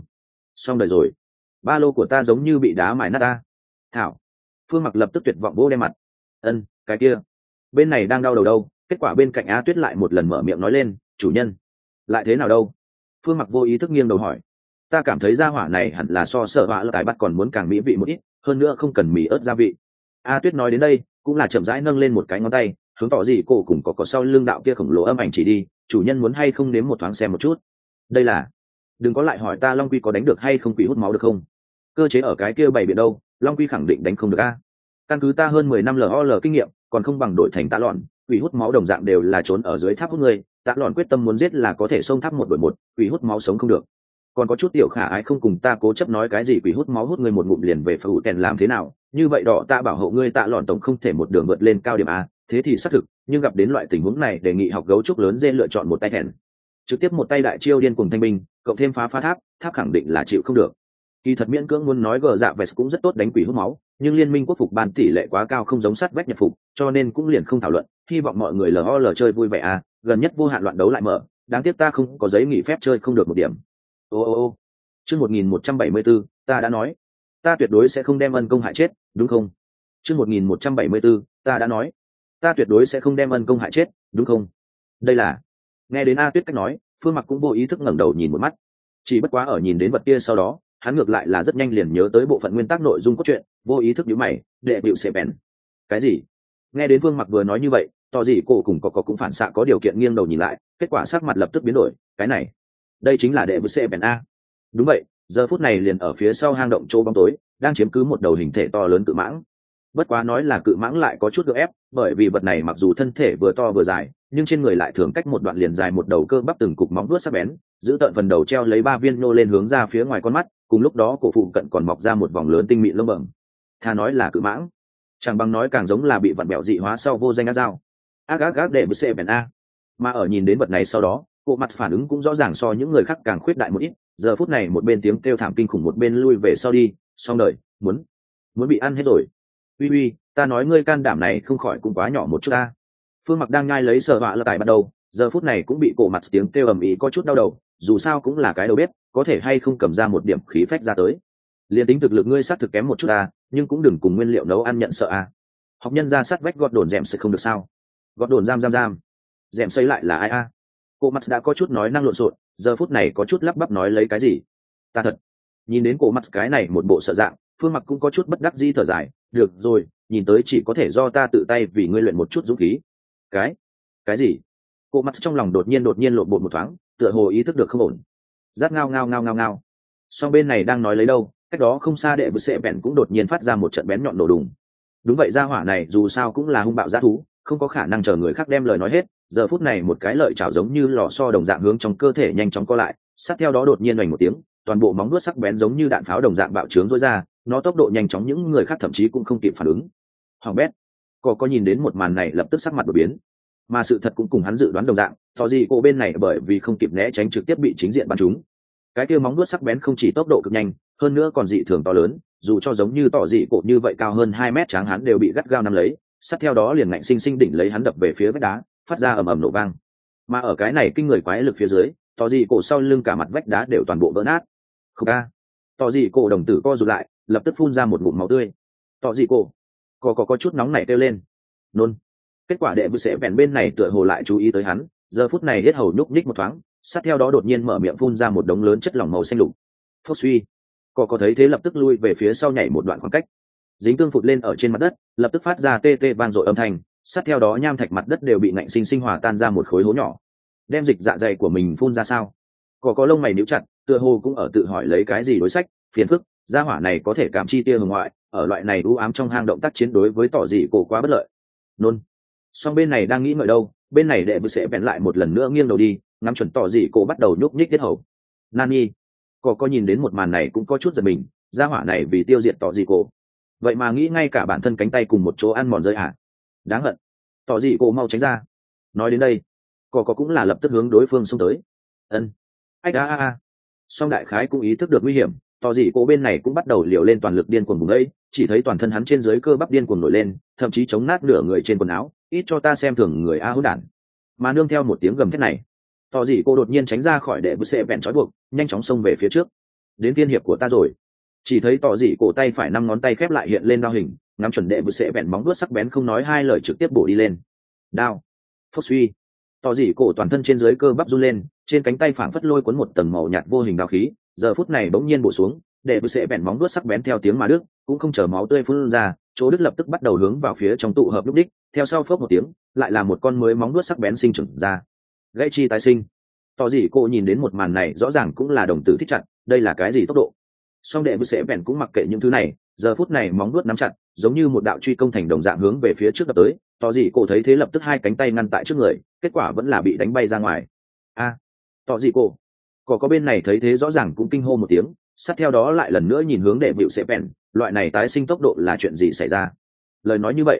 xong đời rồi, ba lô của ta giống như bị đá mài nát ta. Thảo. Phương Mặc lập tức tuyệt vọng vô đe mặt. Cái kia bên này đang đau đầu đâu, kết quả bên cạnh A Tuyết lại một lần mở miệng nói lên, chủ nhân lại thế nào đâu? Phương Mặc vô ý thức nghiêng đầu hỏi. Ta cảm thấy gia hỏa này hẳn là so sợ hỏa là tài bắt còn muốn càng mỹ vị một ít, hơn nữa không cần mì ớt gia vị. A Tuyết nói đến đây cũng là chậm rãi nâng lên một cái ngón tay, hướng tỏ gì cổ cùng có sau lưng đạo kia khổng lồ âm ảnh chỉ đi, chủ nhân muốn hay không nếm một thoáng xem một chút. Đây là, đừng có lại hỏi ta Long Quy có đánh được hay không, quỷ hút máu được không? Cơ chế ở cái kia bày biện đâu, Long Quy khẳng định đánh không được a. Căn cứ ta hơn 10 năm LOL kinh nghiệm, còn không bằng đổi thành Tạ Lọn, quỷ hút máu đồng dạng đều là trốn ở dưới tháp hút người, Tạ Lọn quyết tâm muốn giết là có thể xông tháp một đổi một, quỷ hút máu sống không được. Còn có chút tiểu khả ái không cùng ta cố chấp nói cái gì quỷ hút máu hút người một ngụm liền về phủ kèn làm thế nào, như vậy đỏ ta bảo hộ ngươi Tạ Lọn tổng không thể một đường vượt lên cao điểm a, thế thì xác thực, nhưng gặp đến loại tình huống này đề nghị học gấu trúc lớn dê lựa chọn một tay thèn, trực tiếp một tay đại chiêu điên cùng thanh binh, cộng thêm phá tháp, tháp khẳng định là chịu không được. Kỳ thật miễn cưỡng muốn nói gờ dạ vest cũng rất tốt đánh quỷ hút máu, nhưng liên minh quốc phục ban tỷ lệ quá cao không giống sắt vách nhập phục, cho nên cũng liền không thảo luận, hy vọng mọi người LOL chơi vui vẻ à, gần nhất vô hạn loạn đấu lại mở, đáng tiếc ta không có giấy nghỉ phép chơi không được một điểm. Ô chương 1174, ta đã nói ta tuyệt đối sẽ không đem ân công hại chết, đúng không? chương 1174, ta đã nói ta tuyệt đối sẽ không đem ân công hại chết, đúng không? Đây là, nghe đến A Tuyết cách nói, Phương Mặc cũng vô ý thức ngẩng đầu nhìn một mắt, chỉ bất quá ở nhìn đến vật kia sau đó, hắn ngược lại là rất nhanh liền nhớ tới bộ phận nguyên tắc nội dung cốt truyện, vô ý thức nhíu mày, đệ bịu sẽ bèn. Cái gì? Nghe đến Phương Mặc vừa nói như vậy, tỏ gì cổ cùng có cũng phản xạ có điều kiện nghiêng đầu nhìn lại, kết quả sắc mặt lập tức biến đổi, cái này, đây chính là đệ bịu sẽ bèn a. Đúng vậy, giờ phút này liền ở phía sau hang động chỗ bóng tối, đang chiếm cứ một đầu hình thể to lớn cự mãng. Bất quá nói là cự mãng lại có chút gượng ép, bởi vì vật này mặc dù thân thể vừa to vừa dài, nhưng trên người lại thường cách một đoạn liền dài một đầu cơ bắp từng cục móng vuốt sắc bén, giữ tận phần đầu treo lấy 3 viên nô lên hướng ra phía ngoài con mắt, cùng lúc đó cổ phụ cận còn mọc ra một vòng lớn tinh mịn lông bẩm. Thà nói là cự mãng, chẳng bằng nói càng giống là bị vặn bẹo dị hóa sau vô danh ác dao. Ác để với xe bèn a. Mà ở nhìn đến vật này sau đó, bộ mặt phản ứng cũng rõ ràng so những người khác càng khuyết đại một ít, giờ phút này một bên tiếng kêu thảm kinh khủng, một bên lui về sau đi, xong đời, muốn bị ăn hết rồi. Uy, ta nói ngươi can đảm này không khỏi cũng quá nhỏ một chút ta. Phương Mặc đang nhai lấy sở họa là tài bắt đầu, giờ phút này cũng bị cổ mặt tiếng kêu ầm ĩ có chút đau đầu, dù sao cũng là cái đầu bếp, có thể hay không cầm ra một điểm khí phách ra tới. Liên tính thực lực ngươi sát thực kém một chút ta, nhưng cũng đừng cùng nguyên liệu nấu ăn nhận sợ a. Học nhân ra sát vách gọt đồn dẹm sẽ không được sao? Gọt đồn giam, dẹm xây lại là ai a? Cổ mặt đã có chút nói năng lộn xộn, giờ phút này có chút lắp bắp nói lấy cái gì? Ta thật Nhìn đến cổ mặt cái này một bộ sợ dạng, Phương Mặc cũng có chút bất đắc dĩ thở dài, được rồi, nhìn tới chỉ có thể do ta tự tay vì ngươi luyện một chút dũng khí. Cái gì? Cổ mặt trong lòng đột nhiên lộn bột một thoáng, tựa hồ ý thức được không ổn. Rát ngao ngao ngao ngao ngao. Song bên này đang nói lấy đâu, cách đó không xa đệ bự sệ bèn cũng đột nhiên phát ra một trận bén nhọn nổ đùng. Đúng vậy, gia hỏa này dù sao cũng là hung bạo dã thú, không có khả năng chờ người khác đem lời nói hết. Giờ phút này một cái lợi chảo giống như lò xo đồng dạng hướng trong cơ thể nhanh chóng co lại, sát theo đó đột nhiên oành một tiếng, toàn bộ móng vuốt sắc bén giống như đạn pháo đồng dạng bạo trướng rối ra, nó tốc độ nhanh chóng những người khác thậm chí cũng không kịp phản ứng. Hoàng bét, có nhìn đến một màn này lập tức sắc mặt đổi biến, mà sự thật cũng cùng hắn dự đoán đồng dạng, tỏ gì cổ bên này bởi vì không kịp né tránh trực tiếp bị chính diện bắn trúng. Cái kia móng vuốt sắc bén không chỉ tốc độ cực nhanh, hơn nữa còn dị thường to lớn, dù cho giống như tỏ dị cổ như vậy cao hơn 2 mét tráng hắn đều bị gắt gao nắm lấy, sát theo đó liền ngạnh sinh sinh đỉnh lấy hắn đập về phía vách đá, phát ra ầm ầm nổ vang. Mà ở cái này kinh người quái lực phía dưới, tỏ dị cổ sau lưng cả mặt vách đá đều toàn bộ vỡ nát. Không a, tỏ dị cổ đồng tử co rụt lại, lập tức phun ra một ngụm máu tươi. Tỏ dị cổ có chút nóng nảy kêu lên, nôn. Kết quả đệ vừa sẽ vẹn bên này tựa hồ lại chú ý tới hắn, giờ phút này hết hầu nhúc nhích một thoáng, sát theo đó đột nhiên mở miệng phun ra một đống lớn chất lỏng màu xanh lục. Phốc suy, có thấy thế lập tức lui về phía sau nhảy một đoạn khoảng cách, dính tương phụt lên ở trên mặt đất, lập tức phát ra tê tê vang dội âm thanh, sát theo đó nham thạch mặt đất đều bị ngạnh sinh sinh hòa tan ra một khối hố nhỏ. Đem dịch dạ dày của mình phun ra sao? Có lông mày níu chặt, tựa hồ cũng ở tự hỏi lấy cái gì đối sách, phiền phức, gia hỏa này có thể cảm chi tia hồng ngoại, ở loại này u ám trong hang động tác chiến đối với tỏ dị cổ quá bất lợi. Nôn. Song bên này đang nghĩ ngợi đâu, bên này đệ bự sẽ bèn lại một lần nữa nghiêng đầu đi, ngắm chuẩn tỏ dị cổ bắt đầu nhúc nhích tiết hầu. Nani. Có nhìn đến một màn này cũng có chút giật mình, gia hỏa này vì tiêu diệt tỏ dị cổ, vậy mà nghĩ ngay cả bản thân cánh tay cùng một chỗ ăn mòn rơi à? Đáng hận. Tỏ dị cổ mau tránh ra. Nói đến đây, có cũng là lập tức hướng đối phương xông tới. Ân. A. Song đại khái cũng ý thức được nguy hiểm, tỏ dị cổ bên này cũng bắt đầu liều lên toàn lực điên cuồng bùng ấy, chỉ thấy toàn thân hắn trên dưới cơ bắp điên cuồng nổi lên, thậm chí chống nát nửa người trên quần áo, ít cho ta xem thường người a hỗn đản. Mà nương theo một tiếng gầm thét này, tỏ dị cổ đột nhiên tránh ra khỏi đệ bự sệ vẹn trói buộc, nhanh chóng xông về phía trước. Đến tiên hiệp của ta rồi. Chỉ thấy tỏ dị cổ tay phải 5 ngón tay khép lại hiện lên đao hình, ngắm chuẩn đệ bự sệ vẹn móng vuốt sắc bén không nói hai lời trực tiếp bổ đi lên. Đao. Phốc suy. Tỏ dị cổ toàn thân trên dưới cơ bắp run lên, trên cánh tay phảng phất lôi cuốn một tầng màu nhạt vô hình đao khí, giờ phút này bỗng nhiên bổ xuống, đệ bự sệ vẹn móng vuốt sắc bén theo tiếng mà đứt, cũng không chờ máu tươi phun ra, chỗ đứt lập tức bắt đầu hướng vào phía trong tụ hợp lúc đích, theo sau phốc một tiếng, lại là một con mới móng vuốt sắc bén sinh trưởng ra. Gãy chi tái sinh. Tỏ dị cổ nhìn đến một màn này rõ ràng cũng là đồng tử thích chặt, đây là cái gì tốc độ? Song đệ bự sẽ bèn cũng mặc kệ những thứ này, giờ phút này móng nuốt nắm chặt, giống như một đạo truy công thành đồng dạng hướng về phía trước đập tới. Tỏ dị cổ thấy thế lập tức hai cánh tay ngăn tại trước người, kết quả vẫn là bị đánh bay ra ngoài. A, tỏ dị cổ. Có bên này thấy thế rõ ràng cũng kinh hô một tiếng, sát theo đó lại lần nữa nhìn hướng đệ bự sẽ bèn, loại này tái sinh tốc độ là chuyện gì xảy ra? Lời nói như vậy.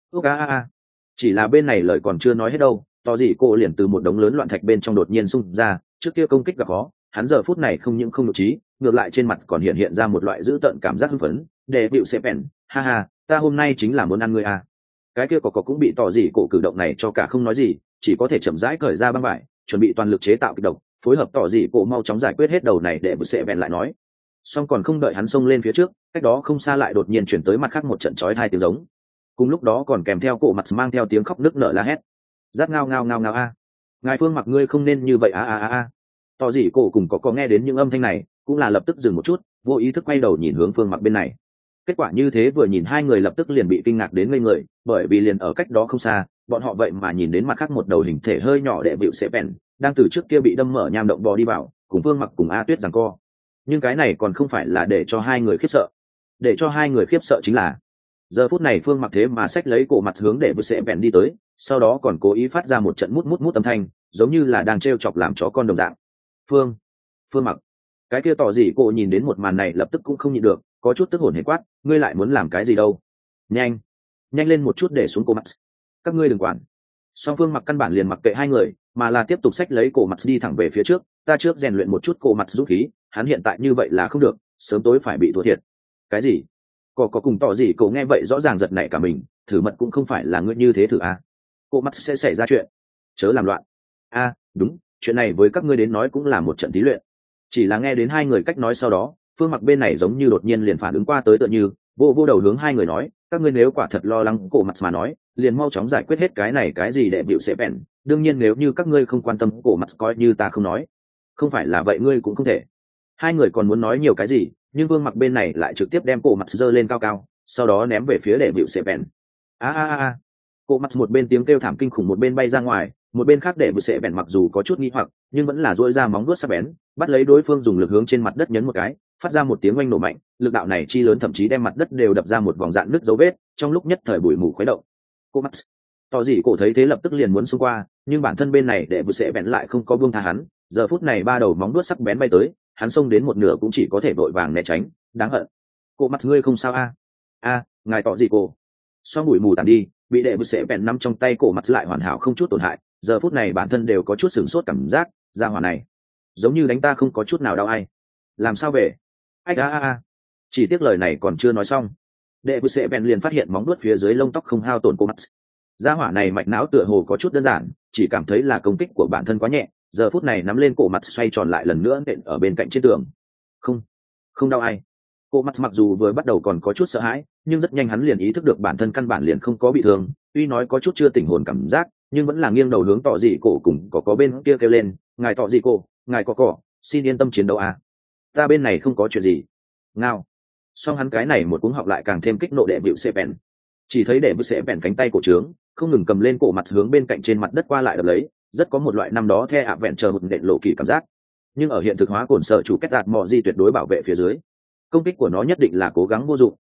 Chỉ là bên này lời còn chưa nói hết đâu, tỏ dị cổ liền từ một đống lớn loạn thạch bên trong đột nhiên xung ra, trước kia công kích gặp khó, hắn giờ phút này không những không nội trí, ngược lại trên mặt còn hiện ra một loại dữ tợn cảm giác hưng phấn. Để bịu sẽ bèn, ha ha, ta hôm nay chính là muốn ăn ngươi à. Cái kia có cũng bị tỏ dị cổ cử động này cho cả không nói gì, chỉ có thể chậm rãi cởi ra băng vải, chuẩn bị toàn lực chế tạo kịch độc, phối hợp tỏ dị cổ mau chóng giải quyết hết đầu này. Để bịu sẽ bèn lại nói, song còn không đợi hắn xông lên phía trước, cách đó không xa lại đột nhiên chuyển tới mặt khác một trận chói tai tiếng giống, cùng lúc đó còn kèm theo cổ mặt mang theo tiếng khóc nức nở la hét. Rát ngao ngao ngao ngao a. Ngài Phương Mặc ngươi không nên như vậy a. Tỏ dị cổ cùng có nghe đến những âm thanh này cũng là lập tức dừng một chút, vô ý thức quay đầu nhìn hướng Phương Mặc bên này. Kết quả như thế vừa nhìn hai người lập tức liền bị kinh ngạc đến ngây người, bởi vì liền ở cách đó không xa, bọn họ vậy mà nhìn đến mặt khác một đầu hình thể hơi nhỏ đệ bịu sẽ bèn đang từ trước kia bị đâm mở nham động bò đi vào, cùng Phương Mặc cùng A Tuyết giằng co. Nhưng cái này còn không phải là để cho hai người khiếp sợ, để cho hai người khiếp sợ chính là giờ phút này Phương Mặc thế mà xách lấy cổ mặt hướng đệ bịu sẽ bèn đi tới, sau đó còn cố ý phát ra một trận mút mút mút âm thanh, giống như là đang trêu chọc làm chó con đồng dạng. Phương Mặc, cái kia tỏ dị cổ nhìn đến một màn này lập tức cũng không nhịn được, có chút tức hồn hển quát, ngươi lại muốn làm cái gì đâu? Nhanh lên một chút để xuống cổ mặt, các ngươi đừng quản. Song Phương Mặc căn bản liền mặc kệ hai người, mà là tiếp tục xách lấy cổ mặt đi thẳng về phía trước, ta trước rèn luyện một chút cổ mặt dũng khí, hắn hiện tại như vậy là không được, sớm tối phải bị thua thiệt. Cái gì? Có cùng tỏ dị cổ nghe vậy rõ ràng giật nảy cả mình, thử mật cũng không phải là ngươi như thế thử à? Cổ mặt sẽ xảy ra chuyện, chớ làm loạn. A, đúng, chuyện này với các ngươi đến nói cũng là một trận thí luyện. Chỉ là nghe đến hai người cách nói sau đó, Phương Mặc bên này giống như đột nhiên liền phản ứng qua tới, tựa như vô đầu hướng hai người nói, các ngươi nếu quả thật lo lắng cổ mặt mà nói, liền mau chóng giải quyết hết cái này cái gì để bịu sẽ bèn, đương nhiên nếu như các ngươi không quan tâm cổ mặt coi như ta không nói. Không phải là vậy ngươi cũng không thể. Hai người còn muốn nói nhiều cái gì, nhưng Vương Mặc bên này lại trực tiếp đem cổ mặt giơ lên cao cao, sau đó ném về phía đệ vịu sệ bèn. A a a. Cổ mặt một bên tiếng kêu thảm kinh khủng một bên bay ra ngoài, một bên khác đệ vịu sệ bèn mặc dù có chút nghi hoặc, nhưng vẫn là duỗi ra móng vuốt sắc bén, bắt lấy đối phương dùng lực hướng trên mặt đất nhấn một cái, phát ra một tiếng oanh nổ mạnh, lực đạo này chi lớn thậm chí đem mặt đất đều đập ra một vòng dạn nứt dấu vết, trong lúc nhất thời bụi mù khuấy động. Cổ mặt tỏ gì cổ thấy thế lập tức liền muốn xông qua, nhưng bản thân bên này đệ vịu sệ bèn lại không có buông tha hắn, giờ phút này ba đầu móng vuốt sắc bén bay tới, hắn xông đến một nửa cũng chỉ có thể vội vàng né tránh. Đáng hận. Cổ mặt ngươi không sao a? Ngài tỏ gì cổ? Sau bụi mù tàn đi, bị đệ vịu sệ bèn nắm trong tay cổ mặt lại hoàn hảo không chút tổn hại, giờ phút này bản thân đều có chút sửng sốt cảm giác, ra hỏa này giống như đánh ta không có chút nào đau ai. Làm sao về? A. Chỉ tiếc lời này còn chưa nói xong, đệ vịu sệ bèn liền phát hiện móng vuốt phía dưới lông tóc không hao tổn cổ mặt. Gia hỏa này mạch não tựa hồ có chút đơn giản, chỉ cảm thấy là công kích của bản thân quá nhẹ, giờ phút này nắm lên cổ mặt xoay tròn lại lần nữa nện ở bên cạnh trên tường. Không đau ai. Cổ mặt mặc dù vừa bắt đầu còn có chút sợ hãi, nhưng rất nhanh hắn liền ý thức được bản thân căn bản liền không có bị thương, tuy nói có chút chưa tỉnh hồn cảm giác, nhưng vẫn là nghiêng đầu hướng tỏ dị cổ cùng có bên kia kêu lên, ngài tỏ dị cổ, ngài có, xin yên tâm chiến đấu à. Ta bên này không có chuyện gì. Ngao. Song hắn cái này một cuống họng lại càng thêm kích nộ đệ vịu sệ bèn. Chỉ thấy đệ vịu sệ bèn cánh tay cổ trướng, không ngừng cầm lên cổ mặt hướng bên cạnh trên mặt đất qua lại đập lấy, rất có một loại năm đó the ạ vẹn chờ một nện lộ kỳ cảm giác. Nhưng ở hiện thực hóa cồn sợ chủ kết đạt mò di tuyệt đối bảo vệ phía dưới, công kích của nó nhất định là cố gắng vô dụng.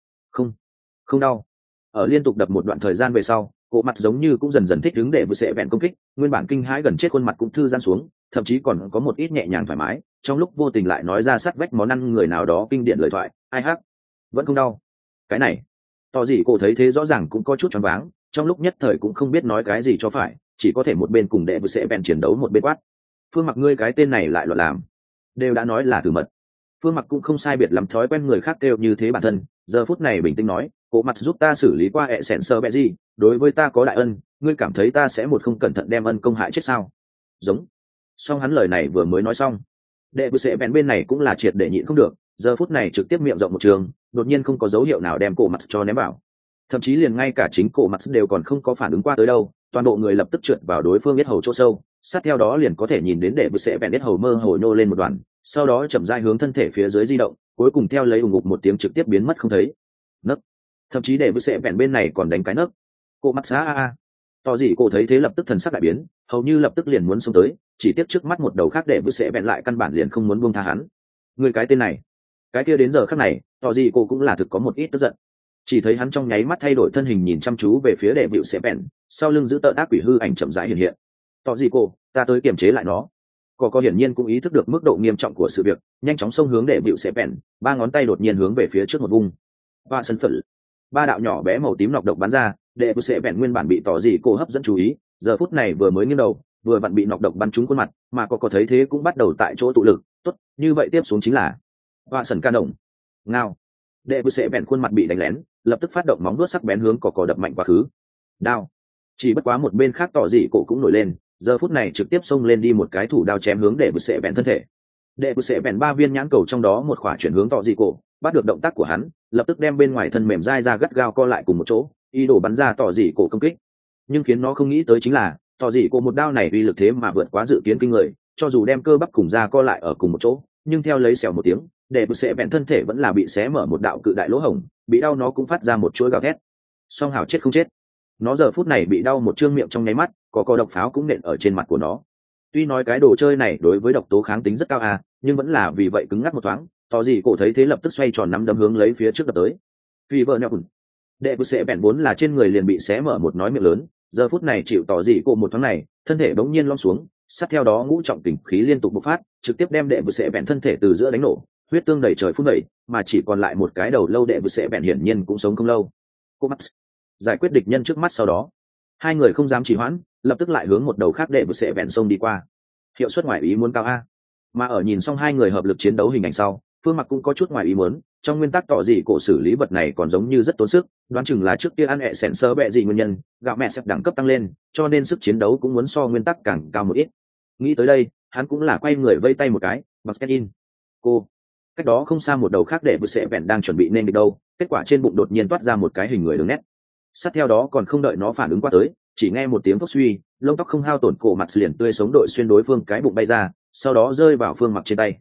Không đau. Ở liên tục đập một đoạn thời gian về sau, cổ mặt giống như cũng dần dần thích ứng để vừa sẽ vẹn công kích, nguyên bản kinh hãi gần chết khuôn mặt cũng thư giãn xuống, thậm chí còn có một ít nhẹ nhàng thoải mái, trong lúc vô tình lại nói ra sát vách món ăn người nào đó kinh điển lời thoại, ai hắc, vẫn không đau. Cái này, tỏ gì cổ thấy thế rõ ràng cũng có chút choáng váng, trong lúc nhất thời cũng không biết nói cái gì cho phải, chỉ có thể một bên cùng đệ vừa sẽ vẹn chiến đấu một bên quát. Phương Mặc ngươi cái tên này lại loạn làm, đều đã nói là thử mật. Phương Mặc cũng không sai biệt lắm thói quen người khác kêu như thế bản thân, giờ phút này bình tĩnh nói, cổ mặt giúp ta xử lý qua ẹ sẹn sơ bẹ gì, đối với ta có đại ân, ngươi cảm thấy ta sẽ một không cẩn thận đem ân công hại chết sao? Giống. Song hắn lời này vừa mới nói xong, đệ bự sẽ bèn bên này cũng là triệt để nhịn không được, giờ phút này trực tiếp miệng rộng một trường, đột nhiên không có dấu hiệu nào đem cổ mặt cho ném vào, thậm chí liền ngay cả chính cổ mặt đều còn không có phản ứng qua tới đâu, toàn bộ người lập tức trượt vào đối phương biết hầu chỗ sâu, sát theo đó liền có thể nhìn đến đệ bự sẽ bèn biết hầu mơ hồ nô lên một đoạn, sau đó chậm rãi hướng thân thể phía dưới di động, cuối cùng theo lấy ủng ngục một tiếng trực tiếp biến mất không thấy. Nấc. Thậm chí để với sệ vẹn bên này còn đánh cái nấc. Cô mắt xa tỏ gì cô thấy thế lập tức thần sắc đại biến, hầu như lập tức liền muốn xông tới, chỉ tiếc trước mắt một đầu khác để với sệ vẹn lại căn bản liền không muốn buông tha hắn. Người cái tên này, cái kia đến giờ khắc này, tỏ gì cô cũng là thực có một ít tức giận. Chỉ thấy hắn trong nháy mắt thay đổi thân hình nhìn chăm chú về phía đệ vịu sệ vẹn, sau lưng giữ tợn ác quỷ hư ảnh chậm rãi hiện hiện. Tỏ gì cô, ta tới kiềm chế lại nó. Có hiển nhiên cũng ý thức được mức độ nghiêm trọng của sự việc, nhanh chóng xông hướng đệ vịu sệ vẹn, ba ngón tay đột nhiên hướng về phía trước một vung. Và sân phật, ba đạo nhỏ bé màu tím nọc độc bắn ra, đệ vịu sệ vẹn nguyên bản bị tỏ gì cô hấp dẫn chú ý, giờ phút này vừa mới nghiêng đầu, vừa vặn bị nọc độc bắn trúng khuôn mặt, mà có thấy thế cũng bắt đầu tại chỗ tụ lực, tốt, như vậy tiếp xuống chính là và sân ca động. Ngao. Đệ vịu sệ vẹn khuôn mặt bị đánh lén, lập tức phát động móng vuốt sắc bén hướng có đập mạnh quá khứ. Đao. Chỉ bất quá một bên khác tỏ gì cổ cũng nổi lên, giờ phút này trực tiếp xông lên đi một cái thủ đao chém hướng đệ bự sệ bèn thân thể. Đệ bự sệ bèn ba viên nhãn cầu trong đó một khỏa chuyển hướng tỏ dị cổ, bắt được động tác của hắn, lập tức đem bên ngoài thân mềm dai ra gắt gao co lại cùng một chỗ, ý đồ bắn ra tỏ dị cổ công kích. Nhưng khiến nó không nghĩ tới chính là tỏ dị cổ một đao này uy lực thế mà vượt quá dự kiến kinh người, cho dù đem cơ bắp cùng da co lại ở cùng một chỗ, nhưng theo lấy xèo một tiếng, đệ bự sệ bèn thân thể vẫn là bị xé mở một đạo cự đại lỗ hổng, bị đau nó cũng phát ra một chuỗi gào thét. Song hào chết không chết, nó giờ phút này bị đau một trương miệng trong nháy mắt, có độc pháo cũng nện ở trên mặt của nó. Tuy nói cái đồ chơi này đối với độc tố kháng tính rất cao nhưng vẫn là vì vậy cứng ngắc một thoáng, tỏ gì cổ thấy thế lập tức xoay tròn nắm đấm hướng lấy phía trước đập tới. Vì vợ nhọc, đệ bự sệ bèn vốn là trên người liền bị xé mở một nói miệng lớn, giờ phút này chịu tỏ gì cổ một thoáng này, thân thể bỗng nhiên lom xuống, sát theo đó ngũ trọng kình khí liên tục bộc phát, trực tiếp đem đệ bự sệ bèn thân thể từ giữa đánh nổ, huyết tương đầy trời phun đẩy, mà chỉ còn lại một cái đầu lâu đệ bự sệ bèn hiển nhiên cũng sống không lâu. Cô mắt giải quyết địch nhân trước mắt, sau đó hai người không dám trì hoãn, lập tức lại hướng một đầu khác đệ bự sệ bèn sông đi qua. Hiệu suất ngoài ý muốn cao mà ở nhìn xong hai người hợp lực chiến đấu hình ảnh sau, Phương Mặc cũng có chút ngoài ý muốn, trong nguyên tắc tỏ gì cổ xử lý vật này còn giống như rất tốn sức, đoán chừng là trước kia ăn ẹ sẹn sơ bẹ gì nguyên nhân, gạo mẹ sắp đẳng cấp tăng lên, cho nên sức chiến đấu cũng muốn so nguyên tắc càng cao một ít. Nghĩ tới đây, hắn cũng là quay người vây tay một cái, basket in. Cô, cách đó không xa một đầu khác đệ bự sệ bèn đang chuẩn bị nên địch đâu, kết quả trên bụng đột nhiên toát ra một cái hình người đường nét. Sát theo đó còn không đợi nó phản ứng qua tới, chỉ nghe một tiếng phốc suy, lông tóc không hao tổn cổ mặt liền tươi sống đội xuyên đối phương cái bụng bay ra, sau đó rơi vào Phương Mặc trên tay.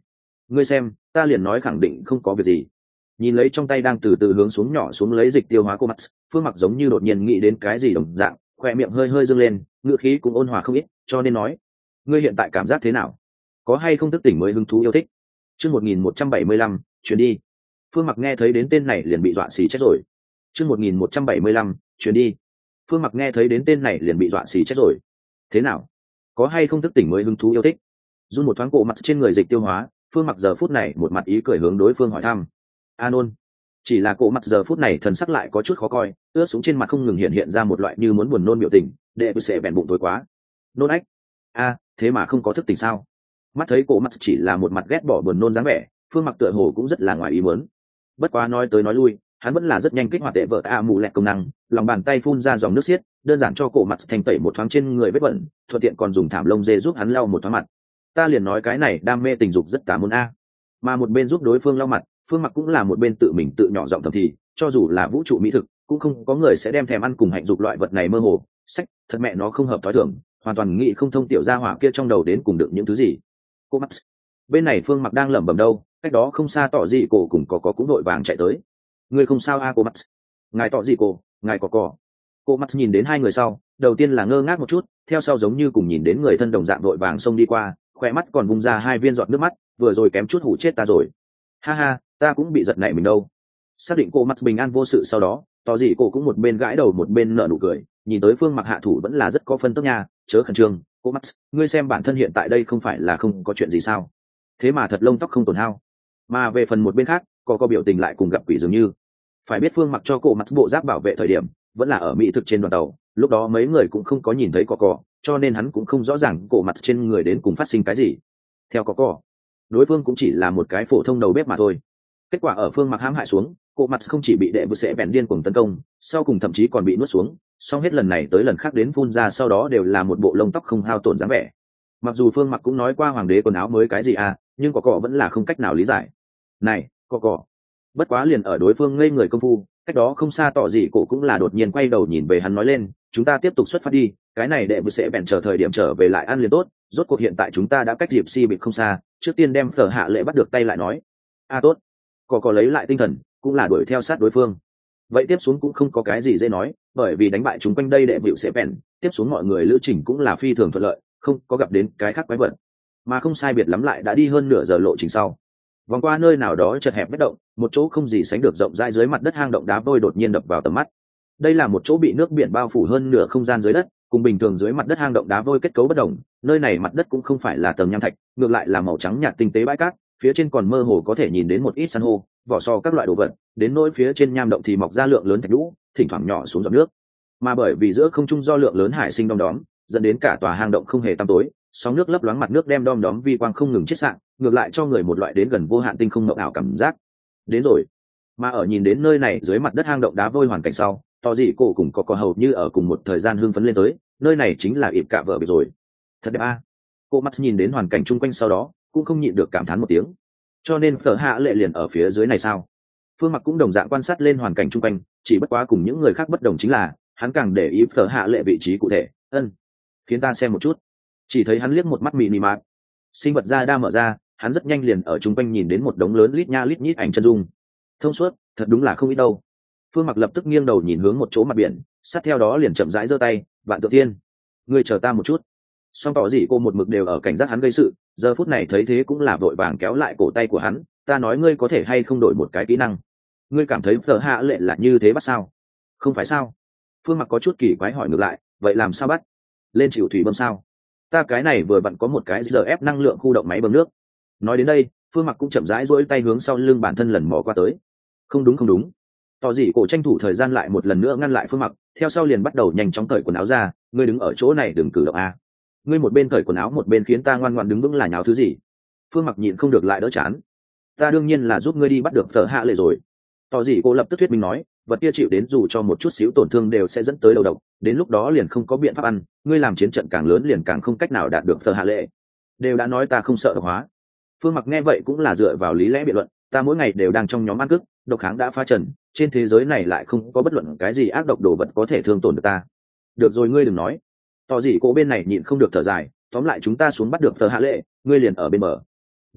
ngươi xem ta liền nói khẳng định không có việc gì. Nhìn lấy trong tay đang từ từ hướng xuống nhỏ xuống lấy dịch tiêu hóa cô Max, Phương Mặc giống như đột nhiên nghĩ đến cái gì đồng dạng, khoe miệng hơi hơi dâng lên, ngữ khí cũng ôn hòa không ít, cho nên nói, ngươi hiện tại cảm giác thế nào? Có hay không thức tỉnh mới hứng thú yêu thích? Chương 1175, chuyến đi. Phương Mặc nghe thấy đến tên này liền bị dọa xì chết rồi. Chương 1175, chuyến đi. Phương Mặc nghe thấy đến tên này liền bị dọa xì chết rồi. Thế nào? Có hay không thức tỉnh mới hứng thú yêu thích? Run một thoáng cổ mặt trên người dịch tiêu hóa, Phương Mặc giờ phút này một mặt ý cười hướng đối phương hỏi thăm. A nôn. Chỉ là cổ mặt giờ phút này thần sắc lại có chút khó coi, ướt xuống trên mặt không ngừng hiện ra một loại như muốn buồn nôn biểu tình, đệ bự sẽ bèn bụng tối quá. Nôn ách. A, thế mà không có thức tỉnh sao? Mắt thấy cổ mặt chỉ là một mặt ghét bỏ buồn nôn dáng vẻ, Phương Mặc tựa hồ cũng rất là ngoài ý muốn. Bất quá nói tới nói lui, hắn vẫn là rất nhanh kích hoạt tệ vợ tạ mù lẹt công năng, lòng bàn tay phun ra dòng nước xiết, đơn giản cho cổ mặt thành tẩy một thoáng trên người vết bẩn, thuận tiện còn dùng thảm lông dê giúp hắn lau một thoáng mặt. Ta liền nói cái này đam mê tình dục rất tà môn a. Mà một bên giúp đối phương lau mặt, Phương Mặc cũng là một bên tự mình tự nhỏ giọng thầm thì, cho dù là vũ trụ mỹ thực, cũng không có người sẽ đem thèm ăn cùng hạnh dục loại vật này mơ hồ. Sách, thật mẹ nó không hợp thói thường, hoàn toàn nghĩ không thông tiểu gia hỏa kia trong đầu đến cùng được những thứ gì. Cô Max. Bên này Phương Mặc đang lẩm bẩm đâu, cách đó không xa tỏ gì cổ cùng có cũng đội vàng chạy tới. Người không sao a cô Max? Ngài tỏ gì cổ, ngài có. Cô Max nhìn đến hai người sau, đầu tiên là ngơ ngác một chút, theo sau giống như cùng nhìn đến người thân đồng dạng đội vàng xông đi qua, khoe mắt còn vung ra hai viên giọt nước mắt, vừa rồi kém chút hủ chết ta rồi. Ha ha, ta cũng bị giật nảy mình đâu. Xác định cô Max bình an vô sự sau đó, tỏ gì cổ cũng một bên gãi đầu một bên nở nụ cười, nhìn tới Phương Mặc hạ thủ vẫn là rất có phân tức nha, chớ khẩn trương. Cô Max, ngươi xem bản thân hiện tại đây không phải là không có chuyện gì sao? Thế mà thật lông tóc không tổn hao. Mà về phần một bên khác, có biểu tình lại cùng gặp quỷ dường như. Phải biết Phương Mặc cho cô Max bộ giáp bảo vệ thời điểm, vẫn là ở mỹ thực trên đoàn tàu, lúc đó mấy người cũng không có nhìn thấy có, cho nên hắn cũng không rõ ràng cổ mặt trên người đến cùng phát sinh cái gì. Theo có, đối phương cũng chỉ là một cái phổ thông đầu bếp mà thôi. Kết quả ở Phương Mặc hãm hại xuống, cổ mặt không chỉ bị đệ vừa sẽ bèn điên cuồng tấn công, sau cùng thậm chí còn bị nuốt xuống, song hết lần này tới lần khác đến phun ra sau đó đều là một bộ lông tóc không hao tổn dáng vẻ. Mặc dù Phương Mặc cũng nói qua hoàng đế quần áo mới cái gì à, nhưng có vẫn là không cách nào lý giải. Này, có. Bất quá liền ở đối phương ngây người công phu, cách đó không xa tỏ gì cổ cũng là đột nhiên quay đầu nhìn về hắn nói lên, chúng ta tiếp tục xuất phát đi, cái này đệ vừa sẽ bèn chờ thời điểm trở về lại ăn liền tốt, rốt cuộc hiện tại chúng ta đã cách diệp si bị không xa, trước tiên đem Phở Hạ Lệ bắt được tay lại nói. A tốt. Có lấy lại tinh thần, cũng là đuổi theo sát đối phương. Vậy tiếp xuống cũng không có cái gì dễ nói, bởi vì đánh bại chúng quanh đây đệ vịu sẽ bèn, tiếp xuống mọi người lữ trình cũng là phi thường thuận lợi, không có gặp đến cái khác quái vật. Mà không sai biệt lắm lại đã đi hơn nửa giờ lộ trình sau. Vòng qua nơi nào đó chật hẹp bất động, một chỗ không gì sánh được rộng rãi dưới mặt đất hang động đá vôi đột nhiên đập vào tầm mắt. Đây là một chỗ bị nước biển bao phủ hơn nửa không gian dưới đất, cùng bình thường dưới mặt đất hang động đá vôi kết cấu bất đồng, nơi này mặt đất cũng không phải là tầng nham thạch, ngược lại là màu trắng nhạt tinh tế bãi cát, phía trên còn mơ hồ có thể nhìn đến một ít san hô, vỏ sò các loại đồ vật, đến nỗi phía trên nham động thì mọc ra lượng lớn thạch lũ, thỉnh thoảng nhỏ xuống giọt nước. Mà bởi vì giữa không trung do lượng lớn hải sinh đom đóm, dẫn đến cả tòa hang động không hề tăm tối, sóng nước lấp loáng mặt nước đem đom đóm vi quang không ngừng chiết xạ, ngược lại cho người một loại đến gần vô hạn tinh không mộng ảo cảm giác. Đến rồi. Mà ở nhìn đến nơi này dưới mặt đất hang động đá vôi hoàn cảnh sau, tỏ dị cổ cùng có hầu như ở cùng một thời gian hưng phấn lên tới, nơi này chính là ịp cạ vợ biệt rồi. Thật đẹp a. Cô mắt nhìn đến hoàn cảnh chung quanh sau đó, cũng không nhịn được cảm thán một tiếng. Cho nên Phở Hạ Lệ liền ở phía dưới này sao? Phương Mặc cũng đồng dạng quan sát lên hoàn cảnh chung quanh, chỉ bất quá cùng những người khác bất đồng chính là, hắn càng để ý Phở Hạ Lệ vị trí cụ thể. Khiến ta xem một chút. Chỉ thấy hắn liếc một mắt mini mart, sinh vật da đa mở ra, hắn rất nhanh liền ở chung quanh nhìn đến một đống lớn lít nha lít nhít ảnh chân dung. Thông suốt, thật đúng là không ít đâu. Phương Mặc lập tức nghiêng đầu nhìn hướng một chỗ mặt biển, sát theo đó liền chậm rãi giơ tay, "Vạn Tự Tiên, ngươi chờ ta một chút." Song tỏ gì cô một mực đều ở cảnh giác hắn gây sự, giờ phút này thấy thế cũng là vội vàng kéo lại cổ tay của hắn, "Ta nói ngươi có thể hay không đổi một cái kỹ năng? Ngươi cảm thấy Phở Hạ Lệ là như thế bắt sao?" "Không phải sao?" Phương Mặc có chút kỳ quái hỏi ngược lại, "Vậy làm sao bắt? Lên chịu thủy bơm sao? Ta cái này vừa vặn có một cái giờ ép năng lượng khu động máy bơm nước." Nói đến đây, Phương Mặc cũng chậm rãi duỗi tay hướng sau lưng bản thân lần mò qua tới. Không đúng. Tỏ dị cổ tranh thủ thời gian lại một lần nữa ngăn lại Phương Mặc, theo sau liền bắt đầu nhanh chóng cởi quần áo ra, "Ngươi đứng ở chỗ này đừng cử động a. Ngươi một bên cởi quần áo một bên khiến ta ngoan ngoãn đứng vững là nháo thứ gì?" Phương Mặc nhịn không được lại đỡ chán. "Ta đương nhiên là giúp ngươi đi bắt được Phở Hạ Lệ rồi." Tỏ dị cổ lập tức thuyết minh nói, "Vật kia chịu đến dù cho một chút xíu tổn thương đều sẽ dẫn tới đầu độc, đến lúc đó liền không có biện pháp ăn, ngươi làm chiến trận càng lớn liền càng không cách nào đạt được Phở Hạ Lệ." "Đều đã nói ta không sợ độc hóa." Phương Mặc nghe vậy cũng là dựa vào lý lẽ biện luận, "Ta mỗi ngày đều đang trong nhóm ăn cức, độc kháng đã phá trần, trên thế giới này lại không có bất luận cái gì ác độc đồ vật có thể thương tổn được ta." "Được rồi ngươi đừng nói." Tỏ dị cổ bên này nhịn không được thở dài, "Tóm lại chúng ta xuống bắt được Phở Hạ Lệ, ngươi liền ở bên bờ." "Đúng,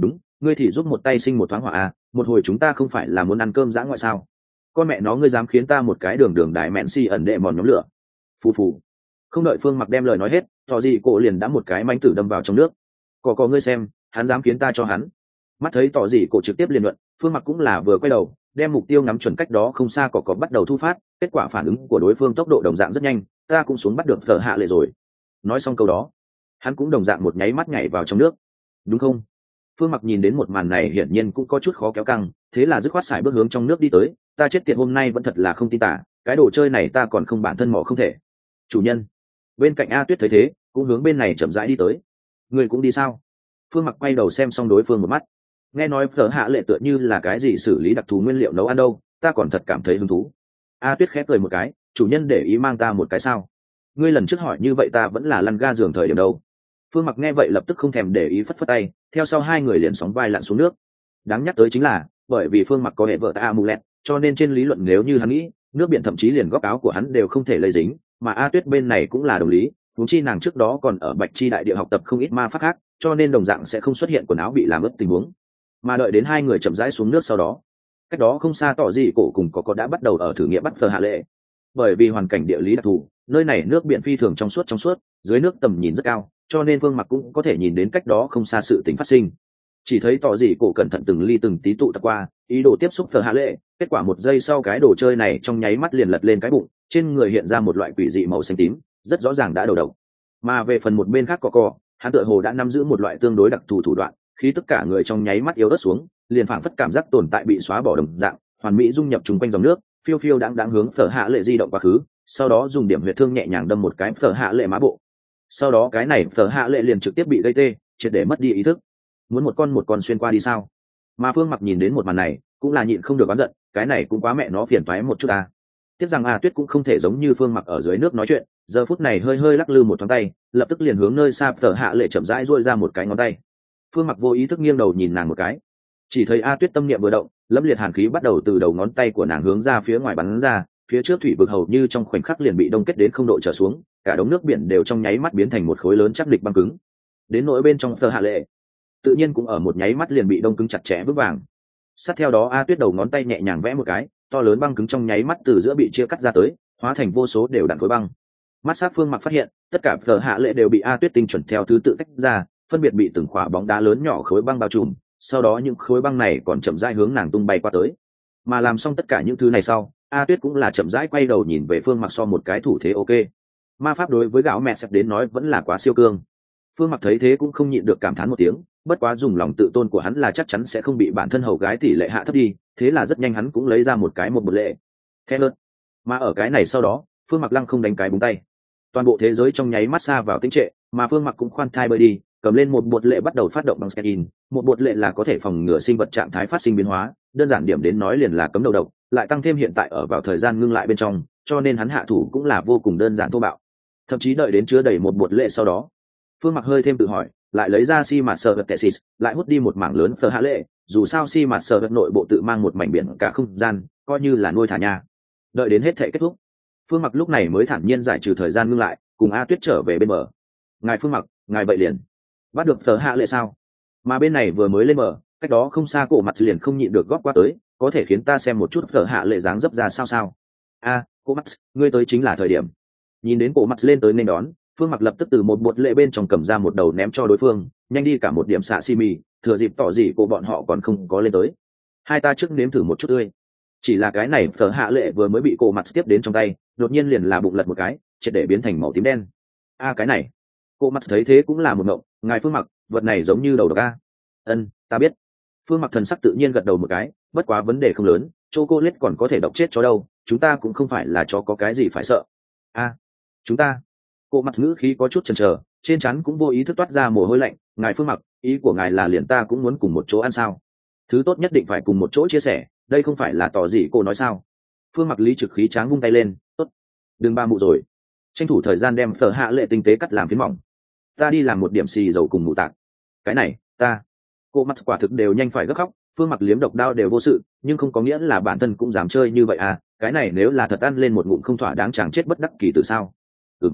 ngươi thì giúp một tay sinh một thoáng hỏa à, một hồi chúng ta không phải là muốn ăn cơm dã ngoại sao? Con mẹ nó, ngươi dám khiến ta một cái đường đường đại mẹn si ẩn đệ mòn nhóm lửa. Phù phù. Không đợi Phương Mặc đem lời nói hết, tỏ gì cổ liền đã một cái mánh tử đâm vào trong nước. Có ngươi xem, hắn dám khiến ta cho hắn. Mắt thấy tỏ gì cổ trực tiếp liền luận, Phương Mặc cũng là vừa quay đầu, đem mục tiêu ngắm chuẩn cách đó không xa có bắt đầu thu phát, kết quả phản ứng của đối phương tốc độ đồng dạng rất nhanh, ta cũng xuống bắt được Phở Hạ Lệ rồi. Nói xong câu đó, hắn cũng đồng dạng một nháy mắt nhảy vào trong nước. Đúng không? Phương Mặc nhìn đến một màn này hiển nhiên cũng có chút khó kéo căng, thế là dứt khoát xài bước hướng trong nước đi tới. Ta chết tiệt, hôm nay vẫn thật là không tin tả, cái đồ chơi này ta còn không bản thân mò không thể. Chủ nhân. Bên cạnh A Tuyết thấy thế, cũng hướng bên này chậm rãi đi tới. Người cũng đi sao? Phương Mặc quay đầu xem xong đối phương một mắt. Nghe nói Phở Hạ Lệ tựa như là cái gì xử lý đặc thù nguyên liệu nấu ăn đâu, ta còn thật cảm thấy hứng thú. A Tuyết khép cười một cái, chủ nhân để ý mang ta một cái sao? Ngươi lần trước hỏi như vậy ta vẫn là lăn ga giường thời điểm đâu. Phương Mặc nghe vậy lập tức không thèm để ý, phất phất tay, theo sau hai người liền sóng vai lặn xuống nước. Đáng nhắc tới chính là, bởi vì Phương Mặc có hệ vợ ta amulet, cho nên trên lý luận nếu như hắn nghĩ, nước biển thậm chí liền góc áo của hắn đều không thể lây dính, mà A Tuyết bên này cũng là đồng lý, huống chi nàng trước đó còn ở Bạch Chi đại địa học tập không ít ma pháp khác, cho nên đồng dạng sẽ không xuất hiện quần áo bị làm ướt tình huống. Mà đợi đến hai người chậm rãi xuống nước sau đó, cách đó không xa tỏ gì cổ cùng có đã bắt đầu ở thử nghiệm bắt Phở Hạ Lệ. Bởi vì hoàn cảnh địa lý đặc thù, nơi này nước biển phi thường trong suốt, dưới nước tầm nhìn rất cao, cho nên Phương Mặc cũng có thể nhìn đến cách đó không xa sự tình phát sinh. Chỉ thấy tỏ gì cổ cẩn thận từng ly từng tí tụ tập qua, ý đồ tiếp xúc Phở Hạ Lệ, kết quả một giây sau cái đồ chơi này trong nháy mắt liền lật lên cái bụng, trên người hiện ra một loại quỷ dị màu xanh tím, rất rõ ràng đã đầu độc. Mà về phần một bên khác có, hắn tựa hồ đã nắm giữ một loại tương đối đặc thù thủ đoạn, khi tất cả người trong nháy mắt yếu ớt xuống, liền phảng phất cảm giác tồn tại bị xóa bỏ đồng dạng, hoàn mỹ dung nhập trùng quanh dòng nước, phiêu phiêu đáng hướng Phở Hạ Lệ di động quá khứ, sau đó dùng điểm huyệt thương nhẹ nhàng đâm một cái Phở Hạ Lệ má bộ. Sau đó cái này Phở Hạ Lệ liền trực tiếp bị gây tê, triệt để mất đi ý thức. Muốn một con xuyên qua đi sao? Mà Phương Mặc nhìn đến một màn này, cũng là nhịn không được oán giận, cái này cũng quá mẹ nó phiền toái một chút ta. Tiếc rằng A Tuyết cũng không thể giống như Phương Mặc ở dưới nước nói chuyện, giờ phút này hơi lắc lư một thoáng tay, lập tức liền hướng nơi xa Phở Hạ Lệ chậm rãi duỗi ra một cái ngón tay. Phương Mặc vô ý thức nghiêng đầu nhìn nàng một cái, chỉ thấy A Tuyết tâm niệm vừa động, lâm liệt hàn khí bắt đầu từ đầu ngón tay của nàng hướng ra phía ngoài bắn ra, phía trước thủy vực hầu như trong khoảnh khắc liền bị đông kết đến 0 độ trở xuống, cả đống nước biển đều trong nháy mắt biến thành một khối lớn chắc địch băng cứng. Đến nỗi bên trong Phở Hạ Lệ, tự nhiên cũng ở một nháy mắt liền bị đông cứng chặt chẽ vững vàng. Sát theo đó A Tuyết đầu ngón tay nhẹ nhàng vẽ một cái, to lớn băng cứng trong nháy mắt từ giữa bị chia cắt ra tới, hóa thành vô số đều đặn khối băng. Mắt sát Phương Mặc phát hiện, tất cả Phở Hạ Lệ đều bị A Tuyết tinh chuẩn theo thứ tự tách ra, phân biệt bị từng khỏa bóng đá lớn nhỏ khối băng bao trùm, sau đó những khối băng này còn chậm rãi hướng nàng tung bay qua tới. Mà làm xong tất cả những thứ này sau, A Tuyết cũng là chậm rãi quay đầu nhìn về Phương Mặc so một cái thủ thế ok. Ma pháp đối với gạo mẹ sẹp đến nói vẫn là quá siêu cương. Phương Mặc thấy thế cũng không nhịn được cảm thán một tiếng, bất quá dùng lòng tự tôn của hắn là chắc chắn sẽ không bị bản thân hầu gái tỷ lệ hạ thấp đi, thế là rất nhanh hắn cũng lấy ra một bột lệ. Thế lớn. Mà ở cái này sau đó, Phương Mặc lăng không đánh cái búng tay. Toàn bộ thế giới trong nháy mắt xa vào tĩnh trệ, mà Phương Mặc cũng khoan thai bơi đi, cầm lên một bột lệ bắt đầu phát động bằng scan. Một bột lệ là có thể phòng ngừa sinh vật trạng thái phát sinh biến hóa, đơn giản điểm đến nói liền là cấm đầu độc, lại tăng thêm hiện tại ở vào thời gian ngưng lại bên trong, cho nên hắn hạ thủ cũng là vô cùng đơn giản thô bạo. Thậm chí đợi đến chứa đầy một bột lệ sau đó, Phương Mặc hơi thêm tự hỏi, lại lấy ra si mạt sờ vật tesis, lại hút đi một mảng lớn Phở Hạ Lệ, dù sao si mạt sờ vật nội bộ tự mang một mảnh biển cả không gian, coi như là nuôi thả nha. Đợi đến hết thể kết thúc, Phương Mặc lúc này mới thản nhiên giải trừ thời gian ngưng lại, cùng A Tuyết trở về bên bờ. Ngài Phương Mặc, ngài vậy liền bắt được Phở Hạ Lệ sao? Mà bên này vừa mới lên bờ, cách đó không xa cổ mặt liền không nhịn được góp qua tới, có thể khiến ta xem một chút Phở Hạ Lệ dáng dấp ra sao? A, cổ mặt, ngươi tới chính là thời điểm. Nhìn đến cổ mặt lên tới nên đón, Phương Mặc lập tức từ một bột lệ bên trong cầm ra một đầu ném cho đối phương, nhanh đi cả một điểm xạ xi mì, thừa dịp tỏ gì của bọn họ còn không có lên tới. Hai ta trước nếm thử một chút tươi. Chỉ là cái này Phở Hạ Lệ vừa mới bị cổ mặt tiếp đến trong tay, đột nhiên liền là bụng lật một cái, triệt để biến thành màu tím đen. A cái này. Cổ mặt thấy thế cũng là một ngộng, ngài Phương Mặc, vật này giống như đầu độc a. Ân, ta biết. Phương Mặc thần sắc tự nhiên gật đầu một cái, bất quá vấn đề không lớn, chocolate còn có thể độc chết chó đâu, chúng ta cũng không phải là chó có cái gì phải sợ. A, chúng ta. Cổ mặt ngữ khí có chút chần chờ, trên trán cũng vô ý thức toát ra mồ hôi lạnh. Ngài Phương Mặc, ý của ngài là liền ta cũng muốn cùng một chỗ ăn sao? Thứ tốt nhất định phải cùng một chỗ chia sẻ, đây không phải là tỏ gì cô nói sao? Phương Mặc lý trực khí tráng vung tay lên, tốt, đừng ba mụ rồi, tranh thủ thời gian đem Phở Hạ Lệ tinh tế cắt làm phiến mỏng. Ta đi làm một điểm xì dầu cùng mụ tạc. Cái này, ta. Cô mắt quả thực đều nhanh phải gấp khóc. Phương Mặc liếm độc đao đều vô sự, nhưng không có nghĩa là bản thân cũng dám chơi như vậy à? Cái này nếu là thật ăn lên một ngụm không thỏa đáng chẳng chết bất đắc kỳ từ sao?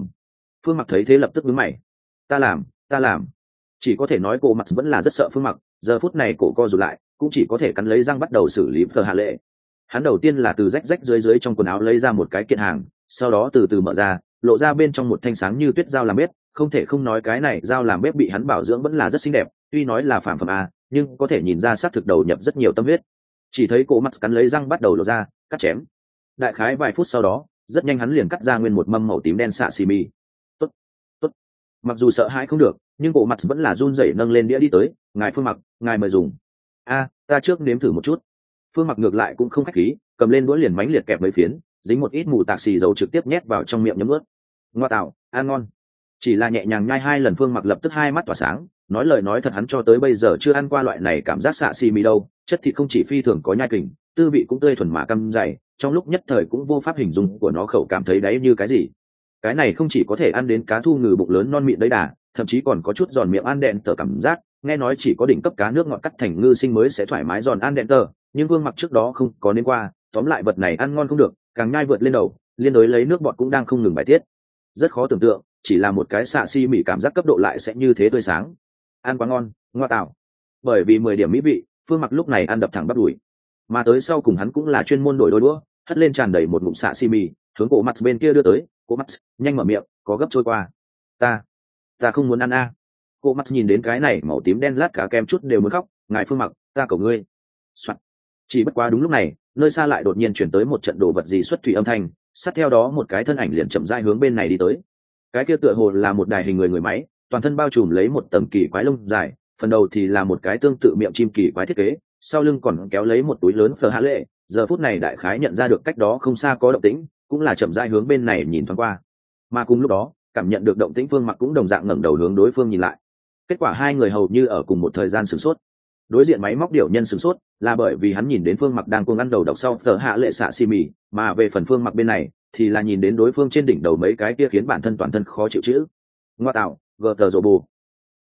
Phương Mặc thấy thế lập tức nhướng mày. Ta làm. Chỉ có thể nói cô mặt vẫn là rất sợ Phương Mặc, giờ phút này cổ co rụt lại, cũng chỉ có thể cắn lấy răng bắt đầu xử lý Phở Hạ Lệ. Hắn đầu tiên là từ rách rách dưới trong quần áo lấy ra một cái kiện hàng, sau đó từ từ mở ra, lộ ra bên trong một thanh sáng như tuyết dao làm bếp. Không thể không nói cái này dao làm bếp bị hắn bảo dưỡng vẫn là rất xinh đẹp, tuy nói là phản phẩm a, nhưng có thể nhìn ra xác thực đầu nhập rất nhiều tâm huyết. Chỉ thấy cổ Max cắn lấy răng bắt đầu lộ ra, cắt chém. Đại khái vài phút sau đó, rất nhanh hắn liền cắt ra nguyên một mâm màu tím đen sashimi. Tốt, tốt. Mặc dù sợ hãi không được, nhưng cổ Max vẫn là run rẩy nâng lên đĩa đi tới, ngài Phương Mặc, ngài mời dùng. A, ta trước nếm thử một chút. Phương Mặc ngược lại cũng không khách khí, cầm lên đũa liền mánh liệt kẹp mấy phiến, dính một ít mù tạc xì dầu trực tiếp nhét vào trong miệng nhấm ướt. Ngoa tạo, ăn ngon. Chỉ là nhẹ nhàng nhai 2 lần, Phương Mặc lập tức hai mắt tỏa sáng, nói lời nói thật, hắn cho tới bây giờ chưa ăn qua loại này cảm giác sashimi đâu, chất thịt không chỉ phi thường có nhai kình, tư vị cũng tươi thuần mà căm dày, trong lúc nhất thời cũng vô pháp hình dung của nó khẩu cảm thấy đáy như cái gì. Cái này không chỉ có thể ăn đến cá thu ngừ bụng lớn non mịn đấy đà, thậm chí còn có chút giòn miệng ăn đẹn tở cảm giác, nghe nói chỉ có đỉnh cấp cá nước ngọt cắt thành ngư sinh mới sẽ thoải mái giòn ăn đẹn tở, nhưng Vương Mặc trước đó không có nên qua, tóm lại vật này ăn ngon không được, càng nhai vượt lên đầu, liên đối lấy nước bọt cũng đang không ngừng bài tiết. Rất khó tưởng tượng, chỉ là một cái sashimi cảm giác cấp độ lại sẽ như thế tươi sáng. Ăn quá ngon, ngoa tạo. Bởi vì 10 điểm mỹ vị, Phương Mặc lúc này ăn đập thẳng bắp đùi. Mà tới sau cùng hắn cũng là chuyên môn đổi đôi đũa, hất lên tràn đầy một ngụm sashimi, hướng cổ Max bên kia đưa tới. Cổ Max, nhanh mở miệng, có gấp trôi qua. Ta không muốn ăn a. Cổ Max nhìn đến cái này màu tím đen lát cá kem chút đều muốn khóc, ngài Phương Mặc, ta cầu ngươi. Soạn. Chỉ bất quá đúng lúc này, nơi xa lại đột nhiên chuyển tới một trận đồ vật gì xuất thủy âm thanh, sát theo đó một cái thân ảnh liền chậm rãi hướng bên này đi tới. Cái kia tựa hồ là một đài hình người máy, toàn thân bao trùm lấy một tầng kỳ quái lông dài, phần đầu thì là một cái tương tự miệng chim kỳ quái thiết kế, sau lưng còn kéo lấy một túi lớn Phở Hạ Lệ. Giờ phút này đại khái nhận ra được cách đó không xa có động tĩnh, cũng là chậm rãi hướng bên này nhìn thoáng qua. Mà cùng lúc đó, cảm nhận được động tĩnh, Phương Mặc cũng đồng dạng ngẩng đầu hướng đối phương nhìn lại. Kết quả hai người hầu như ở cùng một thời gian sửng sốt. Đối diện máy móc điểu nhân sửng sốt là bởi vì hắn nhìn đến Phương Mặc đang cuồng ăn đầu độc sau Phở Hạ Lệ sashimi, mà về phần Phương Mặc bên này thì là nhìn đến đối phương trên đỉnh đầu mấy cái kia khiến bản thân toàn thân khó chịu chữ. Ngoa tạo, gờ tờ rồ bù.